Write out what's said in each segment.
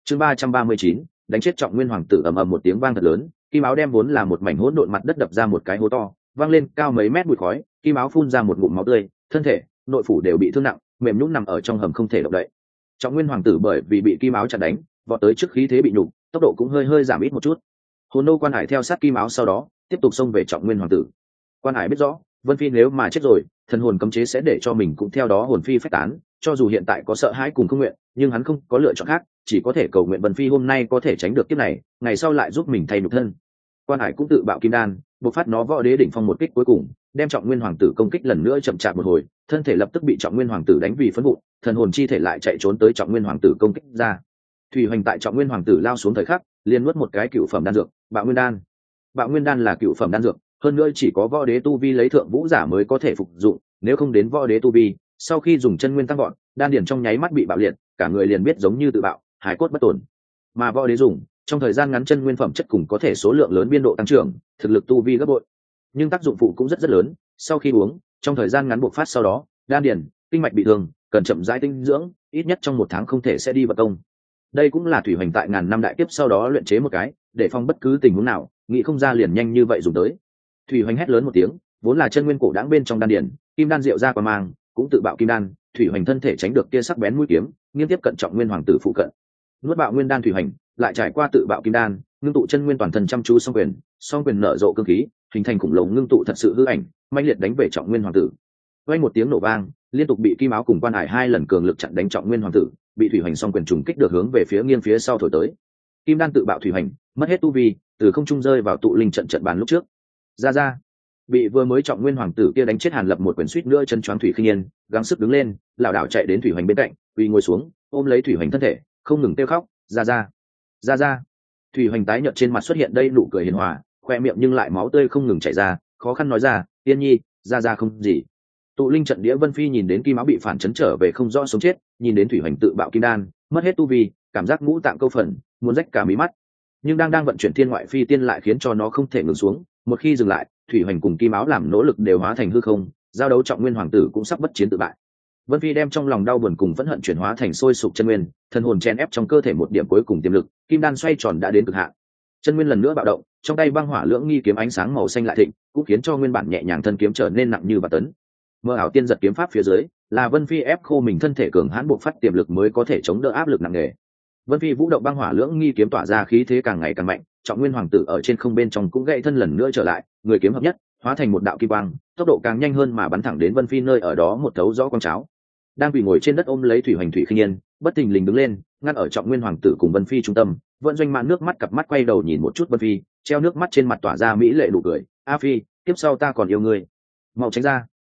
Chương 339, đánh chết Trọng Nguyên hoàng tử. Ầm ầm một tiếng vang thật lớn, kim áo đem vốn là một mảnh hỗn độn mặt đất đập ra một cái hố to, vang lên cao mấy mét bụi khói, kim áo phun ra một ngụm máu tươi, thân thể, nội phủ đều bị thương nặng, mềm nhũn nằm ở trong hầm không thể động đậy. Trọng Nguyên hoàng tử bởi vì bị kim áo chặn đánh, vọt tới trước khí thế bị nhục, tốc độ cũng hơi giảm ít một chút. Hồn nô Quan Hải theo sát kim áo sau đó, tiếp tục xông về Trọng Nguyên hoàng tử. Quan Hải biết rõ, Vân Phi nếu mà chết rồi, thần hồn cấm chế sẽ để cho mình cũng theo đó hồn phi phách tán, cho dù hiện tại có sợ hãi cùng không nguyện, nhưng hắn không có lựa chọn khác, chỉ có thể cầu nguyện Vân Phi hôm nay có thể tránh được kiếp này, ngày sau lại giúp mình thay nhục thân. Quan Hải cũng tự bạo kim đan, bộc phát nó võ đế đỉnh phong một kích cuối cùng, đem Trọng Nguyên hoàng tử công kích lần nữa chậm chạp một hồi, thân thể lập tức bị Trọng Nguyên hoàng tử đánh vì phấn vụn, thần hồn chi thể lại chạy trốn tới Trọng Nguyên hoàng tử công kích ra. Thủy Hoành tại Trọng Nguyên hoàng tử lao xuống thời khắc, liền nuốt một cái cựu phẩm đan dược, Bạo Nguyên đan. Bạo Nguyên đan là cựu phẩm đan dược, hơn nữa chỉ có võ đế tu vi lấy thượng vũ giả mới có thể phục dụng, nếu không đến võ đế tu vi, sau khi dùng chân nguyên tăng gọn, đan điền trong nháy mắt bị bạo liệt, cả người liền biết giống như tự bạo, hải cốt bất tổn. Mà võ đế dùng, trong thời gian ngắn chân nguyên phẩm chất cùng có thể số lượng lớn biên độ tăng trưởng, thực lực tu vi gấp bội. Nhưng tác dụng phụ cũng rất lớn, sau khi uống, trong thời gian ngắn bộc phát sau đó, đan điền, kinh mạch bị thương, cần chậm rãi tinh dưỡng, ít nhất trong 1 tháng không thể sẽ đi vật công. Đây cũng là Thủy Hoành tại ngàn năm đại kiếp sau đó luyện chế một cái, để phòng bất cứ tình huống nào, nghĩ không ra liền nhanh như vậy dùng tới. Thủy Hoành hét lớn một tiếng, vốn là chân nguyên cổ đãng bên trong đan điền, kim đan diệu ra qua mang, cũng tự bạo kim đan, Thủy Hoành thân thể tránh được tia sắc bén mũi kiếm, nghiêng tiếp cận Trọng Nguyên hoàng tử phụ cận. Nuốt bạo nguyên đan Thủy Hoành, lại trải qua tự bạo kim đan, ngưng tụ chân nguyên toàn thân chăm chú song quyền nở rộ cương khí, hình thành khủng lồ ngưng tụ thật sự hư ảnh, mãnh liệt đánh về Trọng Nguyên hoàng tử. Vang một tiếng nổ vang, liên tục bị kim áo cùng Quan Hải 2 lần cường lực chặn đánh Trọng Nguyên hoàng tử, bị Thủy Hoành song quyền trùng kích được hướng về phía nghiêng phía sau thổi tới. Kim đan tự bạo Thủy Hoành, mất hết tu vi, từ không trung rơi vào tụ linh trận bàn lúc trước. Ra bị vừa mới Trọng Nguyên hoàng tử kia đánh chết Hàn Lập một quyền suýt nữa chân choáng Thủy Khinh Yên, gắng sức đứng lên, lảo đảo chạy đến Thủy Hoành bên cạnh, quỳ ngồi xuống, ôm lấy Thủy Hoành thân thể, không ngừng kêu khóc, ra. Thủy Hoành tái nhợt trên mặt xuất hiện đây nụ cười hiền hòa, khoe miệng nhưng lại máu tươi không ngừng chảy ra, khó khăn nói ra, Tiên Nhi, ra không gì. Tụ linh trận đĩa Vân Phi nhìn đến kim áo bị phản chấn trở về không rõ sống chết, nhìn đến Thủy Hoành tự bạo kim đan, mất hết tu vi, cảm giác ngũ tạng câu phần, muốn rách cả mí mắt. Nhưng đang vận chuyển thiên ngoại phi tiên lại khiến cho nó không thể ngừng xuống, một khi dừng lại, Thủy Hoành cùng kim áo làm nỗ lực đều hóa thành hư không, giao đấu Trọng Nguyên hoàng tử cũng sắp bất chiến tự bại. Vân Phi đem trong lòng đau buồn cùng phẫn hận chuyển hóa thành sôi sục chân nguyên, thân hồn chen ép trong cơ thể một điểm cuối cùng tiềm lực, kim đan xoay tròn đã đến cực hạn. Chân nguyên lần nữa bạo động, trong tay băng hỏa lưỡng nghi kiếm ánh sáng màu xanh lại thịnh, cũng khiến cho nguyên bản nhẹ nhàng thân kiếm trở nên nặng như bạt tấn. Mơ ảo tiên giật kiếm pháp phía dưới, là Vân Phi ép khô mình thân thể cường hãn buộc phát tiềm lực mới có thể chống đỡ áp lực nặng nề. Vân Phi vũ động băng hỏa lưỡng nghi kiếm tỏa ra khí thế càng ngày càng mạnh, Trọng Nguyên hoàng tử ở trên không bên trong cũng gãy thân lần nữa trở lại, người kiếm hợp nhất, hóa thành một đạo kim quang, tốc độ càng nhanh hơn mà bắn thẳng đến Vân Phi nơi ở đó một thấu rõ quang cháo. Đang quỳ ngồi trên đất ôm lấy Thủy Hoành Thủy Khinh Yên, bất thình lình đứng lên, ngăn ở Trọng Nguyên hoàng tử cùng Vân Phi trung tâm, vẫn doanh mạn nước mắt cặp mắt quay đầu nhìn một chút Vân Phi, treo nước mắt trên mặt tỏa ra mỹ lệ nụ cười, "A Phi, tiếp sau ta còn yêu ngươi. Mau tránh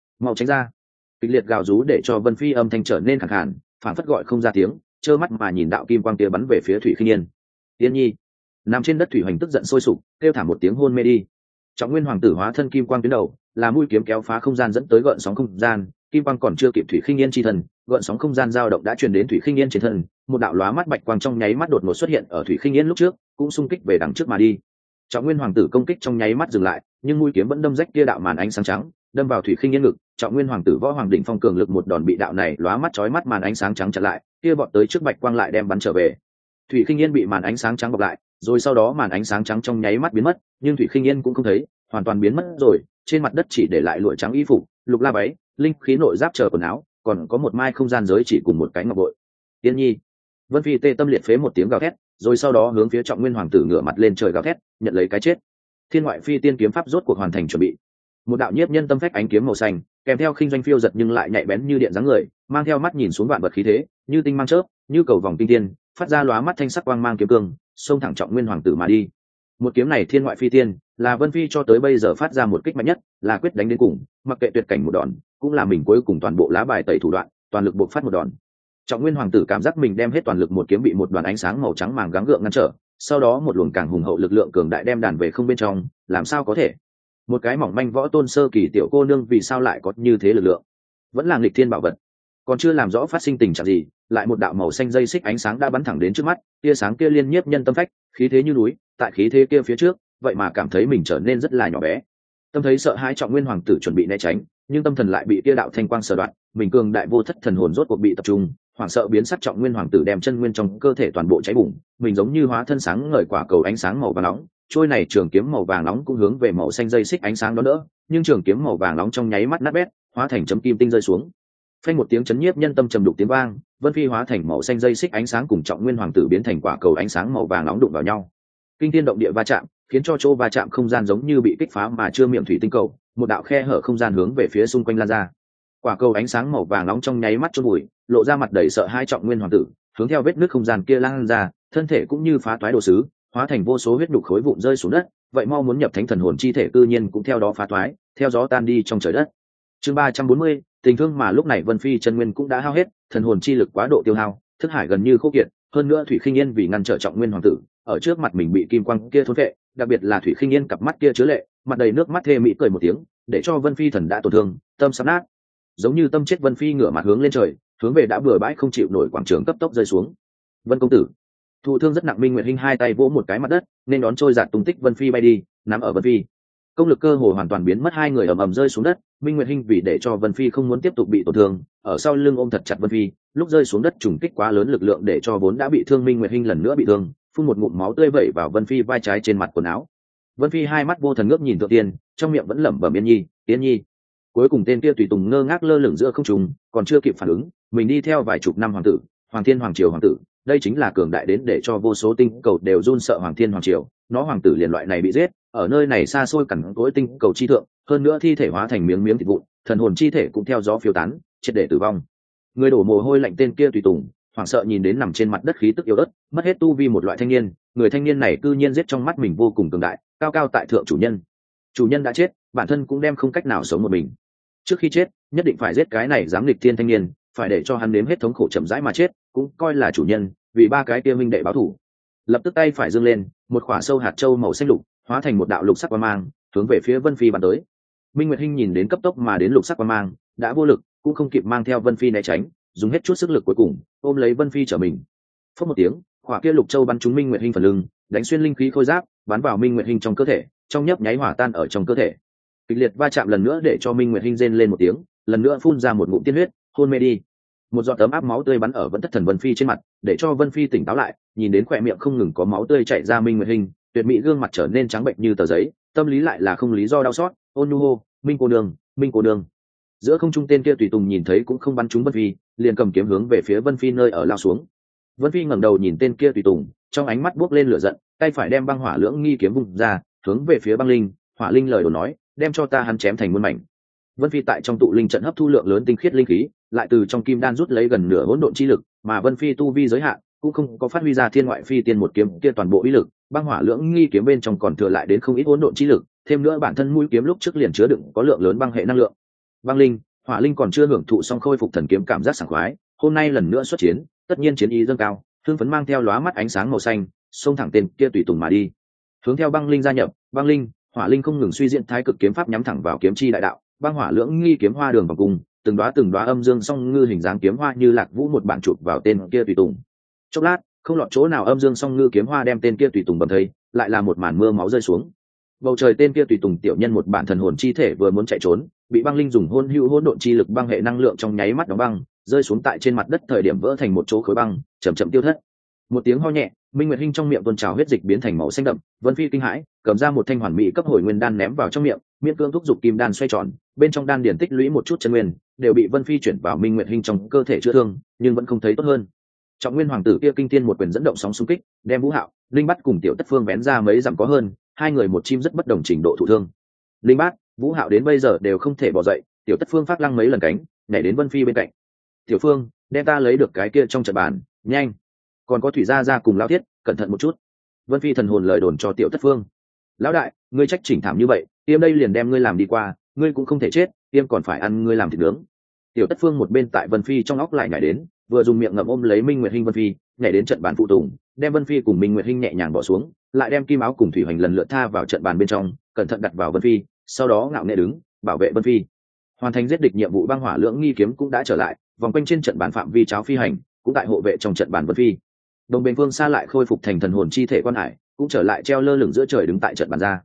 ra." Kịch liệt gào rú để cho Vân Phi âm thanh trở nên khàn khàn, phản phất gọi không ra tiếng, trơ mắt mà nhìn đạo kim quang kia bắn về phía Thủy Khinh Yên. Tiên Nhi, nằm trên đất Thủy Hoành tức giận sôi sục, kêu thảm một tiếng hôn mê đi. Trọng Nguyên hoàng tử hóa thân kim quang tuyến đầu, là mũi kiếm kéo phá không gian dẫn tới gợn sóng không gian, kim quang còn chưa kịp Thủy Khinh Yên chi thần, gợn sóng không gian dao động đã truyền đến Thủy Khinh Yên trên thân, một đạo lóa mắt bạch quang trong nháy mắt đột ngột xuất hiện ở Thủy Khinh Yên lúc trước, cũng xung kích về đằng trước mà đi. Trọng Nguyên hoàng tử công kích trong nháy mắt dừng lại, nhưng mũi kiếm vẫn đâm rách kia đạo màn ánh sáng trắng, đâm vào Thủy Khinh Yên ngực. Trọng Nguyên hoàng tử võ hoàng đỉnh phong cường lực một đòn bị đạo này lóa mắt chói mắt màn ánh sáng trắng chặn lại, kia vọt tới trước bạch quang lại đem bắn trở về. Thủy Khinh Yên bị màn ánh sáng trắng bọc lại, rồi sau đó màn ánh sáng trắng trong nháy mắt biến mất, nhưng Thủy Khinh Yên cũng không thấy, hoàn toàn biến mất rồi, trên mặt đất chỉ để lại lụa trắng y phục, lục la váy, linh khí nội giáp chờ quần áo, còn có một mai không gian giới chỉ cùng một cái ngọc bội. Tiên Nhi, Vân Phi tê tâm liệt phế một tiếng gào thét, rồi sau đó hướng phía Trọng Nguyên hoàng tử ngửa mặt lên trời gào thét, nhận lấy cái chết. Thiên ngoại phi tiên kiếm pháp rốt cuộc hoàn thành chuẩn bị. Một đạo nhiếp nhân tâm phách ánh kiếm màu xanh, kèm theo khinh doanh phiêu giật nhưng lại nhạy bén như điện dáng người, mang theo mắt nhìn xuống vạn vật khí thế, như tinh mang chớp, như cầu vòng tinh tiên, phát ra lóa mắt thanh sắc quang mang kiếm cương, xông thẳng Trọng Nguyên hoàng tử mà đi. Một kiếm này thiên ngoại phi tiên, là Vân Phi cho tới bây giờ phát ra một kích mạnh nhất, là quyết đánh đến cùng, mặc kệ tuyệt cảnh một đòn, cũng là mình cuối cùng toàn bộ lá bài tẩy thủ đoạn, toàn lực buộc phát một đòn. Trọng Nguyên hoàng tử cảm giác mình đem hết toàn lực một kiếm bị một đoàn ánh sáng màu trắng màng gắng gượng ngăn trở, sau đó một luồng càng hùng hậu lực lượng cường đại đem đàn về không bên trong, làm sao có thể? Một cái mỏng manh võ tôn sơ kỳ tiểu cô nương vì sao lại có như thế lực lượng? Vẫn là nghịch thiên bảo vật. Còn chưa làm rõ phát sinh tình trạng gì, lại một đạo màu xanh dây xích ánh sáng đã bắn thẳng đến trước mắt, tia sáng kia liên nhiếp nhân tâm phách, khí thế như núi, tại khí thế kia phía trước, vậy mà cảm thấy mình trở nên rất là nhỏ bé. Tâm thấy sợ hãi Trọng Nguyên hoàng tử chuẩn bị né tránh, nhưng tâm thần lại bị kia đạo thanh quang sở đoạn, mình cường đại vô thất thần hồn rốt cuộc bị tập trung, hoảng sợ biến sắc trọng nguyên hoàng tử đem chân nguyên trong cơ thể toàn bộ cháy bùng, mình giống như hóa thân sáng ngời quả cầu ánh sáng màu vàng nóng, trôi này trường kiếm màu vàng nóng cũng hướng về màu xanh dây xích ánh sáng đó đỡ, nhưng trường kiếm màu vàng nóng trong nháy mắt nát bét, hóa thành chấm kim tinh rơi xuống. Phanh một tiếng chấn nhiếp nhân tâm trầm đục tiếng vang, Vân Phi hóa thành màu xanh dây xích ánh sáng cùng trọng nguyên hoàng tử biến thành quả cầu ánh sáng màu vàng nóng đụng vào nhau. Kinh thiên động địa va chạm, khiến cho chỗ va chạm không gian giống như bị kích phá mà chưa miệng thủy tinh cầu, một đạo khe hở không gian hướng về phía xung quanh lan ra. Quả cầu ánh sáng màu vàng nóng trong nháy mắt chôn bụi, lộ ra mặt đầy sợ hai trọng nguyên hoàng tử, hướng theo vết nứt không gian kia lan ra, thân thể cũng như phá toái đồ sứ, hóa thành vô số huyết nhục khối vụn rơi xuống đất, vậy mau muốn nhập thánh thần hồn chi thể cư nhiên cũng theo đó phá toái, theo gió tan đi trong trời đất. Chương 340, tình thương mà lúc này Vân Phi chân nguyên cũng đã hao hết, thần hồn chi lực quá độ tiêu hao, thức hải gần như khô kiệt, hơn nữa Thủy Khinh Yên vì ngăn trở trọng nguyên hoàng tử, ở trước mặt mình bị kim quang kia thôn phệ, đặc biệt là Thủy Khinh Yên cặp mắt kia chứa lệ, mặt đầy nước mắt thê mỹ cười một tiếng, để cho Vân Phi thần đã tổn thương, tâm sắp nát. Giống như tâm chết, Vân Phi ngửa mặt hướng lên trời, hướng về đã bừa bãi không chịu nổi quảng trường cấp tốc rơi xuống. Vân công tử, thụ thương rất nặng. Minh Nguyệt Hinh hai tay vỗ một cái mặt đất, nên đón trôi giạt tung tích Vân Phi bay đi, nắm ở Vân Phi. Công lực cơ hồ hoàn toàn biến mất, hai người ầm ầm rơi xuống đất. Minh Nguyệt Hinh vì để cho Vân Phi không muốn tiếp tục bị tổn thương, ở sau lưng ôm thật chặt Vân Phi, lúc rơi xuống đất trùng kích quá lớn lực lượng để cho vốn đã bị thương Minh Nguyệt Hinh lần nữa bị thương, phun một ngụm máu tươi vẩy vào Vân Phi vai trái trên mặt quần áo. Vân Phi hai mắt vô thần ngước nhìn Thượng Tiên, trong miệng vẫn lẩm bẩm Yên Nhi, Yên Nhi. Cuối cùng tên kia tùy tùng ngơ ngác lơ lửng giữa không trung, còn chưa kịp phản ứng, mình đi theo vài chục năm hoàng tử, Hoàng Thiên Hoàng Triều hoàng tử, đây chính là cường đại đến để cho vô số tinh cầu đều run sợ Hoàng Thiên Hoàng Triều, nó hoàng tử liền loại này bị giết, ở nơi này xa xôi cằn cỗi tinh cầu chi thượng, hơn nữa thi thể hóa thành miếng miếng thịt vụn, thần hồn chi thể cũng theo gió phiêu tán, triệt để tử vong. Người đổ mồ hôi lạnh tên kia tùy tùng, hoảng sợ nhìn đến nằm trên mặt đất khí tức yếu ớt, mất hết tu vi một loại thanh niên, người thanh niên này cư nhiên giết trong mắt mình vô cùng cường đại, cao cao tại thượng chủ nhân. Chủ nhân đã chết, bản thân cũng đem không cách nào sống một mình. Trước khi chết, nhất định phải giết cái này dám nghịch thiên thanh niên, phải để cho hắn nếm hết thống khổ chậm rãi mà chết, cũng coi là chủ nhân, vì ba cái kia minh đệ báo thủ. Lập tức tay phải giương lên, một quả sâu hạt châu màu xanh lục, hóa thành một đạo lục sắc quang mang, hướng về phía Vân Phi bắn tới. Minh Nguyệt Hinh nhìn đến cấp tốc mà đến lục sắc quang mang, đã vô lực, cũng không kịp mang theo Vân Phi né tránh, dùng hết chút sức lực cuối cùng, ôm lấy Vân Phi trở mình. Phất một tiếng, quả kia lục châu bắn trúng Minh Nguyệt Hinh phần lưng, đánh xuyên linh khí khôi giáp, bắn vào Minh Nguyệt Hinh trong cơ thể, trong nhấp nháy hỏa tan ở trong cơ thể. Kịch liệt va chạm lần nữa để cho Minh Nguyệt Hinh rên lên một tiếng, lần nữa phun ra một ngụm tiên huyết, hôn mê đi. Một giọt ấm áp máu tươi bắn ở vẫn thất thần Vân Phi trên mặt, để cho Vân Phi tỉnh táo lại, nhìn đến khỏe miệng không ngừng có máu tươi chảy ra Minh Nguyệt Hinh, tuyệt mỹ gương mặt trở nên trắng bệnh như tờ giấy, tâm lý lại là không lý do đau xót, ôn nhu hô, Minh cô nương, Minh cô nương. Giữa không trung tên kia tùy tùng nhìn thấy cũng không bắn trúng Vân Phi, liền cầm kiếm hướng về phía Vân Phi nơi ở lao xuống. Vân Phi ngẩng đầu nhìn tên kia tùy tùng, trong ánh mắt buốc lên lửa giận, tay phải đem băng hỏa lưỡng nghi kiếm vung ra, hướng về phía băng linh, hỏa linh lời đồn nói, đem cho ta hắn chém thành muôn mảnh. Vân Phi tại trong tụ linh trận hấp thu lượng lớn tinh khiết linh khí, lại từ trong kim đan rút lấy gần nửa hỗn độn chi lực, mà Vân Phi tu vi giới hạn, cũng không có phát huy ra thiên ngoại phi tiên một kiếm kia toàn bộ uy lực, băng hỏa lưỡng nghi kiếm bên trong còn thừa lại đến không ít hỗn độn chi lực, thêm nữa bản thân mũi kiếm lúc trước liền chứa đựng có lượng lớn băng hệ năng lượng. Băng linh, hỏa linh còn chưa hưởng thụ xong khôi phục thần kiếm cảm giác sảng khoái, hôm nay lần nữa xuất chiến, tất nhiên chiến ý dâng cao, thương phấn mang theo lóa mắt ánh sáng màu xanh, xông thẳng tên kia tùy tùng mà đi. Hướng theo băng linh gia nhập, băng linh, hỏa linh không ngừng suy diễn thái cực kiếm pháp nhắm thẳng vào kiếm chi đại đạo, băng hỏa lưỡng nghi kiếm hoa đường vòng cung, từng đóa âm dương song ngư hình dáng kiếm hoa như lạc vũ một bản chụp vào tên kia tùy tùng. Chốc lát, không lọt chỗ nào âm dương song ngư kiếm hoa đem tên kia tùy tùng bầm thây, lại là một màn mưa máu rơi xuống. Bầu trời tên kia tùy tùng tiểu nhân một bản thần hồn chi thể vừa muốn chạy trốn, bị băng linh dùng hỗn độn chi lực băng hệ năng lượng trong nháy mắt đóng băng, rơi xuống tại trên mặt đất thời điểm vỡ thành một chỗ khối băng, chậm chậm tiêu thất. Một tiếng ho nhẹ, Minh Nguyệt Hinh trong miệng tuôn trào huyết dịch biến thành màu xanh đậm, Vân Phi kinh hãi, cầm ra một thanh hoàn mỹ cấp hồi nguyên đan ném vào trong miệng, miễn cưỡng thúc giục kim đan xoay tròn, bên trong đan điển tích lũy một chút chân nguyên, đều bị Vân Phi chuyển vào Minh Nguyệt Hinh trong cơ thể chữa thương, nhưng vẫn không thấy tốt hơn. Trọng nguyên hoàng tử kia kinh thiên một quyền dẫn động sóng xung kích, đem Vũ Hạo, Linh Bát cùng Tiểu Tất Phương vén ra mấy dặm có hơn, hai người một chim rất bất đồng trình độ thụ thương. Linh Bát, Vũ Hạo đến bây giờ đều không thể bò dậy, Tiểu Tất Phương phát lăng mấy lần cánh, nhảy đến Vân Phi bên cạnh. "Tiểu Phương, đem ta lấy được cái kia trong trận bàn, nhanh. Còn có Thủy Gia Gia cùng Lão Thiết, cẩn thận một chút." Vân Phi thần hồn lời đồn cho Tiểu Tất Phương. "Lão đại, ngươi trách chỉnh thảm như vậy, tiêm đây liền đem ngươi làm đi qua, ngươi cũng không thể chết, tiêm còn phải ăn ngươi làm thịt nướng." Tiểu Tất Phương một bên tại Vân Phi trong óc lại nhảy đến, vừa dùng miệng ngậm ôm lấy Minh Nguyệt Hinh Vân Phi, nhảy đến trận bàn phụ tùng, đem Vân Phi cùng Minh Nguyệt Hinh nhẹ nhàng bỏ xuống, lại đem kim áo cùng thủy hoành lần lượt tha vào trận bàn bên trong, cẩn thận đặt vào Vân Phi, sau đó ngạo nghễ đứng, bảo vệ Vân Phi. Hoàn thành giết địch nhiệm vụ, băng hỏa lưỡng nghi kiếm cũng đã trở lại, vòng quanh trên trận bàn phạm vi cháo phi hành, cũng tại hộ vệ trong trận bàn Vân Phi. Đồng bên phương xa lại khôi phục thành thần hồn chi thể quan hải, cũng trở lại treo lơ lửng giữa trời đứng tại trận bàn ra.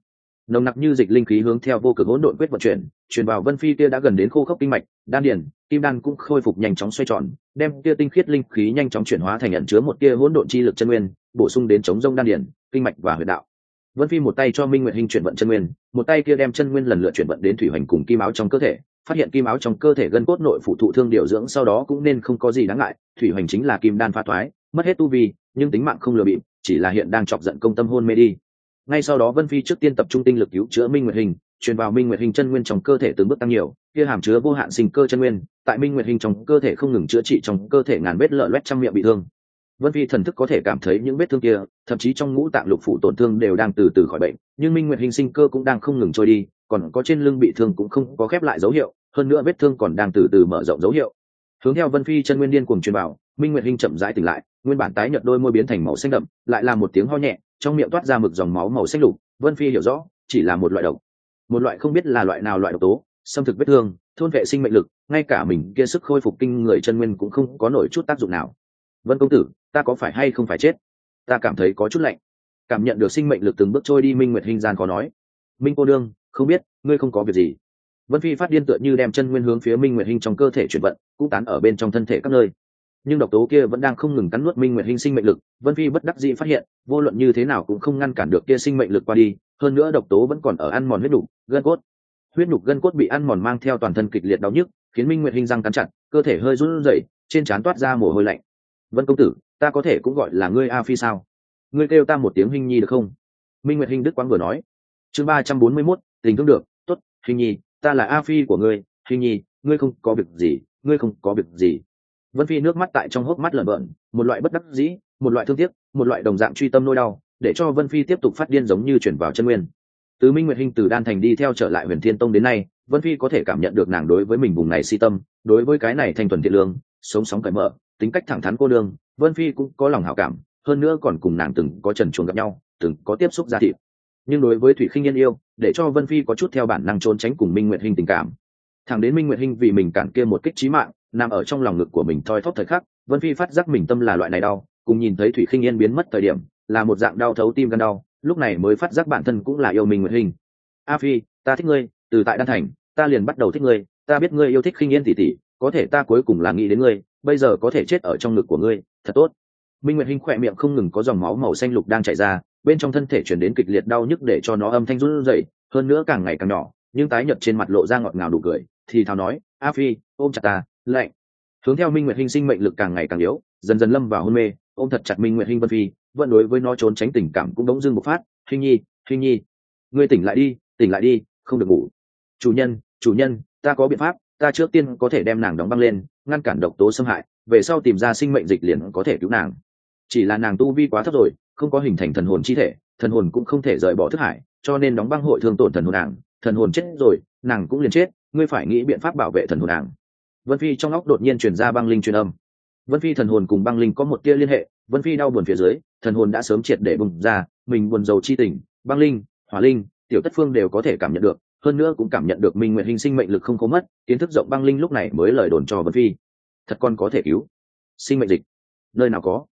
nồng nặc như dịch linh khí hướng theo vô cực hỗn độn quyết vận chuyển, truyền vào Vân Phi kia đã gần đến khô khốc kinh mạch, đan điền, kim đan cũng khôi phục nhanh chóng xoay tròn, đem kia tinh khiết linh khí nhanh chóng chuyển hóa thành ẩn chứa một tia hỗn độn chi lực chân nguyên, bổ sung đến chống rông đan điền, kinh mạch và huyệt đạo. Vân Phi một tay cho Minh Nguyệt Hinh chuyển vận chân nguyên, một tay kia đem chân nguyên lần lượt chuyển vận đến thủy hoành cùng kim áo trong cơ thể, phát hiện kim áo trong cơ thể gân cốt nội phụ thụ thương điều dưỡng sau đó cũng nên không có gì đáng ngại, thủy hoành chính là kim đan phá thoái, mất hết tu vi, nhưng tính mạng không lừa bịp, chỉ là hiện đang chọc giận công tâm hôn mê đi. Ngay sau đó Vân Phi trước tiên tập trung tinh lực cứu chữa Minh Nguyệt Hinh, truyền vào Minh Nguyệt Hinh chân nguyên trong cơ thể từng bước tăng nhiều, kia hàm chứa vô hạn sinh cơ chân nguyên, tại Minh Nguyệt Hinh trong cơ thể không ngừng chữa trị trong cơ thể ngàn vết lở loét trăm miệng bị thương. Vân Phi thần thức có thể cảm thấy những vết thương kia, thậm chí trong ngũ tạng lục phủ tổn thương đều đang từ từ khỏi bệnh, nhưng Minh Nguyệt Hinh sinh cơ cũng đang không ngừng trôi đi, còn có trên lưng bị thương cũng không có khép lại dấu hiệu, hơn nữa vết thương còn đang từ từ mở rộng dấu hiệu. Hướng theo Vân Phi chân nguyên điên cuồng truyền vào, Minh Nguyệt Hinh chậm rãi tỉnh lại, nguyên bản tái nhợt đôi môi biến thành màu xanh đậm, lại là một tiếng ho nhẹ, trong miệng toát ra mực dòng máu màu xanh lục. Vân Phi hiểu rõ, chỉ là một loại độc, một loại không biết là loại nào loại độc tố, xâm thực vết thương, thôn vệ sinh mệnh lực, ngay cả mình kia sức khôi phục kinh người chân nguyên cũng không có nổi chút tác dụng nào. Vân công tử, ta có phải hay không phải chết? Ta cảm thấy có chút lạnh. Cảm nhận được sinh mệnh lực từng bước trôi đi, Minh Nguyệt Hinh gian có nói. Minh cô đương, không biết, ngươi không có việc gì. Vân Phi phát điên tựa như đem chân nguyên hướng phía Minh Nguyệt Hinh trong cơ thể chuyển vận, cũng tán ở bên trong thân thể các nơi. Nhưng độc tố kia vẫn đang không ngừng cắn nuốt Minh Nguyệt Hinh sinh mệnh lực, Vân Phi bất đắc dĩ phát hiện, vô luận như thế nào cũng không ngăn cản được kia sinh mệnh lực qua đi, hơn nữa độc tố vẫn còn ở ăn mòn huyết nhục, gân cốt. Huyết nhục gân cốt bị ăn mòn mang theo toàn thân kịch liệt đau nhức, khiến Minh Nguyệt Hinh răng cắn chặt, cơ thể hơi run rẩy, trên trán toát ra mồ hôi lạnh. Vân công tử, ta có thể cũng gọi là ngươi A Phi sao? Ngươi kêu ta một tiếng Hinh nhi được không? Minh Nguyệt Hinh đức quang vừa nói. Chương 341, tình thương được, tốt, Hinh nhi, ta là A Phi của ngươi, Hinh nhi, ngươi không có việc gì, ngươi không có việc gì. Vân Phi nước mắt tại trong hốc mắt lởn vởn, một loại bất đắc dĩ, một loại thương tiếc, một loại đồng dạng truy tâm nỗi đau, để cho Vân Phi tiếp tục phát điên giống như chuyển vào chân nguyên. Từ Minh Nguyệt Hinh từ Đan Thành đi theo trở lại Huyền Thiên Tông đến nay, Vân Phi có thể cảm nhận được nàng đối với mình vùng này si tâm, đối với cái này thanh thuần thiện lương, sống sóng cởi mở, tính cách thẳng thắn cô đương, Vân Phi cũng có lòng hảo cảm, hơn nữa còn cùng nàng từng có trần truồng gặp nhau, từng có tiếp xúc gia thịt. Nhưng đối với Thủy Khinh Yên yêu, để cho Vân Phi có chút theo bản năng trốn tránh cùng Minh Nguyệt Hinh tình cảm. Thẳng đến Minh Nguyệt Hinh vì mình cản kia một kích chí mạng, nằm ở trong lòng ngực của mình thoi thóp thời khắc, Vân Phi phát giác mình tâm là loại này đau, cùng nhìn thấy Thủy Khinh Yên biến mất thời điểm, là một dạng đau thấu tim gan đau, lúc này mới phát giác bản thân cũng là yêu Minh Nguyệt Hinh. A Phi, ta thích ngươi, từ tại Đan Thành, ta liền bắt đầu thích ngươi, ta biết ngươi yêu thích Khinh Yên tỷ tỷ, có thể ta cuối cùng là nghĩ đến ngươi, bây giờ có thể chết ở trong ngực của ngươi, thật tốt. Minh Nguyệt Hinh khỏe miệng không ngừng có dòng máu màu xanh lục đang chảy ra, bên trong thân thể chuyển đến kịch liệt đau nhức để cho nó âm thanh run rẩy, hơn nữa càng ngày càng nhỏ, nhưng tái nhợt trên mặt lộ ra ngọt ngào nụ cười, thì thào nói, A Phi, ôm chặt ta, lạnh. Hướng theo Minh Nguyệt Hinh sinh mệnh lực càng ngày càng yếu, dần dần lâm vào hôn mê, ôm thật chặt Minh Nguyệt Hinh. Vân Phi vẫn đối với nó trốn tránh tình cảm cũng đống dưng một phát, Hinh nhi, Hinh nhi, ngươi tỉnh lại đi, không được ngủ. Chủ nhân, ta có biện pháp, ta trước tiên có thể đem nàng đóng băng lên, ngăn cản độc tố xâm hại, về sau tìm ra sinh mệnh dịch liền có thể cứu nàng. Chỉ là nàng tu vi quá thấp rồi, không có hình thành thần hồn chi thể, thần hồn cũng không thể rời bỏ thức hải, cho nên đóng băng hội thương tổn thần hồn nàng, thần hồn chết rồi, nàng cũng liền chết, ngươi phải nghĩ biện pháp bảo vệ thần hồn nàng. Vân Phi trong óc đột nhiên truyền ra băng linh truyền âm. Vân Phi thần hồn cùng băng linh có một tia liên hệ, Vân Phi đau buồn phía dưới, thần hồn đã sớm triệt để bùng ra, mình buồn rầu chi tình, băng linh, hỏa linh, tiểu tất phương đều có thể cảm nhận được, hơn nữa cũng cảm nhận được Minh Nguyệt Hinh sinh mệnh lực không có mất, kiến thức rộng băng linh lúc này mới lời đồn cho Vân Phi. Thật con có thể cứu sinh mệnh dịch, nơi nào có?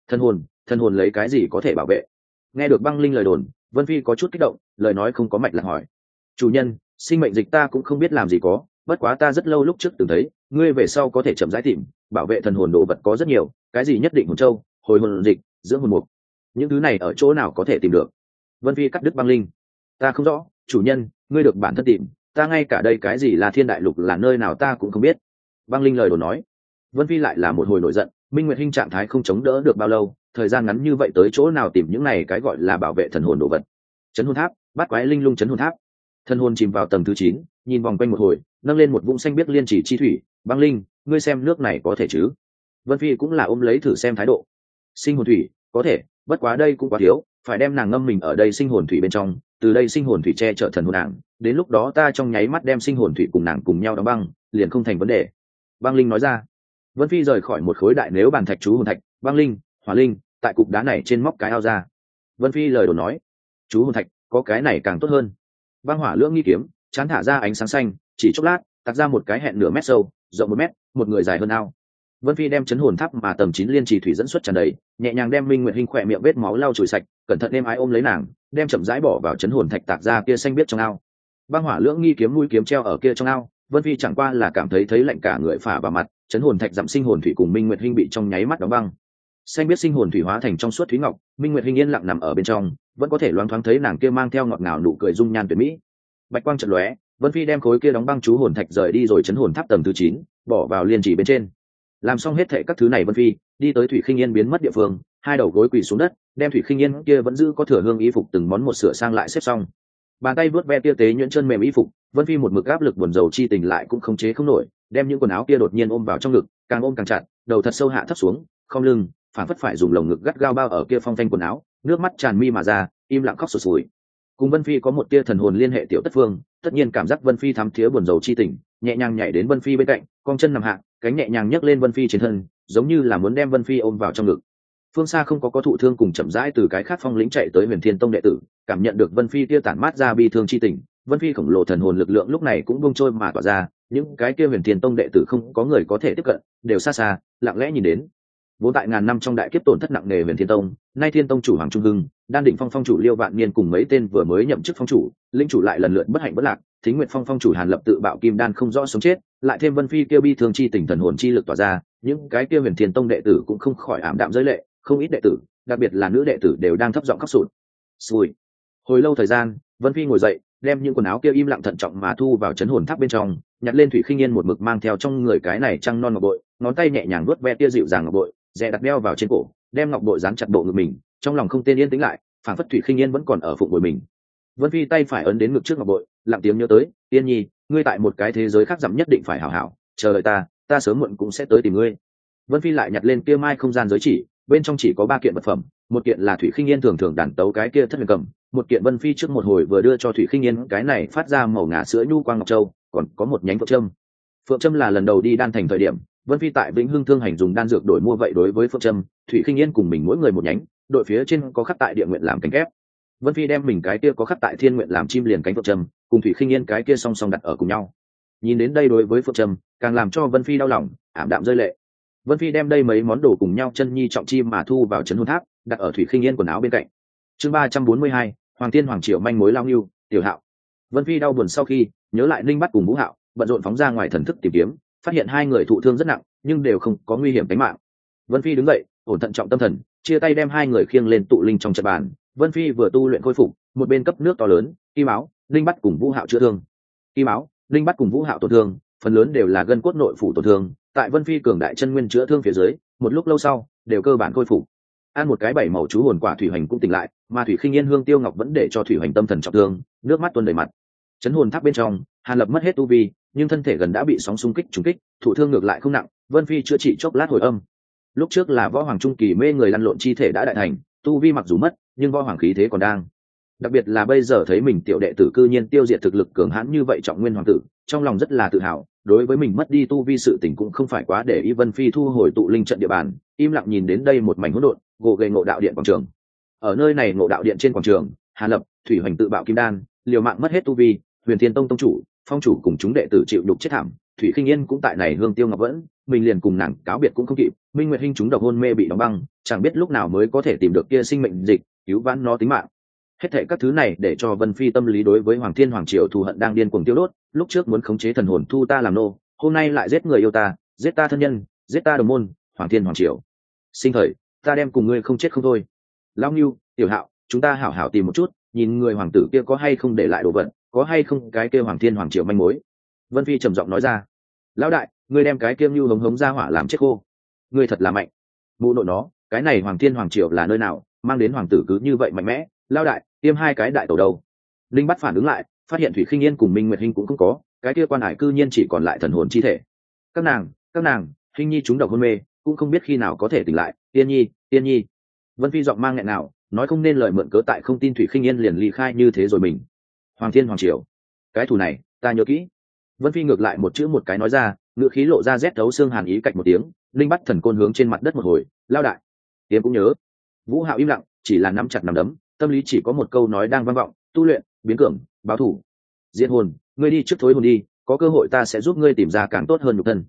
Thần hồn lấy cái gì có thể bảo vệ? Nghe được băng linh lời đồn, Vân Phi có chút kích động, lời nói không có mạch là hỏi. Chủ nhân, sinh mệnh dịch ta cũng không biết làm gì có, bất quá ta rất lâu lúc trước từng thấy, ngươi về sau có thể chậm rãi tìm, bảo vệ thần hồn đồ vật có rất nhiều, cái gì nhất định hồn châu, hồi hồn dịch, dưỡng hồn mục, những thứ này ở chỗ nào có thể tìm được? Vân Phi cắt đứt băng linh. Ta không rõ, chủ nhân, ngươi được bản thân tìm, ta ngay cả đây cái gì là thiên đại lục là nơi nào ta cũng không biết. Băng linh lời đồn nói. Vân Phi lại là một hồi nổi giận, Minh Nguyệt Hinh trạng thái không chống đỡ được bao lâu, thời gian ngắn như vậy tới chỗ nào tìm những này cái gọi là bảo vệ thần hồn đồ vật? Chấn hồn tháp, bát quái linh lung chấn hồn tháp. Thần hồn chìm vào tầng thứ 9, nhìn vòng quanh một hồi, nâng lên một vũng xanh biếc liên chỉ chi thủy, băng linh, ngươi xem nước này có thể chứ? Vân Phi cũng là ôm lấy thử xem thái độ. Sinh hồn thủy, có thể, bất quá đây cũng quá thiếu, phải đem nàng ngâm mình ở đây sinh hồn thủy bên trong, từ đây sinh hồn thủy che chở thần hồn nàng, đến lúc đó ta trong nháy mắt đem sinh hồn thủy cùng nàng cùng nhau đóng băng, liền không thành vấn đề. Băng linh nói ra. Vân Phi rời khỏi một khối đại nếu bàn thạch chú hồn thạch, băng linh, hỏa linh, tại cục đá này trên móc cái ao ra. Vân Phi lời đồn nói, chú hồn thạch, có cái này càng tốt hơn. Băng hỏa lưỡng nghi kiếm, chán thả ra ánh sáng xanh, chỉ chốc lát, tạc ra một cái hẹn nửa mét sâu, rộng 1 mét, một người dài hơn ao. Vân Phi đem chấn hồn tháp mà tầm 9 liên trì thủy dẫn xuất tràn đầy, nhẹ nhàng đem Minh Nguyệt Hinh khỏe miệng vết máu lau chùi sạch, cẩn thận êm ái ôm lấy nàng, đem chậm rãi bỏ vào chấn hồn thạch tạc ra kia xanh biết trong ao. Băng hỏa lưỡng nghi kiếm mũi kiếm treo ở kia trong ao, Vân Phi chẳng qua là cảm thấy lạnh cả người phả vào mặt, chấn hồn thạch giảm sinh hồn thủy cùng Minh Nguyệt Hinh bị trong nháy mắt đóng băng. Xanh biết sinh hồn thủy hóa thành trong suốt thúy ngọc, Minh Nguyệt Hinh yên lặng nằm ở bên trong, vẫn có thể loáng thoáng thấy nàng kia mang theo ngọt ngào nụ cười dung nhan tuyệt mỹ. Bạch quang chợt lóe, Vân Phi đem khối kia đóng băng chú hồn thạch rời đi rồi chấn hồn tháp tầng thứ 9, bỏ vào liên chỉ bên trên. Làm xong hết thệ các thứ này Vân Phi đi tới Thủy Khinh Yên biến mất địa phương, hai đầu gối quỳ xuống đất, đem Thủy Khinh Yên kia vẫn giữ có thừa hương y phục từng món một sửa sang lại xếp xong. Bàn tay vuốt ve tia tế nhuyễn chân mềm y phục, Vân Phi một mực áp lực buồn rầu chi tình lại cũng không chế không nổi, đem những quần áo kia đột nhiên ôm vào trong ngực, càng ôm càng chặt, đầu thật sâu hạ thấp xuống, không lưng, phản phất phải dùng lồng ngực gắt gao bao ở kia phong thanh quần áo, nước mắt tràn mi mà ra, im lặng khóc sụt sùi. Cùng Vân Phi có một tia thần hồn liên hệ tiểu Tất Phương, tất nhiên cảm giác Vân Phi thắm thía buồn rầu chi tình, nhẹ nhàng nhảy đến Vân Phi bên cạnh, cong chân nằm hạ, cánh nhẹ nhàng nhấc lên Vân Phi trên thân, giống như là muốn đem Vân Phi ôm vào trong ngực. Phương xa không có thụ thương cùng chậm rãi từ cái khác phong lĩnh chạy tới Huyền Thiên Tông đệ tử, cảm nhận được Vân Phi kia tản mát ra bi thương chi tình, Vân Phi khổng lồ thần hồn lực lượng lúc này cũng buông trôi mà tỏa ra, những cái kia Huyền Thiên Tông đệ tử không có người có thể tiếp cận, đều xa xa, lặng lẽ nhìn đến. Vốn tại ngàn năm trong đại kiếp tổn thất nặng nề Huyền Thiên Tông, nay Thiên Tông chủ Hoàng Trung Hưng, Đan Định Phong phong chủ Liêu Vạn Niên cùng mấy tên vừa mới nhậm chức phong chủ, linh chủ lại lần lượt bất hạnh bất lạc, Thính Nguyệt Phong phong chủ Hàn Lập tự bạo kim đan không rõ sống chết, lại thêm Vân Phi kia bi thương chi tình thần hồn chi lực tỏa ra, những cái kia Huyền Thiên Tông đệ tử cũng không khỏi ảm đạm rơi lệ, không ít đệ tử, đặc biệt là nữ đệ tử đều đang thấp giọng khóc sụt. Sùi. Hồi lâu thời gian, Vân Phi ngồi dậy, đem những quần áo kia im lặng thận trọng mà thu vào chấn hồn tháp bên trong, nhặt lên Thủy Khinh Yên một mực mang theo trong người cái này trăng non ngọc bội, ngón tay nhẹ nhàng vuốt ve tia dịu dàng ngọc bội, dè đặt đeo vào trên cổ, đem ngọc bội dán chặt bộ ngực mình, trong lòng không tên yên tĩnh lại, phản phất Thủy Khinh Yên vẫn còn ở phụng bồi mình. Vân Phi tay phải ấn đến ngực trước ngọc bội, lặng tiếng nhớ tới, Yên Nhi, ngươi tại một cái thế giới khác dặm nhất định phải hảo hảo, chờ đợi ta sớm muộn cũng sẽ tới tìm ngươi. Vân Phi lại nhặt lên kia mai không gian giới chỉ, bên trong chỉ có 3 kiện vật phẩm, một kiện là Thủy Khinh Yên thường thường đàn tấu cái kia thất huyền cầm, một kiện Vân Phi trước một hồi vừa đưa cho Thủy Khinh Yên cái này phát ra màu ngà sữa nhu quang ngọc châu, còn có một nhánh phượng trâm. Phượng trâm là lần đầu đi đan thành thời điểm, Vân Phi tại Vĩnh Hưng thương hành dùng đan dược đổi mua vậy đối với phượng trâm, Thủy Khinh Yên cùng mình mỗi người một nhánh, đội phía trên có khắc tại địa nguyện làm cánh kép. Vân Phi đem mình cái kia có khắc tại thiên nguyện làm chim liền cánh phượng trâm, cùng Thủy Khinh Yên cái kia song song đặt ở cùng nhau. Nhìn đến đây đối với phượng trâm, càng làm cho Vân Phi đau lòng, ảm đạm rơi lệ. Vân Phi đem đây mấy món đồ cùng nhau chân nhi trọng chi mà thu vào trấn hồn tháp, đặt ở Thủy Khinh Yên quần áo bên cạnh. Chương 342, Hoàng Thiên Hoàng Triều manh mối lao nhiêu, Tiểu Hạo. Vân Phi đau buồn sau khi nhớ lại Ninh Bắt cùng Vũ Hạo, bận rộn phóng ra ngoài thần thức tìm kiếm, phát hiện hai người thụ thương rất nặng, nhưng đều không có nguy hiểm tính mạng. Vân Phi đứng dậy, ổn thận trọng tâm thần, chia tay đem hai người khiêng lên tụ linh trong trận bàn. Vân Phi vừa tu luyện khôi phục, một bên cấp nước to lớn, Kim Áo, Ninh Bắt cùng Vũ Hạo chữa thương. Kim Áo, Ninh Bắt cùng Vũ Hạo tổn thương, phần lớn đều là gân cốt nội phủ tổn thương, tại Vân Phi cường đại chân nguyên chữa thương phía dưới, một lúc lâu sau đều cơ bản khôi phục. Ăn một cái 7 màu chú hồn quả Thủy Hoành cũng tỉnh lại, mà Thủy Khinh Yên Hương Tiêu Ngọc vẫn để cho Thủy Hoành tâm thần trọng thương, nước mắt tuôn đầy mặt. Chấn hồn tháp bên trong, Hàn Lập mất hết tu vi, nhưng thân thể gần đã bị sóng xung kích trúng kích, thụ thương ngược lại không nặng, Vân Phi chữa trị chốc lát hồi âm. Lúc trước là võ hoàng trung kỳ mê người lăn lộn chi thể đã đại thành, tu vi mặc dù mất, nhưng võ hoàng khí thế còn đang. Đặc biệt là bây giờ thấy mình tiểu đệ tử cư nhiên tiêu diệt thực lực cường hãn như vậy trọng nguyên hoàng tử, trong lòng rất là tự hào, đối với mình mất đi tu vi sự tình cũng không phải quá để ý. Vân Phi thu hồi tụ linh trận địa bàn, im lặng nhìn đến đây một mảnh hỗn độn, gồ ghề Ngộ Đạo Điện quảng trường. Ở nơi này Ngộ Đạo Điện trên quảng trường, Hàn Lập, Thủy Hoành tự bạo kim đan, liều mạng mất hết tu vi, Huyền Thiên Tông tông chủ, phong chủ cùng chúng đệ tử chịu đục chết thảm, Thủy Khinh Yên cũng tại này Hương Tiêu Ngọc vẫn, mình liền cùng nàng cáo biệt cũng không kịp, Minh Nguyệt Hinh chúng độc hôn mê bị đóng băng, chẳng biết lúc nào mới có thể tìm được kia sinh mệnh dịch, cứu vãn nó tính mạng. Hết thảy các thứ này để cho Vân Phi tâm lý đối với Hoàng Thiên Hoàng Triều thù hận đang điên cuồng tiêu đốt, lúc trước muốn khống chế thần hồn thu ta làm nô, hôm nay lại giết người yêu ta, giết ta thân nhân, giết ta đồng môn, Hoàng Thiên Hoàng Triều. Sinh thời, ta đem cùng ngươi không chết không thôi. Lão Nưu, Tiểu Hạo, chúng ta hảo hảo tìm một chút, nhìn người hoàng tử kia có hay không để lại đồ vật, có hay không cái kia Hoàng Thiên Hoàng Triều manh mối. Vân Phi trầm giọng nói ra. Lão đại, ngươi đem cái kia Nưu hống hống ra hỏa làm chết khô. Ngươi thật là mạnh. Mụ nội nó, cái này Hoàng Thiên Hoàng Triều là nơi nào, mang đến hoàng tử cứ như vậy mạnh mẽ. Lão đại, tiêm hai cái đại tẩu đầu. Linh Bắt phản ứng lại, phát hiện Thủy Khinh Yên cùng Minh Nguyệt Hinh cũng không có, cái kia quan hải cư nhiên chỉ còn lại thần hồn chi thể. Các nàng, Hinh Nhi chúng độc hôn mê, cũng không biết khi nào có thể tỉnh lại. Tiên Nhi. Vân Phi giọng mang nghẹn nào, nói không nên lời mượn cớ tại không tin Thủy Khinh Yên liền ly khai như thế rồi mình. Hoàng Thiên Hoàng Triều, cái thù này, ta nhớ kỹ. Vân Phi ngược lại một chữ một cái nói ra, ngữ khí lộ ra rét thấu xương hàn ý cạnh một tiếng. Linh Bắt thần côn hướng trên mặt đất một hồi, lao đại. Tiêm cũng nhớ. Vũ Hạo im lặng, chỉ là nắm chặt nắm đấm, tâm lý chỉ có một câu nói đang vang vọng: tu luyện, biến cường, báo thủ. Diệt hồn, ngươi đi trước thối hồn đi, có cơ hội ta sẽ giúp ngươi tìm ra càng tốt hơn nhục thân.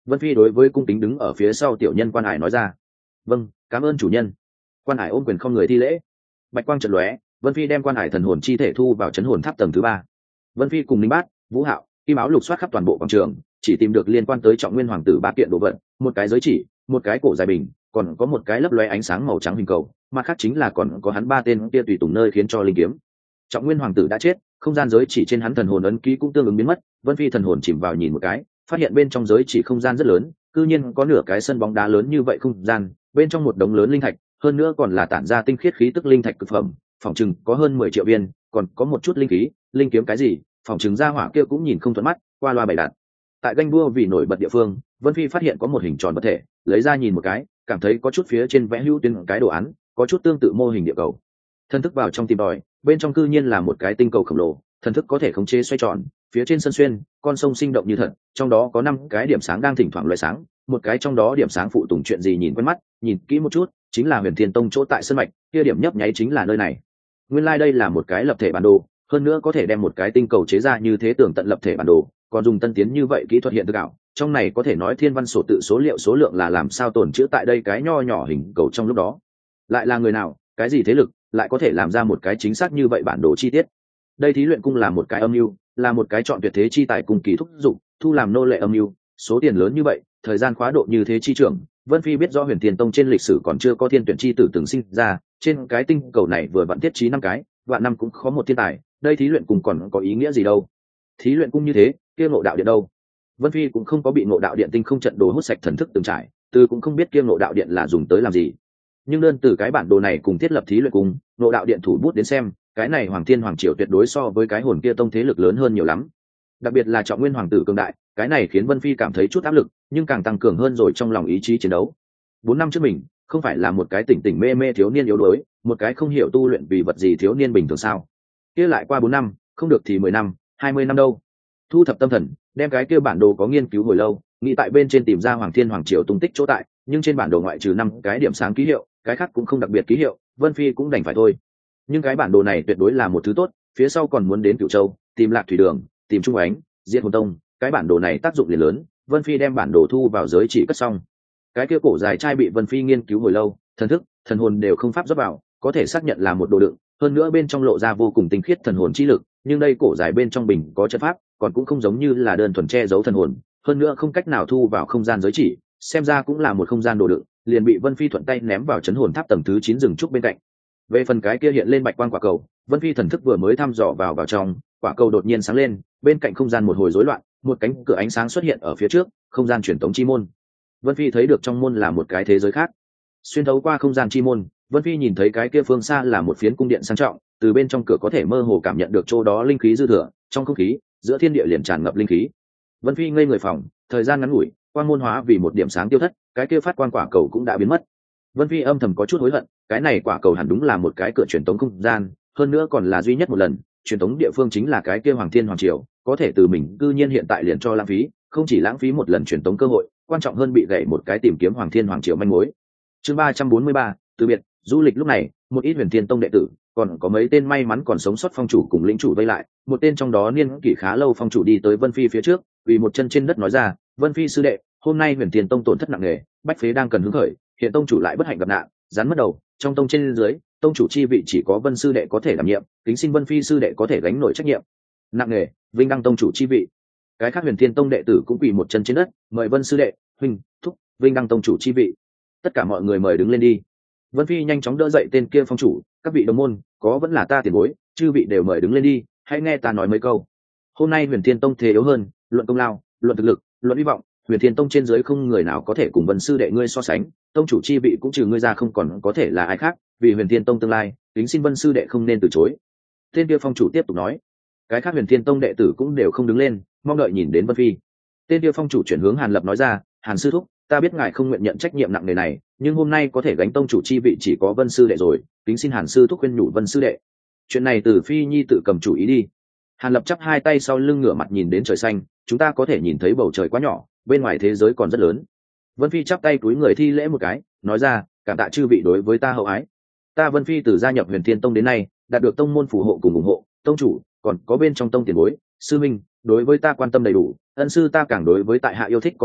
Vân Phi đối với cung kính đứng ở phía sau tiểu nhân Quan Hải nói ra. Vâng, cảm ơn chủ nhân. Quan Hải ôm quyền không người thi lễ. Bạch quang chợt lóe, Vân Phi đem Quan Hải thần hồn chi thể thu vào chấn hồn tháp tầng thứ 3. Vân Phi cùng Ninh Bát, Vũ Hạo, Kim Áo lục soát khắp toàn bộ quảng trường, chỉ tìm được liên quan tới Trọng Nguyên Hoàng tử 3 kiện đồ vật, một cái giới chỉ, một cái cổ dài bình, còn có một cái lấp lóe ánh sáng màu trắng hình cầu, mặt khác chính là còn có hắn 3 tên kia tùy tùng nơi khiến cho linh kiếm. Trọng Nguyên Hoàng tử đã chết, không gian giới chỉ trên hắn thần hồn ấn ký cũng tương ứng biến mất. Vân Phi thần hồn chìm vào nhìn một cái, phát hiện bên trong giới chỉ không gian rất lớn, cư nhiên có nửa cái sân bóng đá lớn như vậy không gian, bên trong một đống lớn linh thạch, hơn nữa còn là tản ra tinh khiết khí tức linh thạch cực phẩm, phòng chừng có hơn 10 triệu viên, còn có một chút linh khí, linh kiếm cái gì, phòng chừng ra hỏa kia cũng nhìn không thuận mắt, qua loa bày đặt. Tại ganh đua vì nổi bật địa phương, Vân Phi phát hiện có một hình tròn vật thể, lấy ra nhìn một cái, cảm thấy có chút phía trên vẽ hữu tuyến cái đồ án, có chút tương tự mô hình địa cầu. Thân thức vào trong tìm tòi, bên trong cư nhiên là một cái tinh cầu khổng lồ, thần thức có thể khống chế xoay tròn, phía trên sân xuyên, con sông sinh động như thật, trong đó có 5 cái điểm sáng đang thỉnh thoảng lóe sáng, một cái trong đó điểm sáng phụ tùng chuyện gì nhìn quen mắt, nhìn kỹ một chút, chính là Huyền Thiên Tông chỗ tại sân mạch, kia điểm nhấp nháy chính là nơi này. Nguyên lai đây là một cái lập thể bản đồ, hơn nữa có thể đem một cái tinh cầu chế ra như thế tường tận lập thể bản đồ, còn dùng tân tiến như vậy kỹ thuật hiện thực ảo, trong này có thể nói thiên văn sổ tự số liệu số lượng là làm sao tồn trữ tại đây cái nho nhỏ hình cầu trong lúc đó. Lại là người nào, cái gì thế lực, lại có thể làm ra một cái chính xác như vậy bản đồ chi tiết. Đây thí luyện cung là một cái âm mưu, là một cái chọn tuyệt thế chi tài cùng kỳ thúc dụng, thu làm nô lệ âm mưu, số tiền lớn như vậy, thời gian khóa độ như thế chi trưởng. Vân Phi biết rõ Huyền Thiên Tông trên lịch sử còn chưa có thiên tuyển chi tử từng sinh ra, trên cái tinh cầu này vừa vặn thiết trí 5 cái, vạn năm cũng có một thiên tài, đây thí luyện cung còn có ý nghĩa gì đâu. Thí luyện cung như thế, kia Ngộ Đạo Điện đâu? Vân Phi cũng không có bị Ngộ Đạo Điện tinh không trận đồ hút sạch thần thức từng trải, từ cũng không biết kia Ngộ Đạo Điện là dùng tới làm gì. Nhưng đơn từ cái bản đồ này cùng thiết lập thí luyện cung, Ngộ Đạo Điện thủ bút đến xem, cái này Hoàng Thiên Hoàng Triều tuyệt đối so với cái hồn kia tông thế lực lớn hơn nhiều lắm. Đặc biệt là Trọng Nguyên Hoàng tử cường đại, cái này khiến Vân Phi cảm thấy chút áp lực, nhưng càng tăng cường hơn rồi trong lòng ý chí chiến đấu. 4 năm trước mình, không phải là một cái tỉnh tỉnh mê mê thiếu niên yếu đuối, một cái không hiểu tu luyện vì vật gì thiếu niên bình thường sao? Kia lại qua 4 năm, không được thì 10 năm, 20 năm đâu. Thu thập tâm thần, đem cái kia bản đồ có nghiên cứu hồi lâu, nghĩ tại bên trên tìm ra Hoàng Thiên Hoàng Triều tung tích chỗ tại, nhưng trên bản đồ ngoại trừ 5 cái điểm sáng ký hiệu, cái khác cũng không đặc biệt ký hiệu, Vân Phi cũng đành phải thôi. Nhưng cái bản đồ này tuyệt đối là một thứ tốt, phía sau còn muốn đến Cửu Châu, tìm Lạc Thủy Đường, tìm Trung Ánh, Diệt Hồn Tông, cái bản đồ này tác dụng liền lớn. Vân Phi đem bản đồ thu vào giới chỉ cất xong. Cái kia cổ dài trai bị Vân Phi nghiên cứu hồi lâu, thần thức, thần hồn đều không pháp rót vào, có thể xác nhận là một đồ đựng, hơn nữa bên trong lộ ra vô cùng tinh khiết thần hồn chi lực, nhưng đây cổ dài bên trong bình có chất pháp, còn cũng không giống như là đơn thuần che giấu thần hồn, hơn nữa không cách nào thu vào không gian giới chỉ, xem ra cũng là một không gian đồ đựng, liền bị Vân Phi thuận tay ném vào chấn hồn tháp tầng thứ 9 rừng trúc bên cạnh. Về phần cái kia hiện lên bạch quang quả cầu, Vân Phi thần thức vừa mới thăm dò vào trong, quả cầu đột nhiên sáng lên, bên cạnh không gian một hồi rối loạn, một cánh cửa ánh sáng xuất hiện ở phía trước, không gian truyền tống chi môn. Vân Phi thấy được trong môn là một cái thế giới khác. Xuyên thấu qua không gian chi môn, Vân Phi nhìn thấy cái kia phương xa là một phiến cung điện sang trọng, từ bên trong cửa có thể mơ hồ cảm nhận được chỗ đó linh khí dư thừa, trong không khí, giữa thiên địa liền tràn ngập linh khí. Vân Phi ngây người phòng, thời gian ngắn ngủi, quang môn hóa vì một điểm sáng tiêu thất, cái kia phát quang quả cầu cũng đã biến mất. Vân Phi âm thầm có chút hối hận, cái này quả cầu hẳn đúng là một cái cửa truyền tống không gian, hơn nữa còn là duy nhất một lần, truyền tống địa phương chính là cái kia Hoàng Thiên Hoàng Triều, có thể từ mình cư nhiên hiện tại liền cho lãng phí, không chỉ lãng phí một lần truyền tống cơ hội, quan trọng hơn bị gãy một cái tìm kiếm Hoàng Thiên Hoàng Triều manh mối. Chương 343, từ biệt. Du lịch lúc này, một ít Huyền Thiên Tông đệ tử, còn có mấy tên may mắn còn sống sót phong chủ cùng lĩnh chủ vây lại, một tên trong đó niên kỷ khá lâu phong chủ đi tới Vân Phi phía trước, vì một chân trên đất nói ra, "Vân Phi sư đệ, hôm nay Huyền Thiên Tông tổn thất nặng nề, bách phế đang cần hứng khởi, hiện tông chủ lại bất hạnh gặp nạn, rắn mất đầu, trong tông trên dưới, tông chủ chi vị chỉ có Vân sư đệ có thể đảm nhiệm, kính xin Vân Phi sư đệ có thể gánh nổi trách nhiệm." Nặng nề, vinh đăng tông chủ chi vị. Cái khác Huyền Thiên Tông đệ tử cũng quỳ một chân trên đất, mời Vân sư đệ, huynh, thúc, vinh đăng tông chủ chi vị. Tất cả mọi người mời đứng lên đi. Vân Phi nhanh chóng đỡ dậy tên kia phong chủ, "Các vị đồng môn, có vẫn là ta tiền bối, chư vị đều mời đứng lên đi, hãy nghe ta nói mấy câu. Hôm nay Huyền Thiên Tông thế yếu hơn, luận công lao, luận thực lực, luận hy vọng, Huyền Thiên Tông trên dưới không người nào có thể cùng Vân sư đệ ngươi so sánh, tông chủ chi vị cũng trừ ngươi ra không còn có thể là ai khác, vì Huyền Thiên Tông tương lai, kính xin Vân sư đệ không nên từ chối." Tên kia phong chủ tiếp tục nói. Cái khác Huyền Thiên Tông đệ tử cũng đều không đứng lên, mong đợi nhìn đến Vân Phi. Tên kia phong chủ chuyển hướng Hàn Lập nói ra, "Hàn sư thúc, ta biết ngài không nguyện nhận trách nhiệm nặng nề này, nhưng hôm nay có thể gánh tông chủ chi vị chỉ có Vân sư đệ rồi, kính xin Hàn sư thúc khuyên nhủ Vân sư đệ. Chuyện này từ Phi nhi tự cầm chủ ý đi." Hàn Lập chắp hai tay sau lưng ngửa mặt nhìn đến trời xanh, "Chúng ta có thể nhìn thấy bầu trời quá nhỏ, bên ngoài thế giới còn rất lớn." Vân Phi chắp tay cúi người thi lễ một cái, nói ra, "Cảm tạ chư vị đối với ta hậu ái. Ta Vân Phi từ gia nhập Huyền Thiên Tông đến nay, đạt được tông môn phù hộ cùng ủng hộ, tông chủ, còn có bên trong tông tiền bối, sư minh, đối với ta quan tâm đầy đủ, ân sư ta càng đối với tại hạ yêu thích có thừa,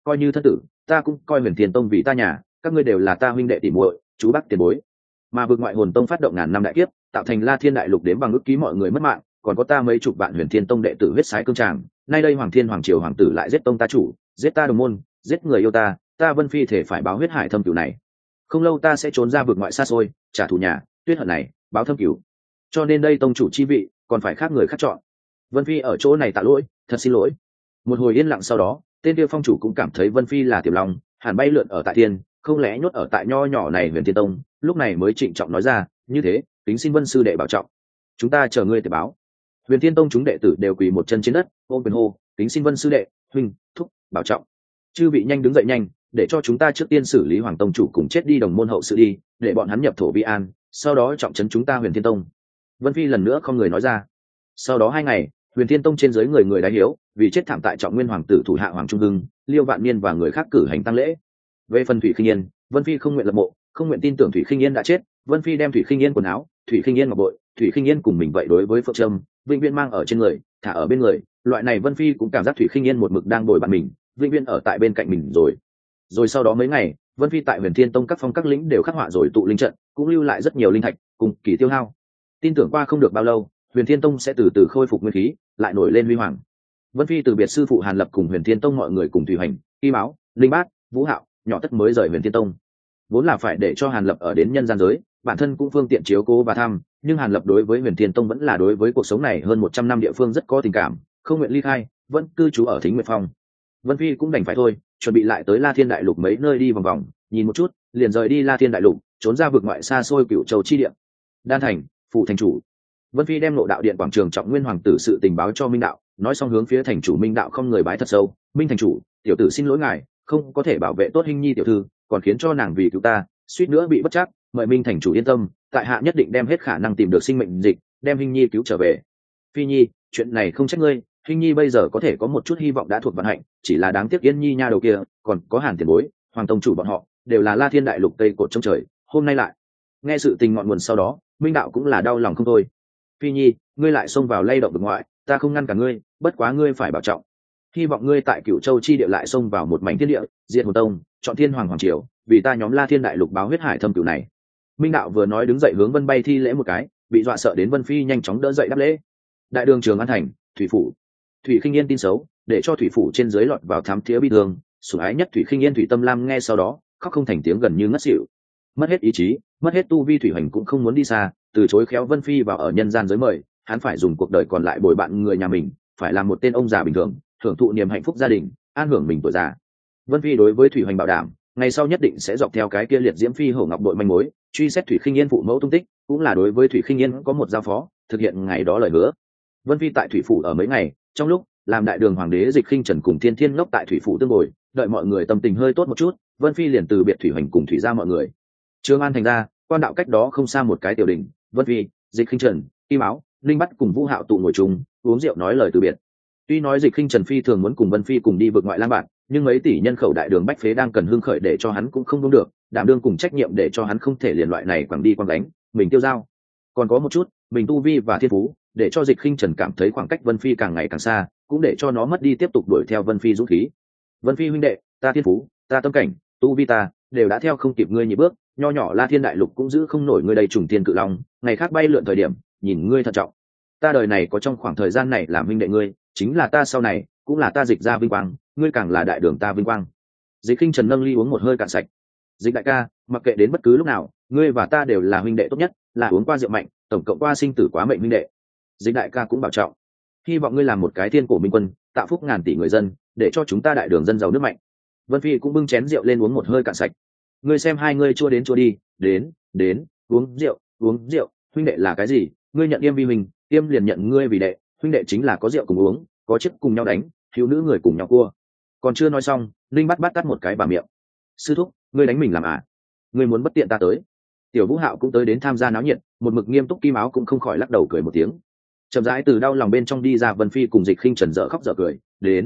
coi như thân tử, ta cũng coi huyền thiên tông vì ta nhà, các ngươi đều là ta huynh đệ tỉ muội, chú bác tiền bối. Mà vực ngoại hồn tông phát động ngàn năm đại kiếp, tạo thành La Thiên đại lục đến bằng ước ký mọi người mất mạng, còn có ta mấy chục vạn huyền thiên tông đệ tử huyết sái cương tràng, nay đây hoàng thiên hoàng triều hoàng tử lại giết tông ta chủ, giết ta đồng môn, giết người yêu ta, ta Vân Phi thể phải báo huyết hải thâm cửu này. Không lâu ta sẽ trốn ra vực ngoại xa xôi, trả thù nhà, tuyết hận này, báo thâm cửu. Cho nên đây tông chủ chi vị, còn phải khác người khác chọn. Vân Phi ở chỗ này tạ lỗi, thật xin lỗi. Một hồi yên lặng sau đó, tên kia phong chủ cũng cảm thấy Vân Phi là tiểu long, hàn bay lượn ở tại thiên, không lẽ nhốt ở tại nho nhỏ này huyền thiên tông, lúc này mới trịnh trọng nói ra, như thế, kính xin Vân sư đệ bảo trọng. Chúng ta chờ ngươi để báo. Huyền thiên tông chúng đệ tử đều quỳ một chân trên đất, ôm quyền hô, kính xin Vân sư đệ, huynh, thúc, bảo trọng. Chư vị nhanh đứng dậy nhanh, để cho chúng ta trước tiên xử lý hoàng tông chủ cùng chết đi đồng môn hậu sự đi, để bọn hắn nhập thổ vi an, sau đó trọng trấn chúng ta huyền thiên tông. Vân Phi lần nữa không người nói ra. Sau đó 2 ngày, huyền thiên tông trên dưới người người đái hiếu, vì chết thảm tại trọng nguyên hoàng tử thủ hạ hoàng trung hưng, Liêu Vạn Niên và người khác cử hành tang lễ. Về phần Thủy Khinh Yên, Vân Phi không nguyện lập mộ, không nguyện tin tưởng Thủy Khinh Yên đã chết. Vân Phi đem Thủy Khinh Yên quần áo, Thủy Khinh Yên ngọc bội, Thủy Khinh Yên cùng mình vậy đối với phượng trâm, vĩnh viễn mang ở trên người, thả ở bên người. Loại này Vân Phi cũng cảm giác Thủy Khinh Yên một mực đang bồi bạn mình, vĩnh viễn ở tại bên cạnh mình rồi. Rồi sau đó mấy ngày, Vân Phi tại huyền thiên tông các phong các lĩnh đều khắc họa rồi tụ linh trận, cũng lưu lại rất nhiều linh thạch cùng kỳ tiêu hao. Tin tưởng qua không được bao lâu, huyền thiên tông sẽ từ từ khôi phục nguyên khí, lại nổi lên huy hoàng. Vân Phi từ biệt sư phụ Hàn Lập cùng huyền thiên tông mọi người cùng thủy hành, y máu, linh bát, vũ hạo, nhỏ tất mới rời huyền thiên tông. Vốn là phải để cho Hàn Lập ở đến nhân gian giới, bản thân cũng phương tiện chiếu cố và thăm, nhưng Hàn Lập đối với huyền thiên tông vẫn là đối với cuộc sống này hơn 100 năm địa phương rất có tình cảm, không nguyện ly khai, vẫn cư trú ở Thính Nguyệt Phong. Vân Phi cũng đành phải thôi, chuẩn bị lại tới La Thiên đại lục mấy nơi đi vòng vòng, nhìn một chút, liền rời đi La Thiên đại lục, trốn ra vực ngoại xa xôi Cửu Châu chi địa. Đan thành, phụ thành chủ. Vân Phi đem Ngộ Đạo Điện quảng trường trọng nguyên hoàng tử sự tình báo cho Minh Đạo, nói xong hướng phía thành chủ Minh Đạo không người bái thật sâu. Minh thành chủ, tiểu tử xin lỗi ngài, không có thể bảo vệ tốt Hinh Nhi tiểu thư, còn khiến cho nàng vì cứu ta, suýt nữa bị bất trắc, mời Minh thành chủ yên tâm, tại hạ nhất định đem hết khả năng tìm được sinh mệnh dịch, đem Hinh Nhi cứu trở về. Phi Nhi, chuyện này không trách ngươi, Hinh Nhi bây giờ có thể có một chút hy vọng đã thuộc vận hạnh, chỉ là đáng tiếc Yên Nhi nha đầu kia, còn có Hàn tiền bối, Hoàng tông chủ bọn họ, đều là La Thiên đại lục tây cột trong trời, hôm nay lại nghe sự tình ngọn nguồn sau đó, Minh Đạo cũng là đau lòng không thôi. Phi Nhi, ngươi lại xông vào lay động vực ngoại, ta không ngăn cả ngươi, bất quá ngươi phải bảo trọng. Hy vọng ngươi tại Cửu Châu chi địa lại xông vào một mảnh thiên địa, diệt hồn tông, chọn thiên hoàng hoàng triều, vì ta nhóm La Thiên đại lục báo huyết hải thâm cửu này. Minh Đạo vừa nói đứng dậy hướng Vân Bay thi lễ một cái, bị dọa sợ đến Vân Phi nhanh chóng đỡ dậy đáp lễ. Đại đường Trường An thành, Thủy phủ. Thủy Khinh Yên tin xấu, để cho Thủy phủ trên dưới lọt vào thám thía bi thương, sủng ái nhất Thủy Khinh Yên Thủy Tâm Lam nghe sau đó, khóc không thành tiếng gần như ngất xỉu. Mất hết ý chí, mất hết tu vi, Thủy Hoành cũng không muốn đi xa, từ chối khéo Vân Phi vào ở nhân gian giới mời, hắn phải dùng cuộc đời còn lại bồi bạn người nhà mình, phải làm một tên ông già bình thường, hưởng thụ niềm hạnh phúc gia đình, an hưởng mình tuổi già. Vân Phi đối với Thủy Hoành bảo đảm, ngày sau nhất định sẽ dọc theo cái kia liệt diễm phi hổ ngọc đội manh mối, truy xét Thủy Khinh Yên phụ mẫu tung tích, cũng là đối với Thủy Khinh Yên có một giao phó, thực hiện ngày đó lời hứa. Vân Phi tại Thủy phủ ở mấy ngày, trong lúc làm đại đường hoàng đế Dịch Khinh Trần cùng Thiên Thiên ngốc tại Thủy phủ tương ngồi, đợi mọi người tâm tình hơi tốt một chút, Vân Phi liền từ biệt Thủy Hoành cùng Thủy gia mọi người. Trường An thành ra, quan đạo cách đó không xa một cái tiểu đình, Vân Phi, Dịch Khinh Trần, Kim Áo, Linh Bắt cùng Vũ Hạo tụ ngồi chung, uống rượu nói lời từ biệt. Tuy nói Dịch Khinh Trần phi thường muốn cùng Vân Phi cùng đi vượt ngoại lang bạn, nhưng mấy tỷ nhân khẩu đại đường bách phế đang cần hương khởi để cho hắn cũng không đúng được, đảm đương cùng trách nhiệm để cho hắn không thể liền loại này quẳng đi quăng đánh, mình tiêu dao. Còn có một chút, mình tu vi và thiên phú, để cho Dịch Khinh Trần cảm thấy khoảng cách Vân Phi càng ngày càng xa, cũng để cho nó mất đi tiếp tục đuổi theo Vân Phi dũng khí. Vân Phi huynh đệ, ta thiên phú, ta tâm cảnh, tu vi ta đều đã theo không kịp ngươi nhị bước, nho nhỏ La Thiên đại lục cũng giữ không nổi ngươi đầy trùng thiên cự long, ngày khác bay lượn thời điểm, nhìn ngươi thận trọng. Ta đời này có trong khoảng thời gian này làm huynh đệ ngươi, chính là ta sau này, cũng là ta Dịch gia vinh quang, ngươi càng là đại đường ta vinh quang. Dịch Khinh Trần nâng ly uống một hơi cạn sạch. Dịch đại ca, mặc kệ đến bất cứ lúc nào, ngươi và ta đều là huynh đệ tốt nhất, là uống qua rượu mạnh, tổng cộng qua sinh tử quá mệnh huynh đệ. Dịch đại ca cũng bảo trọng. Hy vọng ngươi làm một cái thiên cổ minh quân, tạo phúc ngàn tỷ người dân, để cho chúng ta đại đường dân giàu nước mạnh. Vân Phi cũng bưng chén rượu lên uống một hơi cạn sạch. Ngươi xem hai ngươi chua đến chua đi, đến, uống rượu, huynh đệ là cái gì? Ngươi nhận Yêm vi mình, Yêm liền nhận ngươi vì đệ, huynh đệ chính là có rượu cùng uống, có chiếc cùng nhau đánh, thiếu nữ người cùng nhau cua. Còn chưa nói xong, Linh bắt tắt một cái bà miệng. Sư thúc, ngươi đánh mình làm à? Ngươi muốn bất tiện ta tới. Tiểu Vũ Hạo cũng tới đến tham gia náo nhiệt, một mực nghiêm túc Kim Áo cũng không khỏi lắc đầu cười một tiếng. Chậm rãi từ đau lòng bên trong đi ra Vân Phi cùng Dịch Khinh Trần dở khóc dở cười,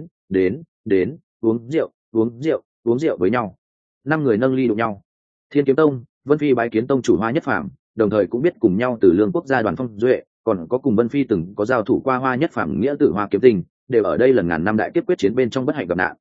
đến, uống rượu với nhau. 5 người nâng ly đụng nhau. Thiên Kiếm Tông, Vân Phi bái kiến tông chủ Hoa Nhất Phàm, đồng thời cũng biết cùng nhau từ Lương Quốc gia Đoàn Phong Duệ, còn có cùng Vân Phi từng có giao thủ qua Hoa Nhất Phàm nghĩa tử Hoa Kiếm Tình, đều ở đây lần ngàn năm đại kiếp quyết chiến bên trong bất hạnh gặp nạn.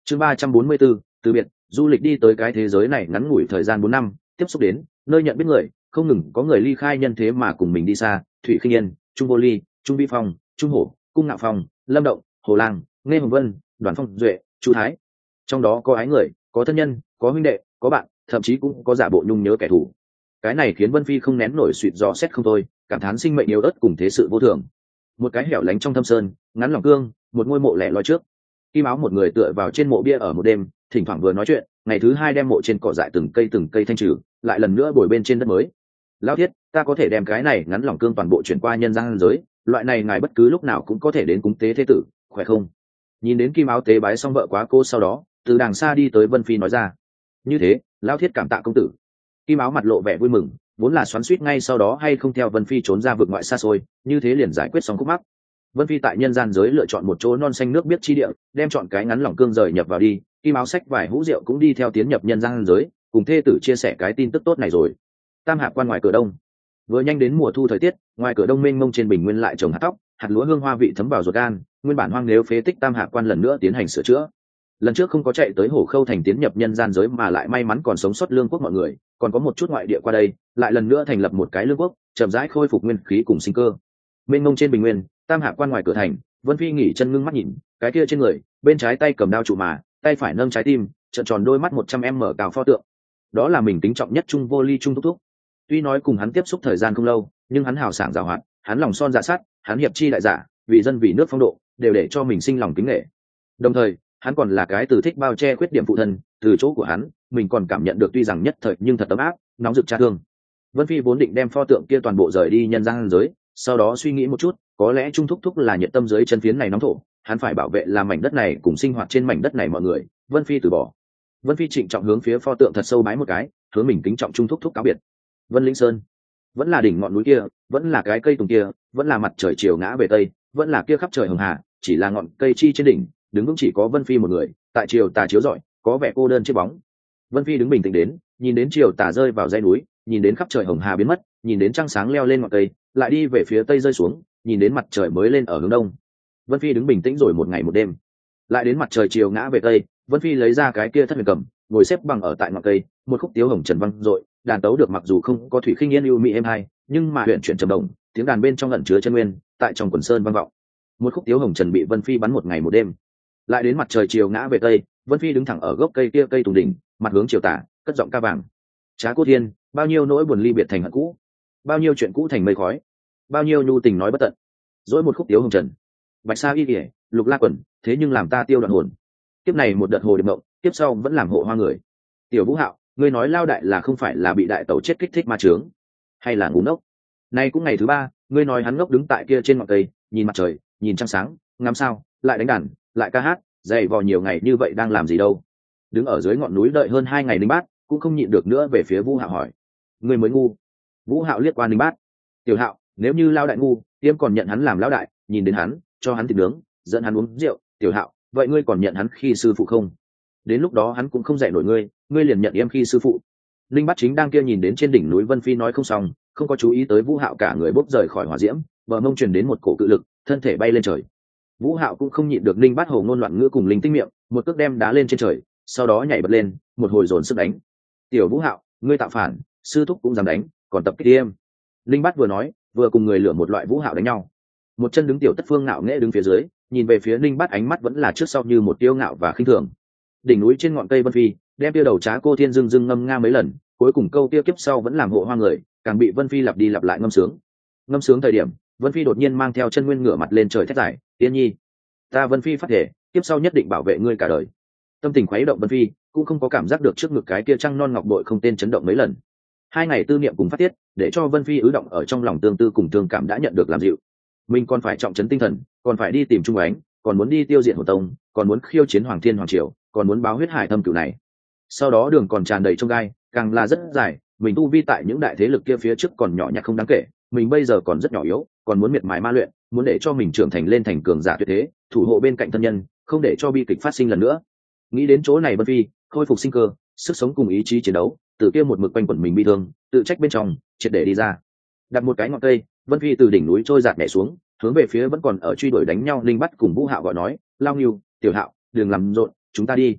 Chương 344, từ biệt. Du lịch đi tới cái thế giới này ngắn ngủi thời gian 4 năm, tiếp xúc đến nơi nhận biết người, không ngừng có người ly khai nhân thế mà cùng mình đi xa. Thủy Khinh Yên, Trung Vô Ly, Trung Vi Phong, Trung Hổ, Cung Ngạo Phong, Lâm Động, Hồ Lang, Nghe Hồng Vân, Đoàn Phong Duệ, Chu Thái. Trong đó có ái người, có thân nhân, có huynh đệ, có bạn, thậm chí cũng có giả bộ nhung nhớ kẻ thù. Cái này khiến Vân Phi không nén nổi suýt do xét không thôi, cảm thán sinh mệnh yếu ớt cùng thế sự vô thường. Một cái hẻo lánh trong thâm sơn, ngắn lòng cương, một ngôi mộ lẻ loi trước. Kim Áo một người tựa vào trên mộ bia ở một đêm, thỉnh thoảng vừa nói chuyện, ngày thứ hai đem mộ trên cỏ dại từng cây thanh trừ, lại lần nữa bồi bên trên đất mới. Lão Thiết, ta có thể đem cái này ngắn lòng cương toàn bộ chuyển qua nhân gian giới, loại này ngài bất cứ lúc nào cũng có thể đến cúng tế thế tử, khỏe không? Nhìn đến Kim Áo tế bái xong vợ quá cô sau đó, từ đàng xa đi tới Vân Phi nói ra. Như thế, Lão Thiết cảm tạ công tử. Kim Áo mặt lộ vẻ vui mừng, vốn là xoắn xuýt ngay sau đó hay không theo Vân Phi trốn ra vực ngoại xa xôi, như thế liền giải quyết xong khúc mắc. Vân Phi tại nhân gian giới lựa chọn một chỗ non xanh nước biết chi địa, đem chọn cái ngắn lòng cương rời nhập vào đi. Kim Áo xách vài hũ rượu cũng đi theo tiến nhập nhân gian giới, cùng thê tử chia sẻ cái tin tức tốt này rồi. Tam Hạp quan ngoài cửa đông, vừa nhanh đến mùa thu thời tiết, ngoài cửa đông mênh mông trên bình nguyên lại trồng hạt tóc, hạt lúa hương hoa vị thấm vào ruột gan. Nguyên bản hoang nếu phế tích Tam Hạp quan lần nữa tiến hành sửa chữa. Lần trước không có chạy tới Hổ Khâu thành tiến nhập nhân gian giới mà lại may mắn còn sống sót lương quốc mọi người, còn có một chút ngoại địa qua đây, lại lần nữa thành lập một cái lương quốc, chậm rãi khôi phục nguyên khí cùng sinh cơ. Mênh mông trên bình nguyên, Tam Hạp quan ngoài cửa thành, Vân Phi nghỉ chân ngưng mắt nhìn, cái kia trên người, bên trái tay cầm đao trụ mà, tay phải nâng trái tim, trợn tròn đôi mắt 100m cao pho tượng. Đó là mình kính trọng nhất Trung Vô Ly Trung Thúc Thúc. Tuy nói cùng hắn tiếp xúc thời gian không lâu, nhưng hắn hào sảng giàu hoạt, hắn lòng son dạ sắt, hắn hiệp chi đại giả, vì dân vì nước phong độ, đều để cho mình sinh lòng kính nể. Đồng thời, hắn còn là cái từ thích bao che khuyết điểm phụ thân, từ chỗ của hắn, mình còn cảm nhận được tuy rằng nhất thời nhưng thật ấm áp, nóng rực cha thương. Vân Phi vốn định đem pho tượng kia toàn bộ rời đi nhân gian giới, sau đó suy nghĩ một chút, có lẽ Trung Thúc Thúc là nhiệt tâm dưới chân phiến này nóng thổ, hắn phải bảo vệ làm mảnh đất này cùng sinh hoạt trên mảnh đất này mọi người. Vân Phi từ bỏ. Vân Phi trịnh trọng hướng phía pho tượng thật sâu bái một cái, hướng mình kính trọng Trung Thúc Thúc cáo biệt. Vân Linh Sơn, vẫn là đỉnh ngọn núi kia, vẫn là cái cây tùng kia, vẫn là mặt trời chiều ngã về tây, vẫn là kia khắp trời hồng hà, chỉ là ngọn cây chi trên đỉnh, đứng vững chỉ có Vân Phi một người, tại chiều tà chiếu rọi, có vẻ cô đơn chiếc bóng. Vân Phi đứng bình tĩnh đến, nhìn đến chiều tà rơi vào dãy núi, nhìn đến khắp trời hồng hà biến mất, nhìn đến trăng sáng leo lên ngọn cây, lại đi về phía tây rơi xuống, nhìn đến mặt trời mới lên ở hướng đông. Vân Phi đứng bình tĩnh rồi một ngày một đêm, lại đến mặt trời chiều ngã về tây, Vân Phi lấy ra cái kia thất huyền cầm, ngồi xếp bằng ở tại ngọn cây, một khúc tiếu hồng trần vang dội, đàn tấu được mặc dù không có Thủy Khinh Yên ưu mỹ êm hay, nhưng mà huyền chuyển trầm động, tiếng đàn bên trong ẩn chứa chân nguyên, tại trong quần sơn vang vọng. Một khúc tiếu hồng trần bị Vân Phi bắn một ngày một đêm. Lại đến mặt trời chiều ngã về tây, Vân Phi đứng thẳng ở gốc cây kia cây tùng đỉnh, mặt hướng chiều tả, cất giọng ca vàng. Trá Cô Thiên, bao nhiêu nỗi buồn ly biệt thành hận cũ, bao nhiêu chuyện cũ thành mây khói, bao nhiêu nhu tình nói bất tận. Dỗi một khúc tiếu hồng trần. Bạch sa y kỉa, lục la quần, thế nhưng làm ta tiêu đoạn hồn. Tiếp này một đợt hồ điệp mộng, tiếp sau vẫn làm hộ hoa người. Tiểu Vũ Hạo, ngươi nói Lao đại là không phải là bị đại tẩu chết kích thích ma trướng, hay là ngu ngốc? Nay cũng ngày thứ ba, ngươi nói hắn ngốc đứng tại kia trên ngọn cây, nhìn mặt trời, nhìn trăng sáng, ngắm sao, lại đánh đàn, lại ca hát, dày vò nhiều ngày như vậy đang làm gì đâu? Đứng ở dưới ngọn núi đợi hơn 2 ngày Ninh Bát, cũng không nhịn được nữa về phía Vũ Hạo hỏi: ngươi mới ngu? Vũ Hạo liếc qua Ninh Bát: Tiểu Hạo, nếu như Lao đại ngu, tiêm còn nhận hắn làm lão đại, nhìn đến hắn, cho hắn thịt nướng, dẫn hắn uống rượu. Tiểu Hạo, vậy ngươi còn nhận hắn khi sư phụ không? Đến lúc đó hắn cũng không dạy nổi ngươi, ngươi liền nhận em khi sư phụ. Linh Bát chính đang kia nhìn đến trên đỉnh núi Vân Phi nói không xong, không có chú ý tới Vũ Hạo cả người bốc rời khỏi hỏa diễm, bờ mông truyền đến một cổ cự lực, thân thể bay lên trời. Vũ Hạo cũng không nhịn được Linh Bát hồ ngôn loạn ngữ cùng linh tinh miệng, một cước đem đá lên trên trời, sau đó nhảy bật lên, một hồi dồn sức đánh. Tiểu Vũ Hạo, ngươi tạo phản, sư thúc cũng dám đánh, còn tập kích em. Linh Bát vừa nói, vừa cùng người lửa một loại Vũ Hạo đánh nhau. Một chân đứng Tiểu Tất Phương ngạo nghễ đứng phía dưới, nhìn về phía Linh Bát ánh mắt vẫn là trước sau như một tiêu ngạo và khinh thường. Đỉnh núi trên ngọn cây Vân Phi, đem tiêu đầu Trá Cô Thiên dưng dưng ngâm nga mấy lần, cuối cùng câu tiêu kiếp sau vẫn làm hộ hoa người, càng bị Vân Phi lặp đi lặp lại ngâm sướng. Ngâm sướng thời điểm, Vân Phi đột nhiên mang theo chân nguyên ngửa mặt lên trời thét giải: Tiên Nhi, ta Vân Phi phát thể, tiếp sau nhất định bảo vệ ngươi cả đời. Tâm tình khuấy động Vân Phi, cũng không có cảm giác được trước ngực cái kia trăng non ngọc bội không tên chấn động mấy lần. 2 ngày tư niệm cùng phát tiết, để cho Vân Phi ứ động ở trong lòng tương tư cùng thương cảm đã nhận được làm dịu. Mình còn phải trọng trấn tinh thần, còn phải đi tìm Trung Ánh, còn muốn đi tiêu diệt Hổ Tông, còn muốn khiêu chiến Hoàng Thiên Hoàng Triều, còn muốn báo huyết hải thâm cửu này. Sau đó đường còn tràn đầy chông gai, càng là rất dài. Mình tu vi tại những đại thế lực kia phía trước còn nhỏ nhặt không đáng kể, mình bây giờ còn rất nhỏ yếu, còn muốn miệt mài ma luyện, muốn để cho mình trưởng thành lên thành cường giả tuyệt thế, thủ hộ bên cạnh thân nhân, không để cho bi kịch phát sinh lần nữa. Nghĩ đến chỗ này Vân Phi khôi phục sinh cơ, sức sống cùng ý chí chiến đấu, từ kia một mực quanh quẩn mình bi thương, tự trách bên trong, triệt để đi ra. Đặt một cái ngọn cây, Vân Phi từ đỉnh núi trôi dạt nhảy xuống, hướng về phía vẫn còn ở truy đuổi đánh nhau Linh Bắt cùng Vũ Hạo gọi nói: Lao Nghiêu, Tiểu Hạo, đừng làm rộn, chúng ta đi.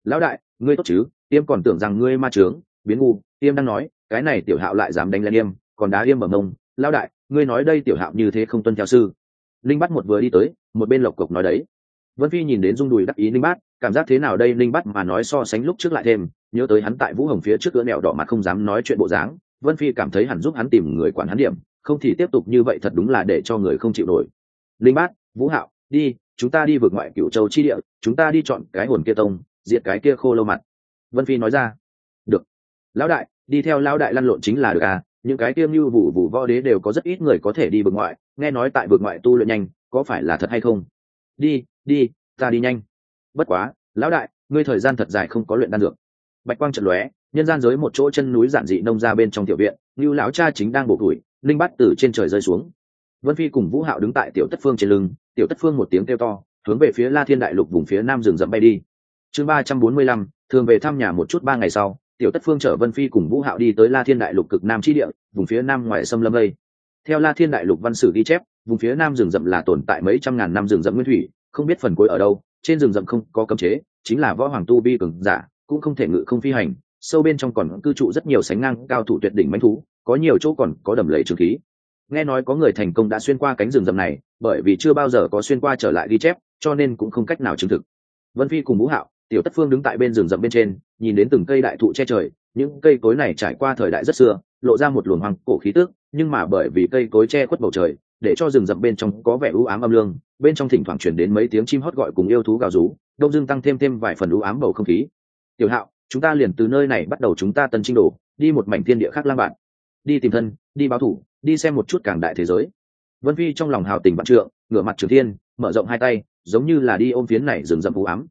lão đại ngươi tốt chứ? Yêm còn tưởng rằng ngươi ma trướng biến ngu. Yêm đang nói cái này tiểu hạo lại dám đánh lên Yêm, còn đá Yêm ở mông. Lão đại ngươi nói đây tiểu hạo như thế không tuân theo sư. Linh Bát một vừa đi tới, một bên lộc cộc nói đấy. Vân Phi nhìn đến rung đùi đắc ý Linh Bát, cảm giác thế nào đây? Linh Bát mà nói so sánh lúc trước lại thêm, nhớ tới hắn tại Vũ Hồng phía trước cửa nẹo đỏ mặt không dám nói chuyện bộ dáng, Vân Phi cảm thấy hẳn giúp hắn tìm người quản hắn điểm, không thì tiếp tục như vậy thật đúng là để cho người không chịu nổi. Linh Bát, Vũ Hạo, đi, chúng ta đi vượt ngoại Cửu Châu chi địa, chúng ta đi chọn cái hồn kia tông, diệt cái kia khô lâu mặt. Vân Phi nói ra. Được. Lão đại, đi theo lão đại lăn lộn chính là được à? Những cái tiêm như vũ võ đế đều có rất ít người có thể đi vượt ngoại, nghe nói tại vượt ngoại tu luyện nhanh, có phải là thật hay không? Đi, ta đi nhanh. Bất quá, lão đại, ngươi thời gian thật dài không có luyện đan dược. Bạch quang chợt lóe, nhân gian giới một chỗ chân núi giản dị nông ra bên trong tiểu viện, như lão cha chính đang bổ tuổi, linh bát từ trên trời rơi xuống. Vân Phi cùng Vũ Hạo đứng tại tiểu Tất Phương trên lưng, tiểu Tất Phương một tiếng kêu to, hướng về phía La Thiên Đại Lục vùng phía nam rừng rậm bay đi. Chương 345, thường về thăm nhà một chút. 3 ngày sau, tiểu Tất Phương chở Vân Phi cùng Vũ Hạo đi tới La Thiên Đại Lục cực nam chi địa, vùng phía nam ngoài sâm lâm đây. Theo La Thiên Đại Lục văn sử ghi chép, vùng phía nam rừng rậm là tồn tại mấy trăm ngàn năm rừng rậm nguyên thủy, không biết phần cuối ở đâu. Trên rừng rậm không có cấm chế, chính là võ hoàng tu vi cường giả cũng không thể ngự không phi hành. Sâu bên trong còn cư trụ rất nhiều sánh ngang cao thủ tuyệt đỉnh mãnh thú, có nhiều chỗ còn có đầm lầy trường khí. Nghe nói có người thành công đã xuyên qua cánh rừng rậm này, bởi vì chưa bao giờ có xuyên qua trở lại ghi chép, cho nên cũng không cách nào chứng thực. Vân Phi cùng Vũ Hạo, tiểu Tất Phương đứng tại bên rừng rậm bên trên, nhìn đến từng cây đại thụ che trời, những cây cối này trải qua thời đại rất xưa, lộ ra một luồng hoang cổ khí tức, nhưng mà bởi vì cây cối che khuất bầu trời, để cho rừng rậm bên trong có vẻ u ám âm lương, bên trong thỉnh thoảng truyền đến mấy tiếng chim hót gọi cùng yêu thú gào rú, đông dương tăng thêm vài phần u ám bầu không khí. Tiểu Hạo, chúng ta liền từ nơi này bắt đầu chúng ta tân chinh đồ, đi một mảnh thiên địa khác lang bạn, đi tìm thân, đi báo thủ, đi xem một chút càng đại thế giới. Vân Phi trong lòng hào tình vạn trượng, ngửa mặt trường thiên, mở rộng hai tay, giống như là đi ôm phiến này rừng rậm u ám.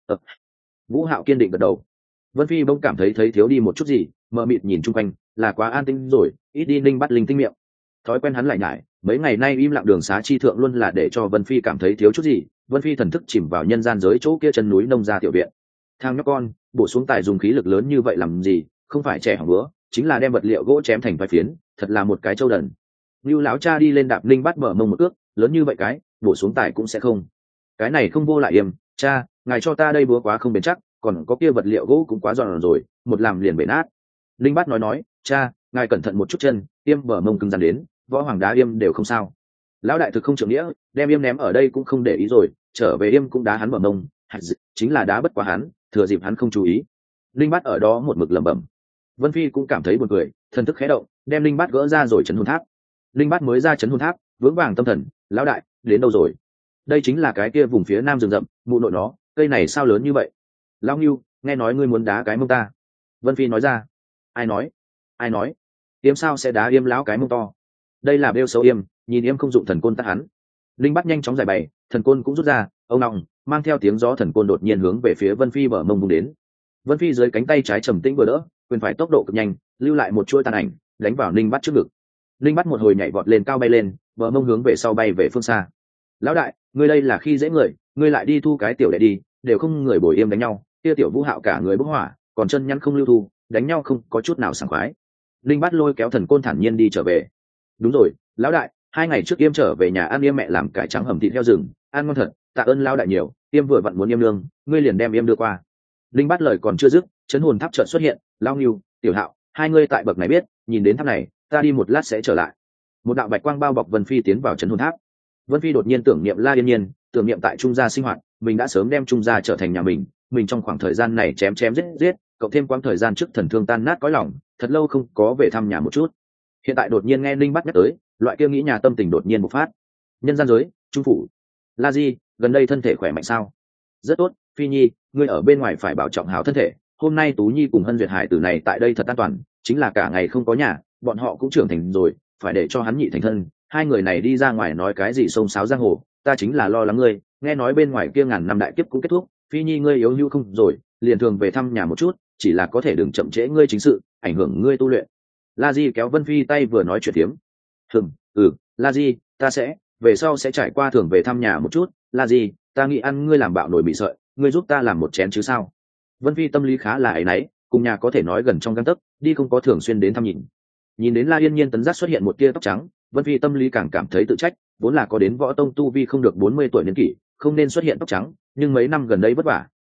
Vũ Hạo kiên định gật đầu. Vân Phi bỗng cảm thấy thiếu đi một chút gì, mờ mịt nhìn chung quanh, là quá an tĩnh rồi, ít đi ninh bắt linh tinh miệng. Thói quen hắn lại nhải, mấy ngày nay im lặng đường xá chi thượng luôn là để cho Vân Phi cảm thấy thiếu chút gì. Vân Phi thần thức chìm vào nhân gian giới chỗ kia chân núi nông gia tiểu viện. Thang nhóc con, bổ xuống tài dùng khí lực lớn như vậy làm gì? Không phải trẻ hỏng bữa, chính là đem vật liệu gỗ chém thành vài phiến, thật là một cái trâu đần. Lưu lão cha đi lên đạp ninh bắt mở mông một ước, lớn như vậy cái, bổ xuống tài cũng sẽ không. Cái này không vô lại im, cha, ngài cho ta đây búa quá không bền chắc, còn có kia vật liệu gỗ cũng quá giòn rồi, một làm liền bể nát. Linh Bát nói, cha, ngài cẩn thận một chút chân, Yêm bờ mông cứng rắn đến, võ hoàng đá Yêm đều không sao. Lão đại thực không trưởng nghĩa, đem Yêm ném ở đây cũng không để ý rồi, trở về Yêm cũng đá hắn bờ mông, chính là đá bất quá hắn, thừa dịp hắn không chú ý. Linh Bát ở đó một mực lẩm bẩm. Vân Phi cũng cảm thấy buồn cười, thần thức khẽ động, đem Linh Bát gỡ ra rồi chấn hồn tháp. Linh Bát mới ra chấn hồn tháp, vững vàng tâm thần, lão đại, đến đâu rồi? Đây chính là cái kia vùng phía nam rừng rậm, mụ nội nó, cây này sao lớn như vậy? Lão Ngưu, nghe nói ngươi muốn đá cái mông ta. Vân Phi nói ra. Ai nói? Yêm sao sẽ đá Yêm lão cái mông to? Đây là bêu xấu Yêm, nhìn Yêm không dụng thần côn tắt hắn. Linh bắt nhanh chóng giải bày, thần côn cũng rút ra, ông nòng, mang theo tiếng gió thần côn đột nhiên hướng về phía Vân Phi bờ mông bung đến. Vân Phi dưới cánh tay trái trầm tĩnh vừa đỡ, quyền phải tốc độ cực nhanh, lưu lại một chuỗi tàn ảnh, đánh vào Linh bắt trước ngực. Linh bắt một hồi nhảy vọt lên cao bay lên, bờ mông hướng về sau bay về phương xa. Lão đại, ngươi đây là khi dễ người, ngươi lại đi thu cái tiểu đệ đi, đều không người bồi Yêm đánh nhau, kia tiểu Vũ Hạo cả người bốc hỏa, còn chân nhăn không lưu thu, đánh nhau không có chút nào sảng khoái. Linh Bát lôi kéo thần côn thản nhiên đi trở về. Đúng rồi, lão đại, 2 ngày trước Yêm trở về nhà ăn Yêm mẹ làm cải trắng hầm thịt heo rừng, ăn ngon thật, tạ ơn lão đại nhiều. Yêm vừa vặn muốn Yêm lương, ngươi liền đem Yêm đưa qua. Linh Bát lời còn chưa dứt, chấn hồn tháp chợt xuất hiện, Lão Ngưu, Tiểu Hạo, hai ngươi tại bậc này biết, nhìn đến tháp này, ta đi một lát sẽ trở lại. Một đạo bạch quang bao bọc Vân Phi tiến vào chấn hồn tháp. Vân Phi đột nhiên tưởng niệm La Yên Nhiên, tưởng niệm tại Trung gia sinh hoạt, mình đã sớm đem Trung gia trở thành nhà mình trong khoảng thời gian này chém giết, cộng thêm quãng thời gian trước thần thương tan nát cõi lòng, thật lâu không có về thăm nhà một chút. Hiện tại đột nhiên nghe Linh Bát nhắc tới, loại kia nghĩ nhà tâm tình đột nhiên bộc phát. Nhân gian giới, Trung phủ, La Di, gần đây thân thể khỏe mạnh sao? Rất tốt, Phi Nhi, ngươi ở bên ngoài phải bảo trọng hảo thân thể. Hôm nay Tú Nhi cùng Hân Duyệt Hải tử này tại đây thật an toàn, chính là cả ngày không có nhà, bọn họ cũng trưởng thành rồi, phải để cho hắn nhị thành thân. Hai người này đi ra ngoài nói cái gì xông xáo giang hồ, ta chính là lo lắng ngươi. Nghe nói bên ngoài kia ngàn năm đại kiếp cũng kết thúc, Phi Nhi ngươi yếu hữu không rồi, liền thường về thăm nhà một chút, chỉ là có thể đừng chậm trễ ngươi chính sự, ảnh hưởng ngươi tu luyện. La Di kéo Vân Phi tay vừa nói chuyện tiếm. La Di, ta sẽ về sau sẽ trải qua thường về thăm nhà một chút. La Di, ta nghĩ ăn ngươi làm bạo nồi bị sợi, ngươi giúp ta làm một chén chứ sao? Vân Phi tâm lý khá là áy náy, cùng nhà có thể nói gần trong gang tấc, đi không có thường xuyên đến thăm nhìn đến La Yên Nhiên tấn giác xuất hiện một tia tóc trắng, Vân Phi tâm lý càng cảm thấy tự trách, vốn là có đến võ tông tu vi không được 40 tuổi niên kỷ, không nên xuất hiện tóc trắng, nhưng mấy năm gần đây vất vả,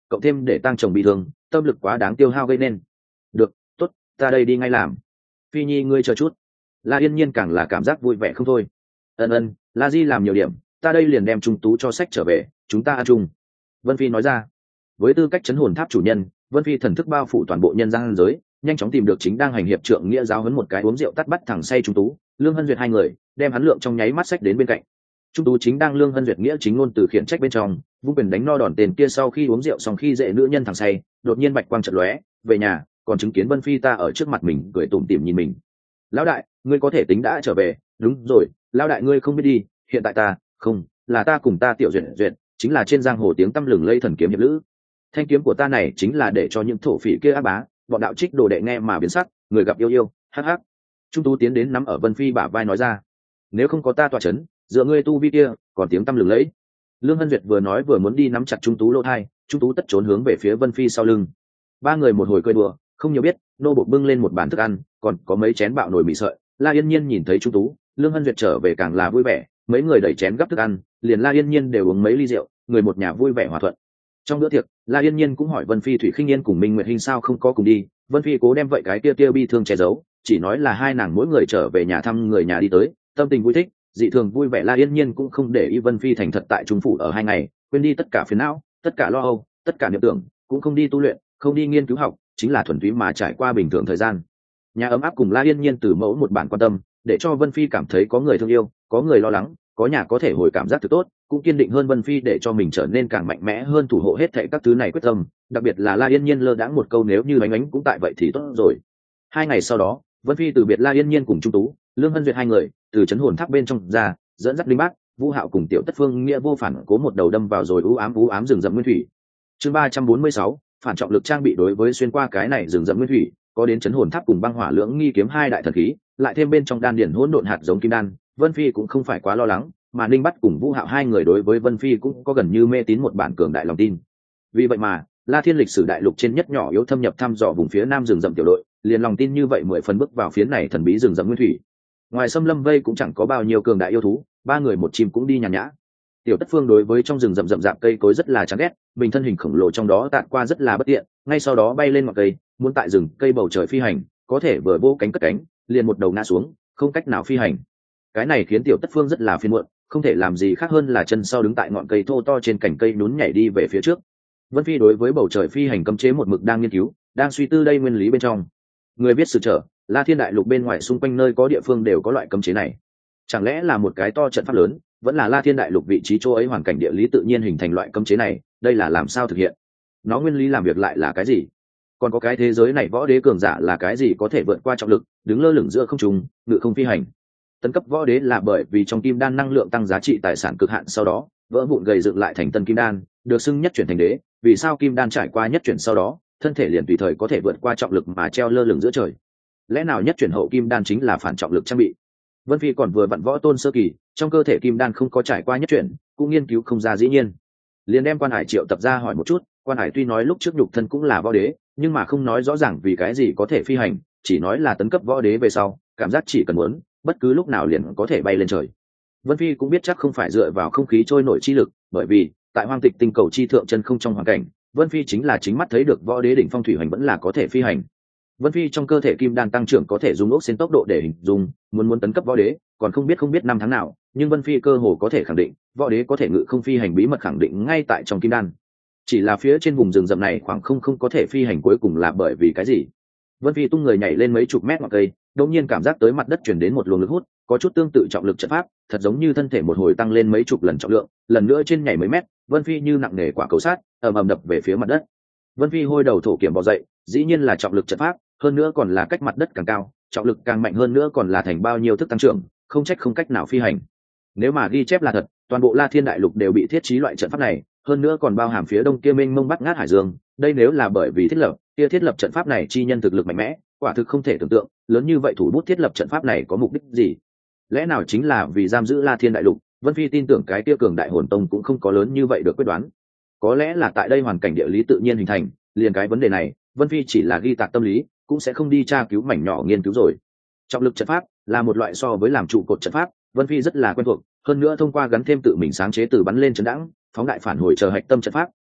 cộng thêm để tăng chồng bị thương, tâm lực quá đáng tiêu hao gây nên. Được, tốt, ta đây đi ngay làm. Phi Nhi ngươi chờ chút. La Yên Nhiên càng là cảm giác vui vẻ không thôi. Ân, La Di làm nhiều điểm, ta đây liền đem Trung Tú cho sách trở về, chúng ta ăn chung. Vân Phi nói ra. Với tư cách chấn hồn tháp chủ nhân, Vân Phi thần thức bao phủ toàn bộ nhân gian giới, nhanh chóng tìm được chính đang hành hiệp trượng nghĩa giáo huấn một cái uống rượu tắt bắt thẳng say Trung Tú, Lương Hân Duyệt hai người, đem hắn lượng trong nháy mắt sách đến bên cạnh. Trung Tú chính đang Lương Hân Duyệt nghĩa chính ngôn từ khiển trách bên trong, vung quyền đánh no đòn tên kia sau khi uống rượu xong khi dễ nữ nhân thằng say, đột nhiên bạch quang chợt lóe, về nhà, còn chứng kiến Vân Phi ta ở trước mặt mình cười tủm tỉm nhìn mình. Lão đại, ngươi có thể tính đã trở về, đúng rồi, lão đại ngươi không biết đi, hiện tại ta, không, là ta cùng ta tiểu duyệt, chính là trên giang hồ tiếng tăm lừng lây thần kiếm hiệp lữ. Thanh kiếm của ta này chính là để cho những thổ phỉ kia ác bá, bọn đạo trích đồ đệ nghe mà biến sắc, người gặp yêu, hắc hắc. Trung Tú tiến đến nắm ở Vân Phi bả vai nói ra, nếu không có ta tọa chấn, dựa ngươi tu vi kia, còn tiếng tăm lừng lẫy. Lương Hân Duyệt vừa nói vừa muốn đi nắm chặt Trung Tú lỗ thai, Trung Tú tất trốn hướng về phía Vân Phi sau lưng. Ba người một hồi cười đùa, không nhiều biết, nô bộc bưng lên một bàn thức ăn, còn có mấy chén bạo nồi mì sợi. La Yên Nhiên nhìn thấy Trung Tú, Lương Hân Duyệt trở về càng là vui vẻ, mấy người đẩy chén gắp thức ăn, liền La Yên Nhiên đều uống mấy ly rượu, người một nhà vui vẻ hòa thuận. Trong bữa tiệc, La Yên Nhiên cũng hỏi Vân Phi Thủy Khinh Yên cùng Minh Nguyệt Hinh sao không có cùng đi. Vân Phi cố đem vậy cái tia bi thương che giấu, chỉ nói là hai nàng mỗi người trở về nhà thăm người nhà đi tới, tâm tình vui thích, dị thường vui vẻ. La Yên Nhiên cũng không để ý Vân Phi thành thật tại Trung phủ ở 2 ngày, quên đi tất cả phiền não, tất cả lo âu, tất cả niệm tưởng, cũng không đi tu luyện, không đi nghiên cứu học, chính là thuần túy mà trải qua bình thường thời gian. Nhà ấm áp cùng La Yên Nhiên từ mẫu một bản quan tâm, để cho Vân Phi cảm thấy có người thương yêu, có người lo lắng, có nhà có thể hồi cảm giác thực tốt, cũng kiên định hơn Vân Phi để cho mình trở nên càng mạnh mẽ hơn, thủ hộ hết thảy các thứ này quyết tâm. Đặc biệt là La Yên Nhiên lơ đãng một câu nếu như ánh cũng tại vậy thì tốt rồi. 2 ngày sau đó, Vân Phi từ biệt La Yên Nhiên cùng Trung Tú, Lương Hân Duyệt hai người, từ chấn hồn tháp bên trong ra, dẫn dắt Linh Bác, Vũ Hạo cùng Tiểu Tất Phương nghĩa vô phản cố một đầu đâm vào rồi u ám rừng rậm nguyên thủy. Chương 346, phản trọng lực trang bị đối với xuyên qua cái này rừng rậm nguyên thủy, có đến chấn hồn tháp cùng băng hỏa lưỡng nghi kiếm hai đại thần khí, lại thêm bên trong đan điển hỗn độn hạt giống kim đan, Vân Phi cũng không phải quá lo lắng, mà Linh Bác cùng Vũ Hạo hai người đối với Vân Phi cũng có gần như mê tín một bản cường đại lòng tin. Vì vậy mà, La Thiên lịch sử đại lục trên nhất nhỏ yếu thâm nhập thăm dò vùng phía nam rừng rậm tiểu đội, liền lòng tin như vậy 10 phần bước vào phía này thần bí rừng rậm nguyên thủy. Ngoài xâm lâm vây cũng chẳng có bao nhiêu cường đại yêu thú, ba người một chim cũng đi nhàn nhã. Tiểu Tất Phương đối với trong rừng rậm rậm rạp cây cối rất là chán ghét, bình thân hình khổng lồ trong đó tạt qua rất là bất tiện, ngay sau đó bay lên ngọn cây, muốn tại rừng cây bầu trời phi hành, có thể vừa vỗ cánh cất cánh, liền một đầu ngã xuống, không cách nào phi hành. Cái này khiến Tiểu Tất Phương rất là phiền muộn, không thể làm gì khác hơn là chân sau đứng tại ngọn cây thô to trên cành cây nhún nhảy đi về phía trước. Vân Phi đối với bầu trời phi hành cấm chế một mực đang nghiên cứu, đang suy tư đây nguyên lý bên trong. Người biết sự trở, La Thiên đại lục bên ngoài xung quanh nơi có địa phương đều có loại cấm chế này. Chẳng lẽ là một cái to trận pháp lớn, vẫn là La Thiên đại lục vị trí chỗ ấy hoàn cảnh địa lý tự nhiên hình thành loại cấm chế này, đây là làm sao thực hiện? Nó nguyên lý làm việc lại là cái gì? Còn có cái thế giới này võ đế cường giả là cái gì có thể vượt qua trọng lực, đứng lơ lửng giữa không trung, ngự không phi hành? Tấn cấp võ đế là bởi vì trong kim đan năng lượng tăng giá trị tài sản cực hạn, sau đó vỡ vụn gầy dựng lại thành tân kim đan, được xưng nhất chuyển thành đế. Vì sao kim đan trải qua nhất chuyển sau đó, thân thể liền tùy thời có thể vượt qua trọng lực mà treo lơ lửng giữa trời? Lẽ nào nhất chuyển hậu kim đan chính là phản trọng lực trang bị? Vân Phi còn vừa vặn võ tôn sơ kỳ, trong cơ thể kim đan không có trải qua nhất chuyển, cũng nghiên cứu không ra dĩ nhiên. Liền đem Quan Hải triệu tập ra hỏi một chút. Quan Hải tuy nói lúc trước nhục thân cũng là võ đế, nhưng mà không nói rõ ràng vì cái gì có thể phi hành, chỉ nói là tấn cấp võ đế về sau, cảm giác chỉ cần muốn, bất cứ lúc nào liền có thể bay lên trời. Vân Phi cũng biết chắc không phải dựa vào không khí trôi nổi chi lực, bởi vì tại hoang tịch tinh cầu chi thượng chân không trong hoàn cảnh, Vân Phi chính là chính mắt thấy được võ đế đỉnh phong thủy hành vẫn là có thể phi hành. Vân Phi trong cơ thể kim đan tăng trưởng có thể dùng ốc xên tốc độ để hình dung, muốn tấn cấp võ đế, còn không biết năm tháng nào, nhưng Vân Phi cơ hồ có thể khẳng định, võ đế có thể ngự không phi hành bí mật khẳng định ngay tại trong kim đan. Chỉ là phía trên vùng rừng rậm này khoảng không có thể phi hành cuối cùng là bởi vì cái gì? Vân Phi tung người nhảy lên mấy chục mét ngọn cây, đột nhiên cảm giác tới mặt đất truyền đến một luồng lực hút, có chút tương tự trọng lực trận pháp, thật giống như thân thể một hồi tăng lên mấy chục lần trọng lượng, lần nữa trên nhảy mấy mét, Vân Phi như nặng nề quả cầu sắt, ầm đập về phía mặt đất. Vân Phi hôi đầu thổ kiểm bò dậy, dĩ nhiên là trọng lực trận pháp, hơn nữa còn là cách mặt đất càng cao, trọng lực càng mạnh hơn nữa còn là thành bao nhiêu thức tăng trưởng, không trách không cách nào phi hành. Nếu mà ghi chép là thật, toàn bộ La Thiên đại lục đều bị thiết trí loại trận pháp này, hơn nữa còn bao hàm phía đông kia mênh mông bắt ngát hải dương. Đây nếu là bởi vì thiết lập trận pháp này chi nhân thực lực mạnh mẽ, quả thực không thể tưởng tượng, lớn như vậy thủ bút thiết lập trận pháp này có mục đích gì? Lẽ nào chính là vì giam giữ La Thiên đại lục? Vân Phi tin tưởng cái kia cường đại hồn tông cũng không có lớn như vậy được quyết đoán. Có lẽ là tại đây hoàn cảnh địa lý tự nhiên hình thành, liền cái vấn đề này, Vân Phi chỉ là ghi tạc tâm lý, cũng sẽ không đi tra cứu mảnh nhỏ nghiên cứu rồi. Trọng lực trận pháp là một loại so với làm trụ cột trận pháp, Vân Phi rất là quen thuộc, hơn nữa thông qua gắn thêm tự mình sáng chế từ bắn lên chấn đãng, phóng đại phản hồi chờ hạch tâm trận pháp,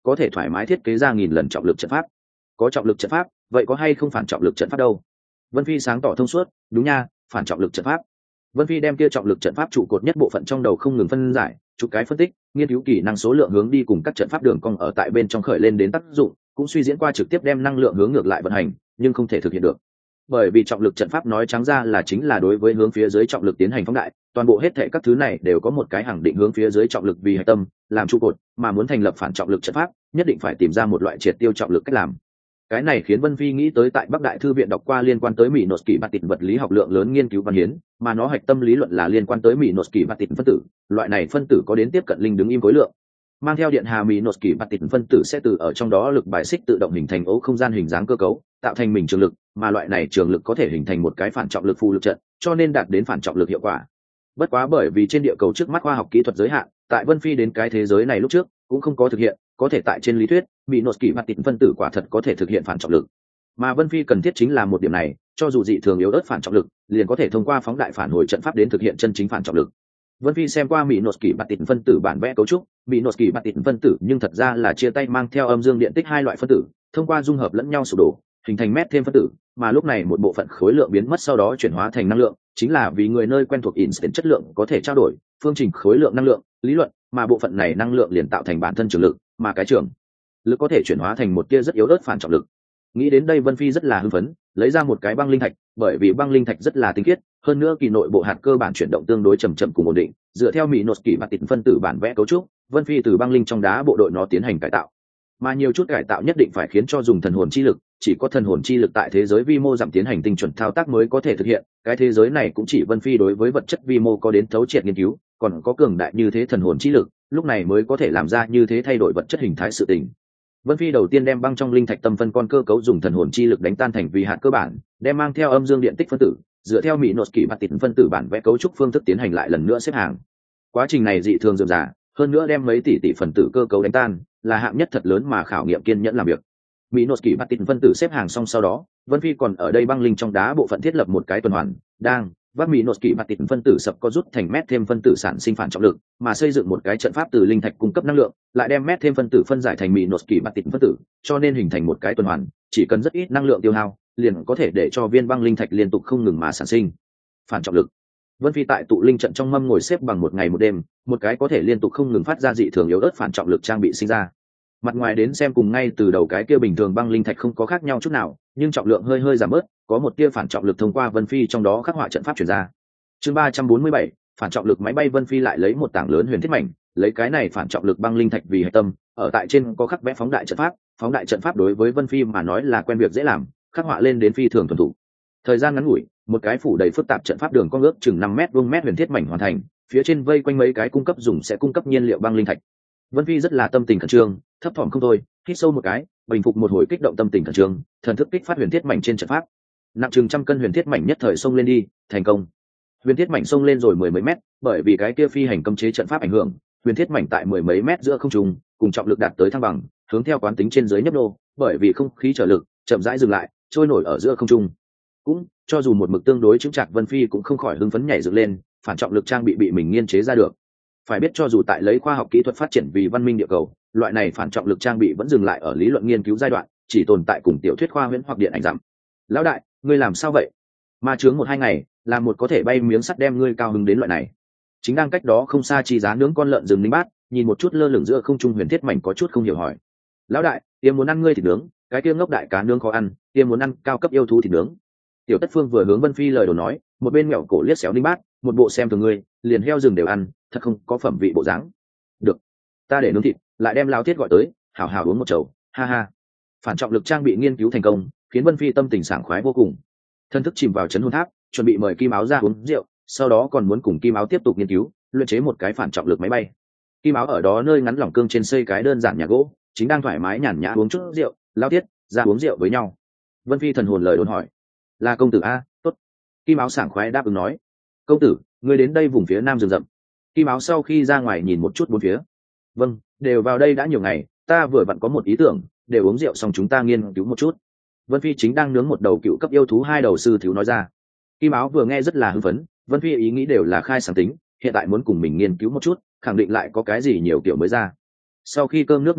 có thể thoải mái thiết kế ra 1000 lần trọng lực trận pháp. Có trọng lực trận pháp, vậy có hay không phản trọng lực trận pháp đâu? Vân Phi sáng tỏ thông suốt, đúng nha, phản trọng lực trận pháp. Vân Phi đem kia trọng lực trận pháp trụ cột nhất bộ phận trong đầu không ngừng phân giải, chụp cái phân tích, nghiên cứu kỹ năng số lượng hướng đi cùng các trận pháp đường cong ở tại bên trong khởi lên đến tác dụng, cũng suy diễn qua trực tiếp đem năng lượng hướng ngược lại vận hành, nhưng không thể thực hiện được. Bởi vì trọng lực trận pháp nói trắng ra là chính là đối với hướng phía dưới trọng lực tiến hành phóng đại, toàn bộ hết thảy các thứ này đều có một cái hàng định hướng phía dưới trọng lực vì hạch tâm, làm trụ cột, mà muốn thành lập phản trọng lực trận pháp, nhất định phải tìm ra một loại triệt tiêu trọng lực cách làm. Cái này khiến Vân Phi nghĩ tới tại Bắc Đại thư viện đọc qua liên quan tới Mỹ Nốt Kỳ Bạt Tịt vật lý học lượng lớn nghiên cứu văn hiến, mà nó hạch tâm lý luận là liên quan tới Mỹ Nốt Kỳ Bạt Tịt phân tử, loại này phân tử có đến tiếp cận linh đứng im khối lượng. Mang theo điện hà Mỹ Nốt Kỳ Bạt Tịt phân tử sẽ từ ở trong đó lực bài xích tự động hình thành ố không gian hình dáng cơ cấu, tạo thành mình trường lực, mà loại này trường lực có thể hình thành một cái phản trọng lực phù lực trận, cho nên đạt đến phản trọng lực hiệu quả. Bất quá bởi vì trên địa cầu trước mắt khoa học kỹ thuật giới hạn, tại Vân Phi đến cái thế giới này lúc trước cũng không có thực hiện, có thể tại trên lý thuyết, Mỹ Nốt Kỳ Bạt Tịt phân tử quả thật có thể thực hiện phản trọng lực. Mà Vân Phi cần thiết chính là một điểm này, cho dù dị thường yếu ớt phản trọng lực, liền có thể thông qua phóng đại phản hồi trận pháp đến thực hiện chân chính phản trọng lực. Vân Phi xem qua Mỹ Nốt Kỳ Bạt Tịt phân tử bản vẽ cấu trúc, Mỹ Nốt Kỳ Bạt Tịt phân tử nhưng thật ra là chia tay mang theo âm dương điện tích hai loại phân tử, thông qua dung hợp lẫn nhau sụp đổ, hình thành mét thêm phân tử, mà lúc này một bộ phận khối lượng biến mất sau đó chuyển hóa thành năng lượng, chính là vì người nơi quen thuộc instant chất lượng có thể trao đổi, phương trình khối lượng năng lượng, lý luận, mà bộ phận này năng lượng liền tạo thành bản thân trường lực, mà cái trường lực có thể chuyển hóa thành một tia rất yếu ớt phản trọng lực. Nghĩ đến đây Vân Phi rất là hưng phấn, lấy ra một cái băng linh thạch, bởi vì băng linh thạch rất là tinh khiết, hơn nữa kỳ nội bộ hạt cơ bản chuyển động tương đối chậm chậm cùng ổn định, dựa theo Mỹ Nốt Kỳ Bạt Tịt phân tử bản vẽ cấu trúc, Vân Phi từ băng linh trong đá bộ đội nó tiến hành cải tạo. Mà nhiều chút cải tạo nhất định phải khiến cho dùng thần hồn chi lực, chỉ có thần hồn chi lực tại thế giới vi mô giảm tiến hành tinh chuẩn thao tác mới có thể thực hiện, cái thế giới này cũng chỉ Vân Phi đối với vật chất vi mô có đến thấu triệt nghiên cứu, còn có cường đại như thế thần hồn chi lực, lúc này mới có thể làm ra như thế thay đổi vật chất hình thái sự tình. Vân Phi đầu tiên đem băng trong linh thạch tâm phân con cơ cấu dùng thần hồn chi lực đánh tan thành vi hạt cơ bản, đem mang theo âm dương điện tích phân tử, dựa theo Mỹ Nốt Kỳ Bạt Tịt phân tử bản vẽ cấu trúc phương thức tiến hành lại lần nữa xếp hàng. Quá trình này dị thường rườm rà, hơn nữa đem mấy tỷ phần tử cơ cấu đánh tan, là hạng nhất thật lớn mà khảo nghiệm kiên nhẫn làm việc. Mỹ Nốt Kỳ Bạt Tịt phân tử xếp hàng xong sau đó, Vân Phi còn ở đây băng linh trong đá bộ phận thiết lập một cái tuần hoàn, đang vác Mỹ Nốt Kỳ Bạt Tịt phân tử sập có rút thành mét thêm phân tử sản sinh phản trọng lực, mà xây dựng một cái trận pháp từ linh thạch cung cấp năng lượng, lại đem mét thêm phân tử phân giải thành Mỹ Nốt Kỳ Bạt Tịt phân tử, cho nên hình thành một cái tuần hoàn, chỉ cần rất ít năng lượng tiêu hao, liền có thể để cho viên băng linh thạch liên tục không ngừng mà sản sinh phản trọng lực. Vân Phi tại tụ linh trận trong mâm ngồi xếp bằng một ngày một đêm, một cái có thể liên tục không ngừng phát ra dị thường yếu ớt phản trọng lực trang bị sinh ra. Mặt ngoài đến xem cùng ngay từ đầu cái kia bình thường băng linh thạch không có khác nhau chút nào, nhưng trọng lượng hơi hơi giảm bớt, có một tia phản trọng lực thông qua Vân Phi trong đó khắc họa trận pháp truyền ra. Chương 347, phản trọng lực máy bay. Vân Phi lại lấy một tảng lớn huyền thiết mảnh, lấy cái này phản trọng lực băng linh thạch vì hệ tâm, ở tại trên có khắc vẽ phóng đại trận pháp đối với Vân Phi mà nói là quen việc dễ làm, khắc họa lên đến phi thường thuần thục. Thời gian ngắn ngủi, một cái phủ đầy phức tạp trận pháp đường cong ước chừng 5 mét vuông huyền thiết mảnh hoàn thành, phía trên vây quanh mấy cái cung cấp nhiên liệu băng linh thạch. Vân Phi rất là tâm tình khẩn trương, thấp thỏm không thôi, hít sâu một cái, bình phục một hồi kích động tâm tình khẩn trương, thần thức kích phát huyền thiết mảnh trên trận pháp. Nặng chừng 100 cân huyền thiết mảnh nhất thời xông lên đi, thành công. Huyền thiết mảnh xông lên rồi mười mấy mét, bởi vì cái kia phi hành cấm chế trận pháp ảnh hưởng, huyền thiết mảnh tại mười mấy mét giữa không trung, cùng trọng lực đạt tới thăng bằng, hướng theo quán tính trên dưới nhấp nô, bởi vì không khí trở lực, chậm rãi dừng lại, trôi nổi ở giữa không trung. Cũng, cho dù một mực tương đối chứng chặt, Vân Phi cũng không khỏi hưng phấn nhảy dựng lên, phản trọng lực trang bị mình nghiên chế ra được. Phải biết cho dù tại lấy khoa học kỹ thuật phát triển vì văn minh địa cầu, loại này phản trọng lực trang bị vẫn dừng lại ở lý luận nghiên cứu giai đoạn, chỉ tồn tại cùng tiểu thuyết khoa huyễn hoặc điện ảnh giảm. Lão đại, ngươi làm sao vậy? Ma chướng 1-2 ngày, làm một có thể bay miếng sắt đem ngươi cao hứng đến loại này. Chính đang cách đó không xa chi giá nướng con lợn rừng Ninh Bát, nhìn một chút lơ lửng giữa không trung huyền thiết mảnh có chút không hiểu hỏi: lão đại, tiêm muốn ăn ngươi thịt nướng, cái kia ngốc đại cá nướng khó ăn, tiêm muốn ăn cao cấp yêu thú thịt nướng. Tiểu Tất Phương vừa hướng Vân Phi lời đồn nói, một bên mẹo cổ liếc xéo Ninh Bát, một bộ xem thường ngươi, liền heo rừng đều ăn, thật không có phẩm vị bộ dáng. Được, ta để nướng thịt, lại đem lao thiết gọi tới, hảo hảo uống một chầu, ha ha. Phản trọng lực trang bị nghiên cứu thành công, khiến Vân Phi tâm tình sảng khoái vô cùng. Thân thức chìm vào chấn hồn tháp, chuẩn bị mời Kim Áo ra uống rượu, sau đó còn muốn cùng Kim Áo tiếp tục nghiên cứu, luyện chế một cái phản trọng lực máy bay. Kim Áo ở đó nơi ngắn lỏng cương trên xây cái đơn giản nhà gỗ, chính đang thoải mái nhàn nhã uống chút rượu, lao thiết ra uống rượu với nhau. Vân Phi thần hồn lời đồn hỏi: là công tử a? Tốt. Kim Áo sảng khoái đáp ứng nói: công tử, ngươi đến đây vùng phía nam rừng rậm. Kim Áo sau khi ra ngoài nhìn một chút bốn phía: vâng, đều vào đây đã nhiều ngày, ta vừa vặn có một ý tưởng, đều uống rượu xong chúng ta nghiên cứu một chút. Vân Phi chính đang nướng một đầu cựu cấp yêu thú 2 đầu sư thiếu nói ra. Kim Áo vừa nghe rất là hưng phấn, Vân Phi ý nghĩ đều là khai sáng tính, hiện tại muốn cùng mình nghiên cứu một chút, khẳng định lại có cái gì nhiều kiểu mới ra. Sau khi cơm nước no nê,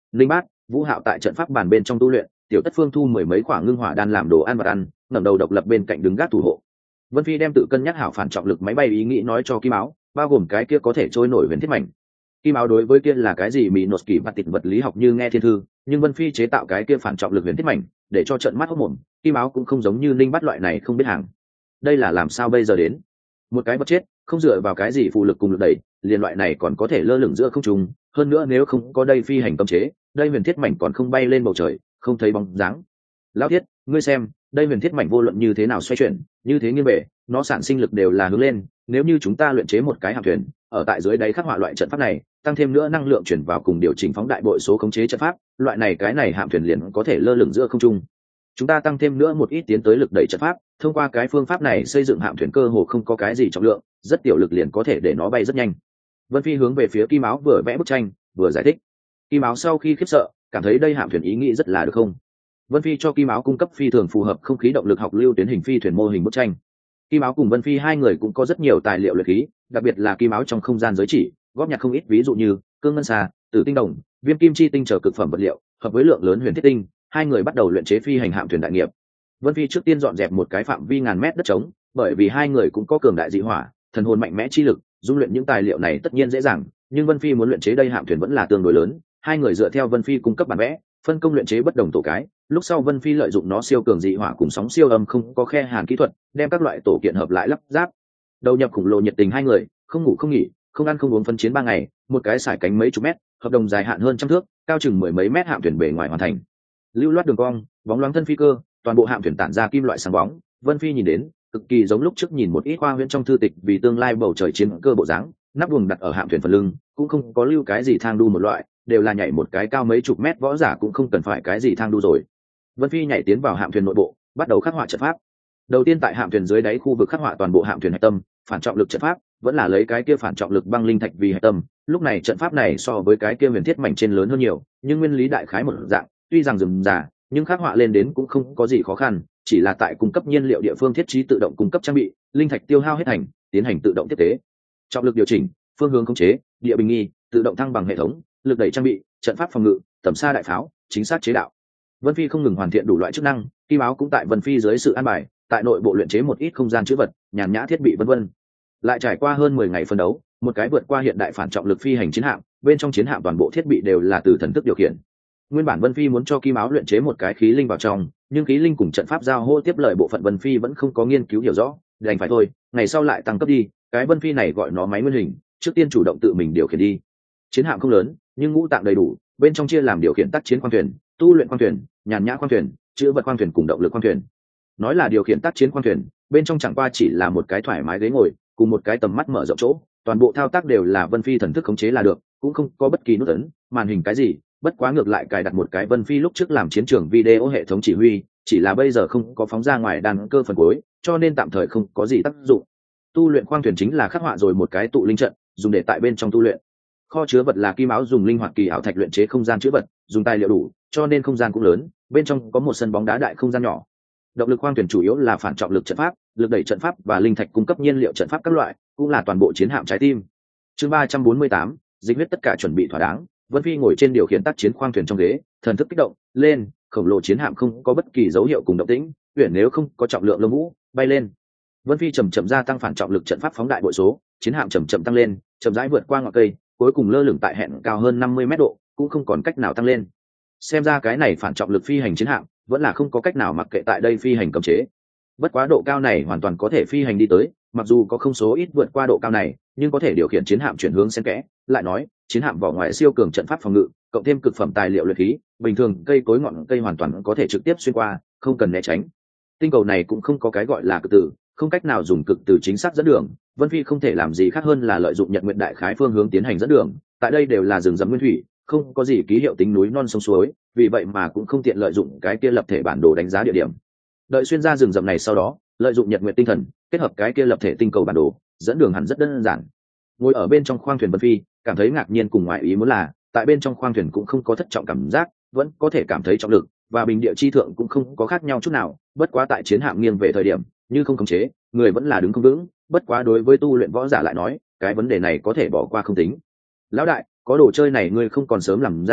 linh bát, Vũ Hạo tại trận pháp bàn bên trong tu luyện, tiểu Tất Phương thu mười mấy quả ngưng hỏa đan làm đồ ăn vật ăn, ngẩng đầu độc lập bên cạnh đứng gác thủ hộ. Vân Phi đem tự cân nhắc hảo phản trọng lực máy bay ý nghĩ nói cho Kim Áo, bao gồm cái kia có thể trôi nổi huyền thiết mảnh. Kim Áo đối với kia là cái gì mỹ nột kỳ vật tịt vật lý học như nghe thiên thư, nhưng Vân Phi chế tạo cái kia phản trọng lực huyền thiết mảnh, để cho trận mắt hốt mồm. Kim Áo cũng không giống như linh bắt loại này không biết hàng. Đây là làm sao bây giờ đến? Một cái bất chết, không dựa vào cái gì phụ lực cùng lực đẩy, liền loại này còn có thể lơ lửng giữa không trung, hơn nữa nếu không có đây phi hành cấm chế, đây huyền thiết mảnh còn không bay lên bầu trời, không thấy bóng dáng. Lão Thiết, ngươi xem, đây huyền thiết mảnh vô luận như thế nào xoay chuyển, như thế nghiêng bể, nó sản sinh lực đều là hướng lên, nếu như chúng ta luyện chế một cái hạm thuyền, ở tại dưới đáy khắc họa loại trận pháp này, tăng thêm nữa năng lượng chuyển vào cùng điều chỉnh phóng đại bội số khống chế trận pháp, loại này cái này hạm thuyền liền có thể lơ lửng giữa không trung. Chúng ta tăng thêm nữa một ít tiến tới lực đẩy trận pháp, thông qua cái phương pháp này xây dựng hạm thuyền cơ hồ không có cái gì trọng lượng, rất tiểu lực liền có thể để nó bay rất nhanh. Vân Phi hướng về phía Kim Áo vừa vẽ bức tranh, vừa giải thích. Kim Áo sau khi khiếp sợ, cảm thấy đây hạm thuyền ý nghĩ rất là được không. Vân Phi cho Kim Áo cung cấp phi thường phù hợp không khí động lực học lưu tuyến hình phi thuyền mô hình bức tranh. Kim Áo cùng Vân Phi hai người cũng có rất nhiều tài liệu luyện khí, đặc biệt là Kim Áo trong không gian giới chỉ, góp nhặt không ít ví dụ như cương ngân xà, tử tinh đồng, viêm kim chi tinh trở cực phẩm vật liệu, hợp với lượng lớn huyền thiết tinh, hai người bắt đầu luyện chế phi hành hạm thuyền đại nghiệp. Vân Phi trước tiên dọn dẹp một cái phạm vi ngàn mét đất trống, bởi vì hai người cũng có cường đại dị hỏa, thần hồn mạnh mẽ chi lực, dung luyện những tài liệu này tất nhiên dễ dàng, nhưng Vân Phi muốn luyện chế đây hạm thuyền vẫn là tương đối lớn, hai người dựa theo Vân Phi cung cấp bản vẽ, phân công luyện chế bất đồng tổ cái, lúc sau Vân Phi lợi dụng nó siêu cường dị hỏa cùng sóng siêu âm không có khe hàn kỹ thuật, đem các loại tổ kiện hợp lại lắp ráp. Đầu nhập khủng lồ nhiệt tình hai người, không ngủ không nghỉ, không ăn không uống phân chiến 3 ngày, một cái sải cánh mấy chục mét, hợp đồng dài hạn hơn trăm thước, cao chừng mười mấy mét hạm thuyền bề ngoài hoàn thành. Lưu loát đường cong, bóng loáng thân phi cơ, toàn bộ hạm thuyền tản ra kim loại sáng bóng, Vân Phi nhìn đến, cực kỳ giống lúc trước nhìn một ít khoa huyễn trong thư tịch vì tương lai bầu trời chiến cơ bộ dáng, nắp buồng đặt ở hạm thuyền phần lưng, cũng không có lưu cái gì thang đu một loại, đều là nhảy một cái cao mấy chục mét võ giả cũng không cần phải cái gì thang đu rồi. Vân Phi nhảy tiến vào hạm thuyền nội bộ, bắt đầu khắc họa trận pháp. Đầu tiên tại hạm thuyền dưới đáy khu vực khắc họa toàn bộ hạm thuyền hạch tâm, phản trọng lực trận pháp, vẫn là lấy cái kia phản trọng lực băng linh thạch vì hạch tâm. Lúc này trận pháp này so với cái kia huyền thiết mảnh trên lớn hơn nhiều, nhưng nguyên lý đại khái một dạng, tuy rằng rườm rà, nhưng khắc họa lên đến cũng không có gì khó khăn, chỉ là tại cung cấp nhiên liệu địa phương thiết trí tự động cung cấp trang bị, linh thạch tiêu hao hết thành, tiến hành tự động tiếp tế. Trọng lực điều chỉnh, phương hướng khống chế, địa bình nghi, tự động thăng bằng hệ thống, lực đẩy trang bị, trận pháp phòng ngự, tầm xa đại pháo, chính xác chế đạo. Vân Phi không ngừng hoàn thiện đủ loại chức năng, Kim Áo cũng tại Vân Phi dưới sự an bài, tại nội bộ luyện chế một ít không gian chứa vật, nhàn nhã thiết bị vân vân. Lại trải qua hơn 10 ngày phân đấu, một cái vượt qua hiện đại phản trọng lực phi hành chiến hạm, bên trong chiến hạm toàn bộ thiết bị đều là từ thần thức điều khiển. Nguyên bản Vân Phi muốn cho Kim Áo luyện chế một cái khí linh vào trong, nhưng khí linh cùng trận pháp giao hô tiếp lời bộ phận Vân Phi vẫn không có nghiên cứu hiểu rõ, đành phải thôi, ngày sau lại tăng cấp đi, cái Vân Phi này gọi nó máy nguyên hình, trước tiên chủ động tự mình điều khiển đi. Chiến hạm không lớn, nhưng ngũ tạng đầy đủ, bên trong chia làm điều khiển tác chiến khoang thuyền, tu luyện khoang thuyền, nhàn nhã khoang thuyền, chữa vật khoang thuyền cùng động lực khoang thuyền. Nói là điều khiển tác chiến khoang thuyền, bên trong chẳng qua chỉ là một cái thoải mái ghế ngồi cùng một cái tầm mắt mở rộng chỗ, toàn bộ thao tác đều là Vân Phi thần thức khống chế là được, cũng không có bất kỳ nút ấn, màn hình cái gì, bất quá ngược lại cài đặt một cái Vân Phi lúc trước làm chiến trường video hệ thống chỉ huy, chỉ là bây giờ không có phóng ra ngoài đàn cơ phần cuối, cho nên tạm thời không có gì tác dụng. Tu luyện khoang thuyền chính là khắc họa rồi một cái tụ linh trận, dùng để tại bên trong tu luyện. Kho chứa vật là Kim Áo dùng linh hoạt kỳ ảo thạch luyện chế không gian chứa vật, dùng tài liệu đủ, cho nên không gian cũng lớn, bên trong có một sân bóng đá đại không gian nhỏ. Động lực khoang thuyền chủ yếu là phản trọng lực trận pháp, lực đẩy trận pháp và linh thạch cung cấp nhiên liệu trận pháp các loại, cũng là toàn bộ chiến hạm trái tim. Chương 348, dịch huyết tất cả chuẩn bị thỏa đáng, Vân Phi ngồi trên điều khiển tác chiến khoang thuyền trong ghế, thần thức kích động, lên, khổng lồ chiến hạm không có bất kỳ dấu hiệu cùng động tĩnh, uyển nếu không có trọng lượng lông vũ, bay lên. Vân Phi chậm chậm gia tăng phản trọng lực trận pháp phóng đại bội số, chiến hạm chậm chậm tăng lên, chậm rãi vượt qua ngọn cây, cuối cùng lơ lửng tại hẹn cao hơn 50 mét độ, cũng không còn cách nào tăng lên. Xem ra cái này phản trọng lực phi hành chiến hạm vẫn là không có cách nào mặc kệ tại đây phi hành cấm chế. Bất quá độ cao này hoàn toàn có thể phi hành đi tới, mặc dù có không số ít vượt qua độ cao này, nhưng có thể điều khiển chiến hạm chuyển hướng xen kẽ. Lại nói, chiến hạm vỏ ngoài siêu cường trận pháp phòng ngự, cộng thêm cực phẩm tài liệu luyện khí, bình thường cây cối ngọn cây hoàn toàn có thể trực tiếp xuyên qua, không cần né tránh. Tinh cầu này cũng không có cái gọi là cực tử, không cách nào dùng cực từ chính xác dẫn đường. Vân Phi không thể làm gì khác hơn là lợi dụng nhật nguyện đại khái phương hướng tiến hành dẫn đường, tại đây đều là rừng rậm nguyên thủy, không có gì ký hiệu tính núi non sông suối, vì vậy mà cũng không tiện lợi dụng cái kia lập thể bản đồ đánh giá địa điểm. Đợi xuyên ra rừng rậm này sau đó, lợi dụng nhật nguyện tinh thần kết hợp cái kia lập thể tinh cầu bản đồ, dẫn đường hẳn rất đơn giản. Ngồi ở bên trong khoang thuyền Vân Phi cảm thấy ngạc nhiên cùng ngoại ý muốn là, tại bên trong khoang thuyền cũng không có thất trọng cảm giác, vẫn có thể cảm thấy trọng lực, và bình địa chi thượng cũng không có khác nhau chút nào. Bất quá tại chiến hạm nghiêng về thời điểm, như không khống chế, người vẫn là đứng không vững. Bất quá đối với tu luyện võ giả lại nói, cái vấn đề này có thể bỏ qua không tính. Lão đại, có đồ chơi này ngươi không còn sớm làm ra,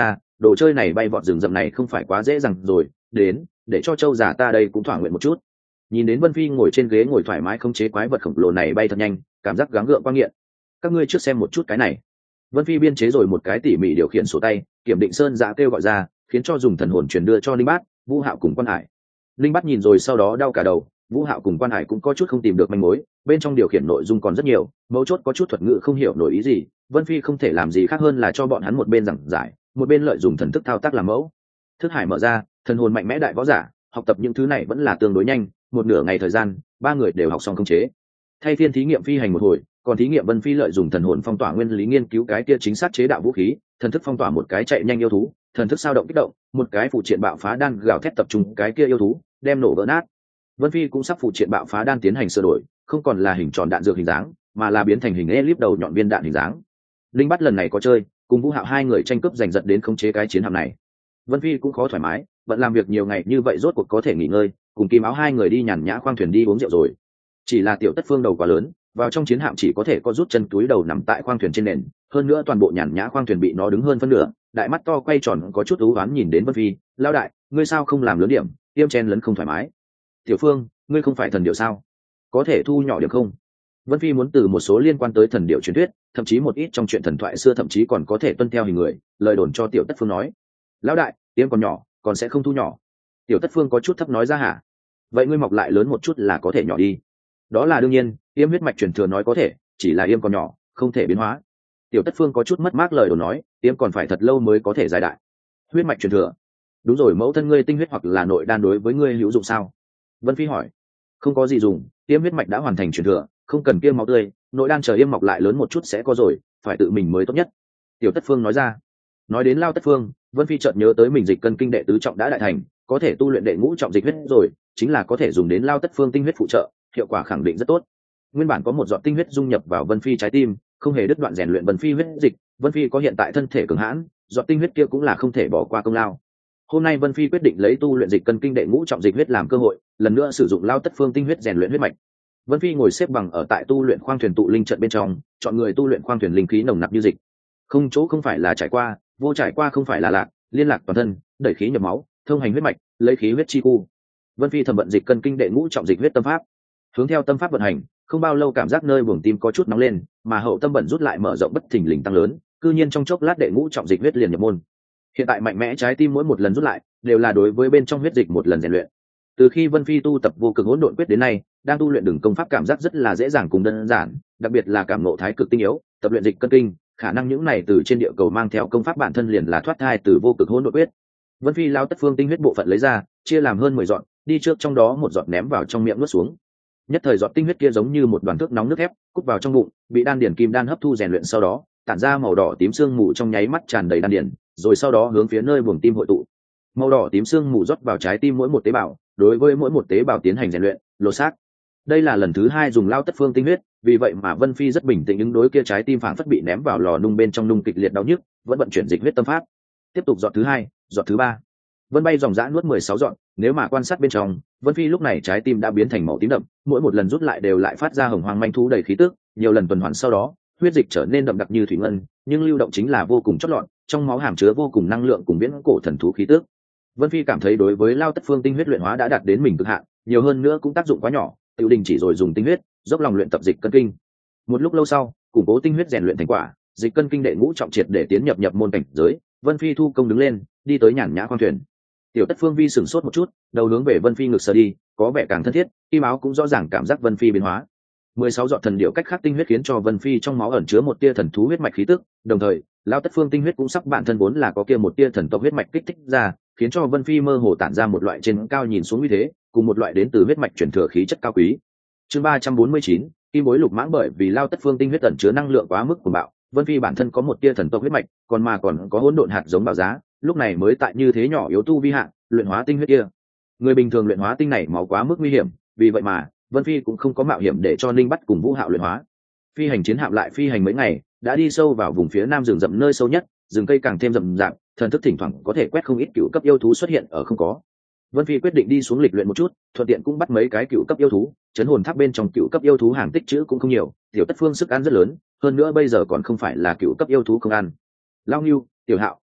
đồ chơi này bay vọt rừng rậm này không phải quá dễ dàng rồi, đến để cho châu già ta đây cũng thỏa nguyện một chút. Nhìn đến Vân Phi ngồi trên ghế ngồi thoải mái khống chế quái vật khổng lồ này bay thật nhanh, cảm giác gắng gượng quan nghiện. Các ngươi trước xem một chút cái này. Vân Phi biên chế rồi một cái tỉ mỉ điều khiển sổ tay, Kiểm Định Sơn Dạ kêu gọi ra, khiến cho dùng thần hồn truyền đưa cho Linh Bát, Vũ Hạo cùng Quan Hải. Linh Bát nhìn rồi sau đó đau cả đầu, Vũ Hạo cùng Quan Hải cũng có chút không tìm được manh mối, bên trong điều khiển nội dung còn rất nhiều, mấu chốt có chút thuật ngữ không hiểu nổi ý gì. Vân Phi không thể làm gì khác hơn là cho bọn hắn một bên giảng giải, một bên lợi dụng thần thức thao tác làm mẫu. Thức hải mở ra, thần hồn mạnh mẽ đại võ giả, học tập những thứ này vẫn là tương đối nhanh, một nửa ngày thời gian, ba người đều học xong khống chế. Thay phiên thí nghiệm phi hành một hồi, còn thí nghiệm Vân Phi lợi dụng thần hồn phong tỏa nguyên lý nghiên cứu cái kia chính xác chế đạo vũ khí, thần thức phong tỏa một cái chạy nhanh yêu thú, thần thức sao động kích động, một cái phụ triện bạo phá đan gào thét tập trung cái kia yêu thú, đem nổ vỡ nát. Vân Phi cũng sắp phụ triện bạo phá đan tiến hành sửa đổi, không còn là hình tròn đạn dược hình dáng, mà là biến thành hình elip đầu nhọn viên đạn hình dáng. Linh Bắt lần này có chơi, cùng Vũ Hạo hai người tranh cướp giành giật đến khống chế cái chiến hạm này. Vân Phi cũng khó thoải mái, vẫn làm việc nhiều ngày như vậy rốt cuộc có thể nghỉ ngơi, cùng Kim Áo hai người đi nhàn nhã khoang thuyền đi uống rượu rồi. Chỉ là Tiểu Tất Phương đầu quá lớn, vào trong chiến hạm chỉ có thể có rút chân túi đầu nằm tại khoang thuyền trên nền, hơn nữa toàn bộ nhàn nhã khoang thuyền bị nó đứng hơn phân nửa, đại mắt to quay tròn có chút u uất nhìn đến Vân Phi, "Lão đại, ngươi sao không làm lớn điểm, tiêm chen lấn không thoải mái." "Tiểu Phương, ngươi không phải thần điệu sao? Có thể thu nhỏ điểm không?" Vân Phi muốn từ một số liên quan tới thần điệu truyền thuyết, thậm chí một ít trong chuyện thần thoại xưa thậm chí còn có thể tuân theo hình người, lời đồn cho Tiểu Tất Phương nói. "Lão đại, tiêm còn nhỏ, còn sẽ không thu nhỏ." Tiểu Tất Phương có chút thấp nói ra hả? "Vậy ngươi mọc lại lớn một chút là có thể nhỏ đi." "Đó là đương nhiên, yêm huyết mạch truyền thừa nói có thể, chỉ là yêm còn nhỏ, không thể biến hóa." Tiểu Tất Phương có chút mất mát lời đồn nói, "Yêm còn phải thật lâu mới có thể giải đại." "Huyết mạch truyền thừa?" "Đúng rồi, mẫu thân ngươi tinh huyết hoặc là nội đan đối với ngươi hữu dụng sao?" Vân Phi hỏi. "Không có gì dùng, yêm huyết mạch đã hoàn thành truyền thừa, không cần kiêng máu tươi, nội đan chờ yêm mọc lại lớn một chút sẽ có rồi, phải tự mình mới tốt nhất." Tiểu Tất Phương nói ra. Nói đến Lao Tất Phương, Vân Phi chợt nhớ tới mình dịch cân kinh đệ tứ trọng đã đại thành, có thể tu luyện đệ ngũ trọng dịch huyết rồi, chính là có thể dùng đến Lao Tất Phương tinh huyết phụ trợ, hiệu quả khẳng định rất tốt. Nguyên bản có một giọt tinh huyết dung nhập vào Vân Phi trái tim, không hề đứt đoạn rèn luyện Vân Phi huyết dịch, Vân Phi có hiện tại thân thể cường hãn, giọt tinh huyết kia cũng là không thể bỏ qua công lao. Hôm nay Vân Phi quyết định lấy tu luyện dịch cân kinh đệ ngũ trọng dịch huyết làm cơ hội, lần nữa sử dụng Lao Tất Phương tinh huyết rèn luyện huyết mạch. Vân Phi ngồi xếp bằng ở tại tu luyện khoang thuyền tụ linh trận bên trong, chọn người tu luyện khoang thuyền linh khí nồng nặc như dịch. Không chỗ không phải là trải qua, vô trải qua không phải là lạc, liên lạc toàn thân, đẩy khí nhập máu, thông hành huyết mạch, lấy khí huyết chi khu. Vân Phi thẩm vận dịch cân kinh đệ ngũ trọng dịch huyết tâm pháp. Hướng theo tâm pháp vận hành, không bao lâu cảm giác nơi buồng tim có chút nóng lên, mà hậu tâm bận rút lại mở rộng bất thình lình tăng lớn, cư nhiên trong chốc lát đệ ngũ trọng dịch huyết liền nhập môn. Hiện tại mạnh mẽ trái tim mỗi một lần rút lại, đều là đối với bên trong huyết dịch một lần rèn luyện. Từ khi Vân Phi tu tập vô cực hỗn độn quyết đến nay, đang tu luyện đường công pháp cảm giác rất là dễ dàng cùng đơn giản, đặc biệt là cảm ngộ thái cực tinh yếu, tập luyện dịch cân kinh, khả năng những này từ trên địa cầu mang theo công pháp bản thân liền là thoát thai từ vô cực hỗn độn quyết. Vân Phi Lao Tất Phương tinh huyết bộ phận lấy ra, chia làm hơn 10 giọt, đi trước trong đó một giọt ném vào trong miệng nuốt xuống. Nhất thời giọt tinh huyết kia giống như một đoàn thước nóng nước thép, cút vào trong bụng, bị đan điển kim đan hấp thu rèn luyện sau đó, tản ra màu đỏ tím sương mù trong nháy mắt tràn đầy đan điển, rồi sau đó hướng phía nơi buồng tim hội tụ. Màu đỏ tím sương mù rót vào trái tim mỗi một tế bào, đối với mỗi một tế bào tiến hành rèn luyện, lột xác. Đây là lần thứ 2 dùng Lao Tất Phương tinh huyết, vì vậy mà Vân Phi rất bình tĩnh ứng đối kia trái tim phảng phất bị ném vào lò nung bên trong nung kịch liệt đau nhức, vẫn vận chuyển dịch huyết tâm pháp. Tiếp tục giọt thứ 2, giọt thứ 3. Vân bay dòng dã nuốt 16 giọt, nếu mà quan sát bên trong, Vân Phi lúc này trái tim đã biến thành màu tím đậm, mỗi một lần rút lại đều lại phát ra hồng hoang manh thú đầy khí tức, nhiều lần tuần hoàn sau đó, huyết dịch trở nên đậm đặc như thủy ngân, nhưng lưu động chính là vô cùng chót lọt, trong máu hàm chứa vô cùng năng lượng cùng viễn cổ thần thú khí tức. Vân Phi cảm thấy đối với Lao Tất Phương tinh huyết luyện hóa đã đạt đến mình cực hạn, nhiều hơn nữa cũng tác dụng quá nhỏ, tự đình chỉ rồi dùng tinh huyết, dốc lòng luyện tập dịch cân kinh. Một lúc lâu sau, củng cố tinh huyết rèn luyện thành quả, dịch cân kinh đệ ngũ trọng triệt để tiến nhập môn cảnh giới, Vân Phi thu công đứng lên, đi tới nhàn nhã khoang thuyền. Tiểu Tất Phương Vi sửng sốt một chút, đầu hướng về Vân Phi ngực sờ đi, có vẻ càng thân thiết, Kim Áo cũng rõ ràng cảm giác Vân Phi biến hóa. 16 giọt thần điệu cách khắc tinh huyết khiến cho Vân Phi trong máu ẩn chứa một tia thần thú huyết mạch khí tức, đồng thời, Lao Tất Phương tinh huyết cũng sắp bản thân vốn là có kia một tia thần tộc huyết mạch kích thích ra, khiến cho Vân Phi mơ hồ tản ra một loại trên cao nhìn xuống uy thế, cùng một loại đến từ huyết mạch truyền thừa khí chất cao quý. Chương 349, Kim Bối Lục Mãng bởi vì Lao Tất Phương tinh huyết ẩn chứa năng lượng quá mức cuồng bạo, Vân Phi bản thân có một tia thần tộc huyết mạch, còn có hỗn độn hạt giống bảo giá, lúc này mới tại như thế nhỏ yếu tu vi hạ, luyện hóa tinh huyết kia. Người bình thường luyện hóa tinh này máu quá mức nguy hiểm, vì vậy mà Vân Phi cũng không có mạo hiểm để cho Ninh Bắt cùng Vũ Hạo luyện hóa. Phi hành chiến hạm lại phi hành mấy ngày, đã đi sâu vào vùng phía nam rừng rậm nơi sâu nhất, rừng cây càng thêm rậm rạp, thần thức thỉnh thoảng có thể quét không ít cựu cấp yêu thú xuất hiện ở không có. Vân Phi quyết định đi xuống lịch luyện một chút, thuận tiện cũng bắt mấy cái cựu cấp yêu thú, chấn hồn tháp bên trong cựu cấp yêu thú hàng tích trữ cũng không nhiều, Tiểu Tất Phương sức ăn rất lớn, hơn nữa bây giờ còn không phải là cựu cấp yêu thú không ăn. Lao Ngưu, Tiểu Hạo,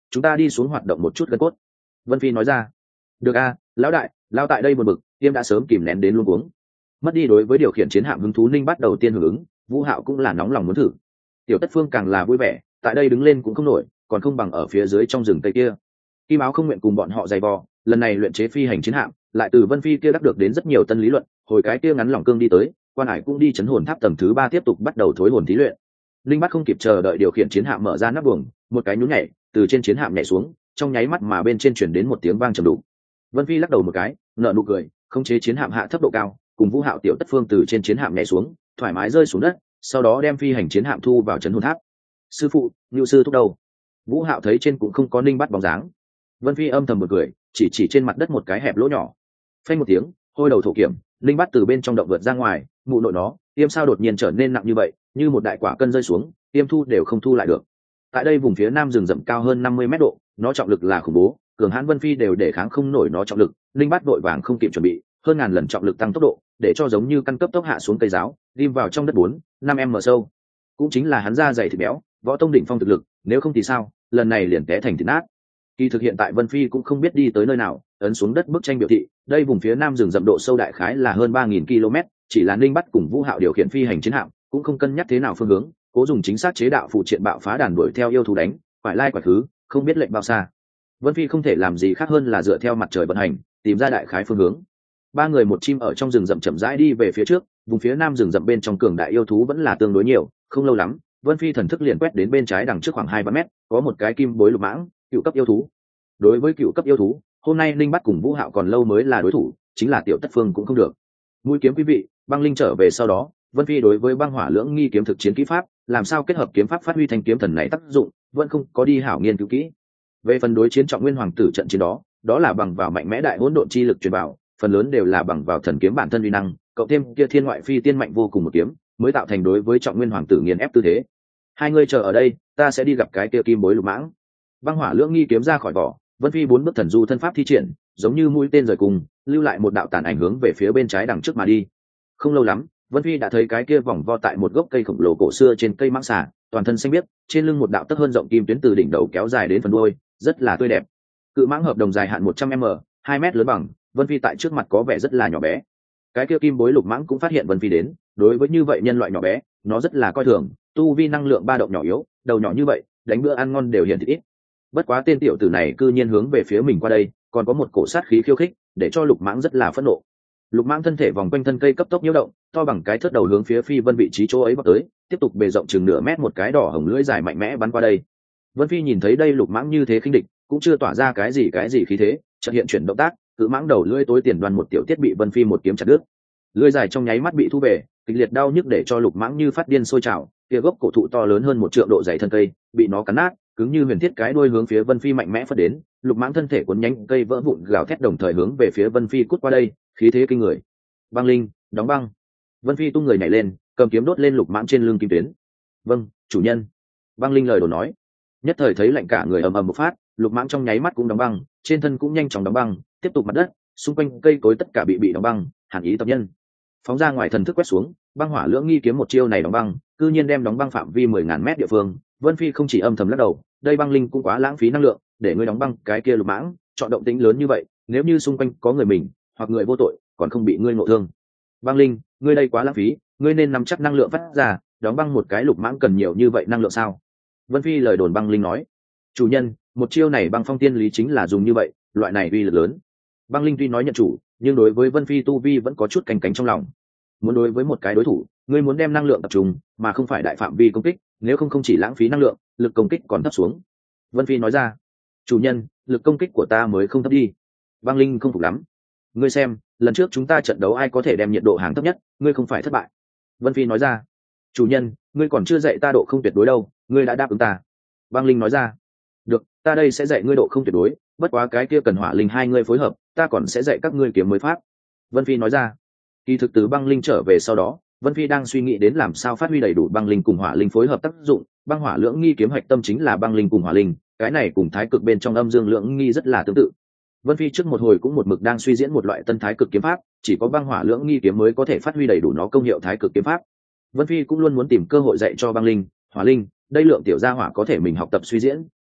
chúng ta đi xuống hoạt động một chút gân cốt. Vân Phi nói ra. Được a, lão đại, lao tại đây buồn bực, tiêm đã sớm kìm nén đến luôn uống. Mất đi đối với điều khiển chiến hạm hứng thú, Linh bắt đầu tiên hưởng ứng, Vũ Hạo cũng là nóng lòng muốn thử. Tiểu Tất Phương càng là vui vẻ, tại đây đứng lên cũng không nổi, còn không bằng ở phía dưới trong rừng tây kia. Kim Áo không nguyện cùng bọn họ giày vò, lần này luyện chế phi hành chiến hạm, lại từ Vân Phi kia đắc được đến rất nhiều tân lý luận, hồi cái kia ngắn lòng cương đi tới, Quan Hải cũng đi chấn hồn tháp tầng thứ 3 tiếp tục bắt đầu thối hồn thí luyện. Linh bắt không kịp chờ đợi điều khiển chiến hạm mở ra nắp buồng, một cái nhún nhảy, từ trên chiến hạm nhảy xuống, trong nháy mắt mà bên trên truyền đến một tiếng vang trầm đục. Vân Phi lắc đầu một cái, nở nụ cười, khống chế chiến hạm hạ thấp độ cao, cùng Vũ Hạo Tiểu Tất Phương từ trên chiến hạm nhảy xuống, thoải mái rơi xuống đất, sau đó đem phi hành chiến hạm thu vào trấn hồn tháp. Sư phụ, Nưu sư thúc đầu. Vũ Hạo thấy trên cũng không có Ninh bắt bóng dáng. Vân Phi âm thầm một cười, chỉ trên mặt đất một cái hẹp lỗ nhỏ. Phanh một tiếng, hôi đầu thổ kiểm, Ninh bắt từ bên trong động vượt ra ngoài, mụ nội nó, tiêm sao đột nhiên trở nên nặng như vậy, như một đại quả cân rơi xuống, tiêm thu đều không thu lại được. Tại đây vùng phía nam rừng rậm cao hơn 50 mét độ, nó trọng lực là khủng bố, cường hãn Vân Phi đều để kháng không nổi nó trọng lực. Ninh bắt vội vàng không kịp chuẩn bị, hơn ngàn lần trọng lực tăng tốc độ, để cho giống như căn cấp tốc hạ xuống cây giáo, ghim vào trong đất 4-5 m sâu. Cũng chính là hắn da dày thịt béo, võ tông đỉnh phong thực lực, nếu không thì sao, lần này liền té thành thịt nát. Kỳ thực hiện tại Vân Phi cũng không biết đi tới nơi nào, ấn xuống đất bức tranh biểu thị, đây vùng phía nam rừng rậm độ sâu đại khái là hơn 3000 km, chỉ là Ninh bắt cùng Vũ Hạo điều khiển phi hành chiến hạm, cũng không cân nhắc thế nào phương hướng, cố dùng chính xác chế đạo phụ triện bạo phá đàn đuổi theo yêu thú đánh, phải lai quả thứ, không biết lệnh bao xa. Vân Phi không thể làm gì khác hơn là dựa theo mặt trời vận hành, tìm ra đại khái phương hướng. Ba người một chim ở trong rừng rậm chậm rãi đi về phía trước, vùng phía nam rừng rậm bên trong cường đại yêu thú vẫn là tương đối nhiều, không lâu lắm, Vân Phi thần thức liền quét đến bên trái đằng trước khoảng 2-3 mét, có một cái kim bối lục mãng, cựu cấp yêu thú. Đối với cựu cấp yêu thú, hôm nay Linh bắt cùng Vũ Hạo còn lâu mới là đối thủ, chính là Tiểu Tất Phương cũng không được. Mũi kiếm quý vị, băng linh trở về sau đó, Vân Phi đối với băng hỏa lưỡng nghi kiếm thực chiến kỹ pháp, làm sao kết hợp kiếm pháp phát huy thanh kiếm thần này tác dụng, vẫn không có đi hảo nghiên cứu kỹ. Về phần đối chiến trọng nguyên hoàng tử trận chiến đó, đó là bằng vào mạnh mẽ đại hỗn độn chi lực truyền vào, phần lớn đều là bằng vào thần kiếm bản thân uy năng, cộng thêm kia thiên ngoại phi tiên mạnh vô cùng một kiếm, mới tạo thành đối với trọng nguyên hoàng tử nghiền ép tư thế. Hai người chờ ở đây, ta sẽ đi gặp cái kia kim bối lục mãng. Băng hỏa lưỡng nghi kiếm ra khỏi vỏ, Vân Phi 4 bước thần du thân pháp thi triển, giống như mũi tên rời cùng, lưu lại một đạo tàn ảnh hướng về phía bên trái đằng trước mà đi. Không lâu lắm, Vân Phi đã thấy cái kia vòng vo tại một gốc cây khổng lồ cổ xưa trên cây mãng xà, toàn thân xanh biếc, trên lưng một đạo tấc hơn rộng kim tuyến từ đỉnh đầu kéo dài đến phần đuôi, rất là tươi đẹp. Cự mãng hợp đồng dài hạn 100m, 2 mét lớn bằng, Vân Phi tại trước mặt có vẻ rất là nhỏ bé. Cái kia kim bối lục mãng cũng phát hiện Vân Phi đến, đối với như vậy nhân loại nhỏ bé, nó rất là coi thường, tu vi năng lượng ba động nhỏ yếu, đầu nhỏ như vậy, đánh bữa ăn ngon đều hiển thị ít. Bất quá tên tiểu tử này cư nhiên hướng về phía mình qua đây, còn có một cổ sát khí khiêu khích, để cho lục mãng rất là phẫn nộ. Lục mãng thân thể vòng quanh thân cây cấp tốc nhiễu động, to bằng cái thớt đầu hướng phía Phi Vân vị trí chỗ ấy vọt tới, tiếp tục bề rộng chừng nửa mét một cái đỏ hồng lưỡi dài mạnh mẽ bắn qua đây. Vân Phi nhìn thấy đây lục mãng như thế khinh địch, cũng chưa tỏa ra cái gì khí thế, chợt hiện chuyển động tác, cự mãng đầu lưỡi tối tiền đoan một tiểu tiết bị Vân Phi một kiếm chặt đứt. Lưỡi dài trong nháy mắt bị thu về, kịch liệt đau nhức để cho lục mãng như phát điên sôi trào, kia gốc cổ thụ to lớn hơn 1 trượng độ dày thân cây, bị nó cắn nát, cứng như huyền thiết cái đuôi hướng phía Vân Phi mạnh mẽ phất đến, lục mãng thân thể cuốn nhánh cây vỡ vụn gào thét đồng thời hướng về phía Vân Phi cút qua đây, khí thế kinh người. Băng linh, đóng băng. Vân Phi tung người nhảy lên, cầm kiếm đốt lên lục mãng trên lưng kim tuyến. Vâng, chủ nhân. Băng linh lời đồn nói. Nhất thời thấy lạnh cả người ầm ầm một phát, lục mãng trong nháy mắt cũng đóng băng, trên thân cũng nhanh chóng đóng băng, tiếp tục mặt đất, xung quanh cây cối tất cả bị đóng băng, hàn ý tập nhân. Phóng ra ngoài thần thức quét xuống, băng hỏa lưỡng nghi kiếm một chiêu này đóng băng, cư nhiên đem đóng băng phạm vi 10.000 mét địa phương. Vân Phi không chỉ âm thầm lắc đầu, đây băng linh cũng quá lãng phí năng lượng, để ngươi đóng băng cái kia lục mãng, chọn động tĩnh lớn như vậy, nếu như xung quanh có người mình hoặc người vô tội, còn không bị ngươi ngộ thương. Băng linh, ngươi đây quá lãng phí, ngươi nên nắm chắc năng lượng phát ra, đóng băng một cái lục mãng cần nhiều như vậy năng lượng sao? Vân Phi lời đồn băng linh nói. Chủ nhân, một chiêu này băng phong tiên lý chính là dùng như vậy, loại này uy lực lớn. Băng linh tuy nói nhận chủ, nhưng đối với Vân Phi tu vi vẫn có chút canh cánh trong lòng. Muốn đối với một cái đối thủ, ngươi muốn đem năng lượng tập trung, mà không phải đại phạm vi công kích, nếu không chỉ lãng phí năng lượng, lực công kích còn thấp xuống. Vân Phi nói ra. Chủ nhân, lực công kích của ta mới không thấp đi. Băng linh không phục lắm. Ngươi xem, lần trước chúng ta trận đấu ai có thể đem nhiệt độ hàng thấp nhất, ngươi không phải thất bại. Vân Phi nói ra. Chủ nhân, ngươi còn chưa dạy ta độ không tuyệt đối đâu, ngươi đã đáp ứng ta. Băng linh nói ra. Được, ta đây sẽ dạy ngươi độ không tuyệt đối, bất quá cái kia cần hỏa linh hai ngươi phối hợp, ta còn sẽ dạy các ngươi kiếm mới pháp. Vân Phi nói ra. Kỳ thực từ băng linh trở về sau đó, Vân Phi đang suy nghĩ đến làm sao phát huy đầy đủ băng linh cùng hỏa linh phối hợp tác dụng. Băng hỏa lưỡng nghi kiếm hạch tâm chính là băng linh cùng hỏa linh, cái này cùng thái cực bên trong âm dương lưỡng nghi rất là tương tự. Vân Phi trước một hồi cũng một mực đang suy diễn một loại tân thái cực kiếm pháp, chỉ có băng hỏa lưỡng nghi kiếm mới có thể phát huy đầy đủ nó công hiệu thái cực kiếm pháp. Vân Phi cũng luôn muốn tìm cơ hội dạy cho băng linh, hỏa linh, đây lượng tiểu gia hỏa có thể mình học tập suy diễn,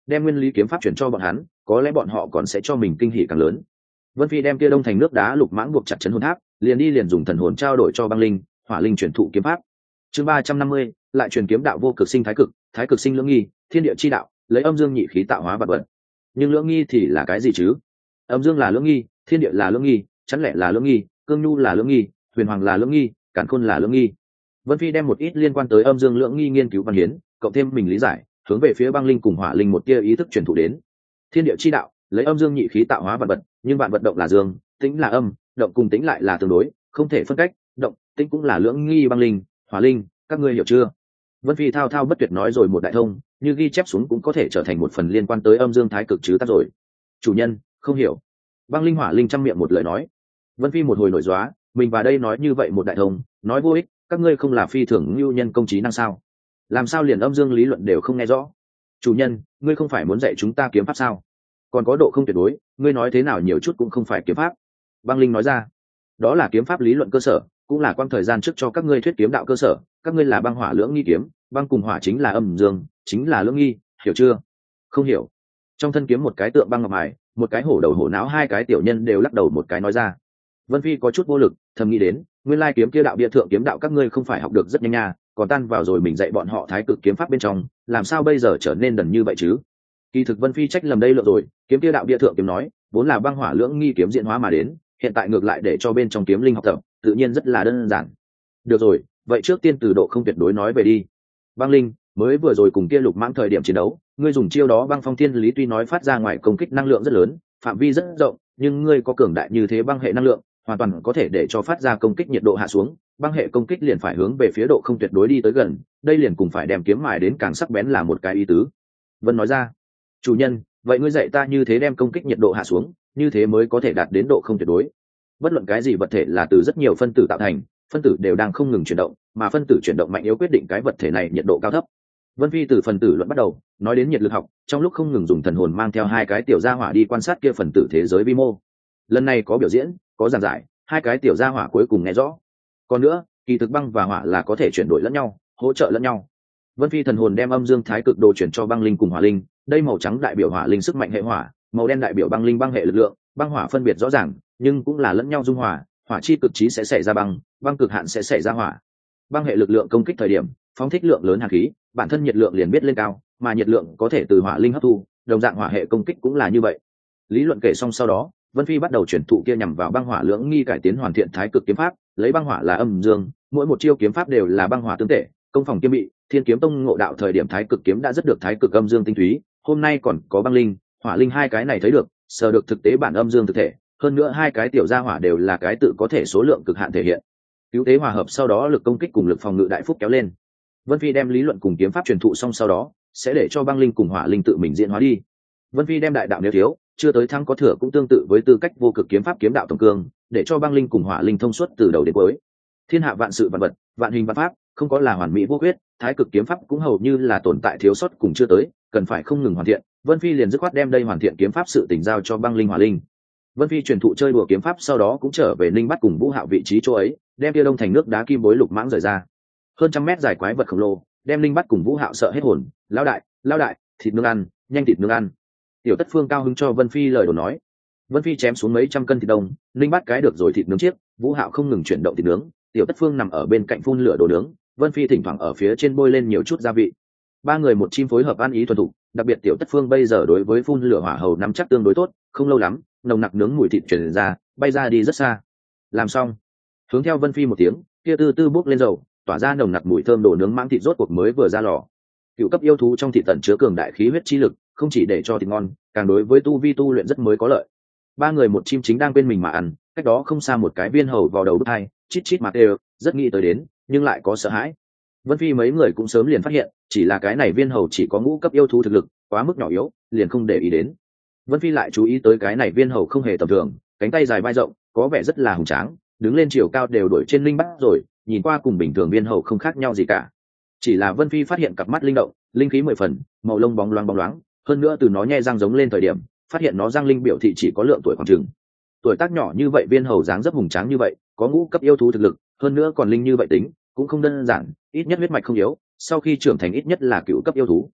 đem nguyên lý kiếm pháp chuyển cho bọn hắn, có lẽ bọn họ còn sẽ cho mình kinh hỉ càng lớn. Vân Phi đem kia đông thành nước đá lục mãng buộc chặt chấn hồn tháp, liền dùng thần hồn trao đổi cho băng linh, hỏa linh chuyển thụ kiếm pháp. Chương 350, lại truyền kiếm đạo vô cực sinh thái cực sinh lưỡng nghi, thiên địa chi đạo, lấy âm dương nhị khí tạo hóa vật vật. Nhưng lưỡng nghi thì là cái gì chứ? Âm dương là lưỡng nghi, thiên địa là lưỡng nghi, chắn lẻ là lưỡng nghi, cương nhu là lưỡng nghi, huyền hoàng là lưỡng nghi, càn khôn là lưỡng nghi. Vân Phi đem một ít liên quan tới âm dương lưỡng nghi nghiên cứu văn hiến, cộng thêm mình lý giải, hướng về phía băng linh cùng hỏa linh một tia ý thức truyền thụ đến. Thiên địa chi đạo, lấy âm dương nhị khí tạo hóa vật vật, nhưng vạn vật động là dương, tĩnh là âm, động cùng tĩnh lại là tương đối, không thể phân cách, động, tĩnh cũng là lưỡng nghi băng linh, hỏa linh, các ngươi hiểu chưa? Vân Phi thao thao bất tuyệt nói rồi một đại thông, như ghi chép xuống cũng có thể trở thành một phần liên quan tới âm dương thái cực chứ tác rồi. Chủ nhân, không hiểu. Băng linh hỏa linh trăm miệng một lời nói. Vân Phi một hồi nổi dóa, mình vào đây nói như vậy một đại thông, nói vô ích, các ngươi không là phi thường lưu nhân công trí năng sao? Làm sao liền âm dương lý luận đều không nghe rõ? Chủ nhân, ngươi không phải muốn dạy chúng ta kiếm pháp sao? Còn có độ không tuyệt đối, ngươi nói thế nào nhiều chút cũng không phải kiếm pháp. Băng linh nói ra, đó là kiếm pháp lý luận cơ sở, cũng là quang thời gian trước cho các ngươi thuyết kiếm đạo cơ sở, các ngươi là băng hỏa lưỡng nghi kiếm, băng cùng hỏa chính là âm dương, chính là lưỡng nghi, hiểu chưa? Không hiểu. Trong thân kiếm một cái tượng băng ngọc mài, một cái hổ đầu hổ não, hai cái tiểu nhân đều lắc đầu một cái nói ra. Vân Phi có chút vô lực, thầm nghĩ đến, nguyên lai kiếm kia đạo bia thượng kiếm đạo các ngươi không phải học được rất nhanh nha, còn tan vào rồi mình dạy bọn họ thái cực kiếm pháp bên trong, làm sao bây giờ trở nên đần như vậy chứ? Kỳ thực Vân Phi trách lầm đây lượng rồi, kiếm kia đạo bia thượng kiếm nói, vốn là băng hỏa lưỡng nghi kiếm diễn hóa mà đến, hiện tại ngược lại để cho bên trong kiếm linh học tập, tự nhiên rất là đơn giản. Được rồi, vậy trước tiên từ độ không tuyệt đối nói về đi. Băng linh, mới vừa rồi cùng kia lục mãng thời điểm chiến đấu, ngươi dùng chiêu đó băng phong thiên lý tuy nói phát ra ngoài công kích năng lượng rất lớn, phạm vi rất rộng, nhưng ngươi có cường đại như thế băng hệ năng lượng, hoàn toàn có thể để cho phát ra công kích nhiệt độ hạ xuống, băng hệ công kích liền phải hướng về phía độ không tuyệt đối đi tới gần, đây liền cùng phải đem kiếm mài đến càng sắc bén là một cái ý tứ. Vân nói ra, chủ nhân, vậy ngươi dạy ta như thế đem công kích nhiệt độ hạ xuống, như thế mới có thể đạt đến độ không tuyệt đối. Bất luận cái gì vật thể là từ rất nhiều phân tử tạo thành, phân tử đều đang không ngừng chuyển động, mà phân tử chuyển động mạnh yếu quyết định cái vật thể này nhiệt độ cao thấp. Vân Phi từ phần tử luận bắt đầu, nói đến nhiệt lực học, trong lúc không ngừng dùng thần hồn mang theo hai cái tiểu gia hỏa đi quan sát kia phần tử thế giới vi mô. Lần này có biểu diễn, có giảng giải, hai cái tiểu gia hỏa cuối cùng nghe rõ. Còn nữa, kỳ thực băng và hỏa là có thể chuyển đổi lẫn nhau, hỗ trợ lẫn nhau. Vân Phi thần hồn đem âm dương thái cực đồ chuyển cho băng linh cùng hỏa linh, đây màu trắng đại biểu hỏa linh sức mạnh hệ hỏa, màu đen đại biểu băng linh băng hệ lực lượng, băng hỏa phân biệt rõ ràng, nhưng cũng là lẫn nhau dung hòa, hỏa chi cực trí sẽ xảy ra băng, băng cực hạn sẽ xảy ra hỏa. Băng hệ lực lượng công kích thời điểm, phóng thích lượng lớn hàn khí, bản thân nhiệt lượng liền biết lên cao, mà nhiệt lượng có thể từ hỏa linh hấp thu, đồng dạng hỏa hệ công kích cũng là như vậy. Lý luận kể xong sau đó, Vân Phi bắt đầu chuyển thụ kia nhằm vào băng hỏa lưỡng nghi cải tiến hoàn thiện thái cực kiếm pháp, lấy băng hỏa là âm dương, mỗi một chiêu kiếm pháp đều là băng hỏa tương tệ, công phòng kiếm bị, Thiên kiếm tông ngộ đạo thời điểm thái cực kiếm đã rất được thái cực âm dương tinh túy, hôm nay còn có băng linh, hỏa linh hai cái này thấy được, sờ được thực tế bản âm dương thực thể, hơn nữa hai cái tiểu gia hỏa đều là cái tự có thể số lượng cực hạn thể hiện. Cứu tế hòa hợp sau đó lực công kích cùng lực phòng ngự đại phúc kéo lên. Vân Phi đem lý luận cùng kiếm pháp truyền thụ xong sau đó, sẽ để cho băng linh cùng hỏa linh tự mình diễn hóa đi. Vân Phi đem đại đạo nếu thiếu, chưa tới thắng có thừa cũng tương tự với tư cách vô cực kiếm pháp kiếm đạo tổng cương, để cho băng linh cùng hỏa linh thông suốt từ đầu đến cuối. Thiên hạ vạn sự vạn vật, vạn hình vạn pháp, không có là hoàn mỹ vô khuyết, thái cực kiếm pháp cũng hầu như là tồn tại thiếu sót cùng chưa tới, cần phải không ngừng hoàn thiện. Vân Phi liền dứt khoát đem đây hoàn thiện kiếm pháp sự tình giao cho băng linh hỏa linh. Vân Phi truyền thụ chơi đùa kiếm pháp sau đó cũng trở về Ninh Bắt cùng Vũ Hạo vị trí chỗ ấy, đem kia đông thành nước đá kim bối lục mãng rời ra. Hơn trăm mét dài quái vật khổng lồ, đem Ninh Bắt cùng Vũ Hạo sợ hết hồn, lão đại, thịt nướng ăn, nhanh thịt nướng ăn. Tiểu Tất Phương cao hứng cho Vân Phi lời đồn nói. Vân Phi chém xuống mấy trăm cân thịt đông, Ninh Bắt cái được rồi thịt nướng chiếc, Vũ Hạo không ngừng chuyển động thịt nướng, Tiểu Tất Phương nằm ở bên cạnh phun lửa đồ nướng, Vân Phi thỉnh thoảng ở phía trên bôi lên nhiều chút gia vị. Ba người một chim phối hợp ăn ý thuần thục, đặc biệt Tiểu Tất Phương bây giờ đối với phun lửa hỏa hầu nắm chắc tương đối tốt, không lâu lắm, nồng nặc nướng mùi thịt truyền ra, bay ra đi rất xa. Làm xong, hướng theo Vân Phi một tiếng, kia từ từ bốc lên dầu, tỏa ra nồng nặc mùi thơm đồ nướng mãng thịt rốt cuộc mới vừa ra lò. Cựu cấp yêu thú trong thịt tận chứa cường đại khí huyết chi lực, không chỉ để cho thịt ngon, càng đối với tu vi tu luyện rất mới có lợi. Ba người một chim chính đang bên mình mà ăn, cách đó không xa một cái viên hầu vào đầu đút hai, chít chít mặt đều, rất nghĩ tới đến, nhưng lại có sợ hãi. Vân Phi mấy người cũng sớm liền phát hiện, chỉ là cái này viên hầu chỉ có ngũ cấp yêu thú thực lực, quá mức nhỏ yếu, liền không để ý đến. Vân Phi lại chú ý tới cái này viên hầu không hề tầm thường, cánh tay dài vai rộng, có vẻ rất là hùng tráng, đứng lên chiều cao đều đổi trên Linh Bắt rồi, nhìn qua cùng bình thường viên hầu không khác nhau gì cả. Chỉ là Vân Phi phát hiện cặp mắt linh động, linh khí mười phần, màu lông bóng loáng, hơn nữa từ nó nhe răng giống lên thời điểm, phát hiện nó răng linh biểu thị chỉ có lượng tuổi khoảng chừng. Tuổi tác nhỏ như vậy viên hầu dáng dấp hùng tráng như vậy, có ngũ cấp yêu thú thực lực, hơn nữa còn linh như vậy tính, cũng không đơn giản, ít nhất huyết mạch không yếu, sau khi trưởng thành ít nhất là cựu cấp yêu thú.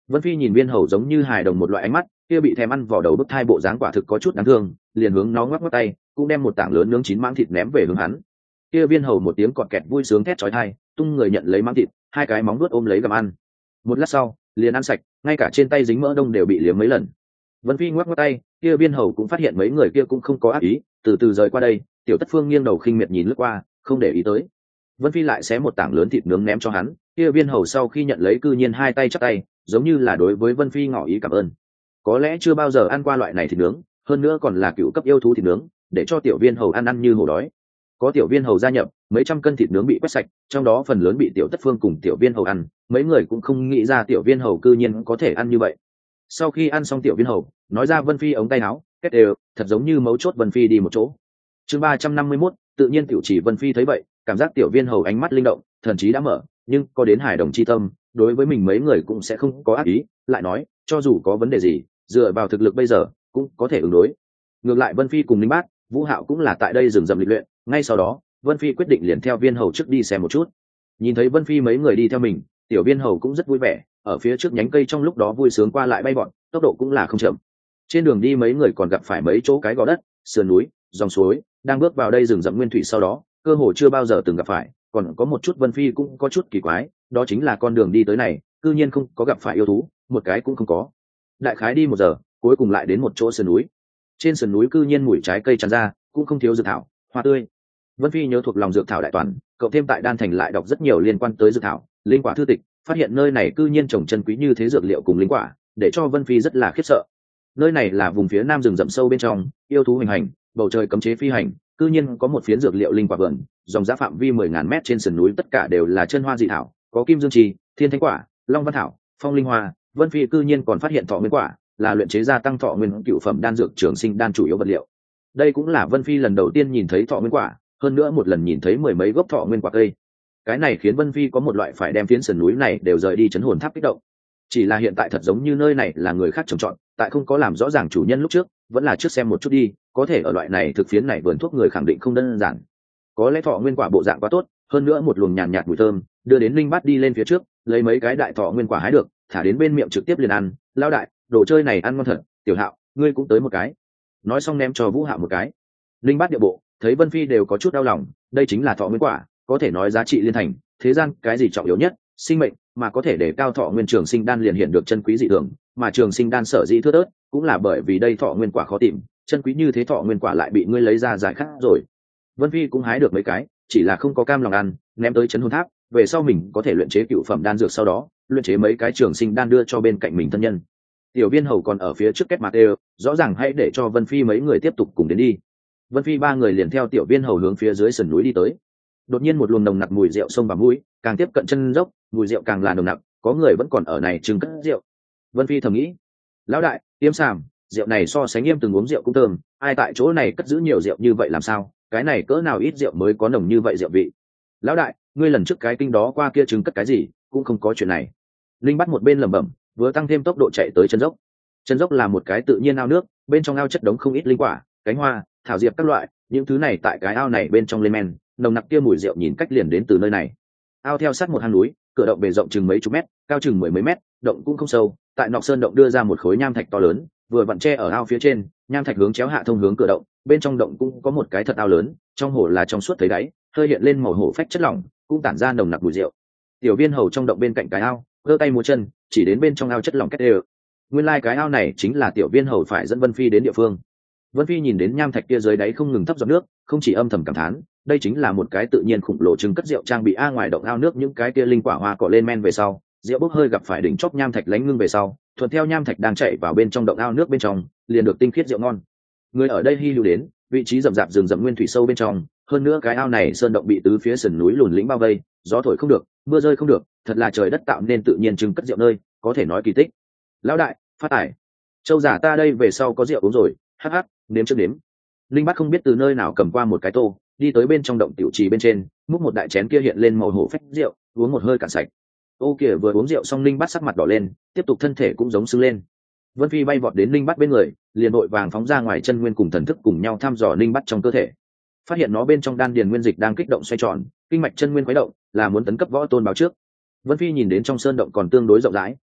Vân Phi nhìn viên hầu giống như hài đồng một loại ánh mắt, kia bị thèm ăn vỏ đầu bức thai bộ dáng quả thực có chút đáng thương, liền hướng nó ngoắc ngoắc tay, cũng đem một tảng lớn nướng chín mãng thịt ném về hướng hắn. Kia viên hầu một tiếng cọt kẹt vui sướng thét chói tai, tung người nhận lấy mãng thịt, hai cái móng vuốt ôm lấy gặm ăn. Một lát sau, liền ăn sạch, ngay cả trên tay dính mỡ đông đều bị liếm mấy lần. Vân Phi ngoắc ngoắc tay, kia viên hầu cũng phát hiện mấy người kia cũng không có ác ý, từ từ rời qua đây. Tiểu Tất Phương nghiêng đầu khinh miệt nhìn lướt qua, không để ý tới. Vân Phi lại xé một tảng lớn thịt nướng ném cho hắn, kia viên hầu sau khi nhận lấy cư nhiên hai tay chắp tay, giống như là đối với Vân Phi ngỏ ý cảm ơn. Có lẽ chưa bao giờ ăn qua loại này thịt nướng, hơn nữa còn là cựu cấp yêu thú thịt nướng, để cho tiểu viên hầu ăn như hổ đói. Có tiểu viên hầu gia nhập, mấy trăm cân thịt nướng bị quét sạch, trong đó phần lớn bị tiểu Tất Phương cùng tiểu viên hầu ăn, mấy người cũng không nghĩ ra tiểu viên hầu cư nhiên có thể ăn như vậy. Sau khi ăn xong tiểu viên hầu, nói ra Vân Phi ống tay áo, kết đều, thật giống như mấu chốt Vân Phi đi một chỗ. Chương 351, tự nhiên tiểu chỉ Vân Phi thấy vậy, cảm giác tiểu viên hầu ánh mắt linh động, thần trí đã mở, nhưng có đến hài đồng chi tâm, đối với mình mấy người cũng sẽ không có ác ý, lại nói, cho dù có vấn đề gì, dựa vào thực lực bây giờ, cũng có thể ứng đối. Ngược lại Vân Phi cùng Linh Bát, Vũ Hạo cũng là tại đây dừng dậm lịch luyện, ngay sau đó, Vân Phi quyết định liền theo viên hầu trước đi xem một chút. Nhìn thấy Vân Phi mấy người đi theo mình, tiểu viên hầu cũng rất vui vẻ, ở phía trước nhánh cây trong lúc đó vui sướng qua lại bay bọn, tốc độ cũng là không chậm. Trên đường đi mấy người còn gặp phải mấy chỗ cái gò đất, sườn núi, dòng suối, đang bước vào đây rừng rậm nguyên thủy sau đó, cơ hồ chưa bao giờ từng gặp phải, còn có một chút Vân Phi cũng có chút kỳ quái, đó chính là con đường đi tới này, cư nhiên không có gặp phải yêu thú, một cái cũng không có. Đại khái đi một giờ, cuối cùng lại đến một chỗ sườn núi. Trên sườn núi cư nhiên mùi trái cây tràn ra, cũng không thiếu dược thảo, hoa tươi. Vân Phi nhớ thuộc lòng dược thảo đại toàn, cậu thêm tại Đan Thành lại đọc rất nhiều liên quan tới dược thảo, linh quả thư tịch, phát hiện nơi này cư nhiên trồng chân quý như thế dược liệu cùng linh quả, để cho Vân Phi rất là khiếp sợ. Nơi này là vùng phía nam rừng rậm sâu bên trong, yêu thú hoành hành, bầu trời cấm chế phi hành, cư nhiên có một phiến dược liệu linh quả vườn, dòng giá phạm vi 10.000 mét trên sườn núi tất cả đều là chân hoa dị thảo, có kim dương trì, thiên thánh quả, long văn thảo, phong linh hoa. Vân Phi cư nhiên còn phát hiện thọ nguyên quả, là luyện chế gia tăng thọ nguyên cựu phẩm đan dược trường sinh đan chủ yếu vật liệu. Đây cũng là Vân Phi lần đầu tiên nhìn thấy thọ nguyên quả, hơn nữa một lần nhìn thấy mười mấy gốc thọ nguyên quả cây. Cái này khiến Vân Phi có một loại phải đem phiến sườn núi này đều rời đi chấn hồn tháp kích động. Chỉ là hiện tại thật giống như nơi này là người khác trồng trọt, tại không có làm rõ ràng chủ nhân lúc trước, vẫn là trước xem một chút đi, có thể ở loại này thực phiến này vườn thuốc người khẳng định không đơn giản. Có lẽ thọ nguyên quả bộ dạng quá tốt, hơn nữa một luồng nhàn nhạt mùi thơm, đưa đến Linh Bát đi lên phía trước, lấy mấy cái đại thọ nguyên quả hái được, thả đến bên miệng trực tiếp liền ăn. Lao đại, đồ chơi này ăn ngon thật, Tiểu Hạo, ngươi cũng tới một cái. Nói xong ném cho Vũ Hạo một cái. Linh Bát địa bộ, thấy Vân Phi đều có chút đau lòng, đây chính là thọ nguyên quả, có thể nói giá trị liên thành, thế gian cái gì trọng yếu nhất, sinh mệnh, mà có thể để cao thọ nguyên trường sinh đan liền hiện được chân quý dị thường, mà trường sinh đan sở dĩ thưa thớt, cũng là bởi vì đây thọ nguyên quả khó tìm, chân quý như thế thọ nguyên quả lại bị ngươi lấy ra giải khát rồi. Vân Phi cũng hái được mấy cái, chỉ là không có cam lòng ăn, ném tới trấn hồn tháp, về sau mình có thể luyện chế cựu phẩm đan dược, sau đó luyện chế mấy cái trường sinh đan đưa cho bên cạnh mình thân nhân. Tiểu viên hầu còn ở phía trước kết mặt đều, rõ ràng hãy để cho Vân Phi mấy người tiếp tục cùng đến đi. Vân Phi ba người liền theo tiểu viên hầu hướng phía dưới sườn núi đi tới. Đột nhiên một luồng nồng nặc mùi rượu xông vào mũi, càng tiếp cận chân dốc, mùi rượu càng là nồng nặc, có người vẫn còn ở này trưng cất rượu. Vân Phi thầm nghĩ, lão đại, Yêm Sàm, rượu này so sánh Yêm từng uống rượu cũng thơm, ai tại chỗ này cất giữ nhiều rượu như vậy làm sao? Cái này cỡ nào ít rượu mới có nồng như vậy rượu vị? Lão đại, ngươi lần trước cái kinh đó qua kia trưng cất cái gì, cũng không có chuyện này. Linh bắt một bên lẩm bẩm, vừa tăng thêm tốc độ chạy tới chân dốc. Chân dốc là một cái tự nhiên ao nước, bên trong ao chất đống không ít linh quả, cánh hoa, thảo diệp các loại, những thứ này tại cái ao này bên trong lên men, nồng nặc kia mùi rượu nhìn cách liền đến từ nơi này. Ao theo sát một hang núi, cửa động bề rộng chừng mấy chục mét, cao chừng mười mấy mét, động cũng không sâu, tại nọc sơn động đưa ra một khối nham thạch to lớn, vừa vặn tre ở ao phía trên, nham thạch hướng chéo hạ thông hướng cửa động, bên trong động cũng có một cái thật ao lớn, trong hồ là trong suốt thấy đáy, hơi hiện lên màu hổ phách chất lỏng, cũng tản ra nồng nặc mùi rượu. Tiểu viên hầu trong động bên cạnh cái ao, giơ tay múa chân, chỉ đến bên trong ao chất lỏng kết đều. Nguyên lai cái ao này chính là tiểu viên hầu phải dẫn Vân Phi đến địa phương. Vân Phi nhìn đến nham thạch kia dưới đáy không ngừng thấp giọt nước, không chỉ âm thầm cảm thán, đây chính là một cái tự nhiên khủng lồ trưng cất rượu trang bị a. Ngoài động ao nước những cái kia linh quả hoa cỏ lên men về sau, rượu bốc hơi gặp phải đỉnh chóp nham thạch lánh ngưng về sau, thuận theo nham thạch đang chạy vào bên trong động ao nước bên trong, liền được tinh khiết rượu ngon. Người ở đây hy lưu đến, vị trí rậm rạp rừng rậm nguyên thủy sâu bên trong, hơn nữa cái ao này sơn động bị tứ phía sườn núi lùn lĩnh bao vây, gió thổi không được, mưa rơi không được, thật là trời đất tạo nên tự nhiên trưng cất rượu nơi, có thể nói kỳ tích. Lão đại, phát tải. Châu giả ta đây về sau có rượu uống rồi, hắc hắc, nếm trước nếm. Linh Bát không biết từ nơi nào cầm qua một cái tô, đi tới bên trong động tiểu trì bên trên, múc một đại chén kia hiện lên màu hổ phách rượu, uống một hơi cạn sạch. Ô kìa, vừa uống rượu xong Linh Bát sắc mặt đỏ lên, tiếp tục thân thể cũng giống sưng lên. Vân Phi bay vọt đến Linh Bát bên người, liền đội vàng phóng ra ngoài chân nguyên cùng thần thức cùng nhau thăm dò Linh Bát trong cơ thể. Phát hiện nó bên trong đan điền nguyên dịch đang kích động xoay tròn, kinh mạch chân nguyên khuấy động, là muốn tấn cấp võ tôn báo trước. Vân Phi nhìn đến trong sơn động còn tương đối rộng rãi,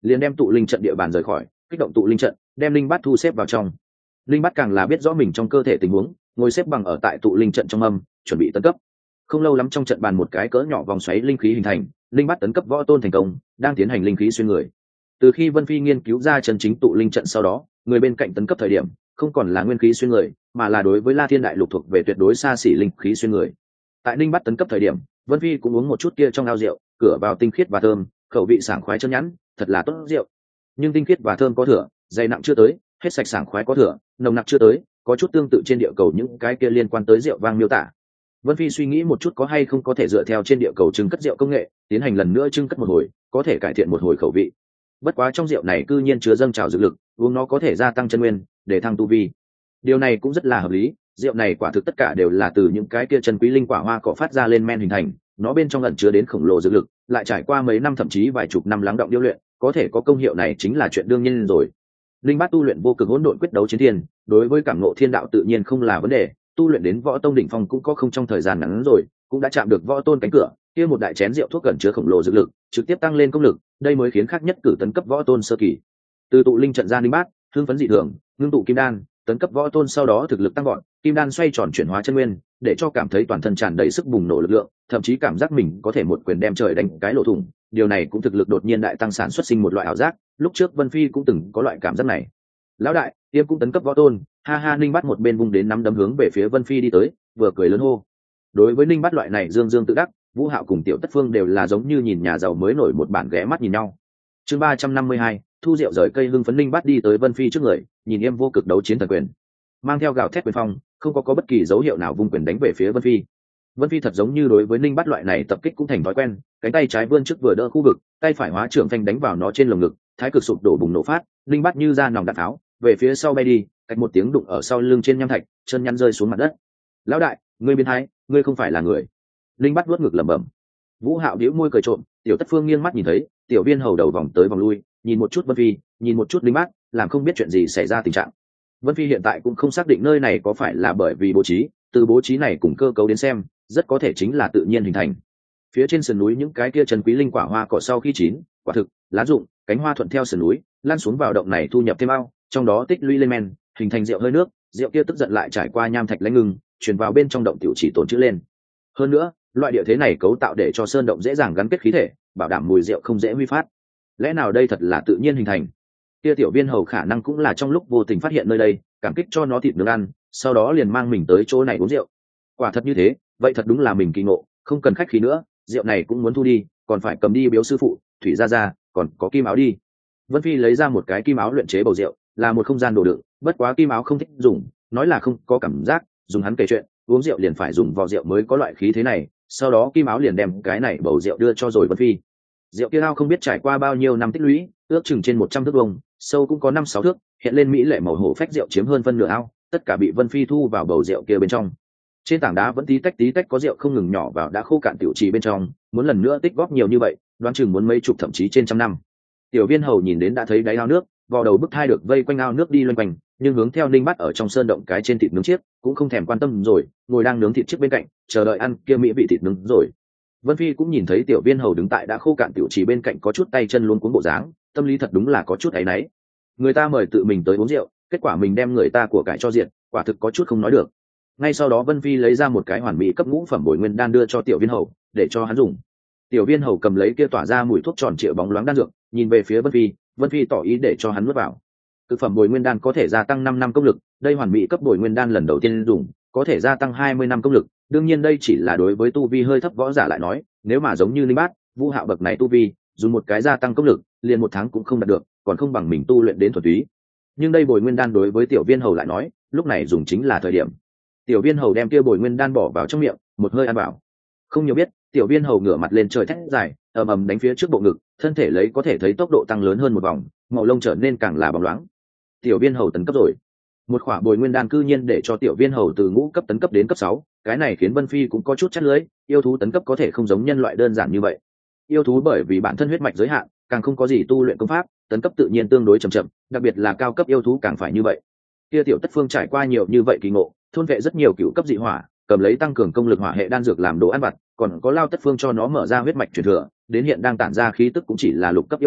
liền đem tụ linh trận địa bàn rời khỏi, kích động tụ linh trận, đem linh bát thu xếp vào trong. Linh bát càng là biết rõ mình trong cơ thể tình huống, ngồi xếp bằng ở tại tụ linh trận trong âm, chuẩn bị tấn cấp. Không lâu lắm trong trận bàn một cái cỡ nhỏ vòng xoáy linh khí hình thành, linh bát tấn cấp võ tôn thành công, đang tiến hành linh khí xuyên người. Từ khi Vân Phi nghiên cứu ra chân chính tụ linh trận sau đó, người bên cạnh tấn cấp thời điểm không còn là nguyên khí xuyên người, mà là đối với La Thiên Đại Lục thuộc về tuyệt đối xa xỉ linh khí xuyên người. Tại linh bát tấn cấp thời điểm, Vân Phi cũng uống một chút kia trong ao rượu, cửa vào tinh khiết và thơm, khẩu vị sảng khoái chân nhẵn, thật là tốt rượu. Nhưng tinh khiết và thơm có thừa, dày nặng chưa tới, hết sạch sảng khoái có thừa, nồng nặc chưa tới, có chút tương tự trên địa cầu những cái kia liên quan tới rượu vang miêu tả. Vân Phi suy nghĩ một chút có hay không có thể dựa theo trên địa cầu trưng cất rượu công nghệ, tiến hành lần nữa trưng cất một hồi, có thể cải thiện một hồi khẩu vị. Bất quá trong rượu này cư nhiên chứa dâng trào dược lực, uống nó có thể gia tăng chân nguyên, để thăng tu vi. Điều này cũng rất là hợp lý, rượu này quả thực tất cả đều là từ những cái kia chân quý linh quả hoa cỏ phát ra lên men hình thành, nó bên trong ẩn chứa đến khổng lồ dược lực, lại trải qua mấy năm thậm chí vài chục năm lắng đọng điêu luyện, có thể có công hiệu này chính là chuyện đương nhiên rồi. Linh bát tu luyện vô cực hỗn độn quyết đấu chiến thiên, đối với cảm ngộ thiên đạo tự nhiên không là vấn đề, tu luyện đến võ tông đỉnh phong cũng có không trong thời gian ngắn rồi, cũng đã chạm được võ tôn cánh cửa, kia một đại chén rượu thuốc gần chứa khổng lồ dược lực, trực tiếp tăng lên công lực, đây mới khiến khác nhất cử tấn cấp võ tôn sơ kỳ. Từ tụ linh trận ra linh bát, hương phấn dị thường, ngưng tụ kim đan, tấn cấp võ tôn sau đó thực lực tăng vọt, kim đan xoay tròn chuyển hóa chân nguyên, để cho cảm thấy toàn thân tràn đầy sức bùng nổ lực lượng, thậm chí cảm giác mình có thể một quyền đem trời đánh cái lỗ thủng. Điều này cũng thực lực đột nhiên đại tăng sản xuất sinh một loại ảo giác, lúc trước Vân Phi cũng từng có loại cảm giác này. Lão đại, tiêm cũng tấn cấp võ tôn, ha ha. Ninh Bát một bên vung đến nắm đấm hướng về phía Vân Phi đi tới, vừa cười lớn hô. Đối với Ninh Bát loại này dương dương tự đắc, Vũ Hạo cùng Tiểu Tất Phương đều là giống như nhìn nhà giàu mới nổi một bản ghé mắt nhìn nhau. Chương 352, thu rượu rời cây hưng phấn. Ninh Bát đi tới Vân Phi trước người, nhìn em vô cực đấu chiến thần quyền, mang theo gào thét quyền phong, không có bất kỳ dấu hiệu nào vung quyền đánh về phía Vân Phi. Vân Phi thật giống như đối với Ninh Bát loại này tập kích cũng thành thói quen, cánh tay trái vươn trước vừa đỡ khu vực, tay phải hóa trưởng phanh đánh vào nó trên lồng ngực, thái cực sụp đổ bùng nổ phát, Ninh Bát như ra nòng đạn tháo, về phía sau bay đi, cách một tiếng đụng ở sau lưng trên nham thạch, chân nhăn rơi xuống mặt đất. Lão đại, ngươi biến thái, ngươi không phải là người. Ninh Bát vuốt ngực lẩm bẩm. Vũ Hạo bĩu môi cười trộm, Tiểu Tất Phương nghiêng mắt nhìn thấy, Tiểu Viên hầu đầu vòng tới vòng lui, nhìn một chút Vân Phi, nhìn một chút Ninh Bát, làm không biết chuyện gì xảy ra tình trạng. Vân Phi hiện tại cũng không xác định nơi này có phải là bởi vì bố trí, từ bố trí này cùng cơ cấu đến xem, rất có thể chính là tự nhiên hình thành. Phía trên sườn núi những cái kia trần quý linh quả hoa cỏ sau khi chín, quả thực, lá rụng, cánh hoa thuận theo sườn núi, lan xuống vào động này thu nhập thêm ao, trong đó tích lũy lên men, hình thành rượu hơi nước, rượu kia tức giận lại trải qua nham thạch lãnh ngừng, truyền vào bên trong động tiểu chỉ tổn chữ lên. Hơn nữa, loại địa thế này cấu tạo để cho sơn động dễ dàng gắn kết khí thể, bảo đảm mùi rượu không dễ huy phát. Lẽ nào đây thật là tự nhiên hình thành? Kia Tiểu Viên hầu khả năng cũng là trong lúc vô tình phát hiện nơi đây, cảm kích cho nó thịt nướng ăn, sau đó liền mang mình tới chỗ này uống rượu. Quả thật như thế, vậy thật đúng là mình kỳ ngộ, không cần khách khí nữa, rượu này cũng muốn thu đi, còn phải cầm đi biếu sư phụ, Thủy gia, còn có kim áo đi. Vân Phi lấy ra một cái kim áo luyện chế bầu rượu, là một không gian đồ đựng, bất quá kim áo không thích dùng, nói là không có cảm giác, dùng hắn kể chuyện, uống rượu liền phải dùng vò rượu mới có loại khí thế này, sau đó kim áo liền đem cái này bầu rượu đưa cho rồi Vân Phi. Rượu kia ao không biết trải qua bao nhiêu năm tích lũy, ước chừng trên 100 thước vuông, sâu cũng có 5-6 thước, hiện lên mỹ lệ màu hổ phách rượu chiếm hơn phân nửa ao, tất cả bị Vân Phi thu vào bầu rượu kia bên trong. Trên tảng đá vẫn tí tách có rượu không ngừng nhỏ vào đã khô cạn tiểu trì bên trong, muốn lần nữa tích góp nhiều như vậy, đoán chừng muốn mấy chục thậm chí trên trăm năm. Tiểu Viên hầu nhìn đến đã thấy đáy ao nước, vò đầu bức thai được vây quanh ao nước đi loanh quanh, nhưng hướng theo Ninh Bát ở trong sơn động cái trên thịt nướng chiếc, cũng không thèm quan tâm rồi, ngồi đang nướng thịt chiếc bên cạnh, chờ đợi ăn kia mỹ vị thịt nướng rồi. Vân Phi cũng nhìn thấy Tiểu Viên hầu đứng tại đã khô cạn tiểu trì bên cạnh có chút tay chân luống cuống bộ dáng, tâm lý thật đúng là có chút áy náy. Người ta mời tự mình tới uống rượu, kết quả mình đem người ta của cải cho diện, quả thực có chút không nói được. Ngay sau đó Vân Phi lấy ra một cái hoàn mỹ cấp ngũ phẩm bồi nguyên đan đưa cho Tiểu Viên hầu, để cho hắn dùng. Tiểu Viên hầu cầm lấy kia tỏa ra mùi thuốc tròn trịa bóng loáng đan dược, nhìn về phía Vân Phi tỏ ý để cho hắn nuốt vào. Thực phẩm bồi nguyên đan có thể gia tăng 5 năm công lực, đây hoàn mỹ cấp bồi nguyên đan lần đầu tiên dùng, có thể gia tăng 20 năm công lực, đương nhiên đây chỉ là đối với tu vi hơi thấp võ giả lại nói, nếu mà giống như Linh Bát, Vũ Hạo bậc này tu vi, dùng một cái gia tăng công lực, liền 1 tháng cũng không đạt được, còn không bằng mình tu luyện đến thuần túy. Nhưng đây bồi nguyên đan đối với Tiểu Viên hầu lại nói, lúc này dùng chính là thời điểm. Tiểu Viên hầu đem kia bồi nguyên đan bỏ vào trong miệng, một hơi ăn vào. Không nhiều biết, Tiểu Viên hầu ngửa mặt lên trời thét dài, ầm ầm đánh phía trước bộ ngực, thân thể lấy có thể thấy tốc độ tăng lớn hơn một vòng, màu lông trở nên càng là bóng loáng. Tiểu Viên hầu tấn cấp rồi. Một khỏa bồi nguyên đan cư nhiên để cho Tiểu Viên hầu từ ngũ cấp tấn cấp đến cấp 6, cái này khiến Vân Phi cũng có chút chắt lưỡi, yêu thú tấn cấp có thể không giống nhân loại đơn giản như vậy. Yêu thú bởi vì bản thân huyết mạch giới hạn, càng không có gì tu luyện công pháp, tấn cấp tự nhiên tương đối chậm chậm, đặc biệt là cao cấp yêu thú càng phải như vậy. Kia Tiểu Tất Phương trải qua nhiều như vậy kỳ ngộ, thôn vệ rất nhiều cựu cấp dị hỏa, cầm lấy tăng cường công lực hỏa hệ đan dược làm đồ ăn vặt, còn có Lao Tất Phương cho nó mở ra huyết mạch truyền thừa, đến hiện đang tản ra khí tức cũng chỉ là lục cấp yêu thú,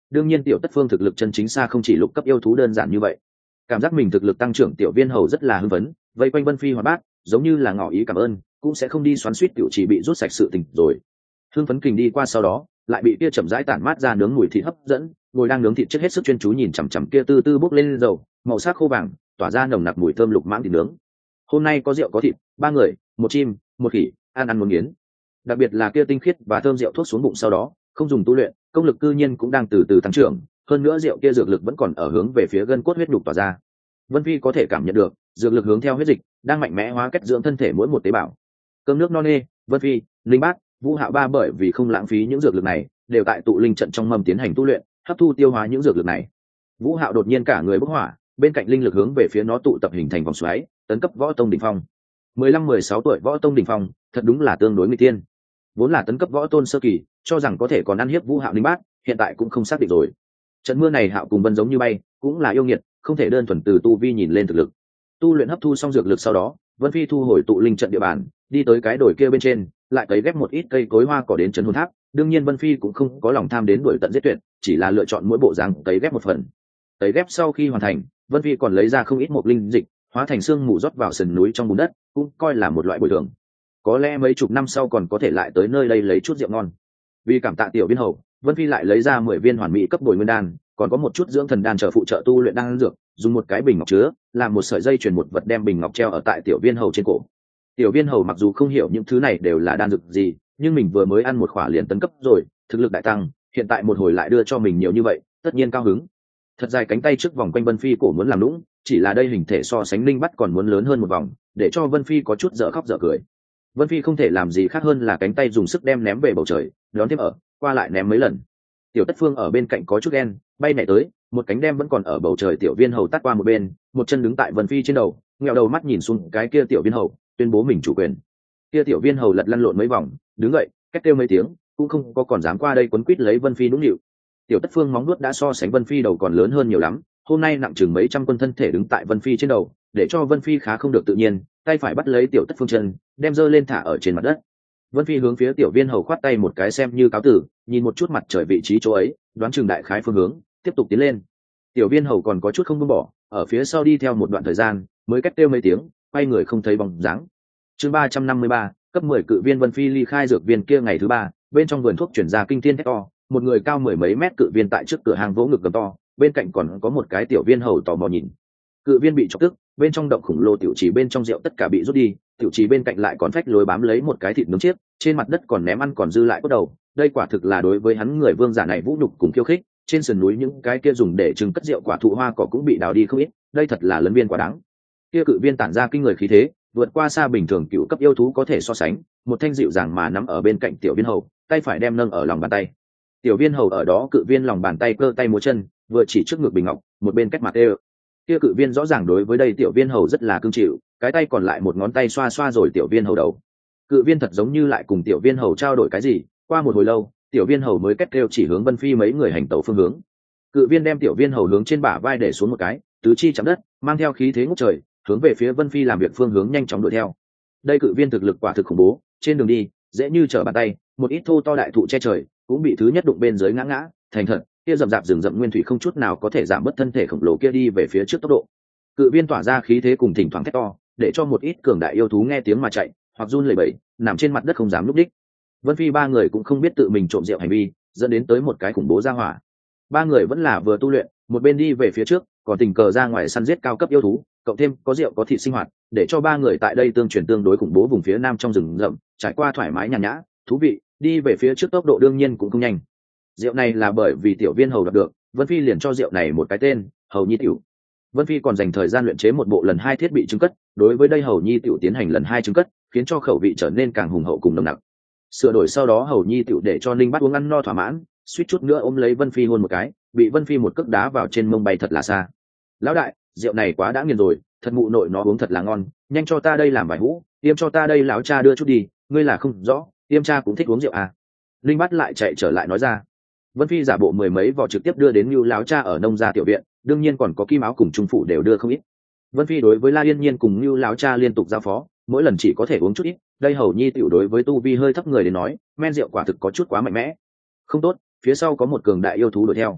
đương nhiên tiểu tất phương thực lực chân chính xa không chỉ lục cấp yêu thú đơn giản như vậy. Cảm giác mình thực lực tăng trưởng, tiểu viên hầu rất là hưng phấn, vây quanh Vân Phi hoạt bát, giống như là ngỏ ý cảm ơn, cũng sẽ không đi xoắn xuýt tiểu chỉ bị rút sạch sự tình rồi. Hưng phấn kình đi qua sau đó, lại bị kia chậm rãi tản mát ra nướng mùi thịt hấp dẫn, ngồi đang nướng thịt trước hết sức chuyên chú nhìn chằm chằm kia từ từ bốc lên dầu, màu sắc khô vàng, tỏa ra nồng nặc mùi thơm lục mãng thịt nướng. Hôm nay có rượu có thịt, ba người, một chim, một khỉ, ăn ăn một nghiến. Đặc biệt là kia tinh khiết và thơm rượu thuốc xuống bụng sau đó, không dùng tu luyện, công lực cư nhiên cũng đang từ từ tăng trưởng, hơn nữa rượu kia dược lực vẫn còn ở hướng về phía gân cốt huyết nhục tỏa ra. Vân Phi có thể cảm nhận được, dược lực hướng theo huyết dịch, đang mạnh mẽ hóa cách dưỡng thân thể mỗi một tế bào. Cơm nước no nê, Vân Phi, Linh Bác, Vũ Hạo ba bởi vì không lãng phí những dược lực này, đều tại tụ linh trận trong mâm tiến hành tu luyện, hấp thu tiêu hóa những dược lực này. Vũ Hạo đột nhiên cả người bốc hỏa, bên cạnh linh lực hướng về phía nó tụ tập hình thành vòng xoáy, tấn cấp võ tông đỉnh phong. 15-16 tuổi võ tông đỉnh phong, thật đúng là tương đối nguy tiên. Vốn là tấn cấp võ tôn sơ kỳ, cho rằng có thể còn ăn hiếp Vũ Hạo Linh Bác, hiện tại cũng không xác định rồi. Trận mưa này Hạo cùng Vân giống như bay, cũng là yêu nghiệt, không thể đơn thuần từ tu vi nhìn lên thực lực. Tu luyện hấp thu xong dược lực sau đó, Vân Phi thu hồi tụ linh trận địa bàn, đi tới cái đồi kia bên trên, lại cấy ghép một ít cây cối hoa cỏ đến trấn hồn tháp. Đương nhiên Vân Phi cũng không có lòng tham đến đuổi tận giết tuyệt, chỉ là lựa chọn mỗi bộ dáng cấy ghép một phần. Cấy ghép sau khi hoàn thành, Vân Phi còn lấy ra không ít mộc linh dịch, hóa thành xương mù rót vào sườn núi trong bùn đất, cũng coi là một loại bồi thường. Có lẽ mấy chục năm sau còn có thể lại tới nơi đây lấy chút rượu ngon. Vì cảm tạ tiểu viên hầu, Vân Phi lại lấy ra 10 viên hoàn mỹ cấp bồi nguyên đan, còn có một chút dưỡng thần đan trợ phụ trợ tu luyện đan dược, dùng một cái bình ngọc chứa, làm một sợi dây chuyền một vật đem bình ngọc treo ở tại tiểu viên hầu trên cổ. Tiểu viên hầu mặc dù không hiểu những thứ này đều là đan dược gì, nhưng mình vừa mới ăn một khỏa liền tấn cấp rồi, thực lực đại tăng, hiện tại một hồi lại đưa cho mình nhiều như vậy, tất nhiên cao hứng. Thật dài cánh tay trước vòng quanh Vân Phi cổ muốn làm lũng, chỉ là đây hình thể so sánh Linh Bắt còn muốn lớn hơn một vòng, để cho Vân Phi có chút dở khóc dở cười. Vân Phi không thể làm gì khác hơn là cánh tay dùng sức đem ném về bầu trời, đón tiếp ở, qua lại ném mấy lần. Tiểu Tất Phương ở bên cạnh có chút ghen, bay nhảy tới, một cánh đem vẫn còn ở bầu trời tiểu viên hầu tát qua một bên, một chân đứng tại Vân Phi trên đầu, ngẹo đầu mắt nhìn xuống cái kia tiểu viên hầu, tuyên bố mình chủ quyền. Kia tiểu viên hầu lật lăn lộn mấy vòng, đứng dậy, cách kêu mấy tiếng, cũng không có còn dám qua đây quấn quýt lấy Vân Phi nũng nịu. Tiểu Tất Phương móng nuốt đã so sánh Vân Phi đầu còn lớn hơn nhiều lắm, hôm nay nặng chừng mấy trăm quân thân thể đứng tại Vân Phi trên đầu, để cho Vân Phi khá không được tự nhiên, tay phải bắt lấy tiểu Tất Phương chân, đem giơ lên thả ở trên mặt đất. Vân Phi hướng phía tiểu viên hầu khoát tay một cái xem như cáo tử, nhìn một chút mặt trời vị trí chỗ ấy, đoán chừng đại khái phương hướng, tiếp tục tiến lên. Tiểu viên hầu còn có chút không buông bỏ, ở phía sau đi theo một đoạn thời gian, mới cách kêu mấy tiếng, quay người không thấy bóng dáng. Chương 353, cấp 10 cự viên. Vân Phi ly khai dược viên kia ngày thứ 3, bên trong vườn thuốc chuyển ra kinh thiên thét to, một người cao mười mấy mét cự viên tại trước cửa hàng vỗ ngực gầm to, bên cạnh còn có một cái tiểu viên hầu tò mò nhìn. Cự viên bị chọc tức, bên trong động khủng lồ tiểu trì bên trong rượu tất cả bị rút đi, tiểu trì bên cạnh lại còn phách lối bám lấy một cái thịt nướng chiếc, trên mặt đất còn ném ăn còn dư lại cốt đầu. Đây quả thực là đối với hắn người vương giả này vũ nhục cùng khiêu khích. Trên sườn núi những cái kia dùng để trưng cất rượu quả thụ hoa cỏ cũng bị đào đi không ít, đây thật là lấn viên quá đáng. Kia cự viên tản ra kinh người khí thế, vượt qua xa bình thường cựu cấp yêu thú có thể so sánh, một thanh dịu dàng mà nắm ở bên cạnh tiểu viên hầu, tay phải đem nâng ở lòng bàn tay. Tiểu viên hầu ở đó cự viên lòng bàn tay cơ tay múa chân, vừa chỉ trước ngực bình ngọc, một bên cách mặt đê. Kia cự viên rõ ràng đối với đây tiểu viên hầu rất là cưng chịu, cái tay còn lại một ngón tay xoa xoa rồi tiểu viên hầu đầu. Cự viên thật giống như lại cùng tiểu viên hầu trao đổi cái gì, qua một hồi lâu, tiểu viên hầu mới kết kêu chỉ hướng Vân Phi mấy người hành tẩu phương hướng. Cự viên đem tiểu viên hầu hướng trên bả vai để xuống một cái, tứ chi chạm đất, mang theo khí thế ngút trời, hướng về phía Vân Phi làm việc phương hướng nhanh chóng đuổi theo. Đây cự viên thực lực quả thực khủng bố, trên đường đi dễ như trở bàn tay, một ít thô to đại thụ che trời cũng bị thứ nhất đụng bên dưới ngã ngã, thành thật, kia rậm rạp rừng rậm nguyên thủy không chút nào có thể giảm bớt thân thể khổng lồ kia đi về phía trước tốc độ. Cự viên tỏa ra khí thế cùng thỉnh thoảng thét to, để cho một ít cường đại yêu thú nghe tiếng mà chạy, hoặc run lẩy bẩy, nằm trên mặt đất không dám lúc đích. Vân Phi ba người cũng không biết tự mình trộm rượu hành vi, dẫn đến tới một cái khủng bố ra hỏa. Ba người vẫn là vừa tu luyện, một bên đi về phía trước, còn tình cờ ra ngoài săn giết cao cấp yêu thú, cộng thêm có rượu có thịt sinh hoạt, để cho ba người tại đây tương truyền tương đối khủng bố vùng phía nam trong rừng rậm, trải qua thoải mái nhàn nhã, thú vị, đi về phía trước tốc độ đương nhiên cũng không nhanh. Rượu này là bởi vì tiểu viên hầu đọc được, Vân Phi liền cho rượu này một cái tên, Hầu Nhi Tiểu. Vân Phi còn dành thời gian luyện chế một bộ lần 2 thiết bị trứng cất, đối với đây Hầu Nhi Tiểu tiến hành lần 2 trứng cất, khiến cho khẩu vị trở nên càng hùng hậu cùng nồng nặc. Sửa đổi sau đó Hầu Nhi Tiểu để cho Ninh Bát uống ăn no thỏa mãn, suýt chút nữa ôm lấy Vân Phi hôn một cái, bị Vân Phi một cước đá vào trên mông bay thật là xa. Lão đại, rượu này quá đã nghiền rồi, thật mụ nội nó uống thật là ngon, nhanh cho ta đây làm vài hũ, tiêm cho ta đây lão cha đưa chút đi, ngươi là không rõ, tiêm cha cũng thích uống rượu à. Linh Bát lại chạy trở lại nói ra. Vân Phi giả bộ 10 mấy vò trực tiếp đưa đến Nưu lão cha ở nông gia tiểu viện, đương nhiên còn có Kim Áo cùng Trung Phủ đều đưa không ít. Vân Phi đối với La Yên Nhiên cùng Nưu lão cha liên tục giao phó, mỗi lần chỉ có thể uống chút ít, đây Hầu Nhi tiểu đối với tu vi hơi thấp người đến nói, men rượu quả thực có chút quá mạnh mẽ. Không tốt, phía sau có một cường đại yêu thú đuổi theo.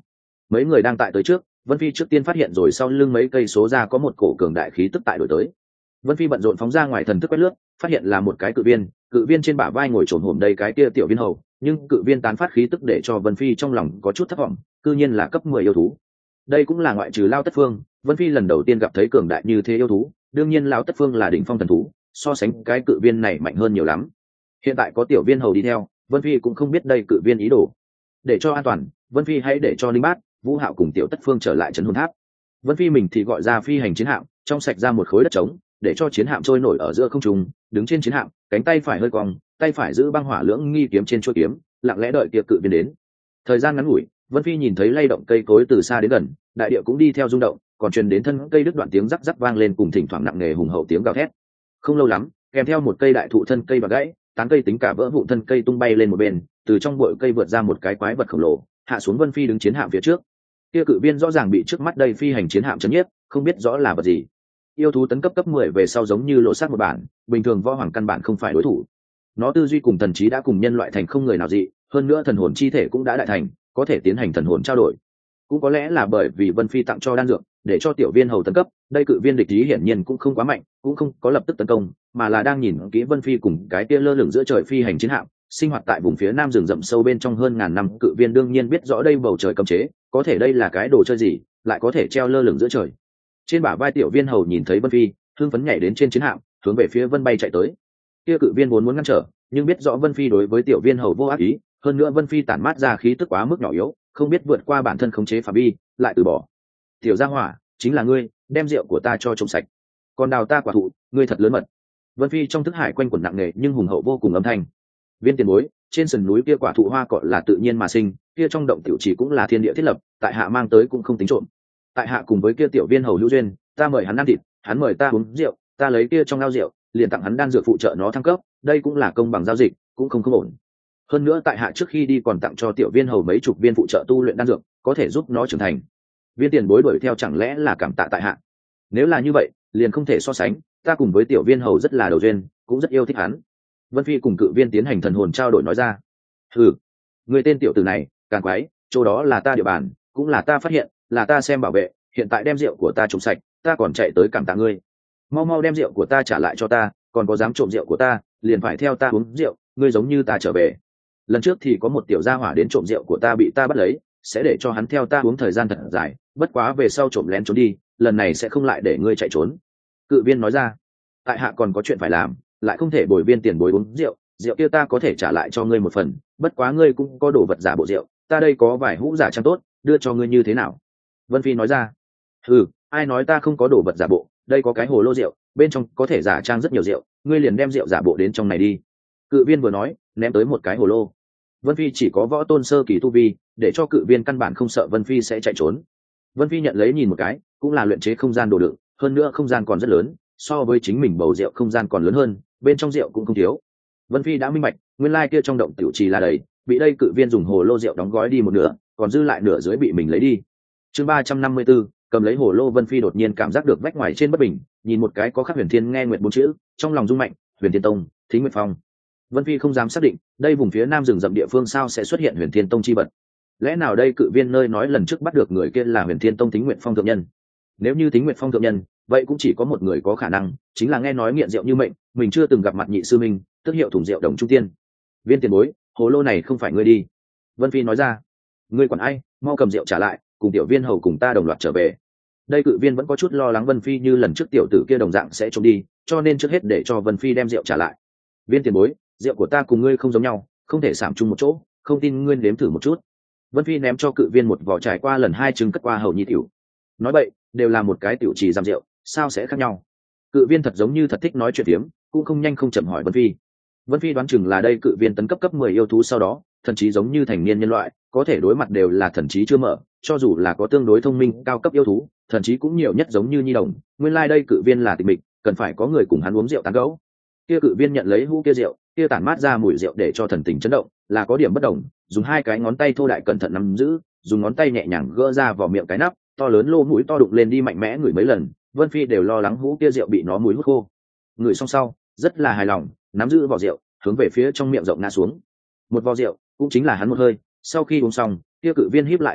Mấy người đang tại tới trước, Vân Phi trước tiên phát hiện rồi sau lưng mấy cây số ra có một cổ cường đại khí tức tại đổi tới. Vân Phi bận rộn phóng ra ngoài thần thức quét lướt, phát hiện là một cái cự viên trên bả vai ngồi trồn hổm đây cái kia tiểu viên hầu, nhưng cự viên tán phát khí tức để cho Vân Phi trong lòng có chút thất vọng, cư nhiên là cấp 10 yêu thú. Đây cũng là ngoại trừ Lao Tất Phương, Vân Phi lần đầu tiên gặp thấy cường đại như thế yêu thú, đương nhiên Lao Tất Phương là đỉnh phong thần thú, so sánh cái cự viên này mạnh hơn nhiều lắm. Hiện tại có tiểu viên hầu đi theo, Vân Phi cũng không biết đây cự viên ý đồ. Để cho an toàn, Vân Phi hãy để cho Linh Bát, Vũ Hạo cùng tiểu Tất Phương trở lại trấn hồn tháp. Vân Phi mình thì gọi ra phi hành chiến hạm, trong sạch ra một khối đất trống, để cho chiến hạm trôi nổi ở giữa không trung, đứng trên chiến hạm, cánh tay phải hơi cong, tay phải giữ băng hỏa lưỡng nghi kiếm trên chuôi kiếm, lặng lẽ đợi tiệc cự viên đến. Thời gian ngắn ngủi, Vân Phi nhìn thấy lay động cây cối từ xa đến gần, đại địa cũng đi theo rung động, còn truyền đến thân cây đứt đoạn tiếng rắc rắc vang lên cùng thỉnh thoảng nặng nề hùng hậu tiếng gào thét. Không lâu lắm, kèm theo một cây đại thụ thân cây và gãy, tán cây tính cả vỡ vụn thân cây tung bay lên một bên, từ trong bụi cây vượt ra một cái quái vật khổng lồ, hạ xuống. Vân Phi đứng chiến hạm phía trước. Kia cự viên rõ ràng bị trước mắt đây phi hành chiến hạm chấn nhiếp, không biết rõ là vật gì. Yêu thú tấn cấp 10 về sau giống như lộ sát một bản, bình thường võ hoàng căn bản không phải đối thủ. Nó tư duy cùng thần trí đã cùng nhân loại thành không người nào dị, hơn nữa thần hồn chi thể cũng đã đại thành, có thể tiến hành thần hồn trao đổi. Cũng có lẽ là bởi vì Vân Phi tặng cho đan dược, để cho tiểu viên hầu tấn cấp, đây cự viên địch ý hiển nhiên cũng không quá mạnh, cũng không có lập tức tấn công, mà là đang nhìn kỹ Vân Phi cùng cái kia lơ lửng giữa trời phi hành chiến hạm, sinh hoạt tại vùng phía nam rừng rậm sâu bên trong hơn ngàn năm. Cự viên đương nhiên biết rõ đây bầu trời cấm chế, có thể đây là cái đồ chơi gì, lại có thể treo lơ lửng giữa trời. Trên bả vai tiểu viên hầu nhìn thấy Vân Phi, hưng phấn nhảy đến trên chiến hạm, hướng về phía Vân bay chạy tới. Kia cự viên vốn muốn ngăn trở, nhưng biết rõ Vân Phi đối với tiểu viên hầu vô ác ý, hơn nữa Vân Phi tản mát ra khí tức quá mức nhỏ yếu, không biết vượt qua bản thân khống chế phạm vi, lại từ bỏ. Tiểu gia hỏa, chính là ngươi, đem rượu của ta cho trông sạch, còn đào ta quả thụ, ngươi thật lớn mật. Vân Phi trong thức hải quanh quẩn nặng nề nhưng hùng hậu vô cùng âm thanh. Viên tiền bối, trên sườn núi kia quả thụ hoa cọ là tự nhiên mà sinh, kia trong động tiểu trì cũng là thiên địa thiết lập, tại hạ mang tới cũng không tính trộm. Tại hạ cùng với kia tiểu viên hầu hữu duyên, ta mời hắn ăn thịt, hắn mời ta uống rượu, ta lấy kia trong ao rượu, liền tặng hắn đan dược phụ trợ nó thăng cấp, đây cũng là công bằng giao dịch, cũng không ổn. Hơn nữa tại hạ trước khi đi còn tặng cho tiểu viên hầu mấy chục viên phụ trợ tu luyện đan dược, có thể giúp nó trưởng thành. Viên tiền bối đuổi theo chẳng lẽ là cảm tạ tại hạ? Nếu là như vậy, liền không thể so sánh, ta cùng với tiểu viên hầu rất là đầu duyên, cũng rất yêu thích hắn. Vân Phi cùng cự viên tiến hành thần hồn trao đổi nói ra. Hừ, người tên tiểu tử này, càng quái, chỗ đó là ta địa bàn, cũng là ta phát hiện, là ta xem bảo vệ, hiện tại đem rượu của ta trộm sạch, ta còn chạy tới cảm tạ ngươi. Mau mau đem rượu của ta trả lại cho ta, còn có dám trộm rượu của ta, liền phải theo ta uống rượu, ngươi giống như ta trở về. Lần trước thì có một tiểu gia hỏa đến trộm rượu của ta bị ta bắt lấy, sẽ để cho hắn theo ta uống thời gian thật dài, bất quá về sau trộm lén trốn đi, lần này sẽ không lại để ngươi chạy trốn. Cự viên nói ra. Tại hạ còn có chuyện phải làm, lại không thể bồi viên tiền bối uống rượu, rượu kia ta có thể trả lại cho ngươi một phần, bất quá ngươi cũng có đồ vật giả bộ rượu, ta đây có vài hũ giả trang tốt, đưa cho ngươi như thế nào? Vân Phi nói ra. Ừ, ai nói ta không có đồ vật giả bộ, đây có cái hồ lô rượu, bên trong có thể giả trang rất nhiều rượu, ngươi liền đem rượu giả bộ đến trong này đi. Cự viên vừa nói, ném tới một cái hồ lô. Vân Phi chỉ có võ tôn sơ kỳ tu vi, để cho cự viên căn bản không sợ Vân Phi sẽ chạy trốn. Vân Phi nhận lấy nhìn một cái, cũng là luyện chế không gian đồ đựng, hơn nữa không gian còn rất lớn, so với chính mình bầu rượu không gian còn lớn hơn, bên trong rượu cũng không thiếu. Vân Phi đã minh bạch, nguyên lai kia trong động tiểu trì là đầy, bị đây cự viên dùng hồ lô rượu đóng gói đi một nửa, còn dư lại nửa dưới bị mình lấy đi. Chương 354, cầm lấy hồ lô. Vân Phi đột nhiên cảm giác được vách ngoài trên bất bình, nhìn một cái có khắc Huyền Thiên nghe nguyệt bốn chữ, trong lòng rung mạnh, Huyền Thiên Tông, Thính Nguyệt Phong. Vân Phi không dám xác định, đây vùng phía nam rừng rậm địa phương sao sẽ xuất hiện Huyền Thiên Tông chi vật. Lẽ nào đây cự viên nơi nói lần trước bắt được người kia là Huyền Thiên Tông Thính Nguyệt Phong thượng nhân? Nếu như Thính Nguyệt Phong thượng nhân, vậy cũng chỉ có một người có khả năng, chính là nghe nói nghiện rượu như mệnh, mình chưa từng gặp mặt nhị sư minh, tức hiệu thùng rượu đồng trung tiên. Viên tiền bối, hồ lô này không phải ngươi đi. Vân Phi nói ra. Ngươi quản ai, mau cầm rượu trả lại, cùng tiểu viên hầu cùng ta đồng loạt trở về. Đây cự viên vẫn có chút lo lắng Vân Phi như lần trước tiểu tử kia đồng dạng sẽ trốn đi, cho nên trước hết để cho Vân Phi đem rượu trả lại. Viên tiền bối, rượu của ta cùng ngươi không giống nhau, không thể sảm chung một chỗ, không tin ngươi nếm thử một chút. Vân Phi ném cho cự viên một vỏ trải qua lần 2 trứng cất qua hầu nhi tiểu. Nói vậy, đều là một cái tiểu trì giam rượu, sao sẽ khác nhau? Cự viên thật giống như thật thích nói chuyện tiếm, cũng không nhanh không chậm hỏi Vân Phi. Vân Phi đoán chừng là đây cự viên tấn cấp 10 yêu thú sau đó, thần trí giống như thành niên nhân loại, có thể đối mặt đều là thần trí chưa mở, cho dù là có tương đối thông minh cao cấp yêu thú, thần trí cũng nhiều nhất giống như nhi đồng. Nguyên lai đây cự viên là tịch mịch, cần phải có người cùng hắn uống rượu tán gẫu. Kia cự viên nhận lấy hũ kia rượu, kia tản mát ra mùi rượu để cho thần tình chấn động, là có điểm bất đồng, dùng 2 cái ngón tay thô đại cẩn thận nắm giữ, dùng ngón tay nhẹ nhàng gỡ ra vào miệng cái nắp, to lớn lô mũi to đụng lên đi mạnh mẽ ngửi mấy lần. Vân Phi đều lo lắng hũ kia rượu bị nó mùi hút khô. Ngửi xong sau, rất là hài lòng, nắm giữ vỏ rượu, hướng về phía trong miệng rộng ngã xuống. Một vò rượu, cũng chính là hắn một hơi, sau khi uống xong, kia cự viên híp lại cặp mắt,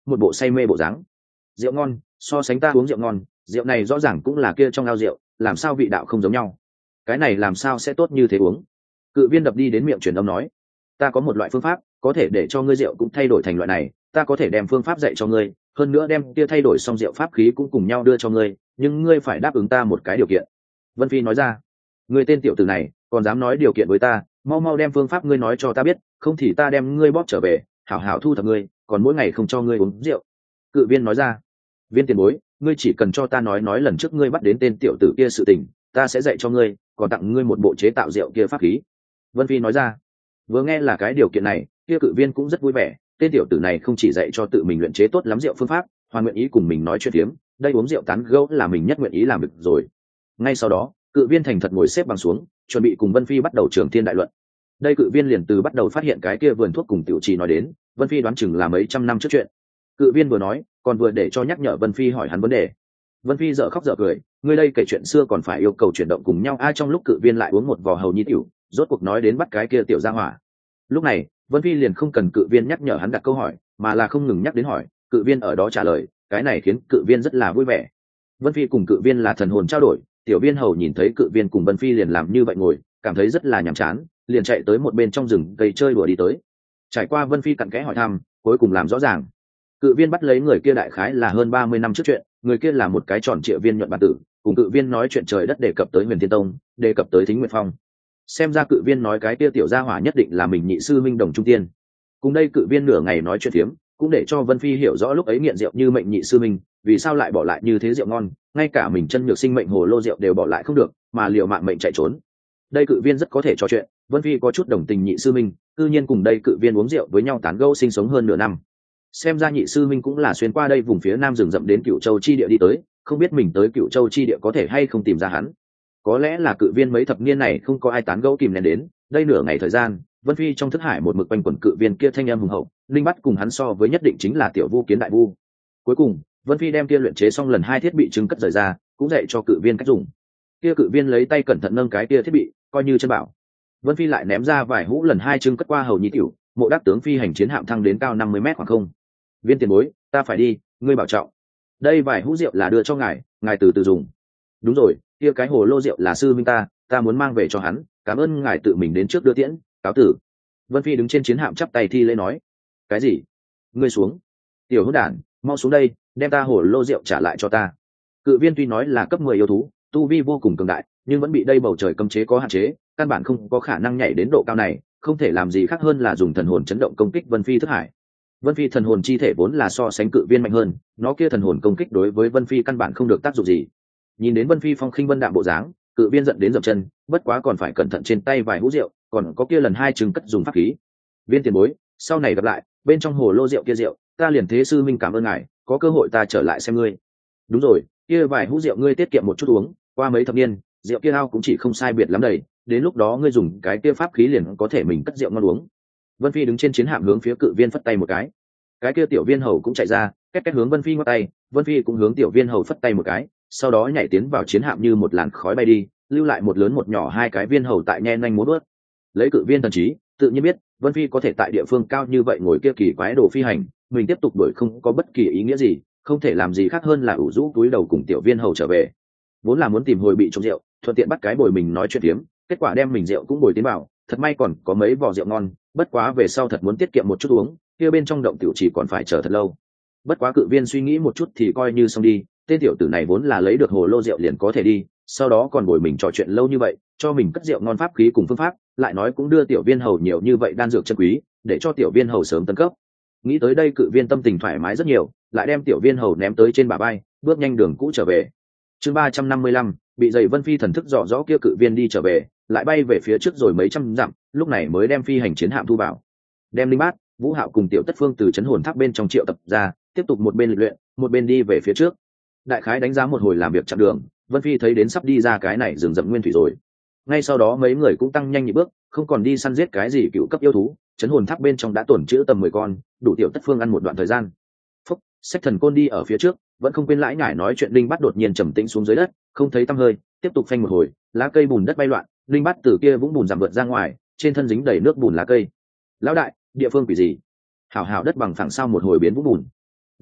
một bộ say mê bộ dáng. Rượu ngon, so sánh ta uống rượu ngon, rượu này rõ ràng cũng là kia trong ao rượu, làm sao vị đạo không giống nhau? Cái này làm sao sẽ tốt như thế uống? Cự viên đập đi đến miệng truyền âm nói, ta có một loại phương pháp có thể để cho ngươi rượu cũng thay đổi thành loại này, ta có thể đem phương pháp dạy cho ngươi, hơn nữa đem kia thay đổi xong rượu pháp khí cũng cùng nhau đưa cho ngươi, nhưng ngươi phải đáp ứng ta một cái điều kiện. Vân Phi nói ra, ngươi tên tiểu tử này còn dám nói điều kiện với ta, mau mau đem phương pháp ngươi nói cho ta biết, không thì ta đem ngươi bóp trở về, hảo hảo thu thập ngươi, còn mỗi ngày không cho ngươi uống rượu. Cự viên nói ra, viên tiền bối, ngươi chỉ cần cho ta nói lần trước ngươi bắt đến tên tiểu tử kia sự tình, ta sẽ dạy cho ngươi, còn tặng ngươi một bộ chế tạo rượu kia pháp khí. Vân Phi nói ra. Vừa nghe là cái điều kiện này, kia cự viên cũng rất vui vẻ, tên tiểu tử này không chỉ dạy cho tự mình luyện chế tốt lắm rượu phương pháp, hoàn nguyện ý cùng mình nói chuyện phiếm, đây uống rượu tán gẫu là mình nhất nguyện ý làm được rồi. Ngay sau đó, cự viên thành thật ngồi xếp bằng xuống, chuẩn bị cùng Vân Phi bắt đầu trường thiên đại luận. Đây cự viên liền từ bắt đầu phát hiện cái kia vườn thuốc cùng tiểu trì nói đến, Vân Phi đoán chừng là mấy trăm năm trước chuyện. Cự viên vừa nói, còn vừa để cho nhắc nhở Vân Phi hỏi hắn vấn đề. Vân Phi dở khóc dở cười, ngươi đây kể chuyện xưa còn phải yêu cầu chuyển động cùng nhau ai trong lúc cự viên lại uống một vò hầu nhi tiểu, rốt cuộc nói đến bắt cái kia tiểu gia hỏa. Lúc này, Vân Phi liền không cần cự viên nhắc nhở hắn đặt câu hỏi, mà là không ngừng nhắc đến hỏi, cự viên ở đó trả lời, cái này khiến cự viên rất là vui vẻ. Vân Phi cùng cự viên là thần hồn trao đổi, tiểu viên hầu nhìn thấy cự viên cùng Vân Phi liền làm như vậy ngồi, cảm thấy rất là nhàm chán, liền chạy tới một bên trong rừng cây chơi đùa đi tới. Trải qua Vân Phi cặn kẽ hỏi thăm, cuối cùng làm rõ ràng. Cự viên bắt lấy người kia đại khái là hơn 30 năm trước chuyện, người kia là một cái tròn trịa viên nhuận bản tử, cùng cự viên nói chuyện trời đất đề cập tới Huyền Thiên Tông, đề cập tới Thính Nguyệt Phong. Xem ra cự viên nói cái kia tiểu gia hỏa nhất định là mình nhị sư minh đồng trung tiên. Cùng đây cự viên nửa ngày nói chuyện thiếm, cũng để cho Vân Phi hiểu rõ lúc ấy nghiện rượu như mệnh nhị sư minh, vì sao lại bỏ lại như thế rượu ngon, ngay cả mình chân nhược sinh mệnh hồ lô rượu đều bỏ lại không được, mà liều mạng mệnh chạy trốn. Đây cự viên rất có thể trò chuyện, Vân Phi có chút đồng tình nhị sư minh, tự nhiên cùng đây cự viên uống rượu với nhau tán gẫu sinh sống hơn nửa năm. Xem ra nhị sư minh cũng là xuyên qua đây vùng phía nam rừng rậm đến Cửu Châu chi địa đi tới, không biết mình tới Cửu Châu chi địa có thể hay không tìm ra hắn. Có lẽ là cự viên mấy thập niên này không có ai tán gẫu kìm nén đến, đây nửa ngày thời gian, Vân Phi trong thức hải một mực quanh quẩn cự viên kia thanh âm hùng hậu, linh bắt cùng hắn so với nhất định chính là tiểu vu kiến đại vu. Cuối cùng, Vân Phi đem kia luyện chế xong lần 2 thiết bị trưng cất rời ra, cũng dạy cho cự viên cách dùng. Kia cự viên lấy tay cẩn thận nâng cái kia thiết bị, coi như chân bảo. Vân Phi lại ném ra vài hũ lần 2 trưng cất qua hầu nhi tiểu, mộ đắc tướng phi hành chiến hạm thăng đến cao 50 mét khoảng không. Viên tiền bối, ta phải đi, ngươi bảo trọng. Đây vài hũ rượu là đưa cho ngài từ từ dùng. Đúng rồi, kia cái hồ lô rượu là sư minh ta muốn mang về cho hắn, cảm ơn ngài tự mình đến trước đưa tiễn, cáo tử. Vân Phi đứng trên chiến hạm chắp tay thi lễ nói, cái gì? Ngươi xuống. Tiểu hỗn đản, mau xuống đây, đem ta hồ lô rượu trả lại cho ta. Cự viên tuy nói là cấp 10 yêu thú, tu vi vô cùng cường đại, nhưng vẫn bị đây bầu trời cấm chế có hạn chế, căn bản không có khả năng nhảy đến độ cao này, không thể làm gì khác hơn là dùng thần hồn chấn động công kích Vân Phi thức hải. Vân Phi thần hồn chi thể vốn là so sánh cự viên mạnh hơn, nó kia thần hồn công kích đối với Vân Phi căn bản không được tác dụng gì. Nhìn đến Vân Phi phong khinh vân đạm bộ dáng, cự viên giận đến dậm chân, bất quá còn phải cẩn thận trên tay vài hũ rượu, còn có kia lần 2 trừng cất dùng pháp khí. Viên tiền bối, sau này gặp lại, bên trong hồ lô rượu kia rượu, ta liền thế sư minh cảm ơn ngài, có cơ hội ta trở lại xem ngươi. Đúng rồi, kia vài hũ rượu ngươi tiết kiệm một chút uống, qua mấy thập niên, rượu kia ao cũng chỉ không sai biệt lắm đầy, đến lúc đó ngươi dùng cái kia pháp khí liền có thể mình cất rượu ngon uống. Vân Phi đứng trên chiến hạm hướng phía cự viên phất tay một cái kia tiểu viên hầu cũng chạy ra, két két hướng Vân Phi ngoắc tay, Vân Phi cũng hướng tiểu viên hầu phất tay một cái, sau đó nhảy tiến vào chiến hạm như một làn khói bay đi, lưu lại một lớn một nhỏ 2 cái viên hầu tại nhen nhanh múa bước. Lấy cự viên thần trí, tự nhiên biết Vân Phi có thể tại địa phương cao như vậy ngồi kia kỳ quái đồ phi hành, mình tiếp tục đuổi không có bất kỳ ý nghĩa gì, không thể làm gì khác hơn là ủ rũ túi đầu cùng tiểu viên hầu trở về. Vốn là muốn tìm hồi bị trộm rượu, thuận tiện bắt cái bồi mình nói chuyện tiếm, kết quả đem mình rượu cũng bồi tiến vào, thật may còn có mấy vò rượu ngon, bất quá về sau thật muốn tiết kiệm một chút uống, kia bên trong động tiểu chỉ còn phải chờ thật lâu. Bất quá cự viên suy nghĩ một chút thì coi như xong đi, tên tiểu tử này vốn là lấy được hồ lô rượu liền có thể đi, sau đó còn bồi mình trò chuyện lâu như vậy, cho mình cất rượu ngon pháp khí cùng phương pháp, lại nói cũng đưa tiểu viên hầu nhiều như vậy đan dược chân quý, để cho tiểu viên hầu sớm tấn cấp. Nghĩ tới đây cự viên tâm tình thoải mái rất nhiều, lại đem tiểu viên hầu ném tới trên bả vai, bước nhanh đường cũ trở về. Chương 355, bị dày Vân Phi thần thức dò rõ kia cự viên đi trở về, lại bay về phía trước rồi mấy trăm dặm, lúc này mới đem phi hành chiến hạm thu vào. Đem Linh Bát, Vũ Hạo cùng Tiểu Tất Phương từ trấn hồn tháp bên trong triệu tập ra, tiếp tục một bên luyện, một bên đi về phía trước. Đại khái đánh giá một hồi làm việc chặng đường, Vân Phi thấy đến sắp đi ra cái này rừng rậm nguyên thủy rồi. Ngay sau đó mấy người cũng tăng nhanh nhịp bước, không còn đi săn giết cái gì cựu cấp yêu thú, trấn hồn tháp bên trong đã tổn trữ tầm 10 con, đủ Tiểu Tất Phương ăn một đoạn thời gian. Phúc, Sách Thần Côn đi ở phía trước, vẫn không quên lãi nhải nói chuyện. Linh Bát đột nhiên trầm tĩnh xuống dưới đất, không thấy tăm hơi, tiếp tục phanh một hồi, lá cây bùn đất bay loạn, Linh Bát từ kia vũng bùn giảm vượt ra ngoài, trên thân dính đầy nước bùn lá cây. Lão đại, địa phương quỷ gì? Hảo hảo đất bằng phẳng sao một hồi biến vũng bùn.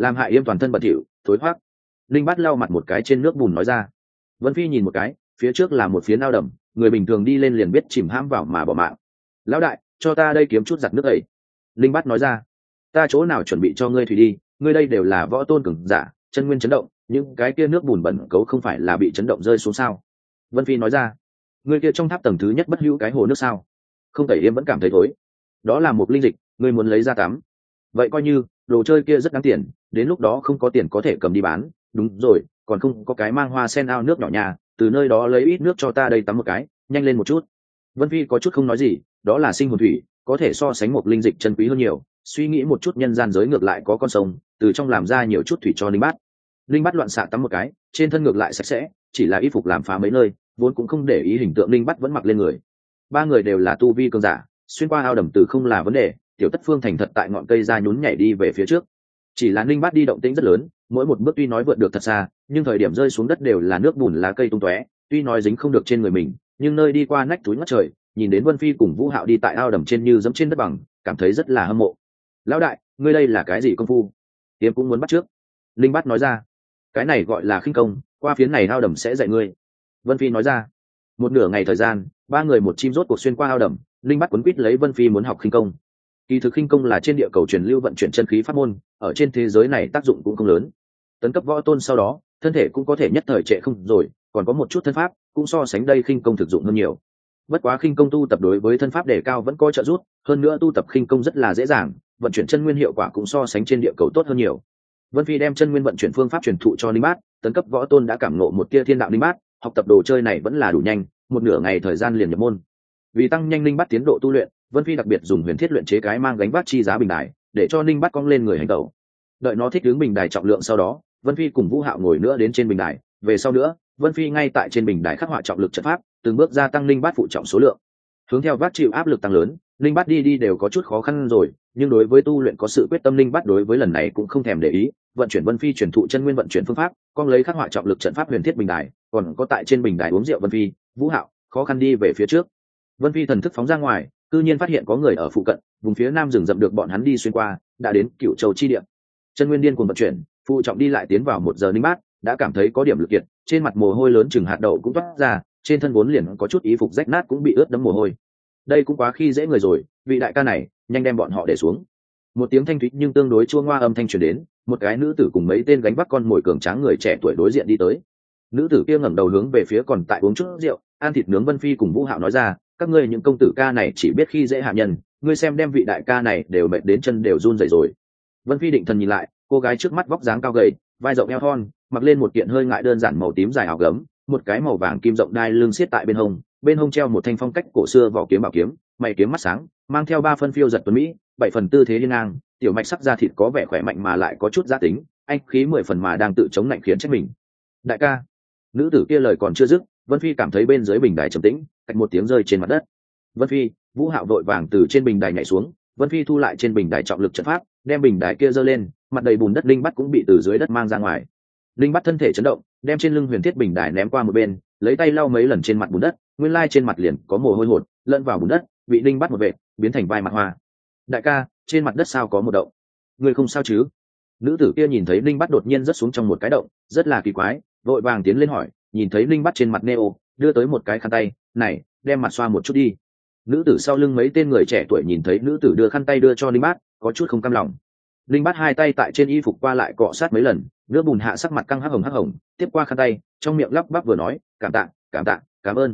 làm hại yêm toàn thân bẩn thỉu thối thoát. Linh Bát lau mặt một cái trên nước bùn nói ra. Vân Phi nhìn một cái, phía trước là một phiến ao đầm, người bình thường đi lên liền biết chìm hãm vào mà bỏ mạng. Lão đại, cho ta đây kiếm chút giặt nước ấy. Linh Bát nói ra. Ta chỗ nào chuẩn bị cho ngươi thủy đi, ngươi đây đều là võ tôn cường giả, chân nguyên chấn động, những cái kia nước bùn bẩn cấu không phải là bị chấn động rơi xuống sao? Vân Phi nói ra. Ngươi kia trong tháp tầng thứ nhất bất hữu cái hồ nước sao? Không tẩy yêm vẫn cảm thấy thối. Đó là một linh dịch, ngươi muốn lấy ra tắm. Vậy coi như đồ chơi kia rất đáng tiền, đến lúc đó không có tiền có thể cầm đi bán. Đúng rồi, còn không có cái mang hoa sen ao nước nhỏ nhà, từ nơi đó lấy ít nước cho ta đây tắm một cái, nhanh lên một chút. Vân Phi có chút không nói gì, đó là sinh hồn thủy, có thể so sánh một linh dịch chân quý hơn nhiều. Suy nghĩ một chút, nhân gian giới ngược lại có con sông, từ trong làm ra nhiều chút thủy cho Linh Bát. Linh Bát loạn xạ tắm một cái, trên thân ngược lại sạch sẽ, chỉ là y phục làm phá mấy nơi, vốn cũng không để ý hình tượng Linh Bát vẫn mặc lên người. Ba người đều là tu vi cường giả, xuyên qua ao đầm từ không là vấn đề. Tiểu Tất Phương thành thật tại ngọn cây ra nhún nhảy đi về phía trước. Chỉ là Linh Bát đi động tĩnh rất lớn, mỗi một bước tuy nói vượt được thật xa, nhưng thời điểm rơi xuống đất đều là nước bùn lá cây tung tóe, tuy nói dính không được trên người mình, nhưng nơi đi qua nách túi ngất trời, nhìn đến Vân Phi cùng Vũ Hạo đi tại ao đầm trên như dẫm trên đất bằng, cảm thấy rất là hâm mộ. Lão đại, ngươi đây là cái gì công phu? Tiêm cũng muốn bắt trước. Linh Bát nói ra. Cái này gọi là khinh công, qua phiến này ao đầm sẽ dạy ngươi. Vân Phi nói ra. Một nửa ngày thời gian, ba người một chim rốt cuộc xuyên qua ao đầm. Linh Bát quấn quýt lấy Vân Phi muốn học khinh công. Kỳ thực khinh công là trên địa cầu truyền lưu vận chuyển chân khí pháp môn, ở trên thế giới này tác dụng cũng không lớn. Tấn cấp võ tôn sau đó, thân thể cũng có thể nhất thời trệ không rồi, còn có một chút thân pháp, cũng so sánh đây khinh công thực dụng hơn nhiều. Bất quá khinh công tu tập đối với thân pháp đề cao vẫn có trợ giúp, hơn nữa tu tập khinh công rất là dễ dàng, vận chuyển chân nguyên hiệu quả cũng so sánh trên địa cầu tốt hơn nhiều. Vân Phi đem chân nguyên vận chuyển phương pháp truyền thụ cho Linh Bát, tấn cấp võ tôn đã cảm ngộ một tia thiên đạo Linh Bát, học tập đồ chơi này vẫn là đủ nhanh, một nửa ngày thời gian liền nhập môn. Vì tăng nhanh Linh Bát tiến độ tu luyện, Vân Phi đặc biệt dùng huyền thiết luyện chế cái mang gánh vác chi giá bình đài, để cho Linh Bát cong lên người hành tẩu. Đợi nó thích ứng bình đài trọng lượng sau đó, Vân Phi cùng Vũ Hạo ngồi nữa đến trên bình đài, về sau nữa, Vân Phi ngay tại trên bình đài khắc họa trọng lực trận pháp, từng bước gia tăng Linh Bát phụ trọng số lượng. Hướng theo vác chịu áp lực tăng lớn, Linh Bát đi đều có chút khó khăn rồi, nhưng đối với tu luyện có sự quyết tâm Linh Bát đối với lần này cũng không thèm để ý, vận chuyển Vân Phi truyền thụ chân nguyên vận chuyển phương pháp, con lấy khắc họa trọng lực trận pháp huyền thiết bình đài, còn có tại trên bình đài uống rượu Vân Phi, Vũ Hạo khó khăn đi về phía trước. Vân Phi thần thức phóng ra ngoài, cư nhiên phát hiện có người ở phụ cận, vùng phía nam rừng rậm được bọn hắn đi xuyên qua, đã đến Cửu Châu chi địa. Chân nguyên điên cuồng vận chuyển, phụ trọng đi lại tiến vào 1 giờ Linh Bát đã cảm thấy có điểm lực kiệt, trên mặt mồ hôi lớn chừng hạt đậu cũng toát ra, trên thân vốn liền có chút y phục rách nát cũng bị ướt đẫm mồ hôi. Đây cũng quá khi dễ người rồi, vị đại ca này, nhanh đem bọn họ để xuống. Một tiếng thanh thúy nhưng tương đối chua ngoa âm thanh truyền đến, một cái nữ tử cùng mấy tên gánh vác con mồi cường tráng người trẻ tuổi đối diện đi tới. Nữ tử kia ngẩng đầu hướng về phía còn tại uống chút rượu, ăn thịt nướng Vân Phi cùng Vũ Hạo nói ra, các ngươi những công tử ca này chỉ biết khi dễ hạ nhân, ngươi xem đem vị đại ca này đều mệt đến chân đều run rẩy rồi. Vân Phi định thần nhìn lại, cô gái trước mắt vóc dáng cao gầy, vai rộng eo thon, mặc lên một kiện hơi ngại đơn giản màu tím dài áo gấm, một cái màu vàng kim rộng đai lưng xiết tại bên hông treo một thanh phong cách cổ xưa vỏ kiếm bảo kiếm, mày kiếm mắt sáng, mang theo 3 phân phiêu giật tuấn mỹ, 7 phần tư thế hiên ngang, tiểu mạch sắc da thịt có vẻ khỏe mạnh mà lại có chút gia tính, anh khí 10 phần mà đang tự chống lạnh khiến trách mình. Đại ca, nữ tử kia lời còn chưa dứt, Vân Phi cảm thấy bên dưới bình đài trầm tĩnh, cạch một tiếng rơi trên mặt đất. Vân Phi, Vũ Hạo vội vàng từ trên bình đài nhảy xuống, Vân Phi thu lại trên bình đài trọng lực trận pháp, đem bình đài kia giơ lên, mặt đầy bùn đất Linh Bát cũng bị từ dưới đất mang ra ngoài. Linh Bát thân thể chấn động, đem trên lưng huyền thiết bình đài ném qua một bên, lấy tay lau mấy lần trên mặt bùn đất, nguyên lai trên mặt liền có mồ hôi hột, lẫn vào bùn đất, bị Linh Bát một vệt, biến thành vai mặt hoa. Đại ca, trên mặt đất sao có một động? Ngươi không sao chứ? Nữ tử kia nhìn thấy Linh Bát đột nhiên rớt xuống trong một cái động, rất là kỳ quái, vội vàng tiến lên hỏi, nhìn thấy Linh Bát trên mặt neo, đưa tới một cái khăn tay, này, đem mặt xoa một chút đi. Nữ tử sau lưng mấy tên người trẻ tuổi nhìn thấy nữ tử đưa khăn tay đưa cho Linh Bát, có chút không cam lòng. Linh Bát hai tay tại trên y phục qua lại cọ sát mấy lần, nước bùn hạ sắc mặt căng hắc hồng, tiếp qua khăn tay, trong miệng lắp bắp vừa nói, cảm tạ, cảm ơn.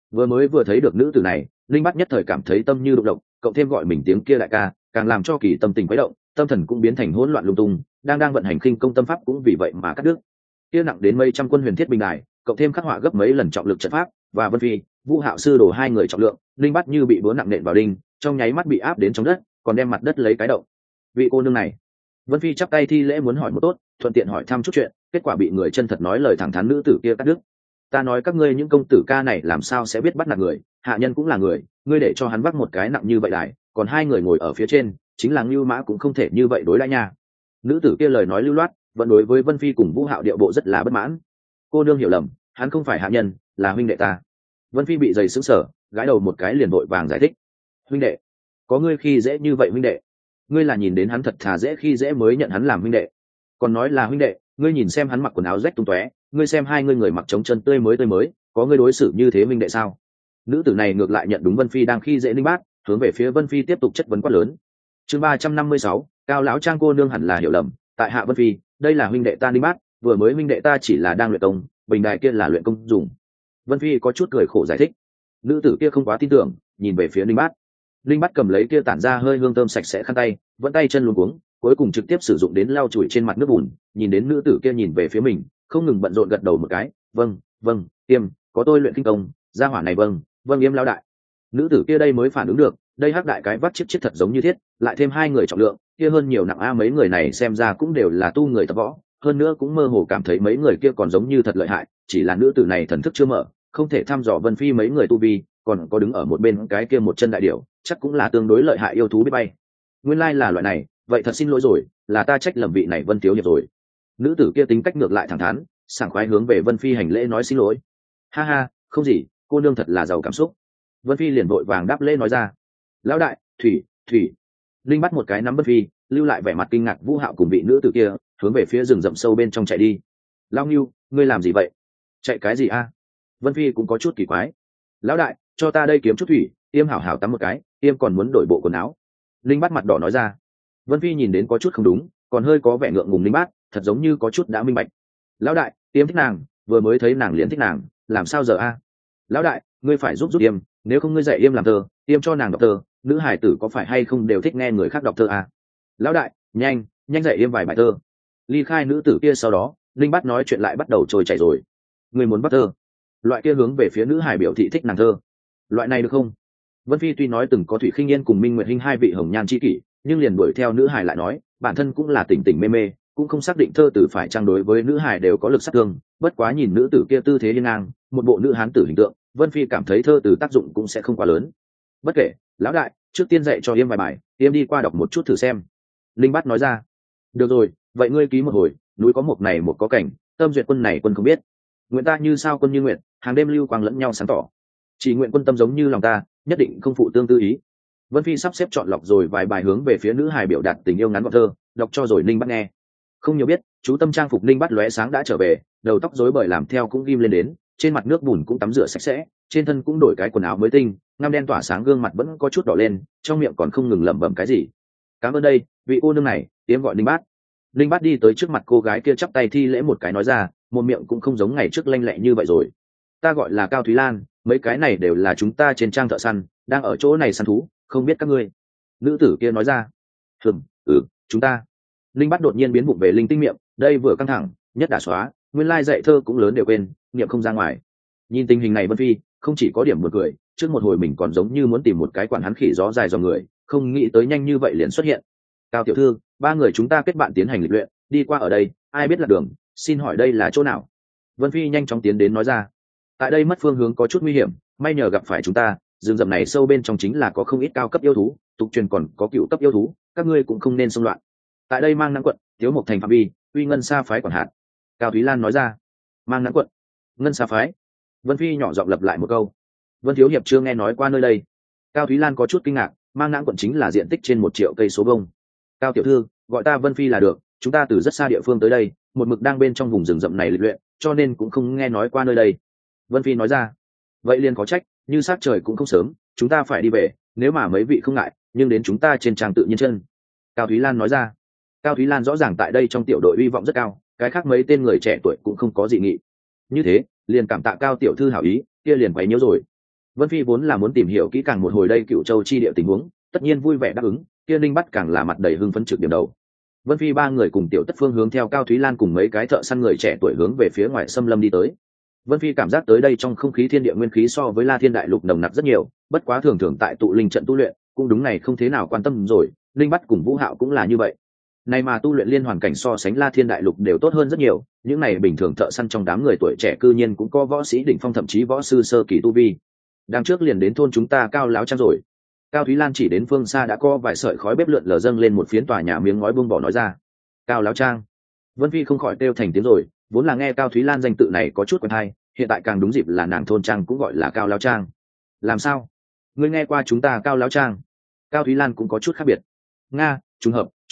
Vừa thấy được nữ tử này, Linh Bát nhất thời cảm thấy tâm như đụng động, cộng thêm gọi mình tiếng kia đại ca, càng làm cho kỳ tâm tình quấy động, tâm thần cũng biến thành hỗn loạn lung tung, đang vận hành khinh công tâm pháp cũng vì vậy mà cắt đứt. Kia nặng đến mấy trăm quân huyền thiết bình đài, cộng thêm khắc họa gấp mấy lần trọng lực trận pháp, và Vân Phi, Vũ Hạo sư đồ hai người trọng lượng, Linh Bát như bị búa nặng nện vào đinh, trong nháy mắt bị áp đến trong đất, còn đem mặt đất lấy cái động. Vị cô nương này, Vân Phi chắp tay thi lễ muốn hỏi một tốt, thuận tiện hỏi thăm chút chuyện, kết quả bị người chân thật nói lời thẳng thắn nữ tử kia cắt đứt. Ta nói các ngươi những công tử ca này làm sao sẽ biết bắt nạt người, hạ nhân cũng là người, ngươi để cho hắn vác một cái nặng như vậy đài, còn hai người ngồi ở phía trên, chính là Ngưu Mã cũng không thể như vậy đối đãi nha. Nữ tử kia lời nói lưu loát, vẫn đối với Vân Phi cùng Vũ Hạo điệu bộ rất là bất mãn. Cô nương hiểu lầm, hắn không phải hạ nhân, là huynh đệ ta. Vân Phi bị giày sững sờ, gãi đầu một cái liền vội vàng giải thích. Huynh đệ? Có ngươi khi dễ như vậy huynh đệ? Ngươi là nhìn đến hắn thật thà dễ khi dễ mới nhận hắn làm huynh đệ. còn nói là huynh đệ, ngươi nhìn xem hắn mặc quần áo rách tung tóe, ngươi xem hai ngươi người mặc trống chân tươi mới, có ngươi đối xử như thế huynh đệ sao? Nữ tử này ngược lại nhận đúng Vân Phi đang khi dễ Linh Bát, hướng về phía Vân Phi tiếp tục chất vấn quát lớn. Chương 356, Cao lão trang cô nương hẳn là hiểu lầm, tại hạ Vân Phi, đây là huynh đệ ta Linh Bát, vừa mới huynh đệ ta chỉ là đang luyện công, bình đài kia là luyện công dùng. Vân Phi có chút cười khổ giải thích. Nữ tử kia không quá tin tưởng, nhìn về phía Linh Bát. Linh Bát cầm lấy kia tản ra hơi hương thơm sạch sẽ khăn tay, vẫn tay chân luống cuống, cuối cùng trực tiếp sử dụng đến lau chùi trên mặt nước bùn, nhìn đến nữ tử kia nhìn về phía mình, không ngừng bận rộn gật đầu một cái, vâng, tiêm, có tôi luyện kinh công, gia hỏa này vâng yếm lão đại. Nữ tử kia đây mới phản ứng được, đây hắc đại cái vắt chiếc thật giống như thiết, lại thêm hai người trọng lượng, kia hơn nhiều nặng a, mấy người này xem ra cũng đều là tu người tập võ, hơn nữa cũng mơ hồ cảm thấy mấy người kia còn giống như thật lợi hại, chỉ là nữ tử này thần thức chưa mở, không thể thăm dò Vân Phi mấy người tu vi, còn có đứng ở một bên cái kia một chân đại điểu, chắc cũng là tương đối lợi hại yêu thú biết bay. Nguyên lai là loại này, vậy thật xin lỗi rồi, là ta trách lầm vị này Vân thiếu hiệp rồi. Nữ tử kia tính cách ngược lại thẳng thắn, sảng khoái hướng về Vân Phi hành lễ nói xin lỗi. Ha ha, không gì, cô nương thật là giàu cảm xúc. Vân Phi liền vội vàng đáp lễ nói ra. Lão đại, thủy. Linh bắt một cái nắm Vân Phi, lưu lại vẻ mặt kinh ngạc Vũ Hạo cùng vị nữ tử kia, hướng về phía rừng rậm sâu bên trong chạy đi. Lao Ngưu, ngươi làm gì vậy? Chạy cái gì a? Vân Phi cũng có chút kỳ quái. Lão đại, cho ta đây kiếm chút thủy, Tiêm hảo hảo tắm một cái, Tiêm còn muốn đổi bộ quần áo. Linh bắt mặt đỏ nói ra. Vân Phi nhìn đến có chút không đúng, còn hơi có vẻ ngượng ngùng Linh bát, thật giống như có chút đã minh bạch. Lão đại, Tiêm thích nàng, vừa mới thấy nàng liền thích nàng, làm sao giờ a? Lão đại, ngươi phải giúp Tiêm, nếu không ngươi dạy Tiêm làm thơ, Tiêm cho nàng đọc thơ, nữ hải tử có phải hay không đều thích nghe người khác đọc thơ a? Lão đại, nhanh dạy Tiêm vài bài thơ. Ly khai nữ tử kia sau đó, Linh bát nói chuyện lại bắt đầu trôi chảy rồi. Ngươi muốn bắt thơ? Loại kia hướng về phía nữ hải biểu thị thích nàng thơ. Loại này được không? Vân Phi tuy nói từng có Thủy Khinh Yên cùng Minh Nguyệt Hinh hai vị hồng nhan chi kỷ, nhưng liền đuổi theo nữ hải lại nói, bản thân cũng là tỉnh mê mê, cũng không xác định thơ tử phải trang đối với nữ hải đều có lực sát thương, bất quá nhìn nữ tử kia tư thế hiên ngang, một bộ nữ hán tử hình tượng, Vân Phi cảm thấy thơ tử tác dụng cũng sẽ không quá lớn. Bất kể, lão đại, trước tiên dạy cho Yêm vài bài, Yêm đi qua đọc một chút thử xem. Linh Bát nói ra. Được rồi, vậy ngươi ký một hồi, núi có một này một có cảnh, tâm duyệt quân này quân không biết. Nguyện ta như sao quân như nguyện, hàng đêm lưu quang lẫn nhau sáng tỏ. Chỉ nguyện quân tâm giống như lòng ta, nhất định không phụ tương tư ý. Vân Phi sắp xếp chọn lọc rồi vài bài hướng về phía nữ hài biểu đạt tình yêu ngắn gọn thơ, đọc cho rồi Ninh Bát nghe. Không nhiều biết, chú tâm trang phục Ninh Bát lóe sáng đã trở về, đầu tóc rối bời làm theo cũng ghim lên đến, trên mặt nước bùn cũng tắm rửa sạch sẽ, trên thân cũng đổi cái quần áo mới tinh, ngăm đen tỏa sáng, gương mặt vẫn có chút đỏ lên, trong miệng còn không ngừng lẩm bẩm cái gì. Cảm ơn đây, vị cô nương này, tiếng gọi Ninh Bát. Ninh Bát đi tới trước mặt cô gái kia chắp tay thi lễ một cái nói ra, một miệng cũng không giống ngày trước lanh lẹ như vậy rồi. Ta gọi là Cao Thúy Lan, mấy cái này đều là chúng ta trên trang thợ săn, đang ở chỗ này săn thú, không biết các ngươi. Nữ tử kia nói ra. Chúng ta. Linh Bát đột nhiên biến bụng về linh tinh miệng, đây vừa căng thẳng, nhất đả xóa, nguyên lai dạy thơ cũng lớn đều quên, niệm không ra ngoài. Nhìn tình hình này Vân Phi, không chỉ có điểm buồn cười, trước một hồi mình còn giống như muốn tìm một cái quản hắn khỉ gió dài dò người, không nghĩ tới nhanh như vậy liền xuất hiện. Cao tiểu thư, ba người chúng ta kết bạn tiến hành lịch luyện, đi qua ở đây, ai biết là đường, xin hỏi đây là chỗ nào? Vân Phi nhanh chóng tiến đến nói ra. Tại đây mất phương hướng có chút nguy hiểm, may nhờ gặp phải chúng ta, rừng rậm này sâu bên trong chính là có không ít cao cấp yêu thú, tục truyền còn có cựu cấp yêu thú, các ngươi cũng không nên xông loạn. Tại đây Mang Nắng quận, Tiếu Mộc thành phạm vi, uy Ngân Sa phái quản hạt. Cao Thúy Lan nói ra. Mang Nắng quận, Ngân Sa phái. Vân Phi nhỏ giọng lặp lại một câu. Vân thiếu hiệp chưa nghe nói qua nơi đây. Cao Thúy Lan có chút kinh ngạc, Mang Nắng quận chính là diện tích trên 1 triệu cây số vuông. Cao tiểu thư, gọi ta Vân Phi là được, chúng ta từ rất xa địa phương tới đây, một mực đang bên trong vùng rừng rậm này lịch luyện, cho nên cũng không nghe nói qua nơi đây. Vân Phi nói ra. Vậy liền có trách, như sát trời cũng không sớm, chúng ta phải đi về, nếu mà mấy vị không ngại, nhưng đến chúng ta trên trang tự nhiên chân. Cao Thúy Lan nói ra. Cao Thúy Lan rõ ràng tại đây trong tiểu đội hy vọng rất cao, cái khác mấy tên người trẻ tuổi cũng không có dị nghị. Như thế, liền cảm tạ Cao tiểu thư hảo ý, kia liền quấy nhiễu rồi. Vân Phi vốn là muốn tìm hiểu kỹ càng một hồi đây Cựu Châu chi địa tình huống, tất nhiên vui vẻ đáp ứng, kia Ninh Bắt càng là mặt đầy hưng phấn trực điểm đầu. Vân Phi ba người cùng Tiểu Tất Phương hướng theo Cao Thúy Lan cùng mấy cái thợ săn người trẻ tuổi hướng về phía ngoài xâm lâm đi tới. Vân Phi cảm giác tới đây trong không khí thiên địa nguyên khí so với La Thiên Đại Lục nồng nặc rất nhiều, bất quá thường thường tại tụ linh trận tu luyện, cũng đúng này không thế nào quan tâm rồi, Linh Bắt cùng Vũ Hạo cũng là như vậy. Này mà tu luyện liên hoàn cảnh so sánh La Thiên Đại Lục đều tốt hơn rất nhiều, những này bình thường thợ săn trong đám người tuổi trẻ cư nhiên cũng có võ sĩ đỉnh phong thậm chí võ sư sơ kỳ tu vi. Đằng trước liền đến thôn chúng ta Cao láo trang rồi. Cao Thúy Lan chỉ đến phương xa đã có vài sợi khói bếp lượn lờ dâng lên một phiến tòa nhà miếng ngói bung bỏ nói ra. Cao láo trang. Vân Phi không khỏi kêu thành tiếng rồi, vốn là nghe Cao Thúy Lan danh tự này có chút quen hay, hiện tại càng đúng dịp là nàng thôn trang cũng gọi là Cao láo trang. Làm sao? Ngươi nghe qua chúng ta Cao láo trang? Cao Thúy Lan cũng có chút khác biệt. Nga, trùng hợp,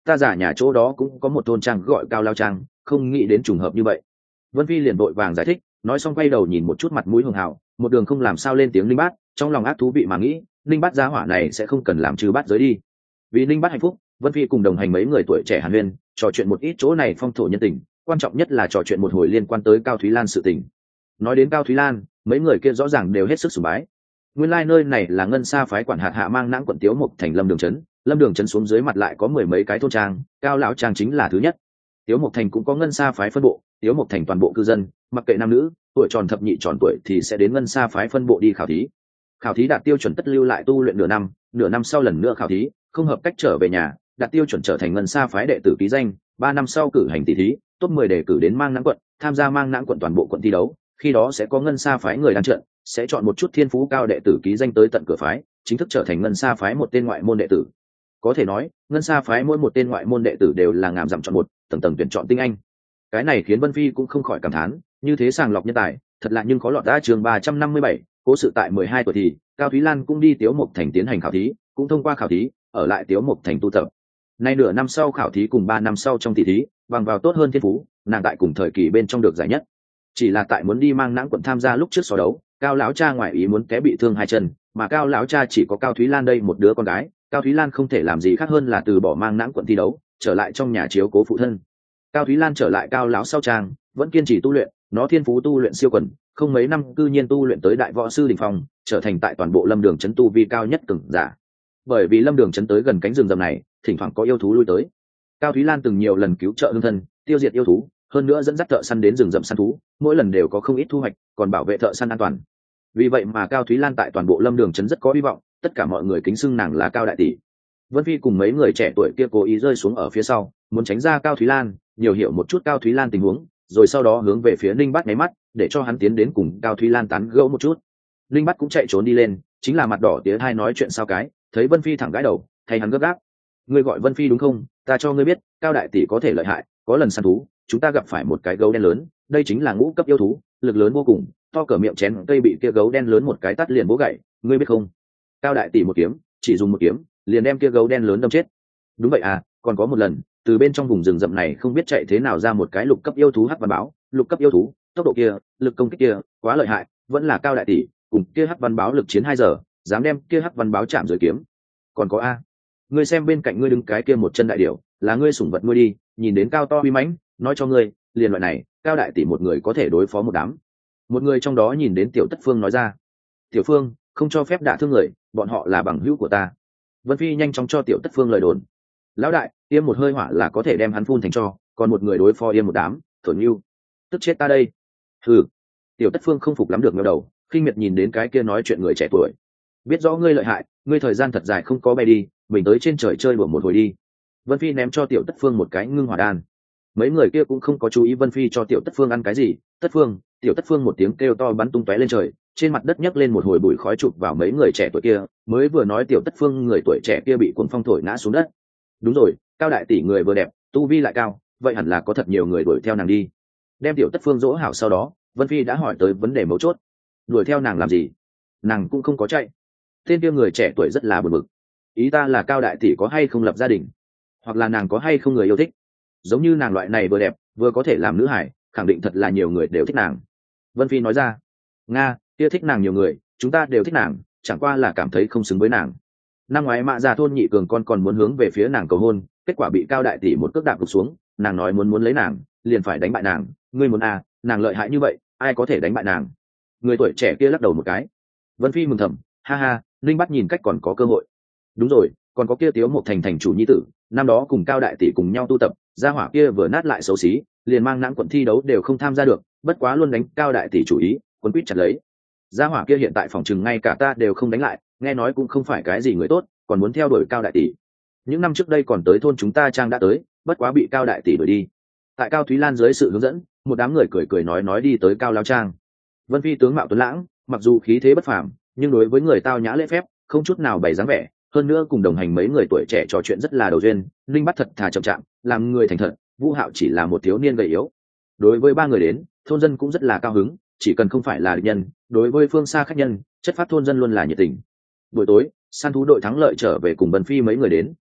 ta giả nhà chỗ đó cũng có một thôn trang gọi Cao Lao Trang, không nghĩ đến trùng hợp như vậy. Vân Phi liền vội vàng giải thích, nói xong quay đầu nhìn một chút mặt mũi hường hào, một đường không làm sao lên tiếng Linh Bát, trong lòng ác thú vị mà nghĩ, Linh Bát gia hỏa này sẽ không cần làm trừ bát giới đi. Vì Linh Bát hạnh phúc, Vân Phi cùng đồng hành mấy người tuổi trẻ hàn huyên, trò chuyện một ít chỗ này phong thổ nhân tình, quan trọng nhất là trò chuyện một hồi liên quan tới Cao Thúy Lan sự tình. Nói đến Cao Thúy Lan, mấy người kia rõ ràng đều hết sức sùng bái. Nguyên lai nơi này là Ngân Sa phái quản hạt hạ Mang Nãng quận Tiếu Mục thành Lâm Đường trấn, Lâm Đường trấn xuống dưới mặt lại có mười mấy cái thôn trang, Cao lão trang chính là thứ nhất. Tiếu Mục thành cũng có Ngân Sa phái phân bộ, Tiếu Mục thành toàn bộ cư dân, mặc kệ nam nữ, tuổi tròn thập nhị tròn tuổi thì sẽ đến Ngân Sa phái phân bộ đi khảo thí. Khảo thí đạt tiêu chuẩn tất lưu lại tu luyện nửa năm sau lần nữa khảo thí, không hợp cách trở về nhà, đạt tiêu chuẩn trở thành Ngân Sa phái đệ tử ký danh, 3 năm sau cử hành tỷ thí, top 10 đề cử đến Mang Nãng quận, tham gia Mang Nãng quận toàn bộ quận thi đấu, khi đó sẽ có Ngân Sa phái người đang trận, sẽ chọn một chút thiên phú cao đệ tử ký danh tới tận cửa phái, chính thức trở thành Ngân Sa phái một tên ngoại môn đệ tử. Có thể nói, Ngân Sa phái mỗi một tên ngoại môn đệ tử đều là ngàm dặm chọn một, tầng tầng tuyển chọn tinh anh. Cái này khiến Vân Phi cũng không khỏi cảm thán, như thế sàng lọc nhân tài, thật là nhưng khó lọt ra trường 357, cố sự tại 12 tuổi thì, Cao Thúy Lan cũng đi Tiếu Mục thành tiến hành khảo thí, cũng thông qua khảo thí, ở lại Tiếu Mục thành tu tập. Nay nửa năm sau khảo thí cùng 3 năm sau trong tỷ thí, bằng vào tốt hơn thiên phú, nàng tại cùng thời kỳ bên trong được giải nhất. Chỉ là tại muốn đi Mang Nãng quận tham gia lúc trước so đấu, Cao lão cha ngoại ý muốn té bị thương hai chân, mà Cao lão cha chỉ có Cao Thúy Lan đây một đứa con gái, Cao Thúy Lan không thể làm gì khác hơn là từ bỏ Mang Nãng quận thi đấu, trở lại trong nhà chiếu cố phụ thân. Cao Thúy Lan trở lại Cao lão sau trang, vẫn kiên trì tu luyện, nó thiên phú tu luyện siêu quần, không mấy năm cư nhiên tu luyện tới đại võ sư đỉnh phong, trở thành tại toàn bộ Lâm Đường trấn tu vi cao nhất cường giả. Bởi vì Lâm Đường trấn tới gần cánh rừng rậm này, thỉnh thoảng có yêu thú lui tới. Cao Thúy Lan từng nhiều lần cứu trợ hương thân, tiêu diệt yêu thú, hơn nữa dẫn dắt thợ săn đến rừng rậm săn thú, mỗi lần đều có không ít thu hoạch, còn bảo vệ thợ săn an toàn. Vì vậy mà Cao Thúy Lan tại toàn bộ Lâm Đường trấn rất có hy vọng, tất cả mọi người kính xưng nàng là Cao đại tỷ. Vân Phi cùng mấy người trẻ tuổi kia cố ý rơi xuống ở phía sau, muốn tránh ra Cao Thúy Lan, nhiều hiểu một chút Cao Thúy Lan tình huống, rồi sau đó hướng về phía Ninh Bát nháy mắt, để cho hắn tiến đến cùng Cao Thúy Lan tán gẫu một chút. Ninh Bát cũng chạy trốn đi lên, chính là mặt đỏ tía hai nói chuyện sao cái, thấy Vân Phi thẳng gãi đầu, thay hắn gấp gáp. Ngươi gọi Vân Phi đúng không? Ta cho ngươi biết, Cao đại tỷ có thể lợi hại, có lần săn thú, chúng ta gặp phải một cái gấu đen lớn, đây chính là ngũ cấp yêu thú, lực lớn vô cùng, to cỡ miệng chén cây bị kia gấu đen lớn một cái tát liền bố gãy, ngươi biết không? Cao đại tỷ một kiếm, chỉ dùng một kiếm, liền đem kia gấu đen lớn đâm chết. Đúng vậy à, còn có một lần, từ bên trong vùng rừng rậm này không biết chạy thế nào ra một cái lục cấp yêu thú hắc văn báo, lục cấp yêu thú, tốc độ kia, lực công kích kia, quá lợi hại, vẫn là Cao đại tỷ, cùng kia hắc văn báo lực chiến 2 giờ, dám đem kia hắc văn báo chạm dưới kiếm. Còn có a, ngươi xem bên cạnh ngươi đứng cái kia một chân đại điểu, là ngươi sủng vật nuôi đi, nhìn đến cao to uy mãnh, nói cho ngươi, liền loại này, Cao đại tỷ một người có thể đối phó một đám. Một người trong đó nhìn đến Tiểu Tất Phương nói ra, Tiểu Phương, không cho phép đả thương người, bọn họ là bằng hữu của ta. Vân Phi nhanh chóng cho Tiểu Tất Phương lời đồn, lão đại, Yêm một hơi hỏa là có thể đem hắn phun thành tro, còn một người đối phó Yêm một đám, thổn yêu, tức chết ta đây. Ừ. Tiểu Tất Phương không phục lắm được ngẩng đầu, khinh miệt nhìn đến cái kia nói chuyện người trẻ tuổi, biết rõ ngươi lợi hại, ngươi thời gian thật dài không có bay đi, mình tới trên trời chơi đùa một hồi đi. Vân Phi ném cho Tiểu Tất Phương một cái ngưng hỏa đan. Mấy người kia cũng không có chú ý Vân Phi cho Tiểu Tất Phương ăn cái gì. Tất Phương, Tiểu Tất Phương một tiếng kêu to bắn tung tóe lên trời, trên mặt đất nhấc lên một hồi bụi khói chụp vào mấy người trẻ tuổi kia. Mới vừa nói Tiểu Tất Phương người tuổi trẻ kia bị cuồng phong thổi ngã xuống đất. Đúng rồi, Cao đại tỷ người vừa đẹp, tu vi lại cao, vậy hẳn là có thật nhiều người đuổi theo nàng đi. Đem Tiểu Tất Phương dỗ hảo sau đó, Vân Phi đã hỏi tới vấn đề mấu chốt. Đuổi theo nàng làm gì? Nàng cũng không có chạy. Tên kia người trẻ tuổi rất là buồn bực. Ý ta là Cao đại tỷ có hay không lập gia đình, hoặc là nàng có hay không người yêu thích. Giống như nàng loại này vừa đẹp vừa có thể làm nữ hải, khẳng định thật là nhiều người đều thích nàng. Vân Phi nói ra, nga, kia thích nàng nhiều người, chúng ta đều thích nàng, chẳng qua là cảm thấy không xứng với nàng. Năm ngoái Mạ Già thôn nhị cường con còn muốn hướng về phía nàng cầu hôn, kết quả bị Cao đại tỷ một cước đạp gục xuống, nàng nói muốn lấy nàng, liền phải đánh bại nàng. Ngươi muốn à, nàng lợi hại như vậy, ai có thể đánh bại nàng? Người tuổi trẻ kia lắc đầu một cái. Vân Phi mừng thầm, ha ha, Linh Bắt nhìn cách còn có cơ hội. Đúng rồi, còn có kia Tiếu Mục thành thành chủ nhi tử, năm đó cùng Cao đại tỷ cùng nhau tu tập, gia hỏa kia vừa nát lại xấu xí, liền Mang Nãng quận thi đấu đều không tham gia được, bất quá luôn đánh Cao đại tỷ chủ ý, quấn quýt chặt lấy. Gia hỏa kia hiện tại phòng chừng ngay cả ta đều không đánh lại, nghe nói cũng không phải cái gì người tốt, còn muốn theo đuổi Cao đại tỷ. Những năm trước đây còn tới thôn chúng ta trang đã tới, bất quá bị Cao đại tỷ đuổi đi. Tại Cao Thúy Lan dưới sự hướng dẫn, một đám người cười nói đi tới Cao lao trang. Vân Phi tướng mạo tuấn lãng, mặc dù khí thế bất phàm, nhưng đối với người tao nhã lễ phép, không chút nào bày dáng vẻ, hơn nữa cùng đồng hành mấy người tuổi trẻ trò chuyện rất là đầu duyên. Linh Bắt thật thà chậm chạm, làm người thành thật. Vũ Hạo chỉ là một thiếu niên gầy yếu. Đối với ba người đến, thôn dân cũng rất là cao hứng, chỉ cần không phải là địch nhân, đối với phương xa khách nhân, chất phát thôn dân luôn là nhiệt tình. Buổi tối, săn thú đội thắng lợi trở về cùng Vân Phi mấy người đến,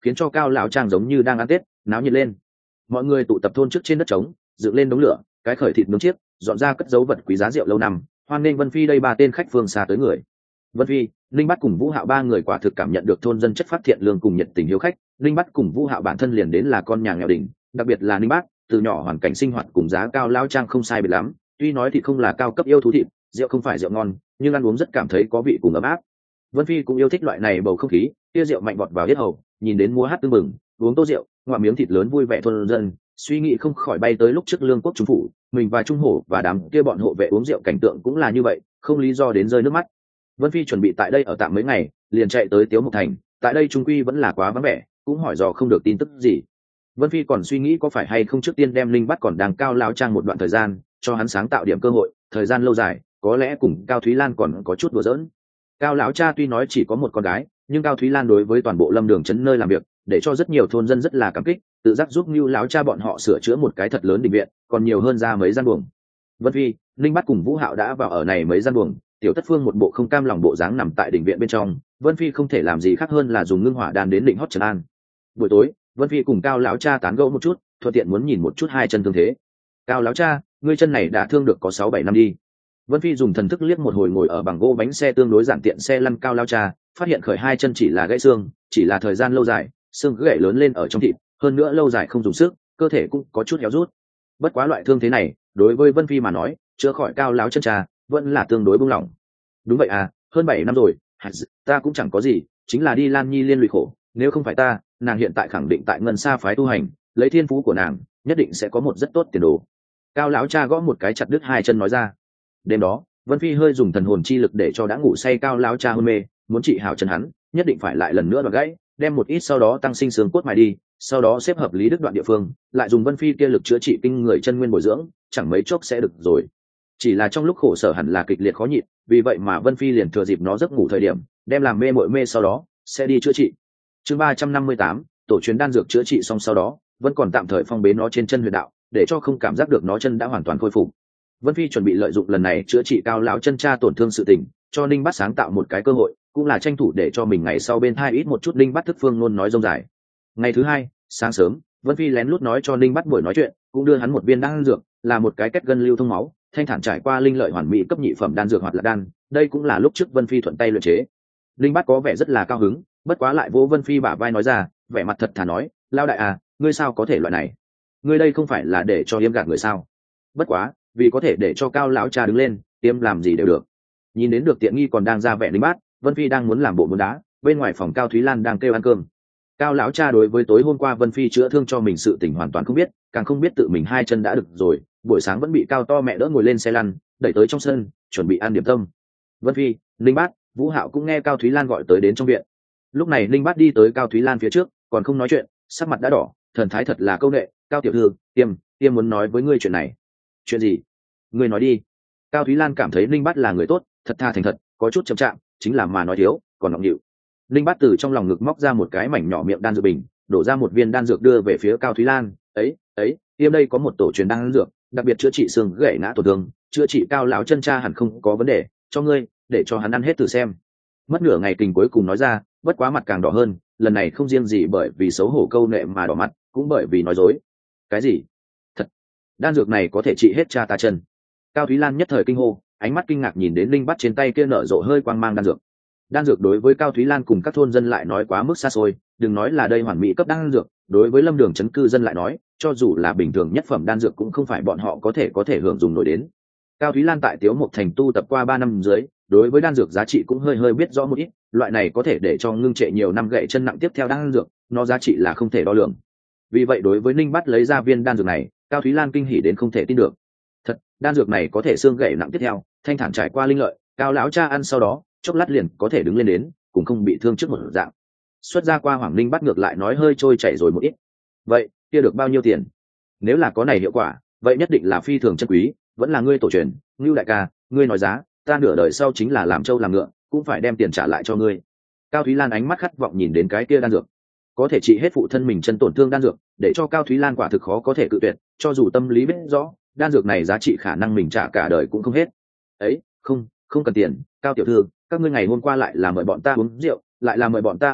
khiến cho Cao lão trang giống như đang ăn Tết, náo nhiệt lên. Mọi người tụ tập thôn trước trên đất trống, dựng lên đống lửa, cái khởi thịt nướng chiếc, dọn ra cất dấu vật quý giá rượu lâu năm, hoan nghênh Vân Phi đây ba tên khách phương xa tới người. Vân Phi, Linh Bát cùng Vũ Hạo ba người quả thực cảm nhận được thôn dân chất phát thiện lương cùng nhiệt tình hiếu khách. Linh Bát cùng Vũ Hạo bản thân liền đến là con nhà nghèo đỉnh, đặc biệt là Linh Bát, từ nhỏ hoàn cảnh sinh hoạt cùng giá Cao lão trang không sai biệt lắm, tuy nói thì không là cao cấp yêu thú thịt, rượu không phải rượu ngon, nhưng ăn uống rất cảm thấy có vị cùng ấm áp. Vân Phi cũng yêu thích loại này bầu không khí, tia rượu mạnh vọt vào yết hầu, nhìn đến múa hát tưng bừng, uống tô rượu, ngoạm miếng thịt lớn vui vẻ thôn dân, suy nghĩ không khỏi bay tới lúc trước lương quốc trung phủ, mình và trung hổ và đám kia bọn hộ vệ uống rượu cảnh tượng cũng là như vậy, không lý do đến rơi nước mắt. Vân Phi chuẩn bị tại đây ở tạm mấy ngày, liền chạy tới Tiếu Mục Thành, tại đây trung quy vẫn là quá vắng vẻ, cũng hỏi dò không được tin tức gì. Vân Phi còn suy nghĩ có phải hay không trước tiên đem Linh Bát còn đang Cao lão trang một đoạn thời gian, cho hắn sáng tạo điểm cơ hội, thời gian lâu dài, có lẽ cùng Cao Thúy Lan còn có chút đùa giỡn. Cao lão cha tuy nói chỉ có một con gái, nhưng Cao Thúy Lan đối với toàn bộ Lâm Đường trấn nơi làm việc, để cho rất nhiều thôn dân rất là cảm kích, tự giác giúp Nưu lão cha bọn họ sửa chữa một cái thật lớn đình viện, còn nhiều hơn ra mấy gian buồng. Vân Phi, Linh Bát cùng Vũ Hạo đã vào ở này mấy gian buồng, Tiểu Tất Phương một bộ không cam lòng bộ dáng nằm tại đình viện bên trong, Vân Phi không thể làm gì khác hơn là dùng ngưng hỏa đan đến định hót trấn an. Buổi tối, Vân Phi cùng Cao lão cha tán gẫu một chút, thuận tiện muốn nhìn một chút hai chân thương thế. Cao lão cha, ngươi chân này đã thương được có 6-7 năm đi. Vân Phi dùng thần thức liếc một hồi ngồi ở bằng gỗ bánh xe tương đối giản tiện xe lăn Cao lão cha, phát hiện khởi hai chân chỉ là gãy xương, chỉ là thời gian lâu dài, xương cứ gãy lớn lên ở trong thịt, hơn nữa lâu dài không dùng sức, cơ thể cũng có chút héo rút. Bất quá loại thương thế này, đối với Vân Phi mà nói, chữa khỏi Cao lão chân cha, vẫn là tương đối buông lỏng. Đúng vậy à, hơn 7 năm rồi, ta cũng chẳng có gì, chính là đi Lan Nhi liên lụy khổ, nếu không phải ta, nàng hiện tại khẳng định tại Ngân Sa phái tu hành, lấy thiên phú của nàng, nhất định sẽ có một rất tốt tiền đồ. Cao lão cha gõ một cái chặt đứt hai chân nói ra. Đêm đó, Vân Phi hơi dùng thần hồn chi lực để cho đã ngủ say Cao lão cha hôn mê, muốn trị hảo chân hắn, nhất định phải lại lần nữa đoạt gãy, đem một ít sau đó tăng sinh xương cốt mài đi, sau đó xếp hợp lý đứt đoạn địa phương, lại dùng Vân Phi kia lực chữa trị kinh người chân nguyên bồi dưỡng, chẳng mấy chốc sẽ được rồi. Chỉ là trong lúc khổ sở hẳn là kịch liệt khó nhịn, vì vậy mà Vân Phi liền thừa dịp nó giấc ngủ thời điểm, đem làm mê mội mê sau đó sẽ đi chữa trị. Chương 358, tổ truyền đan dược chữa trị xong sau đó, vẫn còn tạm thời phong bế nó trên chân huyệt đạo, để cho không cảm giác được nó chân đã hoàn toàn khôi phục. Vân Phi chuẩn bị lợi dụng lần này chữa trị Cao lão chân cha tổn thương sự tình, cho Ninh Bát sáng tạo một cái cơ hội, cũng là tranh thủ để cho mình ngày sau bên thai ít một chút Ninh Bát thức phương luôn nói rông dài. Ngày thứ hai, sáng sớm, Vân Phi lén lút nói cho Ninh Bát buổi nói chuyện, cũng đưa hắn một viên đan dược, là một cái kết gân lưu thông máu, thanh thản trải qua linh lợi hoàn mỹ cấp nhị phẩm đan dược hoạt là đan, đây cũng là lúc trước Vân Phi thuận tay luyện chế. Ninh Bát có vẻ rất là cao hứng, bất quá lại vỗ Vân Phi bả vai nói ra, vẻ mặt thật thà nói, lao đại à, ngươi sao có thể loại này? Ngươi đây không phải là để cho yếm gạt người sao? Bất quá, vì có thể để cho Cao lão cha đứng lên, tiêm làm gì đều được. Nhìn đến được tiện nghi còn đang ra vẻ Ninh Bát, Vân Phi đang muốn làm bộ muốn đá, bên ngoài phòng Cao Thúy Lan đang kêu ăn cơm. Cao lão cha đối với tối hôm qua Vân Phi chữa thương cho mình sự tình hoàn toàn không biết, càng không biết tự mình hai chân đã được rồi, buổi sáng vẫn bị Cao to mẹ đỡ ngồi lên xe lăn, đẩy tới trong sân, chuẩn bị ăn điểm tâm. Vân Phi, Ninh Bát, Vũ Hạo cũng nghe Cao Thúy Lan gọi tới đến trong viện. Lúc này Ninh Bát đi tới Cao Thúy Lan phía trước, còn không nói chuyện, sắc mặt đã đỏ, thần thái thật là câu nệ. Cao tiểu thư, tiêm muốn nói với ngươi chuyện này. Chuyện gì? Ngươi nói đi. Cao Thúy Lan cảm thấy Ninh Bát là người tốt, thật tha thành thật, có chút chậm chạm, chính là mà nói thiếu, còn ngọng nghịu. Ninh Bát từ trong lòng ngực móc ra một cái mảnh nhỏ miệng đan dược bình, đổ ra một viên đan dược đưa về phía Cao Thúy Lan. Ấy, tiêm đây có một tổ truyền đan dược, đặc biệt chữa trị xương gãy ngã tổn thương, chữa trị Cao lão chân cha hẳn không có vấn đề, cho ngươi, để cho hắn ăn hết thử xem. Mất nửa ngày Kình cuối cùng nói ra, bất quá mặt càng đỏ hơn, lần này không riêng gì bởi vì xấu hổ câu nệ mà đỏ mặt, cũng bởi vì nói dối. Cái gì? Thật? Đan dược này có thể trị hết cha ta chân? Cao Thúy Lan nhất thời kinh hô, ánh mắt kinh ngạc nhìn đến Linh Bát trên tay kia nở rộ hơi quang mang đan dược. Đan dược đối với Cao Thúy Lan cùng các thôn dân lại nói quá mức xa xôi, đừng nói là đây hoàn mỹ cấp đan dược, đối với Lâm Đường trấn cư dân lại nói, cho dù là bình thường nhất phẩm đan dược cũng không phải bọn họ có thể hưởng dùng nổi đến. Cao Thúy Lan tại Tiếu Mục Thành tu tập qua 3 năm dưới, đối với đan dược giá trị cũng hơi biết rõ một ít, loại này có thể để cho ngưng trệ nhiều năm gãy chân nặng tiếp theo đan dược, nó giá trị là không thể đo lường. Vì vậy đối với Ninh Bát lấy ra viên đan dược này, Cao Thúy Lan kinh hỉ đến không thể tin được. Thật, đan dược này có thể xương gãy nặng tiếp theo, thanh thản trải qua linh lợi, Cao lão cha ăn sau đó, chốc lát liền có thể đứng lên đến, cũng không bị thương trước một dạng. Xuất ra qua Hoàng Ninh Bát ngược lại nói hơi trôi chảy rồi một ít. Vậy, kia được bao nhiêu tiền? Nếu là có này hiệu quả, vậy nhất định là phi thường chân quý, vẫn là ngươi tổ truyền, Ngưu đại ca, ngươi nói giá, ta nửa đời sau chính là làm trâu làm ngựa, cũng phải đem tiền trả lại cho ngươi. Cao Thúy Lan ánh mắt khát vọng nhìn đến cái kia đan dược, có thể trị hết phụ thân mình chân tổn thương đan dược, để cho Cao Thúy Lan quả thực khó có thể cự tuyệt, cho dù tâm lý biết rõ, đan dược này giá trị khả năng mình trả cả đời cũng không hết. Ấy, không cần tiền, Cao tiểu thư, các ngươi ngày hôm qua lại là mời bọn ta uống rượu, lại là mời bọn ta ăn thịt,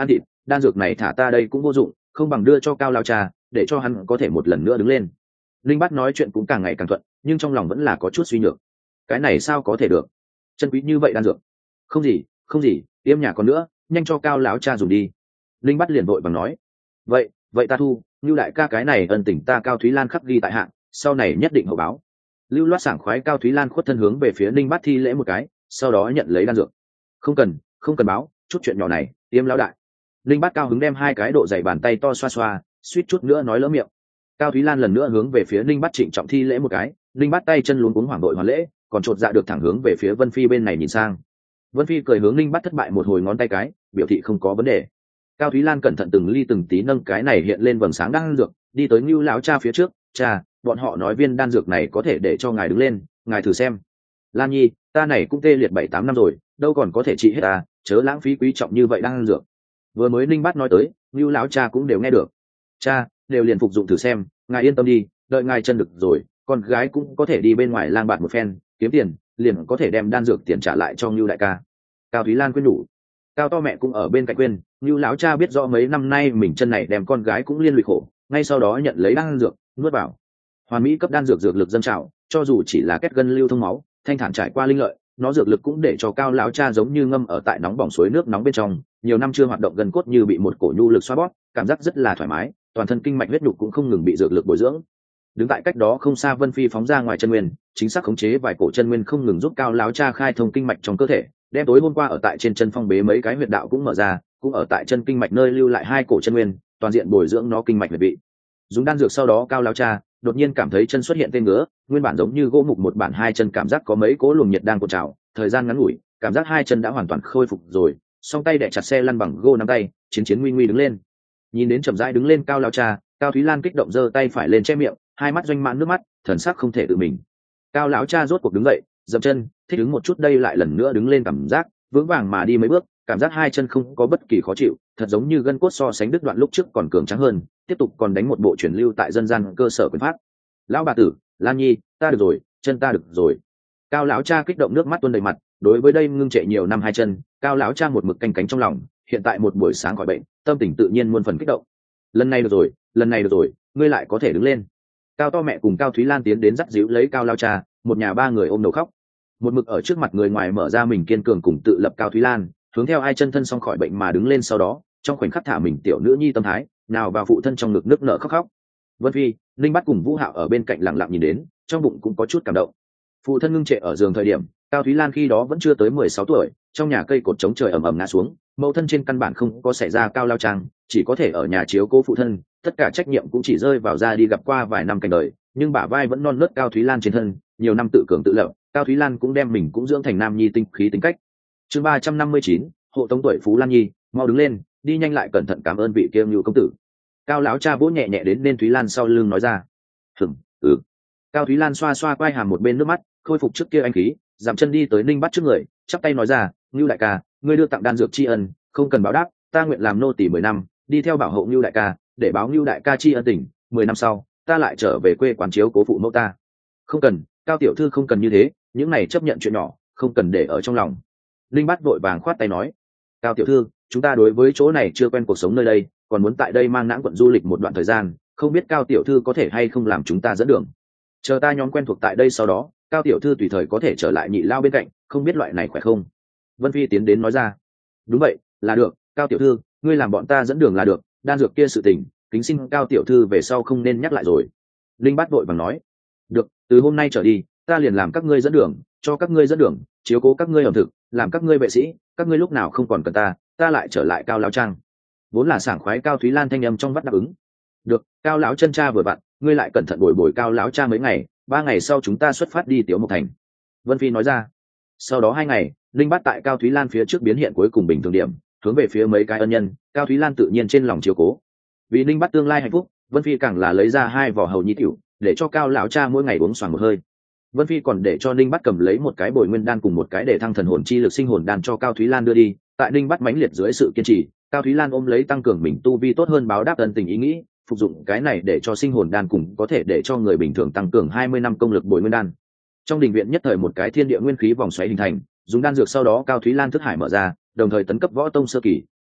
đan dược này thả ta đây cũng vô dụng, không bằng đưa cho cao lao cha để cho hắn có thể một lần nữa đứng lên. Linh Bát nói chuyện cũng càng ngày càng thuận, nhưng trong lòng vẫn là có chút suy nhược. Cái này sao có thể được, chân quý như vậy đan dược. Không gì không gì, tiêm nhà còn nữa, nhanh cho cao lão cha dùng đi. Linh Bát liền vội bằng nói. Vậy ta thu, Lưu đại ca cái này ân tình ta Cao Thúy Lan khắc ghi tại hạng, sau này nhất định hậu báo. Lưu loát sảng khoái Cao Thúy Lan khuất thân hướng về phía Linh Bát thi lễ một cái, sau đó nhận lấy đan dược. Không cần báo, chút chuyện nhỏ này, tiêm lão đại. Linh Bát cao hứng đem hai cái độ dày bàn tay to xoa xoa, suýt chút nữa nói lỡ miệng. Cao Thúy Lan lần nữa hướng về phía Linh Bát trịnh trọng thi lễ một cái, Linh Bát tay chân luống cuống hoảng đội hoàn lễ, còn chột dạ được thẳng hướng về phía Vân Phi bên này nhìn sang. Vân Phi cười hướng Linh Bát thất bại một hồi ngón tay cái, biểu thị không có vấn đề. Cao Thúy Lan cẩn thận từng ly từng tí nâng cái này hiện lên vầng sáng đan dược, đi tới Ngưu lão cha phía trước. Cha, bọn họ nói viên đan dược này có thể để cho ngài đứng lên, ngài thử xem. Lan Nhi, ta này cũng tê liệt 7-8 năm rồi, đâu còn có thể trị hết ta, chớ lãng phí quý trọng như vậy đan dược. Vừa mới Linh Bát nói tới, Ngưu lão cha cũng đều nghe được. Cha, đều liền phục dụng thử xem, ngài yên tâm đi, đợi ngài chân được rồi, con gái cũng có thể đi bên ngoài lang bạt một phen, kiếm tiền, liền có thể đem đan dược tiền trả lại cho Ngưu đại ca. Cao Thúy Lan khuyên nhủ. Cao to mẹ cũng ở bên cạnh khuyên, Ngưu lão cha biết rõ mấy năm nay mình chân này đem con gái cũng liên lụy khổ, ngay sau đó nhận lấy đan dược, nuốt vào. Hoàn mỹ cấp đan dược dược lực dâng trào, cho dù chỉ là kết gân lưu thông máu, thanh thản trải qua linh lợi, nó dược lực cũng để cho Cao lão cha giống như ngâm ở tại nóng bỏng suối nước nóng bên trong, nhiều năm chưa hoạt động gần cốt như bị một cổ nhu lực xoa bóp, cảm giác rất là thoải mái, toàn thân kinh mạch huyết nhục cũng không ngừng bị dược lực bồi dưỡng. Đứng tại cách đó không xa Vân Phi phóng ra ngoài chân nguyên, chính xác khống chế vài cổ chân nguyên không ngừng giúp Cao lão cha khai thông kinh mạch trong cơ thể, đem tối hôm qua ở tại trên chân phong bế mấy cái huyệt đạo cũng mở ra, cũng ở tại chân kinh mạch nơi lưu lại hai cổ chân nguyên, toàn diện bồi dưỡng nó kinh mạch huyệt vị. Dùng đan dược sau đó Cao lão cha đột nhiên cảm thấy chân xuất hiện tê ngứa, nguyên bản giống như gỗ mục một bản hai chân cảm giác có mấy cỗ luồng nhiệt đang cuộn trào, thời gian ngắn ngủi, cảm giác hai chân đã hoàn toàn khôi phục rồi, song tay đè chặt xe lăn bằng gô nắm tay, chiến nguy nguy đứng lên. Nhìn đến chậm rãi đứng lên Cao lão cha, Cao Thúy Lan kích động giơ tay phải lên che miệng, hai mắt doanh mãn nước mắt, thần sắc không thể tự mình. Cao lão cha rốt cuộc đứng dậy, dậm chân, thích ứng một chút đây lại lần nữa đứng lên, cảm giác vững vàng mà đi mấy bước, cảm giác hai chân không có bất kỳ khó chịu, thật giống như gân cốt so sánh đứt đoạn lúc trước còn cường tráng hơn, tiếp tục còn đánh một bộ truyền lưu tại dân gian cơ sở quyền pháp. Lão bà tử, Lan Nhi, ta được rồi, chân ta được rồi. Cao lão cha kích động nước mắt tuôn đầy mặt, đối với đây ngưng trệ nhiều năm hai chân, Cao lão cha một mực canh cánh trong lòng, hiện tại một buổi sáng khỏi bệnh, tâm tình tự nhiên muôn phần kích động. Lần này được rồi, ngươi lại có thể đứng lên. Cao to mẹ cùng Cao Thúy Lan tiến đến dắt dịu lấy Cao lão cha, một nhà ba người ôm đầu khóc. Một mực ở trước mặt người ngoài mở ra mình kiên cường cùng tự lập Cao Thúy Lan, hướng theo hai chân thân xong khỏi bệnh mà đứng lên, sau đó trong khoảnh khắc thả mình tiểu nữ nhi tâm thái, nào vào phụ thân trong ngực nức nở khóc. Vân Phi, Linh Bát cùng Vũ Hạo ở bên cạnh lặng lặng nhìn đến, trong bụng cũng có chút cảm động. Phụ thân ngưng trệ ở giường thời điểm, Cao Thúy Lan khi đó vẫn chưa tới 16 tuổi, trong nhà cây cột chống trời ầm ầm ngã xuống, mẫu thân trên căn bản không có xảy ra Cao lao trang, chỉ có thể ở nhà chiếu cố phụ thân, tất cả trách nhiệm cũng chỉ rơi vào ra đi gặp qua vài năm cảnh đời, nhưng bả vai vẫn non nớt Cao Thúy Lan trên thân, nhiều năm tự cường tự lập, Cao Thúy Lan cũng đem mình cũng dưỡng thành nam nhi tinh khí tính cách. Chương 359, hộ tống tuổi phú Lan Nhi, mau đứng lên, đi nhanh lại cẩn thận, cảm ơn vị kia Nưu công tử. Cao lão cha vỗ nhẹ nhẹ đến nên Thúy Lan sau lưng nói ra. Cao Thúy Lan xoa xoa quai hàm một bên nước mắt, khôi phục trước kia anh khí, giảm chân đi tới Ninh Bát trước người, chắp tay nói ra, Nưu đại ca, ngươi đưa tặng đan dược tri ân, không cần báo đáp, ta nguyện làm nô tỳ 10 năm, đi theo bảo hộ Nưu đại ca, để báo Nưu đại ca tri ân tình, 10 năm sau, ta lại trở về quê quán chiếu cố phụ mẫu ta. Không cần, Cao tiểu thư không cần như thế, những này chấp nhận chuyện nhỏ, không cần để ở trong lòng. Ninh Bát vội vàng khoát tay nói, Cao tiểu thư, chúng ta đối với chỗ này chưa quen cuộc sống nơi đây, còn muốn tại đây mang nãng quận du lịch một đoạn thời gian, không biết Cao tiểu thư có thể hay không làm chúng ta dẫn đường. Chờ ta nhóm quen thuộc tại đây sau đó, Cao tiểu thư tùy thời có thể trở lại Nhị lao bên cạnh, không biết loại này khỏe không? Vân Phi tiến đến nói ra. Đúng vậy, là được, Cao tiểu thư, ngươi làm bọn ta dẫn đường là được, đan dược kia sự tình, kính xin Cao tiểu thư về sau không nên nhắc lại rồi. Linh Bát vội vàng nói. Được, từ hôm nay trở đi, ta liền làm các ngươi dẫn đường, cho các ngươi dẫn đường, chiếu cố các ngươi ẩm thực, làm các ngươi vệ sĩ, các ngươi lúc nào không còn cần ta lại trở lại Cao lão trang. Vốn là sảng khoái Cao Thúy Lan thanh âm trong vắt đáp ứng. Được, Cao lão chân cha vừa vặn, ngươi lại cẩn thận bồi Cao lão cha mấy ngày, 3 ngày sau chúng ta xuất phát đi Tiếu Mộc Thành. Vân Phi nói ra. Sau đó 2 ngày, Linh Bát tại Cao Thúy Lan phía trước biến hiện cuối cùng bình thường điểm, hướng về phía mấy cái ân nhân, Cao Thúy Lan tự nhiên trên lòng chiếu cố. Vì Linh Bát tương lai hạnh phúc, Vân Phi càng là lấy ra 2 vỏ hầu nhi tiểu, để cho Cao lão cha mỗi ngày uống xoàng một hơi. Vân Phi còn để cho Linh Bát cầm lấy một cái bồi nguyên đan cùng một cái để thăng thần hồn chi lực sinh hồn đan cho Cao Thúy Lan đưa đi. Tại Linh Bát mãnh liệt dưới sự kiên trì, Cao Thúy Lan ôm lấy tăng cường mình tu vi tốt hơn báo đáp ân tình ý nghĩ, phục dụng cái này để cho sinh hồn đan cùng có thể để cho người bình thường tăng cường 20 năm công lực bồi nguyên đan. Trong đình viện nhất thời một cái thiên địa nguyên khí vòng xoáy hình thành, dùng đan dược sau đó Cao Thúy Lan thức hải mở ra, đồng thời tấn cấp võ tông sơ kỳ,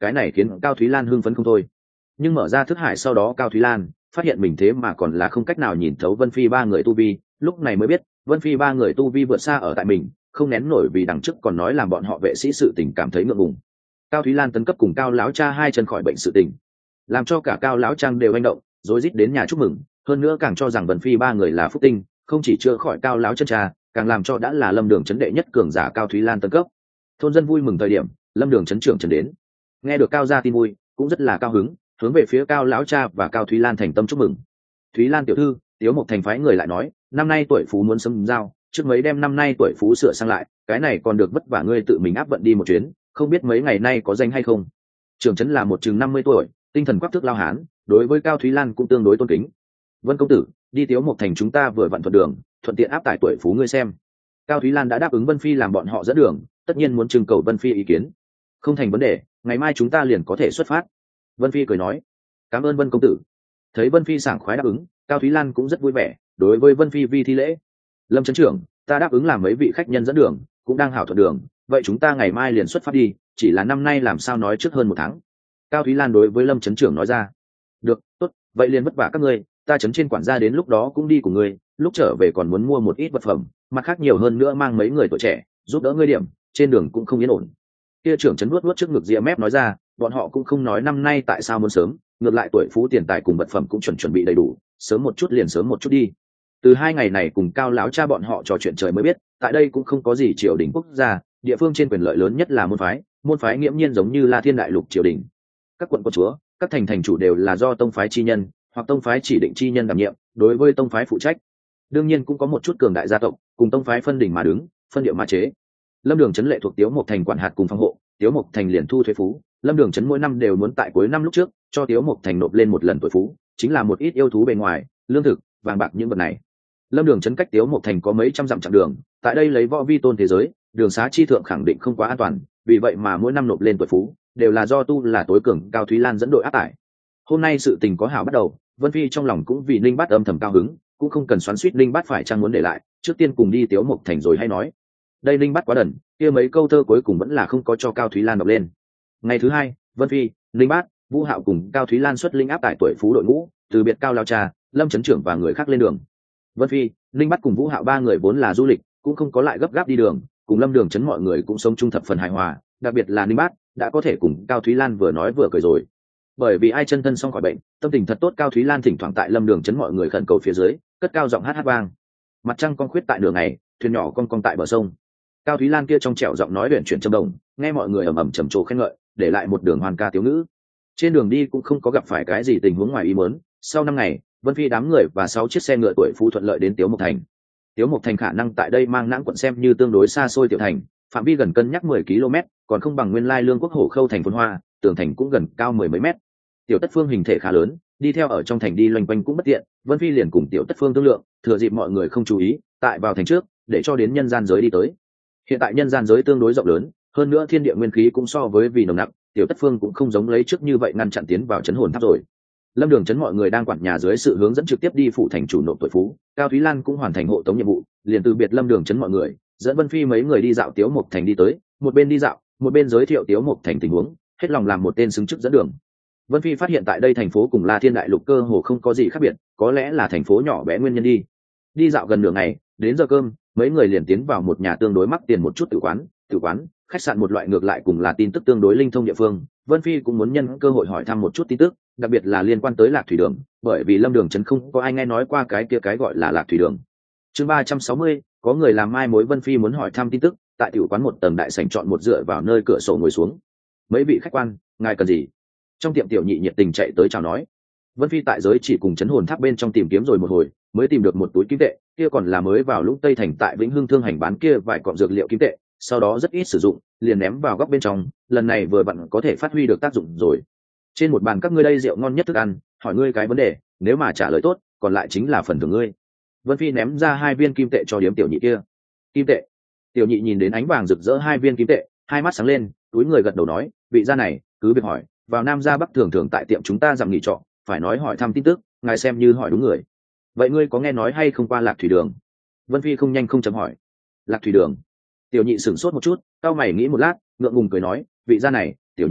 cái này khiến Cao Thúy Lan hưng phấn không thôi. Nhưng mở ra thức hải sau đó Cao Thúy Lan phát hiện mình thế mà còn là không cách nào nhìn thấu Vân Phi ba người tu vi, lúc này mới biết Vân Phi ba người tu vi vượt xa ở tại mình, không nén nổi vì đằng trước còn nói làm bọn họ vệ sĩ sự tình cảm thấy ngượng ngùng. Cao Thúy Lan tấn cấp cùng Cao lão cha hai chân khỏi bệnh sự tình, làm cho cả Cao lão trang đều hành động, rối rít đến nhà chúc mừng, hơn nữa càng cho rằng Vân Phi ba người là phúc tinh, không chỉ chữa khỏi Cao lão chân cha, càng làm cho đã là Lâm Đường trấn đệ nhất cường giả Cao Thúy Lan tấn cấp. Thôn dân vui mừng thời điểm, Lâm Đường trấn trưởng trấn đến, nghe được Cao gia tin vui, cũng rất là cao hứng, hướng về phía Cao lão cha và Cao Thúy Lan thành tâm chúc mừng. Thúy Lan tiểu thư, Tiếu Mộc Thành phái người lại nói, năm nay tuổi phú muốn sớm giao, trước mấy đêm năm nay tuổi phú sửa sang lại, cái này còn được vất vả ngươi tự mình áp vận đi một chuyến, không biết mấy ngày nay có danh hay không. Trưởng trấn là một chừng 50 tuổi, tinh thần quắc thước lao hán, đối với Cao Thúy Lan cũng tương đối tôn kính. Vân công tử, đi Tiếu Mộc Thành chúng ta vừa vặn thuận đường, thuận tiện áp tải tuổi phú ngươi xem. Cao Thúy Lan đã đáp ứng Vân Phi làm bọn họ dẫn đường, tất nhiên muốn trưng cầu Vân Phi ý kiến. Không thành vấn đề, ngày mai chúng ta liền có thể xuất phát. Vân Phi cười nói, cảm ơn Vân công tử. Thấy Vân Phi sảng khoái đáp ứng, Cao Thúy Lan cũng rất vui vẻ, đối với Vân Phi vi thi lễ. Lâm trấn trưởng, ta đáp ứng làm mấy vị khách nhân dẫn đường, cũng đang hảo thuận đường, vậy chúng ta ngày mai liền xuất phát đi, chỉ là năm nay làm sao nói trước hơn 1 tháng. Cao Thúy Lan đối với Lâm trấn trưởng nói ra. Được, tốt, vậy liền vất vả các ngươi, ta trấn trên quản gia đến lúc đó cũng đi cùng ngươi, lúc trở về còn muốn mua một ít vật phẩm, mặt khác nhiều hơn nữa mang mấy người tuổi trẻ, giúp đỡ ngươi điểm, trên đường cũng không yên ổn. Kia trưởng trấn nuốt trước ngực ria mép nói ra, bọn họ cũng không nói năm nay tại sao muốn sớm, ngược lại tuổi phú tiền tài cùng vật phẩm cũng chuẩn bị đầy đủ, sớm một chút liền sớm một chút đi. Từ 2 ngày này cùng Cao lão cha bọn họ trò chuyện trời mới biết, tại đây cũng không có gì triều đình quốc gia, địa phương trên quyền lợi lớn nhất là môn phái nghiễm nhiên giống như La Thiên đại lục triều đình. Các quận quân chúa, các thành chủ đều là do tông phái chi nhân hoặc tông phái chỉ định chi nhân đảm nhiệm, đối với tông phái phụ trách. Đương nhiên cũng có một chút cường đại gia tộc, cùng tông phái phân đỉnh mà đứng, phân địa mà chế. Lâm Đường trấn lệ thuộc Tiếu Mộc Thành quản hạt cùng phòng hộ, Tiếu Mộc Thành liền thu thuế phú, Lâm Đường trấn mỗi năm đều muốn tại cuối năm lúc trước cho Tiếu Mộc Thành nộp lên một lần tuổi phú, chính là một ít yêu thú bề ngoài, lương thực, vàng bạc những vật này. Lâm Đường trấn cách Tiếu Mộc Thành có mấy trăm dặm chặng đường, tại đây lấy võ vi tôn thế giới, đường xá chi thượng khẳng định không quá an toàn, vì vậy mà mỗi năm nộp lên tuổi phú, đều là do tu là tối cường Cao Thúy Lan dẫn đội áp tải. Hôm nay sự tình có hảo bắt đầu, Vân Phi trong lòng cũng vì Linh Bát âm thầm cao hứng, cũng không cần xoắn xuýt Linh Bát phải chăng muốn để lại, trước tiên cùng đi Tiếu Mộc Thành rồi hay nói. Đây Linh Bát quá đần, kia mấy câu thơ cuối cùng vẫn là không có cho Cao Thúy Lan đọc lên. Ngày thứ hai, Vân Phi, Linh Bát, Vũ Hạo cùng Cao Thúy Lan xuất linh áp tải tuổi phú đội ngũ, từ biệt Cao lão cha, Lâm trấn trưởng và người khác lên đường. Vân Phi, Linh Bát cùng Vũ Hạo ba người vốn là du lịch, cũng không có lại gấp gáp đi đường, cùng Lâm Đường trấn mọi người cũng sống chung thập phần hài hòa, đặc biệt là Linh Bát đã có thể cùng Cao Thúy Lan vừa nói vừa cười rồi. Bởi vì ai chân thân xong khỏi bệnh, tâm tình thật tốt, Cao Thúy Lan thỉnh thoảng tại Lâm Đường trấn mọi người khẩn cầu phía dưới, cất cao giọng hát vang. Mặt trăng con khuyết tại nửa ngày, thuyền nhỏ con tại bờ sông. Cao Thúy Lan kia trong trẻo giọng nói luyện chuyển trầm đồng, nghe mọi người ầm ầm trầm trồ khen ngợi, để lại một đường hoàn ca tiếu ngữ. Trên đường đi cũng không có gặp phải cái gì tình huống ngoài ý muốn. Sau 5 ngày, Vân Phi đám người và 6 chiếc xe ngựa tuổi phú thuận lợi đến Tiếu Mộc Thành. Tiếu Mộc Thành khả năng tại đây mang nãng quận xem như tương đối xa xôi tiểu thành, phạm vi gần cân nhắc 10 km, còn không bằng nguyên lai Lương Quốc Hổ Khâu thành phồn hoa, tường thành cũng gần cao 10 mấy mét. Tiểu Tất Phương hình thể khá lớn, đi theo ở trong thành đi loanh quanh cũng bất tiện, Vân Phi liền cùng Tiểu Tất Phương thương lượng, thừa dịp mọi người không chú ý, tại vào thành trước, để cho đến nhân gian giới đi tới. Hiện tại nhân gian giới tương đối rộng lớn, hơn nữa thiên địa nguyên khí cũng so với vì nồng nặc, Tiểu Tất Phương cũng không giống lấy trước như vậy ngăn chặn tiến vào trấn hồn tháp rồi. Lâm Đường trấn mọi người đang quản nhà dưới sự hướng dẫn trực tiếp đi phủ thành chủ nộp tuổi phú, Cao Thúy Lan cũng hoàn thành hộ tống nhiệm vụ, liền từ biệt Lâm Đường trấn mọi người, dẫn Vân Phi mấy người đi dạo Tiếu Mộc Thành đi tới, một bên đi dạo, một bên giới thiệu Tiếu Mộc Thành tình huống, hết lòng làm một tên xứng chức dẫn đường. Vân Phi phát hiện tại đây thành phố cùng La Thiên đại lục cơ hồ không có gì khác biệt, có lẽ là thành phố nhỏ bé nguyên nhân đi. Đi dạo gần nửa ngày, đến giờ cơm, mấy người liền tiến vào một nhà tương đối mắc tiền một chút tử quán, khách sạn một loại ngược lại cùng là tin tức tương đối linh thông địa phương. Vân Phi cũng muốn nhân cơ hội hỏi thăm một chút tin tức, đặc biệt là liên quan tới Lạc Thủy Đường, bởi vì Lâm Đường trấn không có ai nghe nói qua cái kia cái gọi là Lạc Thủy Đường. Chương 360, có người làm mai mối. Vân Phi muốn hỏi thăm tin tức, tại tiểu quán một tầng đại sảnh chọn một dựa vào nơi cửa sổ ngồi xuống. Mấy vị khách quan, ngài cần gì? Trong tiệm tiểu nhị nhiệt tình chạy tới chào nói. Vân Phi tại giới chỉ cùng trấn hồn tháp bên trong tìm kiếm rồi một hồi, mới tìm được một túi kim tệ, kia còn là mới vào Lũng Tây thành tại Vĩnh Hưng thương hành bán kia vài cọng dược liệu kim tệ, sau đó rất ít sử dụng, liền ném vào góc bên trong, lần này vừa vặn có thể phát huy được tác dụng rồi. Trên một bàn các ngươi đây rượu ngon nhất thức ăn, hỏi ngươi cái vấn đề, nếu mà trả lời tốt, còn lại chính là phần thưởng ngươi. Vân Phi ném ra 2 viên kim tệ cho điếm tiểu nhị kia. Kim tệ? Tiểu nhị nhìn đến ánh vàng rực rỡ 2 viên kim tệ, hai mắt sáng lên, túi người gật đầu nói, vị gia này, cứ việc hỏi, vào Nam ra Bắc thường thường tại tiệm chúng ta dặm nghỉ trọ, phải nói hỏi thăm tin tức, ngài xem như hỏi đúng người. Vậy ngươi có nghe nói hay không qua Lạc Thủy Đường? Vân Phi không nhanh không chậm hỏi. Lạc Thủy Đường? Tiểu nhị sửng sốt một chút, cau mày nghĩ một lát, ngượng ngùng cười nói, vị gia này, tiểu nhân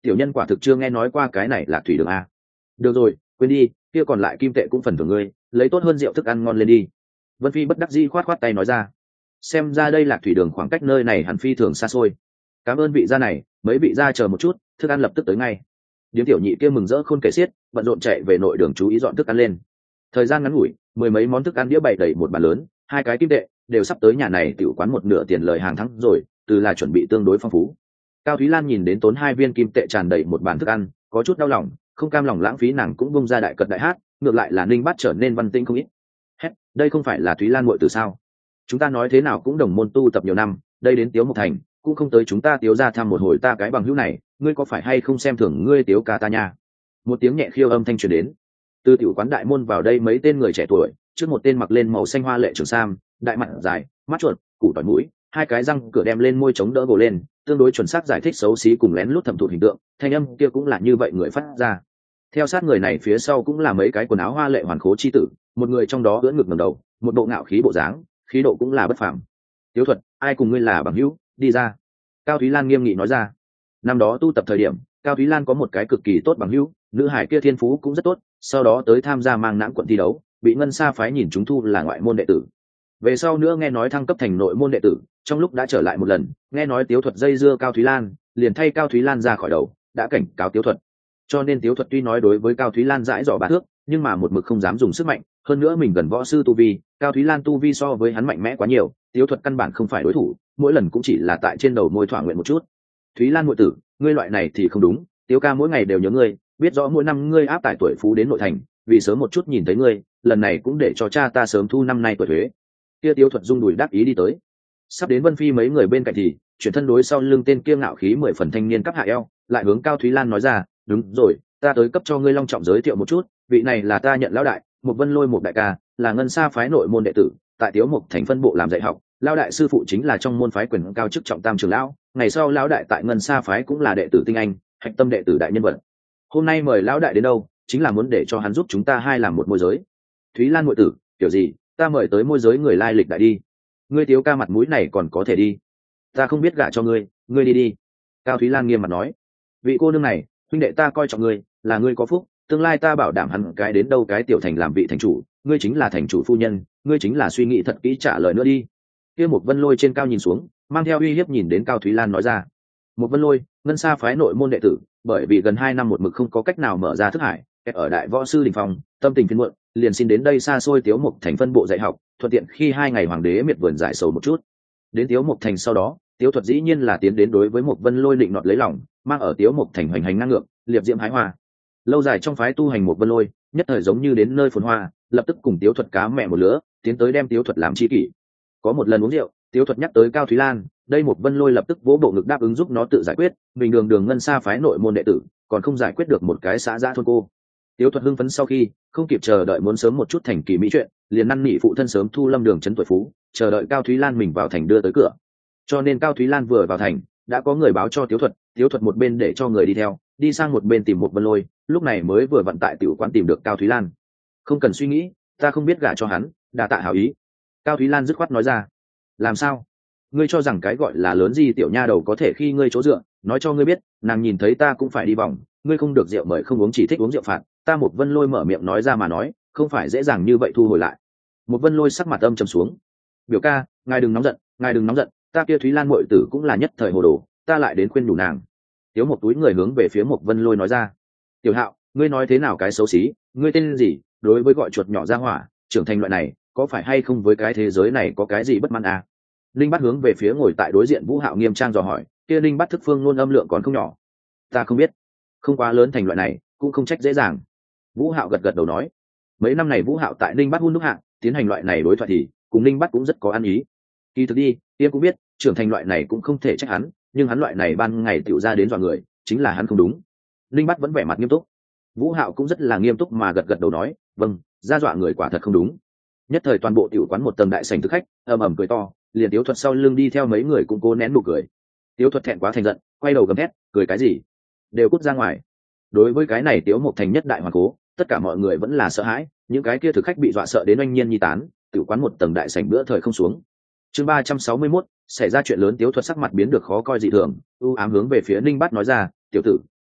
tiểu nhân quả thực chưa nghe nói qua cái này Lạc thủy đường a. Được rồi, quên đi, kia còn lại kim tệ cũng phần thưởng ngươi, lấy tốt hơn rượu thức ăn ngon lên đi. Vân Phi bất đắc dĩ khoát khoát tay nói ra. Xem ra đây Lạc thủy đường khoảng cách nơi này hẳn phi thường xa xôi. Cảm ơn vị gia này, mấy vị gia chờ một chút, thức ăn lập tức tới ngay. Điếm tiểu nhị kia mừng rỡ khôn kể xiết, bận rộn chạy về nội đường chú ý dọn thức ăn lên. Thời gian ngắn ngủi, mười mấy món thức ăn đĩa bày đầy một bàn lớn, 2 cái kim tệ đều sắp tới nhà này tiểu quán một nửa tiền lời hàng tháng rồi, từ là chuẩn bị tương đối phong phú. Cao Thúy Lan nhìn đến tốn 2 viên kim tệ tràn đầy một bàn thức ăn, có chút đau lòng, không cam lòng lãng phí, nàng cũng bung ra đại cật đại hát, ngược lại là Ninh Bát trở nên văn tinh không ít. Hét, đây không phải là Thúy Lan muội tử sao? Chúng ta nói thế nào cũng đồng môn tu tập nhiều năm, đây đến Tiếu Mộc Thành, cũng không tới chúng ta Tiếu ra thăm một hồi ta cái bằng hữu này, ngươi có phải hay không xem thường ngươi Tiếu ca ta nha? Một tiếng nhẹ khiêu âm thanh truyền đến. Từ tiểu quán đại môn vào đây mấy tên người trẻ tuổi, trước một tên mặc lên màu xanh hoa lệ trường sam, đại mặt dài, mắt chuột, củ tỏi mũi, 2 cái răng cửa đem lên môi chống đỡ gồ lên, tương đối chuẩn xác giải thích xấu xí cùng lén lút thẩm thụ hình tượng, thanh âm kia cũng là như vậy người phát ra. Theo sát người này phía sau cũng là mấy cái quần áo hoa lệ hoàn khố chi tử, một người trong đó ưỡn ngực ngẩng đầu, một bộ ngạo khí bộ dáng, khí độ cũng là bất phàm. Tiếu Thuật, ai cùng ngươi là bằng hữu, đi ra. Cao Thúy Lan nghiêm nghị nói ra. Năm đó tu tập thời điểm, Cao Thúy Lan có một cái cực kỳ tốt bằng hữu, nữ hải kia thiên phú cũng rất tốt, sau đó tới tham gia mang nãng quận thi đấu, bị Ngân Sa phái nhìn chúng thu là ngoại môn đệ tử. Về sau nữa nghe nói thăng cấp thành nội môn đệ tử, trong lúc đã trở lại một lần, nghe nói Tiếu Thuật dây dưa Cao Thúy Lan, liền thay Cao Thúy Lan ra khỏi đầu, đã cảnh cáo Tiếu Thuật. Cho nên Tiếu Thuật tuy nói đối với Cao Thúy Lan dãi dò bá thước, nhưng mà một mực không dám dùng sức mạnh, hơn nữa mình gần võ sư tu vi, Cao Thúy Lan tu vi so với hắn mạnh mẽ quá nhiều, Tiếu Thuật căn bản không phải đối thủ, mỗi lần cũng chỉ là tại trên đầu môi thỏa nguyện một chút. Thúy Lan muội tử, ngươi loại này thì không đúng, Tiếu ca mỗi ngày đều nhớ ngươi, biết rõ mỗi năm ngươi áp tải tuổi phú đến nội thành, vì sớm một chút nhìn thấy ngươi, lần này cũng để cho cha ta sớm thu năm nay tuổi thuế. Kia Tiếu Thuật rung đùi đáp ý đi tới. Sắp đến Vân Phi mấy người bên cạnh thì chuyển thân đối sau lưng tên kia ngạo khí 10 phần thanh niên cấp hạ eo, lại hướng Cao Thúy Lan nói ra, đúng rồi, ta tới cấp cho ngươi long trọng giới thiệu một chút, vị này là ta nhận lão đại, một Vân Lôi một đại ca, là Ngân Sa phái nội môn đệ tử, tại Tiếu Mộc thành phân bộ làm dạy học, lão đại sư phụ chính là trong môn phái quyền cao chức trọng tam trưởng lão, ngày sau lão đại tại Ngân Sa phái cũng là đệ tử tinh anh, hạch tâm đệ tử đại nhân vật. Hôm nay mời lão đại đến đâu, chính là muốn để cho hắn giúp chúng ta hai làm một môi giới. Thúy Lan muội tử, kiểu gì, ta mời tới môi giới người lai lịch đại đi. Ngươi Tiếu ca mặt mũi này còn có thể đi. Ta không biết gả cho ngươi, ngươi đi đi. Cao Thúy Lan nghiêm mặt nói. Vị cô nương này, huynh đệ ta coi trọng ngươi, là ngươi có phúc, tương lai ta bảo đảm hắn cái đến đâu cái tiểu thành làm vị thành chủ, ngươi chính là thành chủ phu nhân, ngươi chính là suy nghĩ thật kỹ trả lời nữa đi. Kia một Vân Lôi trên cao nhìn xuống, mang theo uy hiếp nhìn đến Cao Thúy Lan nói ra. Một Vân Lôi, Ngân Sa phái nội môn đệ tử, bởi vì gần 2 năm một mực không có cách nào mở ra thức hải, ở đại võ sư đỉnh phòng, tâm tình phiền muộn, liền xin đến đây xa xôi Tiếu Mộc thành phân bộ dạy học, thuận tiện khi 2 ngày hoàng đế miệt vườn giải sầu một chút. Đến Tiếu Mộc thành sau đó, Tiếu Thuật dĩ nhiên là tiến đến đối với một Vân Lôi định nọt lấy lòng, mang ở Tiếu Mộc thành hoành hành ngang ngược, liệp diễm hái hoa. Lâu dài trong phái tu hành một Vân Lôi, nhất thời giống như đến nơi phồn hoa, lập tức cùng Tiếu Thuật cá mẹ một lứa, tiến tới đem Tiếu Thuật làm tri kỷ. Có một lần uống rượu, Tiếu Thuật nhắc tới Cao Thúy Lan, đây một Vân Lôi lập tức vỗ bộ ngực đáp ứng giúp nó tự giải quyết, mình đường đường Ngân Sa phái nội môn đệ tử, còn không giải quyết được một cái xã dã thôn cô. Tiếu Thuật hưng phấn sau khi không kịp chờ đợi muốn sớm một chút thành kỳ mỹ chuyện, liền năn nỉ phụ thân sớm thu Lâm Đường trấn tuổi phú, chờ đợi Cao Thúy Lan mình vào thành đưa tới cửa. Cho nên Cao Thúy Lan vừa vào thành, đã có người báo cho Tiếu Thuật một bên để cho người đi theo, đi sang một bên tìm một Vân Lôi, lúc này mới vừa vận tại tiểu quán tìm được Cao Thúy Lan. Không cần suy nghĩ, ta không biết gả cho hắn, đa tạ hảo ý. Cao Thúy Lan dứt khoát nói ra. Làm sao? Ngươi cho rằng cái gọi là lớn gì tiểu nha đầu có thể khi ngươi chỗ dựa, nói cho ngươi biết, nàng nhìn thấy ta cũng phải đi vòng, ngươi không được rượu mời không uống chỉ thích uống rượu phạt, ta một Vân Lôi mở miệng nói ra mà nói, không phải dễ dàng như vậy thu hồi lại. Một Vân Lôi sắc mặt âm trầm xuống. Biểu ca, ngài đừng nóng giận, ngài đừng nóng giận, ta kia Thúy Lan muội tử cũng là nhất thời hồ đồ, ta lại đến khuyên đủ nàng. Tiếu một túi người hướng về phía một Vân Lôi nói ra. Tiểu Hạo, ngươi nói thế nào cái xấu xí, ngươi tên gì, đối với gọi chuột nhỏ ra hỏa, trưởng thành loại này, có phải hay không với cái thế giới này có cái gì bất mãn à? Linh Bát hướng về phía ngồi tại đối diện Vũ Hạo nghiêm trang dò hỏi, kia Linh Bát thức phương luôn âm lượng còn không nhỏ. Ta không biết, không quá lớn thành loại này, cũng không trách dễ dàng. Vũ Hạo gật gật đầu nói, mấy năm này Vũ Hạo tại Linh Bát hun đúc hạng, tiến hành loại này đối thoại thì cùng Linh Bát cũng rất có ăn ý. Kỳ thực đi, tiên cũng biết, trưởng thành loại này cũng không thể trách hắn, nhưng hắn loại này ban ngày tiểu ra đến dọa người, chính là hắn không đúng. Linh Bát vẫn vẻ mặt nghiêm túc. Vũ Hạo cũng rất là nghiêm túc mà gật gật đầu nói, vâng, ra dọa người quả thật không đúng. Nhất thời toàn bộ tiểu quán một tầng đại sảnh thực khách ầm ầm cười to, liền Tiếu Thuật sau lưng đi theo mấy người cũng cố nén nụ cười. Tiếu Thuật thẹn quá thành giận, quay đầu gầm thét, cười cái gì? Đều cút ra ngoài. Đối với cái này Tiếu Mộc thành nhất đại hoàng cố, tất cả mọi người vẫn là sợ hãi, những cái kia thực khách bị dọa sợ đến oanh nhiên nhi tán, tiểu quán một tầng đại sảnh bữa thời không xuống. Chương 361, xảy ra chuyện lớn. Tiếu Thuật sắc mặt biến được khó coi dị thường, ưu ám hướng về phía Ninh Bát nói ra, tiểu tử,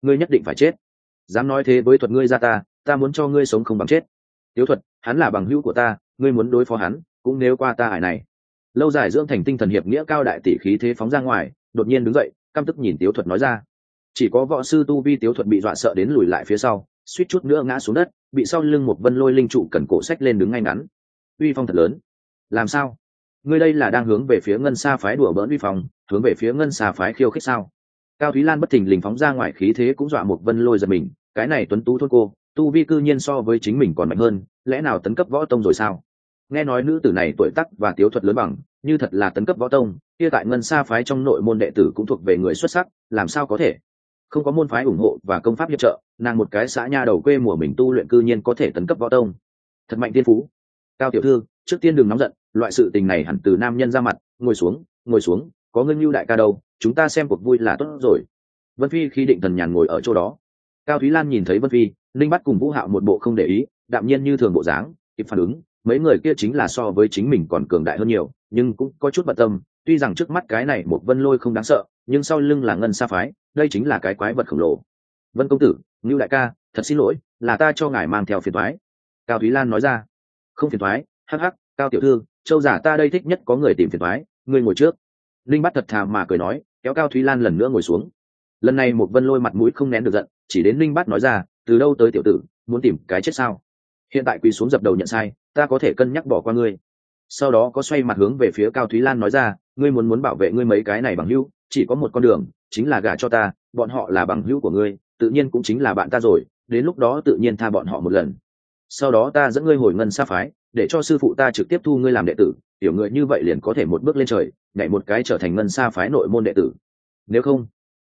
ngươi nhất định phải chết. Dám nói thế với Thuật ngươi ra ta muốn cho ngươi sống không bằng chết. Tiếu Thuật, hắn là bằng hữu của ta, ngươi muốn đối phó hắn cũng nếu qua ta ải này. Lâu dài dưỡng thành tinh thần hiệp nghĩa cao đại tỷ khí thế phóng ra ngoài, đột nhiên đứng dậy, căm tức nhìn Tiếu Thuật nói ra. Chỉ có võ sư tu vi Tiếu Thuật bị dọa sợ đến lùi lại phía sau, suýt chút nữa ngã xuống đất, bị sau lưng một vân lôi linh trụ cần cổ sách lên đứng ngay ngắn. Uy phong thật lớn. Làm sao? Ngươi đây là đang hướng về phía Ngân Sa phái đùa bỡn uy phong, hướng về phía Ngân Sa phái khiêu khích sao? Cao Thúy Lan bất thình lình phóng ra ngoài khí thế cũng dọa một vân lôi giật mình, cái này tuấn tú thôn cô, tu vi cư nhiên so với chính mình còn mạnh hơn, lẽ nào tấn cấp võ tông rồi sao? Nghe nói nữ tử này tuổi tác và Tiếu Thuật lớn bằng, như thật là tấn cấp võ tông, kia tại Ngân Sa phái trong nội môn đệ tử cũng thuộc về người xuất sắc, làm sao có thể? Không có môn phái ủng hộ và công pháp hiệp trợ, nàng một cái xã nha đầu quê mùa mình tu luyện cư nhiên có thể tấn cấp võ tông, thật mạnh tiên phú. Cao tiểu thư, trước tiên đừng nóng giận, loại sự tình này hẳn từ nam nhân ra mặt, ngồi xuống, có ngân lưu đại ca đâu, chúng ta xem cuộc vui là tốt rồi. Vân Phi khi định thần nhàn ngồi ở chỗ đó. Cao Thúy Lan nhìn thấy Vân Phi, Linh Bắt cùng Vũ Hạo một bộ không để ý, đạm nhiên như thường bộ dáng, kịp phản ứng, mấy người kia chính là so với chính mình còn cường đại hơn nhiều, nhưng cũng có chút bận tâm, tuy rằng trước mắt cái này một Vân Lôi không đáng sợ, nhưng sau lưng là Ngân Sa phái, đây chính là cái quái vật khổng lồ. Vân công tử, Ngưu đại ca, thật xin lỗi, là ta cho ngài mang theo phiền toái. Cao Thúy Lan nói ra. Không phiền toái, hắc hắc, Cao tiểu thư, châu giả ta đây thích nhất có người tìm phiền toái, ngươi ngồi trước. Linh Bắt thật thà mà cười nói, kéo Cao Thúy Lan lần nữa ngồi xuống. Lần này một Vân Lôi mặt mũi không nén được giận, chỉ đến Linh Bắt nói ra, từ đâu tới tiểu tử, muốn tìm cái chết sao? Hiện tại quỳ xuống dập đầu nhận sai, ta có thể cân nhắc bỏ qua ngươi. Sau đó có xoay mặt hướng về phía Cao Thúy Lan nói ra, ngươi muốn bảo vệ ngươi mấy cái này bằng hữu, chỉ có một con đường, chính là gả cho ta, bọn họ là bằng hữu của ngươi, tự nhiên cũng chính là bạn ta rồi, đến lúc đó tự nhiên tha bọn họ một lần. Sau đó ta dẫn ngươi hồi Ngân Sa phái, để cho sư phụ ta trực tiếp thu ngươi làm đệ tử, tiểu người như vậy liền có thể một bước lên trời, nhảy một cái trở thành Ngân Sa phái nội môn đệ tử. Nếu không,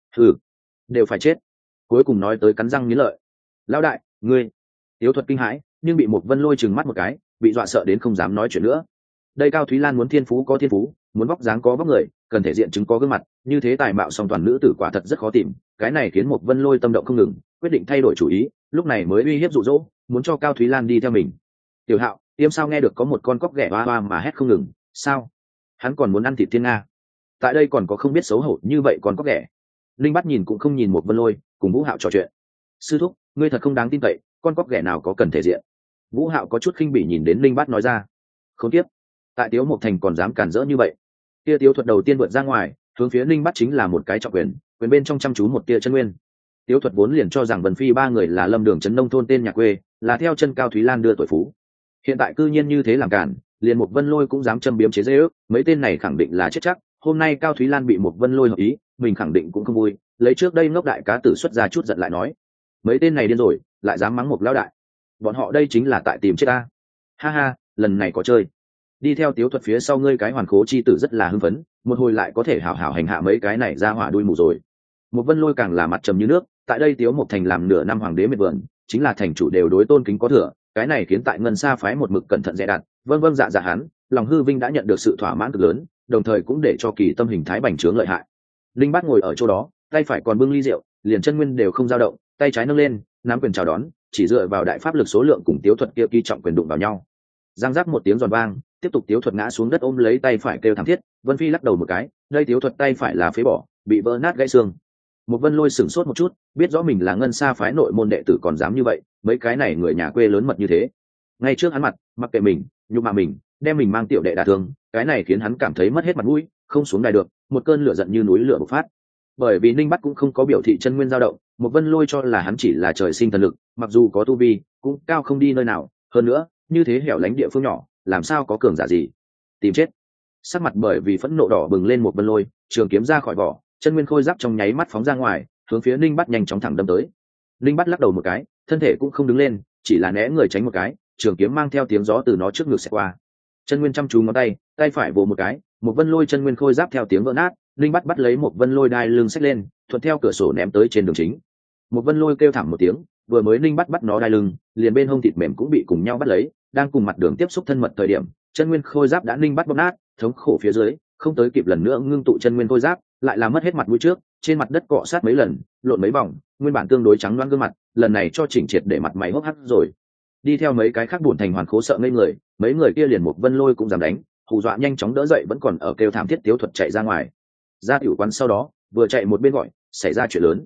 đều phải chết. Cuối cùng nói tới cắn răng nghiến lợi. Lão đại, ngươi. Tiếu Thuật kinh hãi, nhưng bị một Vân Lôi trừng mắt một cái, bị dọa sợ đến không dám nói chuyện nữa. Đây Cao Thúy Lan muốn thiên phú có thiên phú, muốn vóc dáng có vóc người, cần thể diện chứng có gương mặt, như thế tài mạo song toàn nữ tử quả thật rất khó tìm, cái này khiến một Vân Lôi tâm động không ngừng, quyết định thay đổi chủ ý, lúc này mới uy hiếp dụ dỗ, muốn cho Cao Thúy Lan đi theo mình. Tiểu Hạo, tiêm sao nghe được có một con cóc ghẻ oa oa mà hét không ngừng, sao? Hắn còn muốn ăn thịt thiên nga. Tại đây còn có không biết xấu hổ như vậy còn cóc ghẻ. Linh Bắt nhìn cũng không nhìn một Vân Lôi, cùng Vũ Hạo trò chuyện. Sư thúc, ngươi thật không đáng tin cậy, con cóc ghẻ nào có cần thể diện. Vũ Hạo có chút khinh bỉ nhìn đến Linh Bắt nói ra. Khốn kiếp, tại Tiếu Mộc Thành còn dám cản rỡ như vậy. Tia Tiếu Thuật đầu tiên vượt ra ngoài, hướng phía Linh Bắt chính là một cái trọng quyền, quyền bên trong chăm chú một tia chân nguyên. Tiếu Thuật vốn liền cho rằng Vân Phi ba người là Lâm Đường trấn nông thôn tên nhà quê, là theo chân Cao Thúy Lan đưa tuổi phú. Hiện tại cư nhiên như thế làm cản, liền một Vân Lôi cũng dám châm biếm chế giễu, mấy tên này khẳng định là chết chắc. Hôm nay Cao Thúy Lan bị một Vân Lôi hợp ý, mình khẳng định cũng không vui, lấy trước đây ngốc đại cá tử xuất ra chút giận lại nói, mấy tên này điên rồi, lại dám mắng một lão đại, bọn họ đây chính là tại tìm chết ta. Ha ha, lần này có chơi. Đi theo Tiếu Thuật phía sau ngươi cái hoàn khố chi tử rất là hưng phấn, một hồi lại có thể hảo hảo hành hạ mấy cái này ra hỏa đuôi mù rồi. Một Vân Lôi càng là mặt trầm như nước, tại đây Tiếu Mộc Thành làm nửa năm hoàng đế miệt vườn, chính là thành chủ đều đối tôn kính có thừa, cái này khiến tại Ngân Sa phái một mực cẩn thận dè đặt, vâng dạ hắn, lòng hư vinh đã nhận được sự thỏa mãn cực lớn, đồng thời cũng để cho kỳ tâm hình thái bành trướng lợi hại. Linh Bát ngồi ở chỗ đó, tay phải còn bưng ly rượu, liền chân nguyên đều không dao động, tay trái nâng lên, nắm quyền chào đón, chỉ dựa vào đại pháp lực số lượng cùng Tiếu Thuật kia kỳ trọng quyền đụng vào nhau. Giang giáp một tiếng giòn vang, tiếp tục Tiếu Thuật ngã xuống đất ôm lấy tay phải kêu thảm thiết, Vân Phi lắc đầu một cái, đây Tiếu Thuật tay phải là phế bỏ, bị vỡ nát gãy xương. Một Vân Lôi sửng sốt một chút, biết rõ mình là Ngân Sa phái nội môn đệ tử còn dám như vậy, mấy cái này người nhà quê lớn mật như thế. Ngay trước hắn mặt, mặc kệ mình, nhục mạ mình, đem mình mang tiểu đệ đả thương, cái này khiến hắn cảm thấy mất hết mặt mũi, không xuống đài được, một cơn lửa giận như núi lửa bộc phát. Bởi vì Ninh Bắt cũng không có biểu thị chân nguyên dao động, một Vân Lôi cho là hắn chỉ là trời sinh thần lực, mặc dù có tu vi, cũng cao không đi nơi nào, hơn nữa, như thế hẻo lánh địa phương nhỏ, làm sao có cường giả gì? Tìm chết. Sắc mặt bởi vì phẫn nộ đỏ bừng lên một Vân Lôi, trường kiếm ra khỏi vỏ, chân nguyên khôi giáp trong nháy mắt phóng ra ngoài, hướng phía Ninh Bắt nhanh chóng thẳng đâm tới. Ninh Bắt lắc đầu một cái, thân thể cũng không đứng lên, chỉ là né người tránh một cái, trường kiếm mang theo tiếng gió từ nó trước ngực xẹt qua. Chân nguyên chăm chú ngón tay, tay phải vồ một cái, một Vân Lôi chân nguyên khôi giáp theo tiếng vỡ nát, Linh Bắt bắt lấy một Vân Lôi đai lưng xách lên, thuận theo cửa sổ ném tới trên đường chính. Một Vân Lôi kêu thảm một tiếng, vừa mới Linh bắt nó đai lưng, liền bên hông thịt mềm cũng bị cùng nhau bắt lấy, đang cùng mặt đường tiếp xúc thân mật thời điểm, chân nguyên khôi giáp đã Linh bắt bóp nát, thống khổ phía dưới, không tới kịp lần nữa ngưng tụ chân nguyên khôi giáp, lại làm mất hết mặt mũi trước, trên mặt đất cọ sát mấy lần, lộn mấy vòng, nguyên bản tương đối trắng loáng gương mặt, lần này cho chỉnh triệt để mặt mày hốc hác rồi. Đi theo mấy cái khác buồn thành hoàn khố sợ ngây người, mấy người kia liền một Vân Lôi cũng dám đánh, hù dọa nhanh chóng đỡ dậy vẫn còn ở kêu thảm thiết Tiếu Thuật chạy ra ngoài. Ra tiểu quán sau đó, vừa chạy một bên gọi, xảy ra chuyện lớn.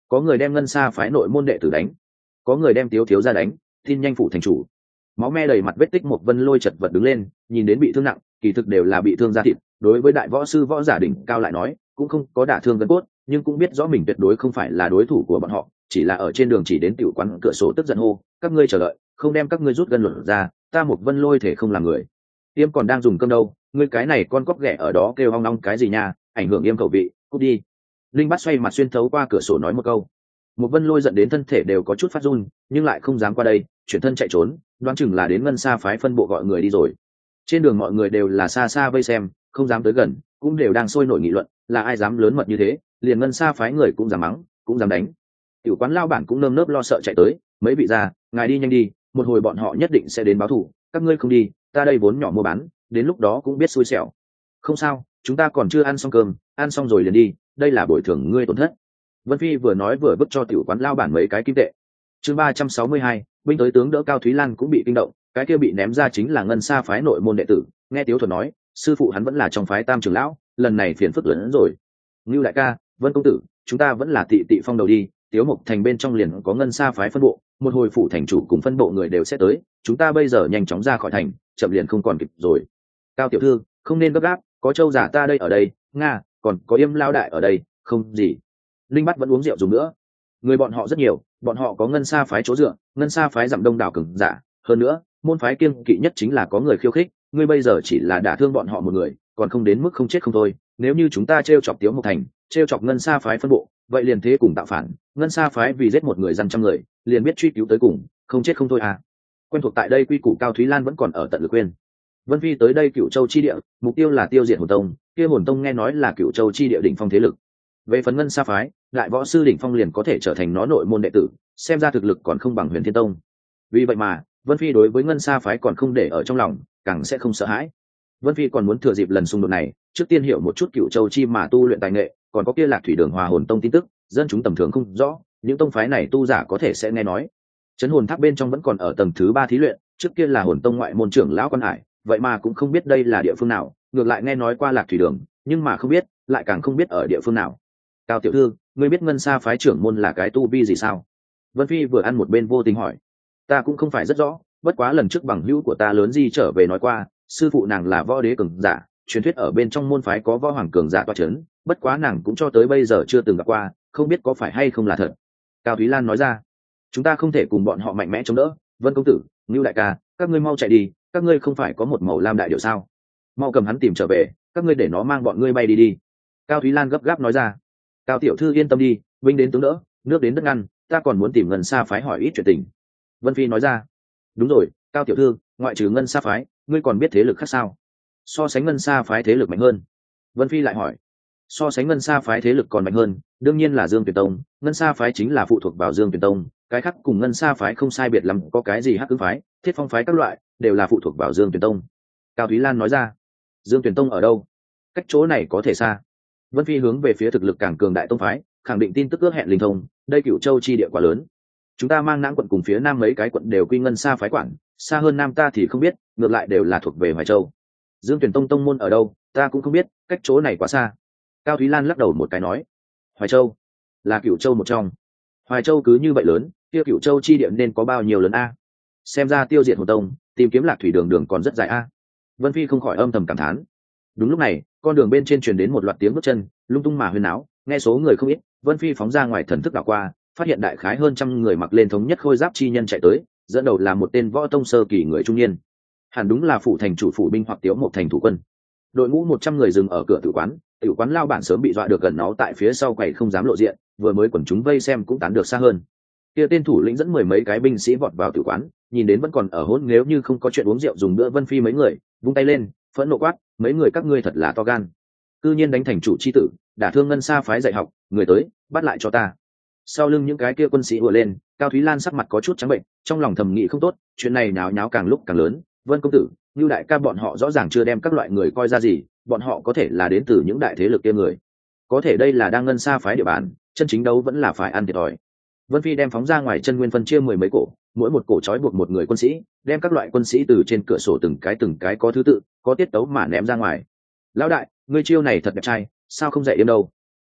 có người đem ngân sa phái nội môn đệ tử đánh, có người đem tiếu thiếu ra đánh, tin nhanh phủ thành chủ. Máu me đầy mặt vết tích. Một Vân Lôi chật vật đứng lên, nhìn đến bị thương nặng, kỳ thực đều là bị thương da thịt. Đối với đại võ sư võ giả đỉnh cao lại nói, cũng không có đả thương gân cốt, nhưng cũng biết rõ mình tuyệt đối không phải là đối thủ của bọn họ, chỉ là ở trên đường chỉ đến tiểu quán cửa sổ tức giận hô, các ngươi chờ đợi, không đem các ngươi rút gân luận ra, ta Một Vân Lôi thể không làm người. Yêm còn đang dùng cơm đâu, ngươi cái này con cóc ghẻ ở đó kêu ong ong cái gì nha, ảnh hưởng Yêm khẩu vị, cút đi. Linh Bát xoay mặt xuyên thấu qua cửa sổ nói một câu. Một Vân Lôi giận đến thân thể đều có chút phát run, nhưng lại không dám qua đây, chuyển thân chạy trốn, đoán chừng là đến ngân sa phái phân bộ gọi người đi rồi. Trên đường mọi người đều là xa xa vây xem, không dám tới gần, cũng đều đang sôi nổi nghị luận, là ai dám lớn mật như thế, liền ngân sa phái người cũng dám mắng, cũng dám đánh. Tiểu quán lao bản cũng nơm nớp lo sợ chạy tới, mấy vị già, ngài đi nhanh đi, một hồi bọn họ nhất định sẽ đến báo thù, các ngươi không đi, ta đây vốn nhỏ mua bán, đến lúc đó cũng biết xui xẻo. Không sao, chúng ta còn chưa ăn xong cơm, ăn xong rồi liền đi, đây là bồi thường ngươi tổn thất. Vân Phi vừa nói vừa vứt cho tiểu quán lao bản mấy cái kim tệ. Chương 362, binh tới tướng đỡ Cao Thúy Lan cũng bị kinh động, cái kia bị ném ra chính là ngân sa phái nội môn đệ tử. Nghe Tiếu Thuật nói, sư phụ hắn vẫn là trong phái Tam trưởng lão, lần này phiền phức lớn hơn rồi. Ngưu đại ca, Vân công tử, chúng ta vẫn là tị tị phong đầu đi, Tiếu Mộc thành bên trong liền có ngân sa phái phân bộ, một hồi phủ thành chủ cùng phân bộ người đều sẽ tới, chúng ta bây giờ nhanh chóng ra khỏi thành, chậm liền không còn kịp rồi. Cao tiểu thư, không nên gấp gáp, có châu giả ta đây ở đây, nga, còn có Yêm lao đại ở đây, không gì. Linh Bắt vẫn uống rượu dùng nữa. Người bọn họ rất nhiều, bọn họ có ngân sa phái chỗ dựa, ngân sa phái dặm đông đảo cường giả, hơn nữa môn phái kiêng kỵ nhất chính là có người khiêu khích. Ngươi bây giờ chỉ là đả thương bọn họ một người, còn không đến mức không chết không thôi. Nếu như chúng ta trêu chọc Tiếu Mộc thành, trêu chọc ngân sa phái phân bộ, vậy liền thế cùng tạo phản. Ngân sa phái vì giết một người dân trăm người, liền biết truy cứu tới cùng, không chết không thôi à. Quen thuộc tại đây quy củ Cao Thúy Lan vẫn còn ở tận lực quên. Vân Phi tới đây Cửu Châu chi địa, mục tiêu là tiêu diệt Hồn Tông. Kia Hồn Tông nghe nói là Cửu Châu chi địa đỉnh phong thế lực. Về phần ngân sa phái, đại võ sư đỉnh phong liền có thể trở thành nó nội môn đệ tử, xem ra thực lực còn không bằng Huyền Thiên Tông. Vì vậy mà Vân Phi đối với ngân sa phái còn không để ở trong lòng, càng sẽ không sợ hãi. Vân Phi còn muốn thừa dịp lần xung đột này, trước tiên hiểu một chút Cửu Châu chi mà tu luyện tài nghệ, còn có kia Lạc Thủy Đường Hòa Hồn Tông tin tức, dân chúng tầm thường không rõ, những tông phái này tu giả có thể sẽ nghe nói. Trấn Hồn Tháp bên trong vẫn còn ở tầng thứ 3 thí luyện, trước kia là Hồn Tông ngoại môn trưởng lão Quan Hải, vậy mà cũng không biết đây là địa phương nào, ngược lại nghe nói qua Lạc Thủy Đường, nhưng mà không biết, lại càng không biết ở địa phương nào. Cao tiểu thư, ngươi biết ngân sa phái trưởng môn là cái tu vi gì sao? Vân Phi vừa ăn một bên vô tình hỏi. Ta cũng không phải rất rõ, bất quá lần trước bằng hữu của ta lớn di trở về nói qua, sư phụ nàng là võ đế cường giả, truyền thuyết ở bên trong môn phái có võ hoàng cường giả toa chấn, bất quá nàng cũng cho tới bây giờ chưa từng gặp qua, không biết có phải hay không là thật. Cao Thúy Lan nói ra. Chúng ta không thể cùng bọn họ mạnh mẽ chống đỡ. Vân công tử, Ngưu đại ca, các ngươi mau chạy đi, các ngươi không phải có một màu lam đại điệu sao? Mau cầm hắn tìm trở về, các ngươi để nó mang bọn ngươi bay đi đi. Cao Thúy Lan gấp gáp nói ra. Cao tiểu thư yên tâm đi, binh đến tướng đỡ, nước đến đất ngăn, ta còn muốn tìm ngân sa phái hỏi ít chuyện tình. Vân Phi nói ra. Đúng rồi, Cao tiểu thư, ngoại trừ ngân sa phái, ngươi còn biết thế lực khác sao? So sánh ngân sa phái thế lực mạnh hơn. Vân Phi lại hỏi. So sánh ngân sa phái thế lực còn mạnh hơn, đương nhiên là Dương Tuyển Tông. Ngân sa phái chính là phụ thuộc vào Dương Tuyển Tông, cái khác cùng ngân sa phái không sai biệt lắm, có cái gì Hắc Ứng phái, Thiết Phong phái các loại, đều là phụ thuộc vào Dương Tuyển Tông. Cao Thúy Lan nói ra. Dương Tuyển Tông ở đâu? Cách chỗ này có thể xa. Vân Phi hướng về phía thực lực càng cường đại tông phái, khẳng định tin tức ước hẹn linh thông, đây Cửu Châu chi địa quá lớn. Chúng ta mang Nãng quận cùng phía nam mấy cái quận đều quy ngân sa phái quản, xa hơn nam ta thì không biết, ngược lại đều là thuộc về Hoài Châu. Dương Tuyển Tông tông môn ở đâu, ta cũng không biết, cách chỗ này quá xa. Cao Thúy Lan lắc đầu một cái nói. Hoài Châu là Cửu Châu một trong. Hoài Châu cứ như vậy lớn, kia Cửu Châu chi địa nên có bao nhiêu lớn a? Xem ra tiêu diệt Hồn Tông, tìm kiếm Lạc Thủy Đường đường còn rất dài a. Vân Phi không khỏi âm thầm cảm thán. Đúng lúc này, con đường bên trên truyền đến một loạt tiếng bước chân, lung tung mà huyên náo, nghe số người không ít. Vân Phi phóng ra ngoài thần thức đảo qua, phát hiện đại khái hơn trăm người mặc lên thống nhất khôi giáp chi nhân chạy tới, dẫn đầu là một tên võ tông sơ kỳ người trung niên, hẳn đúng là phủ thành chủ phủ binh hoặc Tiếu Mộc thành thủ quân. Đội ngũ 100 người dừng ở cửa tử quán lao bản sớm bị dọa được gần nó tại phía sau quầy không dám lộ diện, vừa mới quần chúng vây xem cũng tán được xa hơn. Kia tên thủ lĩnh dẫn 10 mấy cái binh sĩ vọt vào tử quán, nhìn đến vẫn còn ở hỗn nếu như không có chuyện uống rượu dùng bữa. Vân Phi mấy người vung tay lên, phẫn nộ quát, mấy người các ngươi thật là to gan, cư nhiên đánh thành chủ chi tử, đả thương ngân sa phái dạy học, người tới bắt lại cho ta. Sau lưng những cái kia quân sĩ ùa lên, Cao Thúy Lan sắc mặt có chút trắng bệnh, trong lòng thầm nghĩ không tốt, chuyện này nháo nháo càng lúc càng lớn. Vân công tử, Như đại ca bọn họ rõ ràng chưa đem các loại người coi ra gì, bọn họ có thể là đến từ những đại thế lực kia người, có thể đây là đang ngân sa phái địa bàn, chân chính đấu vẫn là phải ăn thiệt thòi. Vân Phi đem phóng ra ngoài chân nguyên phân chia 10 mấy cổ, mỗi một cổ trói buộc một người quân sĩ, đem các loại quân sĩ từ trên cửa sổ từng cái có thứ tự, có tiết tấu mà ném ra ngoài. Lão đại, ngươi chiêu này thật đẹp trai, sao không dạy em đâu?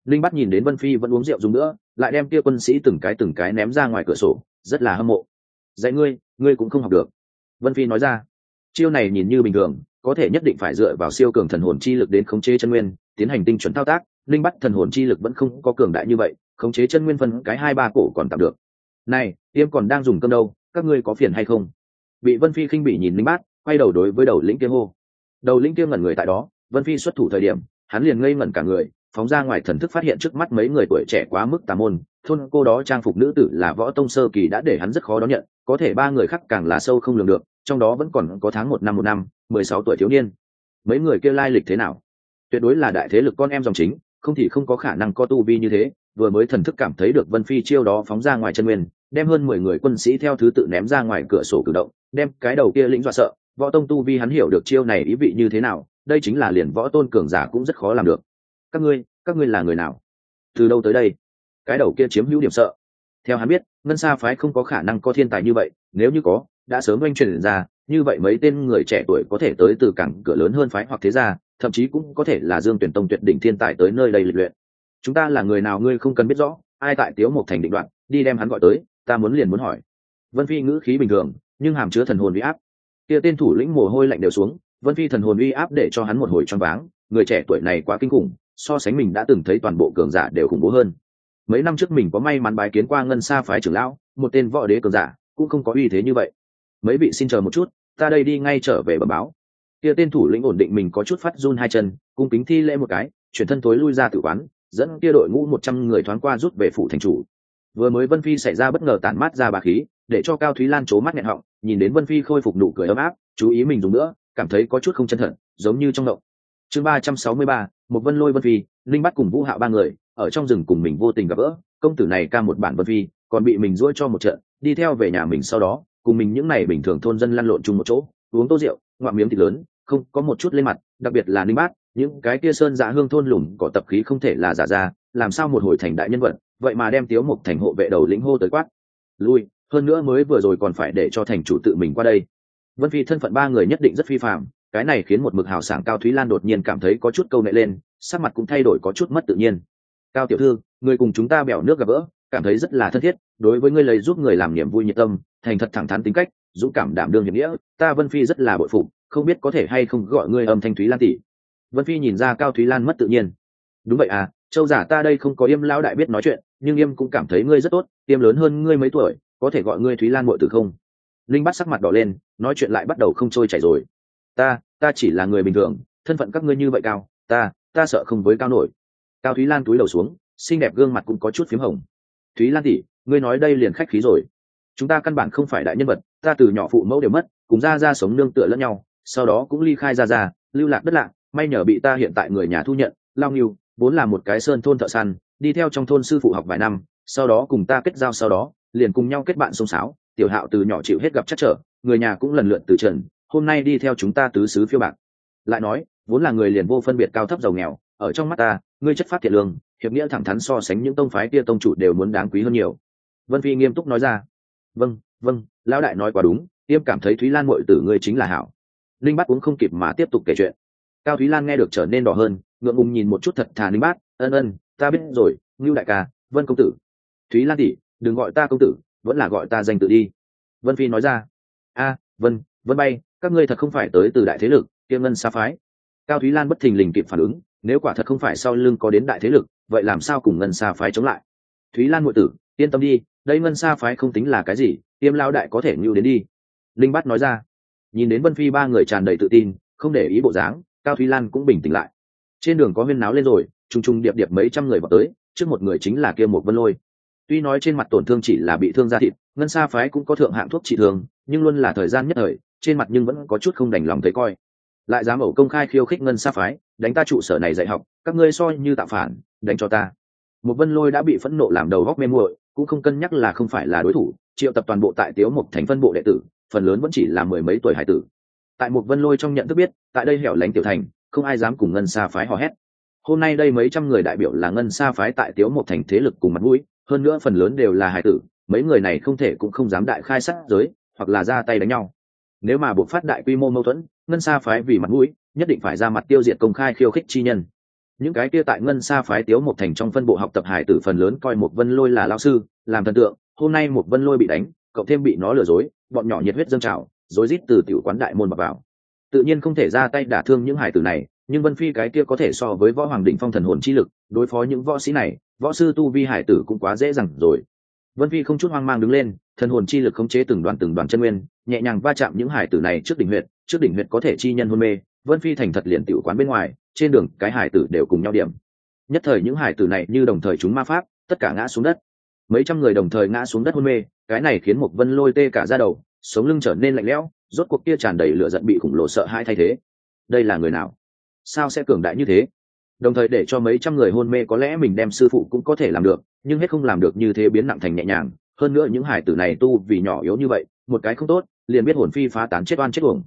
linh bắt nhìn đến Vân Phi vẫn uống rượu dùng nữa, lại đem kia quân sĩ từng cái ném ra ngoài cửa sổ, rất là hâm mộ. Dạy ngươi cũng không học được. Vân Phi nói ra, chiêu này nhìn như bình thường, có thể nhất định phải dựa vào siêu cường thần hồn chi lực đến khống chế chân nguyên, tiến hành tinh chuẩn thao tác. Linh bắt thần hồn chi lực vẫn không có cường đại như vậy, khống chế chân nguyên phân cái 2-3 cổ còn tạm được. Này, tiêm còn đang dùng cơm đâu, các ngươi có phiền hay không? Bị Vân Phi khinh bỉ nhìn Linh bát, quay đầu đối với đầu lĩnh kia hô. Đầu lĩnh kia ngẩn người tại đó, Vân Phi xuất thủ thời điểm, hắn liền ngây ngẩn cả người, phóng ra ngoài thần thức phát hiện trước mắt mấy người tuổi trẻ quá mức tà môn, thôn cô đó trang phục nữ tử là võ tông sơ kỳ đã để hắn rất khó đón nhận, có thể 3 người khác càng là sâu không lường được, trong đó vẫn còn có tháng 1 năm 16 tuổi thiếu niên. Mấy người kia lai lịch thế nào? Tuyệt đối là đại thế lực con em dòng chính, không thì không có khả năng có tu vi như thế. Vừa mới thần thức cảm thấy được Vân Phi chiêu đó phóng ra ngoài chân nguyên, đem hơn 10 người quân sĩ theo thứ tự ném ra ngoài cửa sổ cử động, đem cái đầu kia lĩnh dọa sợ. Võ tông tu vi hắn hiểu được chiêu này ý vị như thế nào, đây chính là liền võ tôn cường giả cũng rất khó làm được. Các ngươi là người nào? Từ đâu tới đây? Cái đầu kia chiếm hữu điểm sợ. Theo hắn biết, Ngân Sa phái không có khả năng có thiên tài như vậy, nếu như có, đã sớm oanh truyền ra, như vậy mấy tên người trẻ tuổi có thể tới từ cảng cửa lớn hơn phái hoặc thế gia, thậm chí cũng có thể là Dương Tuyển Tông tuyệt đỉnh thiên tài tới nơi đây lịch luyện. Chúng ta là người nào ngươi không cần biết rõ, ai tại Tiếu Mộc Thành định đoạn, đi đem hắn gọi tới, ta liền muốn hỏi. Vân Phi ngữ khí bình thường, nhưng hàm chứa thần hồn uy áp. Kia tên thủ lĩnh mồ hôi lạnh đều xuống, Vân Phi thần hồn uy áp để cho hắn một hồi choáng váng, người trẻ tuổi này quá kinh khủng, so sánh mình đã từng thấy toàn bộ cường giả đều khủng bố hơn. Mấy năm trước mình có may mắn bái kiến qua Ngân Sa phái trưởng lão, một tên võ đế cường giả, cũng không có uy thế như vậy. Mấy vị xin chờ một chút, ta đây đi ngay trở về bẩm báo. Kia tên thủ lĩnh ổn định mình có chút phát run hai chân, cung kính thi lễ một cái, chuyển thân tối lui ra tử quán, dẫn kia đội ngũ 100 người thoáng qua rút về phủ thành chủ. Vừa mới Vân Phi xảy ra bất ngờ tản mát ra bá khí, để cho Cao Thúy Lan trố mắt nghẹn họng, nhìn đến Vân Phi khôi phục nụ cười ấm áp, chú ý mình dùng nữa, cảm thấy có chút không chân thật, giống như trong động. Chương 363, một Vân Lôi Vân Phi, Linh bắt cùng Vũ Hạo 3 người, ở trong rừng cùng mình vô tình gặp gỡ, công tử này ca một bản Vân Phi, còn bị mình duỗi cho một trận, đi theo về nhà mình sau đó, cùng mình những này bình thường thôn dân lăn lộn chung một chỗ, uống tô rượu, ngoạm miếng thịt lớn, không có một chút lên mặt, đặc biệt là Linh bát, những cái kia sơn dạ hương thôn lùm có tập khí không thể là giả ra, làm sao một hồi thành đại nhân vật, vậy mà đem Tiếu Mộc Thành hộ vệ đầu lĩnh hô tới quát lui, hơn nữa mới vừa rồi còn phải để cho thành chủ tự mình qua đây. Vân Phi thân phận 3 người nhất định rất phi phàm, cái này khiến một mực hào sảng Cao Thúy Lan đột nhiên cảm thấy có chút câu nệ lên, sắc mặt cũng thay đổi có chút mất tự nhiên. Cao tiểu thư, người cùng chúng ta bèo nước gặp gỡ, cảm thấy rất là thân thiết, đối với ngươi lấy giúp người làm niềm vui nhiệt tâm, thành thật thẳng thắn tính cách, dũng cảm đảm đương hiệp nghĩa, ta Vân Phi rất là bội phục, không biết có thể hay không gọi ngươi âm thanh Thúy Lan tỷ. Vân Phi nhìn ra Cao Thúy Lan mất tự nhiên. Đúng vậy à, châu giả ta đây không có Yêm lão đại biết nói chuyện, nhưng Yêm cũng cảm thấy ngươi rất tốt, Yêm lớn hơn ngươi mấy tuổi, có thể gọi ngươi Thúy Lan muội tử không? Linh bắt sắc mặt đỏ lên, nói chuyện lại bắt đầu không trôi chảy rồi. Ta chỉ là người bình thường, thân phận các ngươi như vậy cao, ta sợ không với cao nổi. Cao Thúy Lan cúi đầu xuống, xinh đẹp gương mặt cũng có chút phím hồng. Thúy Lan tỷ, ngươi nói đây liền khách khí rồi. Chúng ta căn bản không phải đại nhân vật, ta từ nhỏ phụ mẫu đều mất, cùng ra sống nương tựa lẫn nhau, sau đó cũng ly khai ra, lưu lạc đất lạ, may nhờ bị ta hiện tại người nhà thu nhận, Lao Nghiêu, vốn là một cái sơn thôn thợ săn, đi theo trong thôn sư phụ học vài năm, sau đó cùng ta kết giao sau đó, liền cùng nhau kết bạn xông xáo, Tiểu Hạo từ nhỏ chịu hết gặp chắc trở, người nhà cũng lần lượt từ trần, hôm nay đi theo chúng ta tứ xứ phiêu bạc. Lại nói, vốn là người liền vô phân biệt cao thấp giàu nghèo, ở trong mắt ta, ngươi chất phát thiện lương, hiệp nghĩa thẳng thắn so sánh những tông phái kia tông chủ đều muốn đáng quý hơn nhiều. Vân Phi nghiêm túc nói ra. Vâng, lão đại nói quá đúng, Tiêm cảm thấy Thúy Lan muội tử ngươi chính là hảo. Linh Bát cũng không kịp mà tiếp tục kể chuyện. Cao Thúy Lan nghe được trở nên đỏ hơn, ngượng ngùng nhìn một chút thật thà Linh Bát, ân, ta biết rồi, Ngưu đại ca, Vân công tử. Thúy Lan tỷ, đừng gọi ta công tử, vẫn là gọi ta danh tự đi. Vân Phi nói ra. Vân bay, các ngươi thật không phải tới từ đại thế lực kia Ngân Sa phái. Cao Thúy Lan bất thình lình kịp phản ứng, nếu quả thật không phải sau lưng có đến đại thế lực, vậy làm sao cùng Ngân Sa phái chống lại? Thúy Lan muội tử, yên tâm đi, đây Ngân Sa phái không tính là cái gì, Tiêm lão đại có thể ngưu đến đi. Linh Bát nói ra. Nhìn đến Vân Phi 3 người tràn đầy tự tin, không để ý bộ dáng, Cao Thúy Lan cũng bình tĩnh lại. Trên đường có huyên náo lên rồi, trùng điệp mấy trăm người vào tới, trước một người chính là kia một Vân Lôi. Tuy nói trên mặt tổn thương chỉ là bị thương da thịt, Ngân Sa phái cũng có thượng hạng thuốc trị thương, nhưng luôn là thời gian nhất thời, trên mặt nhưng vẫn có chút không đành lòng thấy coi. Lại dám ẩu công khai khiêu khích Ngân Sa phái, đánh ta trụ sở này dạy học, các ngươi so như tạo phản, đánh cho ta. Một Vân Lôi đã bị phẫn nộ làm đầu góc mê muội, cũng không cân nhắc là không phải là đối thủ, triệu tập toàn bộ tại Tiếu Mộc Thành phân bộ đệ tử, phần lớn vẫn chỉ là mười mấy tuổi hải tử. Tại một Vân Lôi trong nhận thức biết, tại đây hẻo lánh tiểu thành, không ai dám cùng Ngân Sa phái hò hét. Hôm nay đây mấy trăm người đại biểu là Ngân Sa phái tại Tiếu Mộc Thành thế lực cùng mặt mũi, hơn nữa phần lớn đều là hải tử, mấy người này không thể cũng không dám đại khai sát giới, hoặc là ra tay đánh nhau. Nếu mà buộc phát đại quy mô mâu thuẫn, Ngân Sa phái vì mặt mũi, nhất định phải ra mặt tiêu diệt công khai khiêu khích chi nhân. những cái kia tại ngân sa phái Tiếu Mộc Thành trong phân bộ học tập hải tử phần lớn coi Mộc Vân Lôi là lao sư, làm thần tượng. Hôm nay Mộc Vân Lôi bị đánh, cộng thêm bị nó lừa dối, bọn nhỏ nhiệt huyết dâng trào, rối rít từ tiểu quán đại môn mà vào. Tự nhiên không thể ra tay đả thương những hải tử này, nhưng Vân Phi cái kia có thể so với võ hoàng đỉnh phong thần hồn chi lực, đối phó những võ sĩ này, võ sư tu vi hải tử cũng quá dễ dàng rồi. Vân Phi không chút hoang mang đứng lên, thần hồn chi lực khống chế từng đoàn chân nguyên, nhẹ nhàng va chạm những hải tử này trước đỉnh huyệt có thể chi nhân hôn mê. Vân Phi thành thật liền tiểu quán bên ngoài, trên đường cái hải tử đều cùng nhau điểm. Nhất thời những hải tử này như đồng thời chúng ma pháp, tất cả ngã xuống đất. Mấy trăm người đồng thời ngã xuống đất hôn mê, cái này khiến Mộc Vân Lôi tê cả da đầu, sống lưng trở nên lạnh lẽo, rốt cuộc kia tràn đầy lửa giận bị khủng lồ sợ hãi thay thế. Đây là người nào? Sao sẽ cường đại như thế? Đồng thời để cho mấy trăm người hôn mê có lẽ mình đem sư phụ cũng có thể làm được, nhưng hết không làm được như thế biến nặng thành nhẹ nhàng. Hơn nữa những hải tử này tu vì nhỏ yếu như vậy, một cái không tốt, liền biết hồn phi phá tán chết oan chết uổng.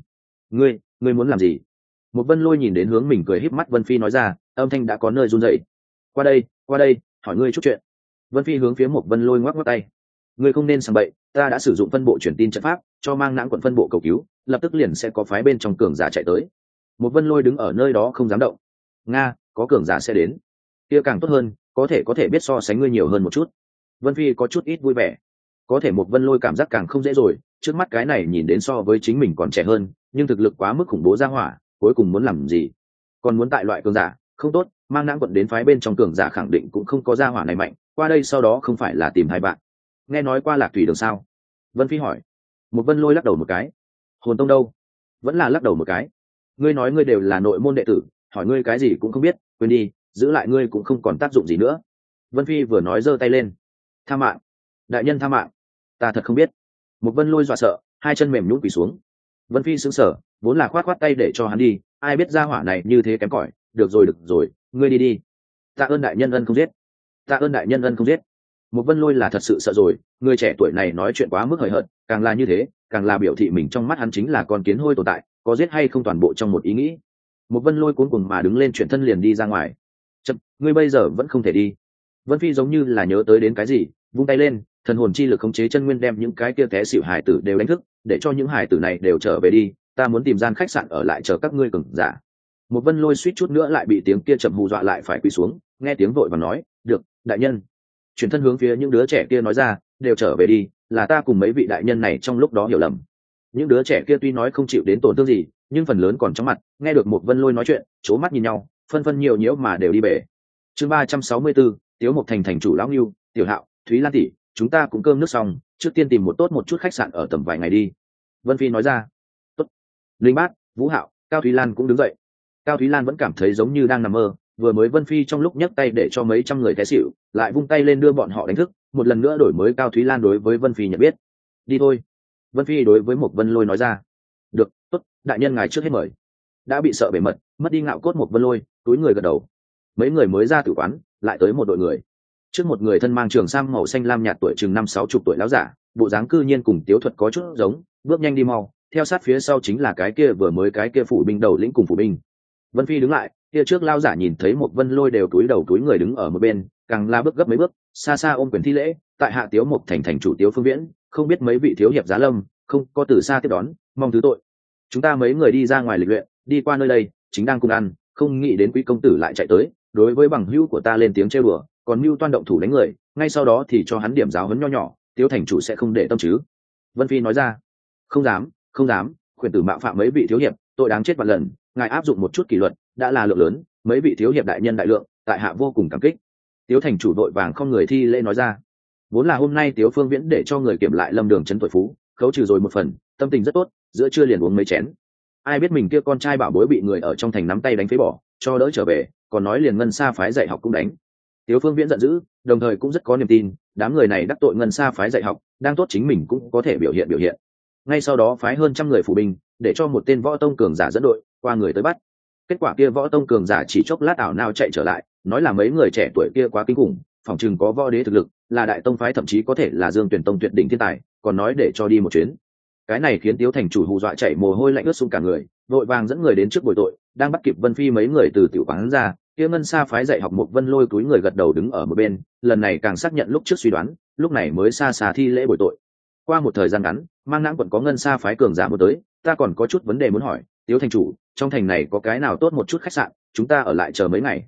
Ngươi muốn làm gì? Một Vân Lôi nhìn đến hướng mình cười híp mắt Vân Phi nói ra, âm thanh đã có nơi run rẩy. Qua đây, hỏi ngươi chút chuyện. Vân Phi hướng phía một Vân Lôi ngoắc ngoắc tay. Ngươi không nên sang bậy, ta đã sử dụng phân bộ truyền tin trận pháp, cho mang nãng quận phân bộ cầu cứu, lập tức liền sẽ có phái bên trong cường giả chạy tới. Một Vân Lôi đứng ở nơi đó không dám động. Nga, có cường giả sẽ đến, kia càng tốt hơn, có thể biết so sánh ngươi nhiều hơn một chút. Vân Phi có chút ít vui vẻ. Có thể một Vân Lôi cảm giác càng không dễ rồi, trước mắt cái này nhìn đến so với chính mình còn trẻ hơn, nhưng thực lực quá mức khủng bố ra hỏa, cuối cùng muốn làm gì? Còn muốn tại loại cường giả, không tốt, mang nãng quận đến phái bên trong cường giả khẳng định cũng không có ra hỏa này mạnh, qua đây sau đó không phải là tìm hai bạn. Nghe nói qua Lạc Thủy đường sao? Vân Phi hỏi. Một Vân Lôi lắc đầu một cái. Hồn tông đâu? Vẫn là lắc đầu một cái. Ngươi nói ngươi đều là nội môn đệ tử, hỏi ngươi cái gì cũng không biết, quên đi, giữ lại ngươi cũng không còn tác dụng gì nữa. Vân Phi vừa nói giơ tay lên. Tha mạng, đại nhân tha mạng, ta thật không biết. Một Vân Lôi dọa sợ, hai chân mềm nhũn quỳ xuống. Vân Phi sững sờ, vốn là khoát tay để cho hắn đi, ai biết ra hỏa này như thế kém cỏi. Được rồi, ngươi đi. Tạ ơn đại nhân ân không giết. Tạ ơn đại nhân ân không giết. Một Vân Lôi là thật sự sợ rồi, người trẻ tuổi này nói chuyện quá mức hời hợt, càng là như thế, càng là biểu thị mình trong mắt hắn chính là con kiến hôi tồn tại, có giết hay không toàn bộ trong một ý nghĩ. Một Vân Lôi cuống cuồng mà đứng lên chuyển thân liền đi ra ngoài. Chậm, ngươi bây giờ vẫn không thể đi. Vân Phi giống như là nhớ tới đến cái gì, vung tay lên, thần hồn chi lực khống chế chân nguyên đem những cái kia té xỉu hải tử đều đánh thức, để cho những hải tử này đều trở về đi, ta muốn tìm gian khách sạn ở lại chờ các ngươi cường giả. Một Vân Lôi suýt chút nữa lại bị tiếng kia chậm hù dọa lại phải quỳ xuống, nghe tiếng vội và nói, được, đại nhân. Chuyển thân hướng phía những đứa trẻ kia nói ra, đều trở về đi, là ta cùng mấy vị đại nhân này trong lúc đó hiểu lầm. Những đứa trẻ kia tuy nói không chịu đến tổn thương gì, nhưng phần lớn còn trong mặt, nghe được một Vân Lôi nói chuyện, c mắt nhìn nhau, phân nhiều nhiễu mà đều đi về. Chương 364, Tiếu Mộc Thành thành chủ lão Ngưu, Tiểu Hạo, Thúy Lan tỷ, chúng ta cũng cơm nước xong, trước tiên tìm một chút khách sạn ở tầm vài ngày đi. Vân Phi nói ra. Tốt. Linh Bát, Vũ Hạo, Cao Thúy Lan cũng đứng dậy. Cao Thúy Lan vẫn cảm thấy giống như đang nằm mơ, vừa mới Vân Phi trong lúc nhấc tay để cho mấy trăm người té xỉu, lại vung tay lên đưa bọn họ đánh thức, một lần nữa đổi mới Cao Thúy Lan đối với Vân Phi nhận biết. Đi thôi. Vân Phi đối với một Vân Lôi nói ra. Được, tốt, đại nhân ngài trước hết mời. Đã bị sợ bể mật, mất đi ngạo cốt một Vân Lôi, túi người gật đầu. Mấy người mới ra tử quán, lại tới một đội người. Trước một người thân mang trường sam màu xanh lam nhạt tuổi chừng 50-60 tuổi lão giả, bộ dáng cư nhiên cùng Tiếu Thuật có chút giống, bước nhanh đi mau, theo sát phía sau chính là cái kia vừa mới cái kia phủ binh đầu lĩnh cùng phủ binh. Vân Phi đứng lại, kia trước lão giả nhìn thấy một Vân Lôi đều túi đầu túi người đứng ở một bên, càng la bước gấp mấy bước, xa xa ôm quyền thi lễ, tại hạ Tiếu Mộc Thành thành chủ Tiếu Phương Viễn, không biết mấy vị thiếu hiệp giá lâm, không có từ xa tiếp đón, mong thứ tội. Chúng ta mấy người đi ra ngoài lịch luyện, đi qua nơi đây, chính đang cùng ăn, không nghĩ đến quý công tử lại chạy tới, đối với bằng hữu của ta lên tiếng trêu đùa, còn mưu toan động thủ đánh người, ngay sau đó thì cho hắn điểm giáo huấn nho nhỏ, Tiếu thành chủ sẽ không để tâm chứ? Vân Phi nói ra. Không dám, khuyển tử mạo phạm mấy vị thiếu hiệp, tội đáng chết vạn lần, ngài áp dụng một chút kỷ luật, đã là lượng lớn, mấy vị thiếu hiệp đại nhân đại lượng, tại hạ vô cùng cảm kích. Tiếu thành chủ đội vàng không người thi lễ nói ra. Vốn là hôm nay Tiếu Phương Viễn để cho người kiểm lại Lâm Đường trấn tuổi phú, khấu trừ rồi một phần, tâm tình rất tốt, giữa trưa liền uống mấy chén. Ai biết mình kia con trai bảo bối bị người ở trong thành nắm tay đánh phế bỏ, cho đỡ trở về, còn nói liền Ngân Sa phái dạy học cũng đánh. Tiếu Phương Viễn giận dữ, đồng thời cũng rất có niềm tin, đám người này đắc tội Ngân Sa phái dạy học, đang tốt chính mình cũng có thể biểu hiện. Ngay sau đó phái hơn trăm người phụ binh, để cho một tên võ tông cường giả dẫn đội qua người tới bắt. Kết quả kia võ tông cường giả chỉ chốc lát ảo nào chạy trở lại, nói là mấy người trẻ tuổi kia quá kinh khủng, phỏng chừng có võ đế thực lực, là đại tông phái thậm chí có thể là Dương Tuyển tông tuyệt đỉnh thiên tài, còn nói để cho đi một chuyến. Cái này khiến Tiếu thành chủ hù dọa chảy mồ hôi lạnh ướt sũng cả người, vội vàng dẫn người đến trước bồi tội, đang bắt kịp Vân Phi mấy người từ tiểu quán ra, kia Ngân Sa phái dạy học một Vân Lôi túi người gật đầu đứng ở một bên, lần này càng xác nhận lúc trước suy đoán, lúc này mới xa xa thi lễ bồi tội. Qua một thời gian ngắn, Mang Nãng quận có Ngân Sa phái cường giả một tới, ta còn có chút vấn đề muốn hỏi, Tiếu thành chủ, trong thành này có cái nào tốt một chút khách sạn, chúng ta ở lại chờ mấy ngày.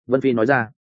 Vân Phi nói ra.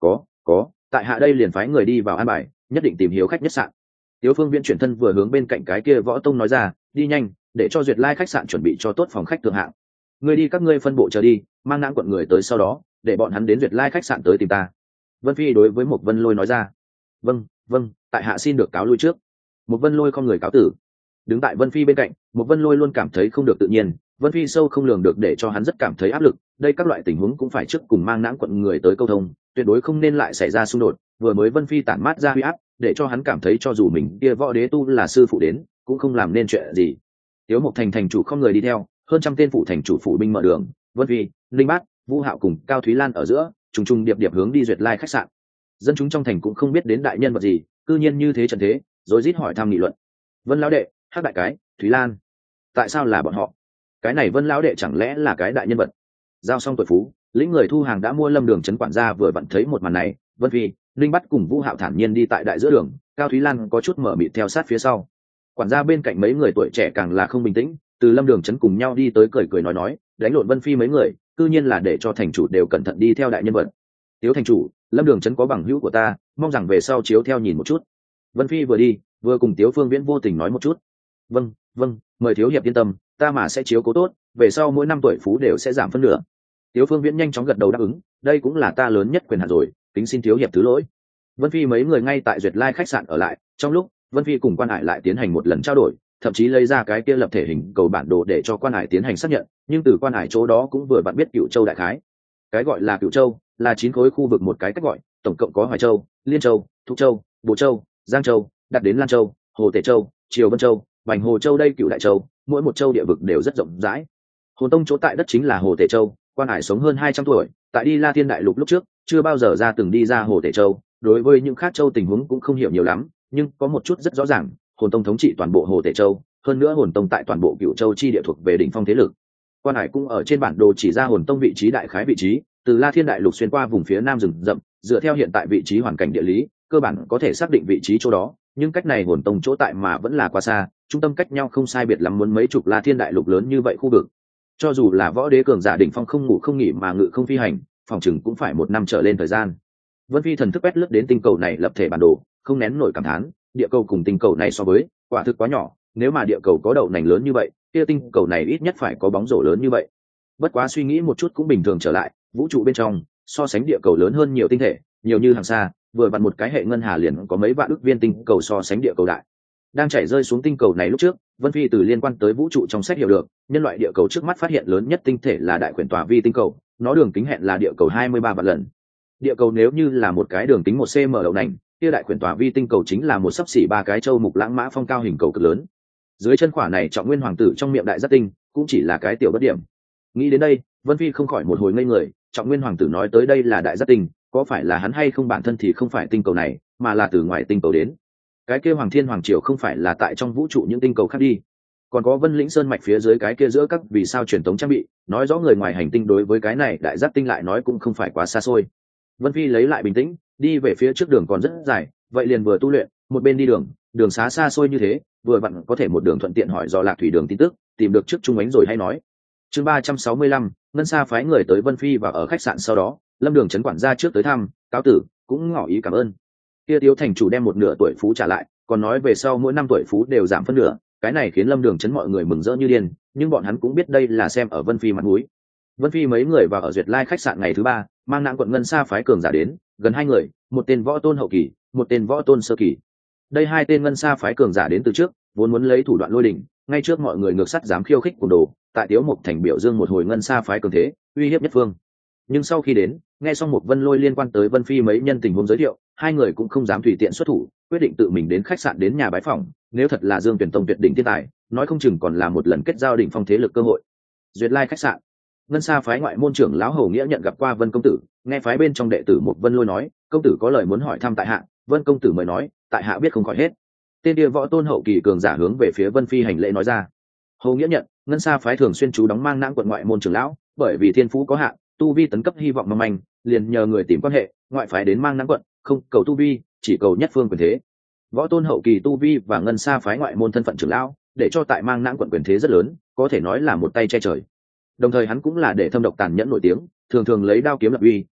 Có, tại hạ đây liền phái người đi vào an bài, nhất định tìm hiếu khách nhất sạn. Tiếu Phương Viễn chuyển thân vừa hướng bên cạnh cái kia Võ Tông nói ra, đi nhanh, để cho Duyệt Lai khách sạn chuẩn bị cho tốt phòng khách thượng hạng. Ngươi đi các ngươi phân bộ chờ đi, mang nãng quận người tới sau đó, để bọn hắn đến Duyệt Lai khách sạn tới tìm ta. Vân Phi đối với Mục Vân Lôi nói ra. Vâng, tại hạ xin được cáo lui trước. Mục Vân Lôi không người cáo tử. Đứng tại Vân Phi bên cạnh, Mục Vân Lôi luôn cảm thấy không được tự nhiên, Vân Phi sâu không lường được để cho hắn rất cảm thấy áp lực. Đây các loại tình huống cũng phải trước cùng mang nãng quận người tới câu thông, tuyệt đối không nên lại xảy ra xung đột. Vừa mới Vân Phi tản mát ra huy áp, để cho hắn cảm thấy cho dù mình kia võ đế tu là sư phụ đến, cũng không làm nên chuyện gì. Tiếu Mộc Thành thành chủ không người đi theo, hơn trăm tên phụ thành chủ phụ binh mở đường, Vân Phi, Linh Bát, Vũ Hạo cùng Cao Thúy Lan ở giữa, trùng trùng điệp điệp hướng đi Duyệt Lai khách sạn. Dân chúng trong thành cũng không biết đến đại nhân vật gì, cư nhiên như thế trận thế, rồi rít hỏi thăm nghị luận. Vân lão đệ, Hắc đại cái, Thúy Lan, tại sao là bọn họ? Cái này Vân lão đệ chẳng lẽ là cái đại nhân vật? Giao xong tuổi phú, lĩnh người thu hàng đã mua Lâm Đường trấn quản gia vừa vặn thấy một màn này, Vân Phi, Linh Bát cùng Vũ Hạo thản nhiên đi tại đại giữa đường, Cao Thúy Lan có chút mở mịt theo sát phía sau. Quản gia bên cạnh mấy người tuổi trẻ càng là không bình tĩnh, từ Lâm Đường trấn cùng nhau đi tới cười cười nói, đánh lộn Vân Phi mấy người, cư nhiên là để cho thành chủ đều cẩn thận đi theo đại nhân vật. Tiếu thành chủ, Lâm Đường trấn có bằng hữu của ta, mong rằng về sau chiếu theo nhìn một chút. Vân Phi vừa đi vừa cùng Tiếu Phương Viễn vô tình nói một chút. Vâng, mời thiếu hiệp yên tâm, ta mà sẽ chiếu cố tốt, về sau mỗi năm tuổi phú đều sẽ giảm phân nửa. Tiếu Phương Viễn nhanh chóng gật đầu đáp ứng, đây cũng là ta lớn nhất quyền hạn rồi, kính xin thiếu hiệp thứ lỗi. Vân Phi mấy người ngay tại Duyệt Lai khách sạn ở lại, trong lúc Vân Phi cùng Quan Hải lại tiến hành một lần trao đổi, thậm chí lấy ra cái kia lập thể hình cầu bản đồ để cho Quan Hải tiến hành xác nhận, nhưng từ Quan Hải chỗ đó cũng vừa bạn biết Cửu Châu đại khái. Cái gọi là Cửu Châu là 9 khối khu vực một cái cách gọi, tổng cộng có Hoài Châu, Liên Châu, Thục Châu, Bồ Châu, Giang Châu, đặt đến Lan Châu, Hồ Tể Châu, Triều Vân Châu, Bành Hồ Châu đây Cửu đại châu, mỗi một châu địa vực đều rất rộng rãi. Hồn Tông chỗ tại đất chính là Hồ Tể Châu, Quan Hải sống hơn 200 tuổi, tại đi La Thiên đại lục lúc trước, chưa bao giờ ra từng đi ra Hồ Tể Châu, đối với những khác châu tình huống cũng không hiểu nhiều lắm, nhưng có một chút rất rõ ràng, Hồn Tông thống trị toàn bộ Hồ Tể Châu, hơn nữa Hồn Tông tại toàn bộ Cửu Châu chi địa thuộc về đỉnh phong thế lực. Quan Hải cũng ở trên bản đồ chỉ ra Hồn Tông vị trí đại khái vị trí, từ La Thiên đại lục xuyên qua vùng phía nam rừng rậm, dựa theo hiện tại vị trí hoàn cảnh địa lý, cơ bản có thể xác định vị trí chỗ đó, nhưng cách này Hồn Tông chỗ tại mà vẫn là quá xa, trung tâm cách nhau không sai biệt lắm muốn mấy chục La Thiên đại lục lớn như vậy khu vực. Cho dù là võ đế cường giả đỉnh phong không ngủ không nghỉ mà ngự không phi hành, phòng chừng cũng phải 1 năm trở lên thời gian. Vân Phi thần thức quét lướt đến tinh cầu này lập thể bản đồ, không nén nổi cảm thán, địa cầu cùng tinh cầu này so với, quả thực quá nhỏ, nếu mà địa cầu có đậu nành lớn như vậy, kia tinh cầu này ít nhất phải có bóng rổ lớn như vậy. Bất quá suy nghĩ một chút cũng bình thường trở lại, vũ trụ bên trong, so sánh địa cầu lớn hơn nhiều tinh thể, nhiều như hàng xa, vừa vặn một cái hệ ngân hà liền có mấy vạn ức viên tinh cầu so sánh địa cầu đại. Đang chảy rơi xuống tinh cầu này lúc trước, Vân Phi từ liên quan tới vũ trụ trong sách hiểu được, nhân loại địa cầu trước mắt phát hiện lớn nhất tinh thể là đại quyển tòa vi tinh cầu, nó đường kính hẹn là địa cầu 23 vạn lần. Địa cầu nếu như là một cái đường kính 1 cm đậu nành, kia đại quyển tòa vi tinh cầu chính là một xấp xỉ 3 cái châu mục lãng mã phong cao hình cầu cực lớn. Dưới chân khỏa này Trọng Nguyên hoàng tử trong miệng đại giác tinh, cũng chỉ là cái tiểu bất điểm. Nghĩ đến đây, Vân Phi không khỏi một hồi ngây người, Trọng Nguyên hoàng tử nói tới đây là đại giác tinh, có phải là hắn hay không bản thân thì không phải tinh cầu này, mà là từ ngoài tinh cầu đến. Cái kia Hoàng Thiên Hoàng Triều không phải là tại trong vũ trụ những tinh cầu khác đi. Còn có Vân Lĩnh Sơn mạch phía dưới cái kia giữa các vì sao truyền tống trang bị, nói rõ người ngoài hành tinh đối với cái này đại giác tinh lại nói cũng không phải quá xa xôi. Vân Phi lấy lại bình tĩnh, đi về phía trước đường còn rất dài, vậy liền vừa tu luyện, một bên đi đường xá xa xôi như thế, vừa vặn có thể một đường thuận tiện hỏi do Lạc Thủy đường tin tức, tìm được trước Trung Ánh rồi hay nói. Chương 365, Ngân Sa phái người tới Vân Phi và ở khách sạn sau đó, Lâm Đường trấn quản gia trước tới thăm, cáo tử, cũng ngỏ ý cảm ơn. Kia Tiếu thành chủ đem 1/2 tuổi phú trả lại, còn nói về sau mỗi năm tuổi phú đều giảm phân nửa, cái này khiến Lâm Đường trấn mọi người mừng rỡ như điên, nhưng bọn hắn cũng biết đây là xem ở Vân Phi mặt mũi. Vân Phi mấy người vào ở Duyệt Lai khách sạn ngày thứ 3, mang nặng quận Ngân Sa phái cường giả đến, gần 2 người, một tên võ tôn hậu kỳ, một tên võ tôn sơ kỳ. Đây 2 tên Ngân Sa phái cường giả đến từ trước, vốn muốn lấy thủ đoạn lôi đỉnh, ngay trước mọi người ngược sắt dám khiêu khích cuồng đồ, tại Tiếu Mục thành biểu dương một hồi Ngân Sa phái cường thế, uy hiếp nhất phương. Nhưng sau khi đến, nghe xong một Vân Lôi liên quan tới Vân Phi mấy nhân tình huống giới thiệu, 2 người cũng không dám tùy tiện xuất thủ, quyết định tự mình đến khách sạn đến nhà bái phỏng, nếu thật là Dương Tuyển Tông tuyệt đỉnh thiên tài, nói không chừng còn là một lần kết giao đỉnh phong thế lực cơ hội. Duyệt Lai khách sạn, Ngân Sa phái ngoại môn trưởng lão Hầu Nghĩa nhận gặp qua Vân công tử, nghe phái bên trong đệ tử một Vân Lôi nói, công tử có lời muốn hỏi thăm tại hạ, Vân công tử mời nói, tại hạ biết không khỏi hết. Tên địa võ tôn hậu kỳ cường giả hướng về phía Vân Phi hành lễ nói ra. Hầu Nghĩa nhận, Ngân Sa phái thường xuyên chú đóng mang nãng quận ngoại môn trưởng lão, bởi vì thiên phú có hạn, tu vi tấn cấp hy vọng mong manh, liền nhờ người tìm quan hệ, ngoại phái đến mang nãng quận, không cầu tu vi, chỉ cầu nhất phương quyền thế. Võ tôn hậu kỳ tu vi và Ngân Sa phái ngoại môn thân phận trưởng lão, để cho tại mang nãng quận quyền thế rất lớn, có thể nói là một tay che trời. Đồng thời hắn cũng là để thâm độc tàn nhẫn nổi tiếng, thường thường lấy đao kiếm lập uy,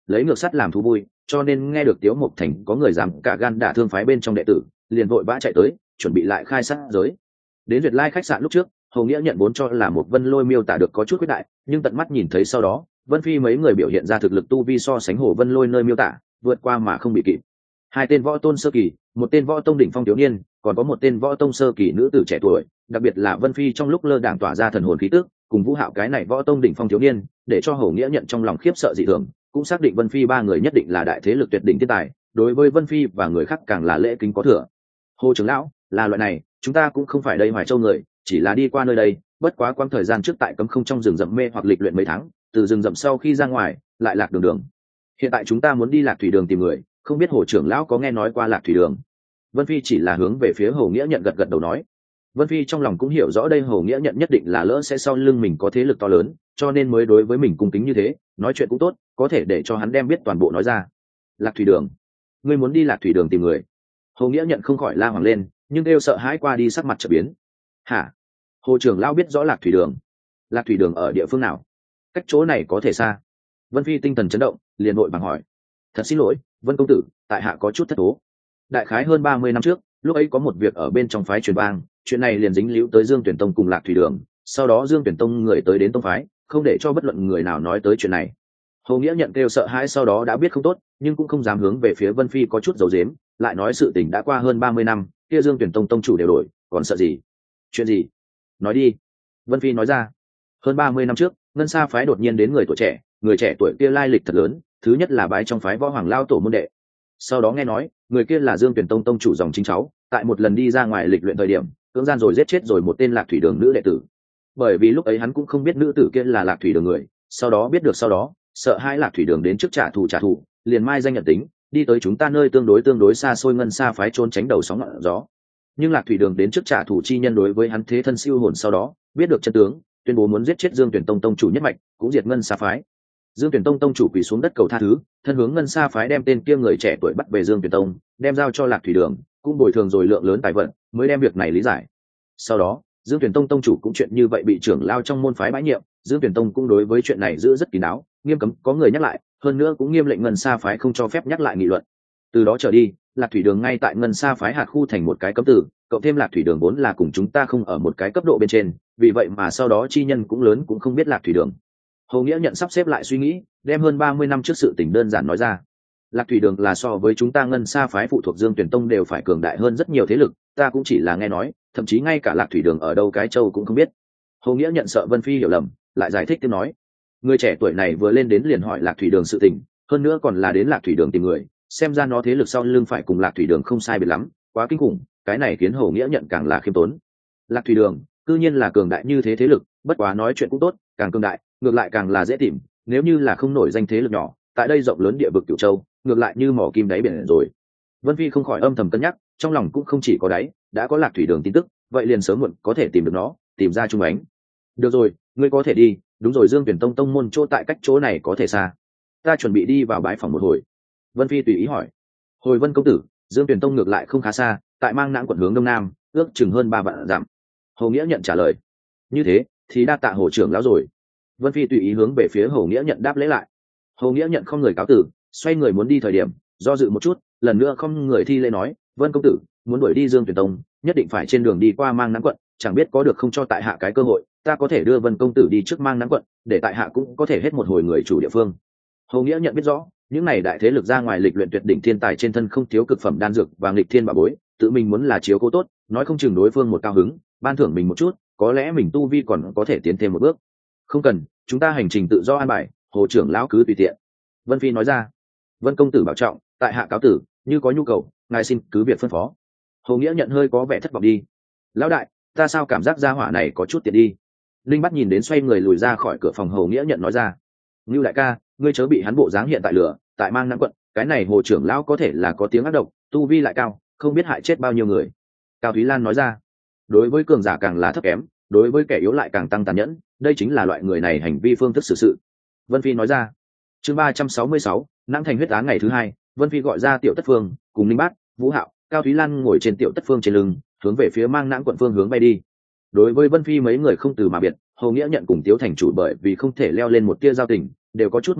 lấy ngược sắt làm thú vui, cho nên nghe được Tiếu Mộc Thành có người dám cả gan đả thương phái bên trong đệ tử, liền vội vã chạy tới, chuẩn bị lại khai sát giới. Đến Duyệt Lai khách sạn lúc trước, Hồ Nghĩa nhận vốn cho là một Vân Lôi miêu tả được có chút khuyết đại, nhưng tận mắt nhìn thấy sau đó, Vân Phi mấy người biểu hiện ra thực lực tu vi so sánh Hồ Vân Lôi nơi miêu tả, vượt qua mà không bị kịp. Hai tên võ tôn sơ kỳ, một tên võ tông đỉnh phong thiếu niên, còn có một tên võ tông sơ kỳ nữ tử trẻ tuổi, đặc biệt là Vân Phi trong lúc lơ đãng tỏa ra thần hồn khí tức, cùng Vũ Hạo cái này võ tông đỉnh phong thiếu niên, để cho Hồ Nghĩa nhận trong lòng khiếp sợ dị thường, cũng xác định Vân Phi ba người nhất định là đại thế lực tuyệt đỉnh thiên tài, đối với Vân Phi và người khác càng là lễ kính có thừa. Hồ trưởng lão, là loại này, chúng ta cũng không phải đây Hoài Châu người, chỉ là đi qua nơi đây, bất quá quãng thời gian trước tại cấm không trong rừng rậm mê hoặc lịch luyện mấy tháng, từ rừng rậm sau khi ra ngoài, lại lạc đường. Hiện tại chúng ta muốn đi Lạc Thủy Đường tìm người, không biết Hồ trưởng lão có nghe nói qua Lạc Thủy Đường? Vân Phi chỉ là hướng về phía Hồ Nghĩa nhận gật gật đầu nói. Vân Phi trong lòng cũng hiểu rõ đây Hồ Nghĩa nhận nhất định là lỡ sẽ sau lưng mình có thế lực to lớn, cho nên mới đối với mình cung kính như thế, nói chuyện cũng tốt, có thể để cho hắn đem biết toàn bộ nói ra. Lạc Thủy Đường, ngươi muốn đi Lạc Thủy Đường tìm người? Hồ Nghĩa nhận không khỏi la hoàng lên, nhưng đều sợ hãi qua đi sắc mặt trở biến. Hả? Hồ trưởng lão biết rõ Lạc Thủy Đường? Lạc Thủy Đường ở địa phương nào? Cách chỗ này có thể xa? Vân Phi tinh thần chấn động, liền vội vàng hỏi. Thật xin lỗi, Vân công tử, tại hạ có chút thất thố. Đại khái hơn 30 năm trước, lúc ấy có một việc ở bên trong phái truyền vang, chuyện này liền dính líu tới Dương Tuyển Tông cùng Lạc Thủy Đường, sau đó Dương Tuyển Tông người tới đến tông phái, không để cho bất luận người nào nói tới chuyện này. Hồ Nghĩa nhận kêu sợ hãi, sau đó đã biết không tốt, nhưng cũng không dám hướng về phía Vân Phi có chút giấu giếm, lại nói sự tình đã qua hơn 30 năm, kia Dương Tuyển Tông tông chủ đều đổi, còn sợ gì? Chuyện gì? Nói đi. Vân Phi nói ra. Hơn 30 năm trước, Ngân Sa phái đột nhiên đến người trẻ tuổi kia lai lịch thật lớn, thứ nhất là bái trong phái võ hoàng lao tổ môn đệ. Sau đó nghe nói, người kia là Dương Tuyển Tông tông chủ dòng chính cháu, tại một lần đi ra ngoài lịch luyện thời điểm, cưỡng gian rồi giết chết rồi một tên Lạc Thủy Đường nữ đệ tử. Bởi vì lúc ấy hắn cũng không biết nữ tử kia là Lạc Thủy Đường người, sau đó biết được sau đó, sợ hai Lạc Thủy Đường đến trước trả thù, liền mai danh nhận tính, đi tới chúng ta nơi tương đối xa xôi Ngân Sa phái trốn tránh đầu sóng ngọn gió. Nhưng Lạc Thủy Đường đến trước trả thù chi nhân đối với hắn thế thân siêu hồn, sau đó biết được chân tướng, tuyên bố muốn giết chết Dương Tuyển Tông tông chủ nhất mạch, cũng diệt Ngân Sa phái. Dương Tuyển Tông tông chủ quỳ xuống đất cầu tha thứ, thân hướng Ngân Sa phái đem tên kia người trẻ tuổi bắt về Dương Tuyển Tông, đem giao cho Lạc Thủy Đường, cũng bồi thường rồi lượng lớn tài vận, mới đem việc này lý giải. Sau đó, Dương Tuyển Tông tông chủ cũng chuyện như vậy bị trưởng lao trong môn phái bãi nhiệm, Dương Tuyển Tông cũng đối với chuyện này giữ rất kín đáo, nghiêm cấm có người nhắc lại, hơn nữa cũng nghiêm lệnh Ngân Sa phái không cho phép nhắc lại nghị luận. Từ đó trở đi, Lạc Thủy Đường ngay tại Ngân Sa phái hạt khu thành một cái cấm từ, cộng thêm Lạc Thủy Đường vốn là cùng chúng ta không ở một cái cấp độ bên trên, vì vậy mà sau đó chi nhân cũng lớn cũng không biết Lạc Thủy Đường. Hồ Nghĩa nhận sắp xếp lại suy nghĩ, đem hơn 30 năm trước sự tình đơn giản nói ra. Lạc Thủy Đường là so với chúng ta Ngân Sa phái phụ thuộc Dương Tuyển Tông đều phải cường đại hơn rất nhiều thế lực, ta cũng chỉ là nghe nói, thậm chí ngay cả Lạc Thủy Đường ở đâu cái châu cũng không biết. Hồ Nghĩa nhận sợ Vân Phi hiểu lầm, lại giải thích tiếp nói. Người trẻ tuổi này vừa lên đến liền hỏi Lạc Thủy Đường sự tình, hơn nữa còn là đến Lạc Thủy Đường tìm người, xem ra nó thế lực sau lưng phải cùng Lạc Thủy Đường không sai biệt lắm, quá kinh khủng, cái này khiến Hồ Nghĩa nhận càng là khiêm tốn. Lạc Thủy Đường, cư nhiên là cường đại như thế thế lực, bất quá nói chuyện cũng tốt, càng cường đại, ngược lại càng là dễ tìm, nếu như là không nổi danh thế lực nhỏ, tại đây rộng lớn địa vực Cửu Châu, ngược lại như mỏ kim đáy biển rồi. Vân Phi không khỏi âm thầm cân nhắc, trong lòng cũng không chỉ có đáy, đã có Lạc Thủy Đường tin tức, vậy liền sớm muộn có thể tìm được nó, tìm ra Trung Ánh. Được rồi, ngươi có thể đi, đúng rồi, Dương Tuyển Tông tông môn chỗ tại cách chỗ này có thể xa. Ta chuẩn bị đi vào bãi phòng một hồi. Vân Phi tùy ý hỏi. Hồi Vân công tử, Dương Tuyển Tông ngược lại không khá xa, tại Mang Nãng quận hướng đông nam, ước chừng hơn 3 vạn dặm. Hồ Nghĩa nhận trả lời. Như thế, thì đa tạ Hồ trưởng lão rồi. Vân Phi tùy ý hướng về phía Hồ Nghĩa nhận đáp lễ lại. Hồ Nghĩa nhận không người cáo tử, xoay người muốn đi thời điểm, do dự một chút, lần nữa không người thi lễ nói, Vân công tử, muốn đuổi đi Dương Tuyển Tông, nhất định phải trên đường đi qua Mang Nãng quận, chẳng biết có được không cho tại hạ cái cơ hội, ta có thể đưa Vân công tử đi trước Mang Nãng quận, để tại hạ cũng có thể hết một hồi người chủ địa phương. Hồ Nghĩa nhận biết rõ, những này đại thế lực ra ngoài lịch luyện tuyệt đỉnh thiên tài trên thân không thiếu cực phẩm đan dược và nghịch thiên bảo bối, tự mình muốn là chiếu cố tốt, nói không chừng đối phương một cao hứng, ban thưởng mình một chút, có lẽ mình tu vi còn có thể tiến thêm một bước. Không cần, chúng ta hành trình tự do an bài, Hồ trưởng lão cứ tùy tiện. Vân Phi nói ra. Vân công tử bảo trọng, tại hạ cáo tử, như có nhu cầu, ngài xin cứ việc phân phó. Hồ Nghĩa nhận hơi có vẻ thất vọng đi. Lão đại, ta sao cảm giác gia hỏa này có chút tiện đi. Linh Bắt nhìn đến xoay người lùi ra khỏi cửa phòng, Hồ Nghĩa nhận nói ra. Ngưu đại ca, ngươi chớ bị hắn bộ dáng hiện tại lửa, tại Mang Nãng quận, cái này Hồ trưởng lão có thể là có tiếng ác độc, tu vi lại cao, không biết hại chết bao nhiêu người. Cao Thúy Lan nói ra. Đối với cường giả càng là thấp kém, đối với kẻ yếu lại càng tăng tàn nhẫn, đây chính là loại người này hành vi phương thức xử sự. Vân Phi nói ra. Chương 366, Nãng thành huyết án ngày thứ 2, Vân Phi gọi ra Tiểu Tất Phương, cùng Linh Bát, Vũ Hạo, Cao Thúy Lan ngồi trên Tiểu Tất Phương trên lưng, hướng về phía Mang Nãng quận phương hướng bay đi. Đối với Vân Phi mấy người không từ mà biệt, Hồ Nghĩa nhận cùng Tiếu thành chủ bởi vì không thể leo lên một tia giao tình, đều có chút mất mát,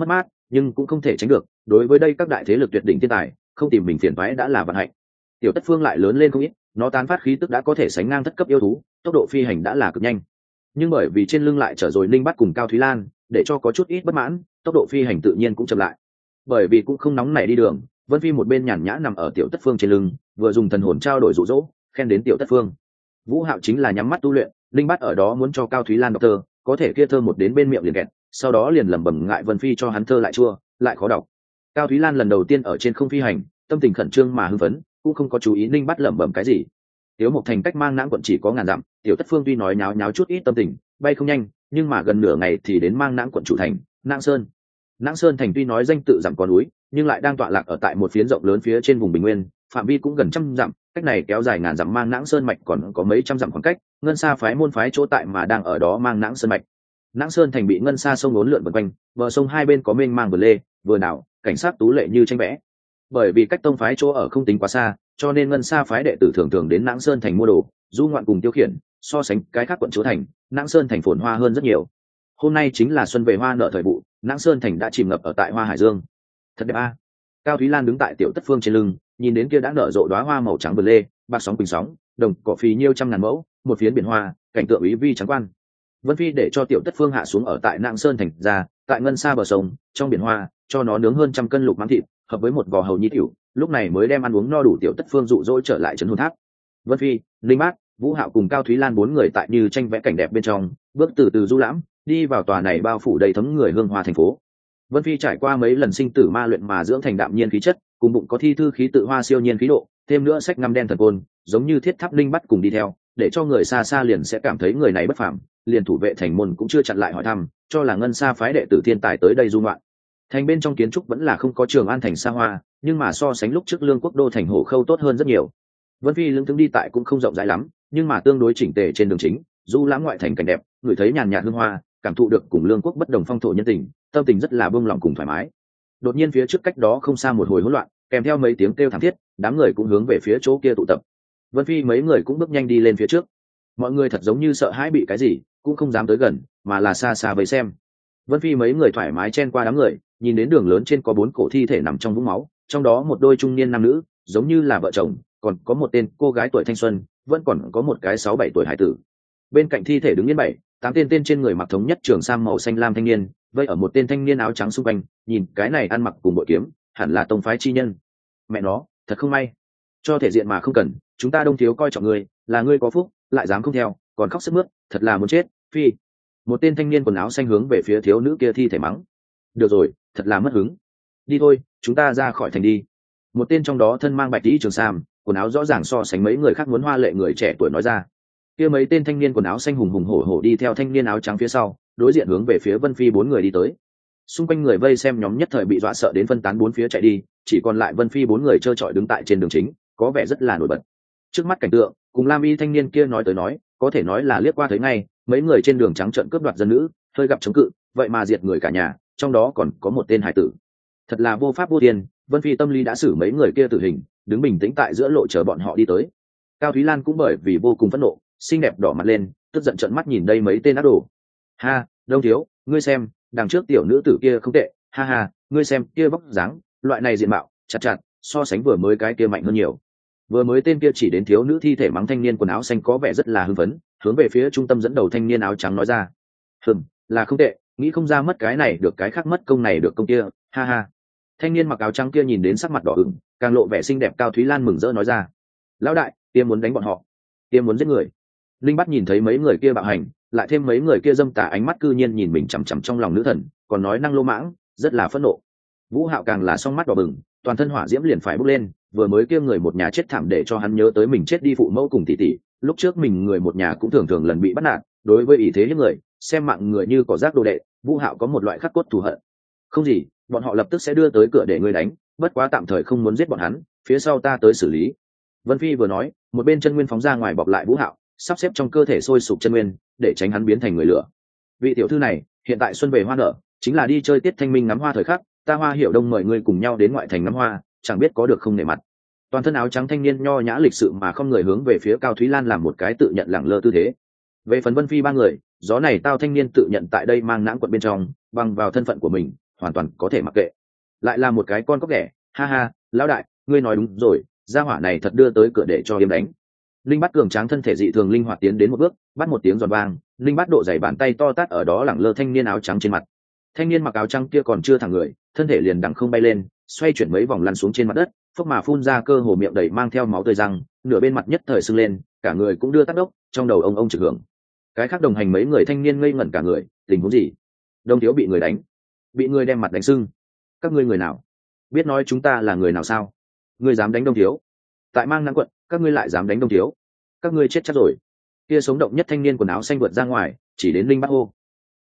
nhưng cũng không thể tránh được, đối với đây các đại thế lực tuyệt đỉnh thiên tài không tìm mình phiền toái đã là vận hạnh. Tiểu Tất Phương lại lớn lên không ít, nó tán phát khí tức đã có thể sánh ngang thất cấp yêu thú, tốc độ phi hành đã là cực nhanh, nhưng bởi vì trên lưng lại trở rồi Linh Bát cùng Cao Thúy Lan, để cho có chút ít bất mãn, tốc độ phi hành tự nhiên cũng chậm lại. Bởi vì cũng không nóng nảy đi đường, Vân Phi một bên nhàn nhã nằm ở Tiểu Tất Phương trên lưng, vừa dùng thần hồn trao đổi dụ dỗ, khen đến Tiểu Tất Phương. Vũ Hạo chính là nhắm mắt tu luyện, Linh Bát ở đó muốn cho Cao Thúy Lan đọc thơ, có thể kia thơ một đến bên miệng liền kẹt, sau đó liền lẩm bẩm ngại Vân Phi cho hắn thơ lại chua, lại khó đọc. Cao Thúy Lan lần đầu tiên ở trên không phi hành, tâm tình khẩn trương mà hưng phấn, cũng không có chú ý Linh Bát lẩm bẩm cái gì. Tiếu Mộc Thành cách Mang Nãng quận chỉ có ngàn dặm, Tiểu Tất Phương tuy nói nháo nháo chút ít tâm tình, bay không nhanh, nhưng mà gần nửa ngày thì đến Mang Nãng quận chủ thành, Nãng Sơn. Nãng Sơn thành tuy nói danh tự dặm có núi, nhưng lại đang tọa lạc ở tại một phiến rộng lớn phía trên vùng bình nguyên, phạm vi cũng gần trăm dặm, cách này kéo dài ngàn dặm Mang Nãng Sơn mạch còn có mấy trăm dặm khoảng cách, Ngân Sa phái môn phái chỗ tại mà đang ở đó Mang Nãng Sơn mạch. Nãng Sơn thành bị Ngân Sa sông uốn lượn vần quanh, bờ sông hai bên có mênh mang vườn lê, vừa đảo, cảnh sát tú lệ như tranh vẽ. Bởi vì cách tông phái chỗ ở không tính quá xa, cho nên Ngân Sa phái đệ tử thường thường đến Nãng Sơn thành mua đồ, du ngoạn cùng tiêu khiển, so sánh cái khác quận chúa thành, Nãng Sơn thành phồn hoa hơn rất nhiều. Hôm nay chính là xuân về hoa nở thời vụ, Nãng Sơn thành đã chìm ngập ở tại hoa hải dương. Thật đẹp a. Cao Thúy Lan đứng tại Tiểu Tất Phương trên lưng, nhìn đến kia đã nở rộ đóa hoa màu trắng vườn lê, bạc sóng quỳnh sóng, đồng cỏ phì nhiêu trăm ngàn mẫu, một phiến biển hoa, cảnh tượng ý vi trắng quan. Vân Phi để cho Tiểu Tất Phương hạ xuống ở tại Nãng Sơn thành ra, tại Ngân Sa bờ sông, trong biển hoa, cho nó nướng hơn trăm cân lục mãng thịt, hợp với một vò hầu nhi tiểu, lúc này mới đem ăn uống no đủ Tiểu Tất Phương dụ dỗ trở lại trấn hồn tháp. Vân Phi, Linh Bát, Vũ Hạo cùng Cao Thúy Lan bốn người tại như tranh vẽ cảnh đẹp bên trong, bước từ từ du lãm, đi vào tòa này bao phủ đầy thấm người hương hoa thành phố. Vân Phi trải qua mấy lần sinh tử ma luyện mà dưỡng thành đạm nhiên khí chất, cùng bụng có thi thư khí tự hoa siêu nhiên khí độ, thêm nữa sách ngăm đen thần côn, giống như thiết tháp linh bắt cùng đi theo, để cho người xa xa liền sẽ cảm thấy người này bất phàm, liền thủ vệ thành môn cũng chưa chặn lại hỏi thăm, cho là Ngân Sa phái đệ tử thiên tài tới đây du ngoạn. Thành bên trong kiến trúc vẫn là không có Trường An thành xa hoa, nhưng mà so sánh lúc trước Lương Quốc đô thành Hổ Khâu tốt hơn rất nhiều. Vân Phi lững thững đi tại cũng không rộng rãi lắm, nhưng mà tương đối chỉnh tề trên đường chính, du lãm ngoại thành cảnh đẹp, người thấy nhàn nhạt hương hoa, cảm thụ được cùng Lương Quốc bất đồng phong thổ nhân tình, tâm tình rất là bông lòng cùng thoải mái. Đột nhiên phía trước cách đó không xa một hồi hỗn loạn, kèm theo mấy tiếng kêu thảm thiết, đám người cũng hướng về phía chỗ kia tụ tập. Vân Phi mấy người cũng bước nhanh đi lên phía trước. Mọi người thật giống như sợ hãi bị cái gì, cũng không dám tới gần, mà là xa xa vây xem. Vân Phi mấy người thoải mái chen qua đám người, nhìn đến đường lớn trên có 4 cổ thi thể nằm trong vũng máu, trong đó một đôi trung niên nam nữ, giống như là vợ chồng, còn có một tên cô gái tuổi thanh xuân, vẫn còn có một cái 6-7 tuổi hải tử. Bên cạnh thi thể đứng yên 7-8 tên trên người mặc thống nhất trường sam màu xanh lam thanh niên, vây ở một tên thanh niên áo trắng xung quanh, nhìn cái này ăn mặc cùng bội kiếm, hẳn là tông phái chi nhân. Mẹ nó, thật không may. Cho thể diện mà không cần, chúng ta Đông thiếu coi trọng ngươi, là ngươi có phúc, lại dám không theo, còn khóc sướt mướt, thật là muốn chết. Phi. Một tên thanh niên quần áo xanh hướng về phía thiếu nữ kia thi thể mắng. Được rồi, thật là mất hứng. Đi thôi, chúng ta ra khỏi thành đi. Một tên trong đó thân mang bạch tí trường sam, quần áo rõ ràng so sánh mấy người khác muốn hoa lệ người trẻ tuổi nói ra. Kia mấy tên thanh niên quần áo xanh hùng hùng hổ hổ đi theo thanh niên áo trắng phía sau, đối diện hướng về phía Vân Phi 4 người đi tới. Xung quanh người vây xem nhóm nhất thời bị dọa sợ đến phân tán 4 phía chạy đi, chỉ còn lại Vân Phi 4 người trơ trọi đứng tại trên đường chính, có vẻ rất là nổi bật. Trước mắt cảnh tượng, cùng Lam Y thanh niên kia nói tới nói, có thể nói là liếc qua thấy ngay, mấy người trên đường trắng trợn cướp đoạt dân nữ, hơi gặp chống cự, vậy mà diệt người cả nhà, trong đó còn có một tên hải tử. Thật là vô pháp vô thiên, Vân Phi tâm lý đã xử mấy người kia tử hình, đứng bình tĩnh tại giữa lộ chờ bọn họ đi tới. Cao Thúy Lan cũng bởi vì vô cùng phẫn nộ, xinh đẹp đỏ mặt lên, tức giận trợn mắt nhìn đây mấy tên ác đồ. Ha, Đông thiếu, ngươi xem, đằng trước tiểu nữ tử kia không tệ, ha ha, ngươi xem kia vóc dáng, loại này diện mạo, chặt chặt, so sánh vừa mới cái kia mạnh hơn nhiều. Vừa mới tên kia chỉ đến thiếu nữ thi thể mắng thanh niên quần áo xanh có vẻ rất là hưng phấn, hướng về phía trung tâm dẫn đầu thanh niên áo trắng nói ra. Là không tệ, nghĩ không ra mất cái này được cái khác mất công này được công kia, ha ha. Thanh niên mặc áo trắng kia nhìn đến sắc mặt đỏ ửng, càng lộ vẻ xinh đẹp. Cao Thúy Lan mừng rỡ nói ra. Lão đại, tiêm muốn đánh bọn họ, tiêm muốn giết người. Linh Bắt nhìn thấy mấy người kia bạo hành, lại thêm mấy người kia dâm tà ánh mắt cư nhiên nhìn mình chằm chằm trong lòng nữ thần, còn nói năng lô mãng, rất là phẫn nộ. Vũ Hạo càng là song mắt đỏ bừng, toàn thân hỏa diễm liền phải bốc lên, vừa mới kia người một nhà chết thảm để cho hắn nhớ tới mình chết đi phụ mẫu cùng tỷ tỷ, lúc trước mình người một nhà cũng thường thường lần bị bắt nạt, đối với ý thế hiếp người, xem mạng người như cỏ rác đồ đệ, Vũ Hạo có một loại khắc cốt thù hận. Không gì, bọn họ lập tức sẽ đưa tới cửa để ngươi đánh, bất quá tạm thời không muốn giết bọn hắn, phía sau ta tới xử lý. Vân Phi vừa nói, một bên chân nguyên phóng ra ngoài bọc lại Vũ Hạo, sắp xếp trong cơ thể sôi sục chân nguyên, để tránh hắn biến thành người lửa. Vị tiểu thư này, hiện tại xuân về hoa nở, chính là đi chơi tiết thanh minh ngắm hoa thời khắc, ta Hoa Hiểu Đông mời ngươi cùng nhau đến ngoại thành ngắm hoa, chẳng biết có được không nể mặt. Toàn thân áo trắng thanh niên nho nhã lịch sự mà không người hướng về phía Cao Thúy Lan làm một cái tự nhận lẳng lơ tư thế. Về phần Vân Phi 3 người, gió này tao thanh niên tự nhận tại đây mang nãng quận bên trong, bằng vào thân phận của mình, hoàn toàn có thể mặc kệ. Lại là một cái con cóc ghẻ, ha ha, lão đại, ngươi nói đúng rồi, gia hỏa này thật đưa tới cửa để cho yếm đánh. Linh Bát cường tráng thân thể dị thường linh hoạt tiến đến một bước, bắt một tiếng giòn vang, Linh Bát độ dày bàn tay to tát ở đó lẳng lơ thanh niên áo trắng trên mặt. Thanh niên mặc áo trắng kia còn chưa thẳng người, thân thể liền đằng không bay lên, xoay chuyển mấy vòng lăn xuống trên mặt đất, phốc mà phun ra cơ hồ miệng đầy mang theo máu tươi răng, nửa bên mặt nhất thời sưng lên, cả người cũng đưa tắt đốc, trong đầu ông trực hưởng. Cái khác đồng hành mấy người thanh niên ngây ngẩn cả người, tình huống gì? Đông thiếu bị người đánh, bị người đem mặt đánh sưng. Các ngươi người nào? Biết nói chúng ta là người nào sao? Ngươi dám đánh Đông thiếu? Tại Mang Nang quận, các ngươi lại dám đánh Đông thiếu? Các ngươi chết chắc rồi. Kia sống động nhất thanh niên quần áo xanh vượt ra ngoài, chỉ đến Linh Bát hô.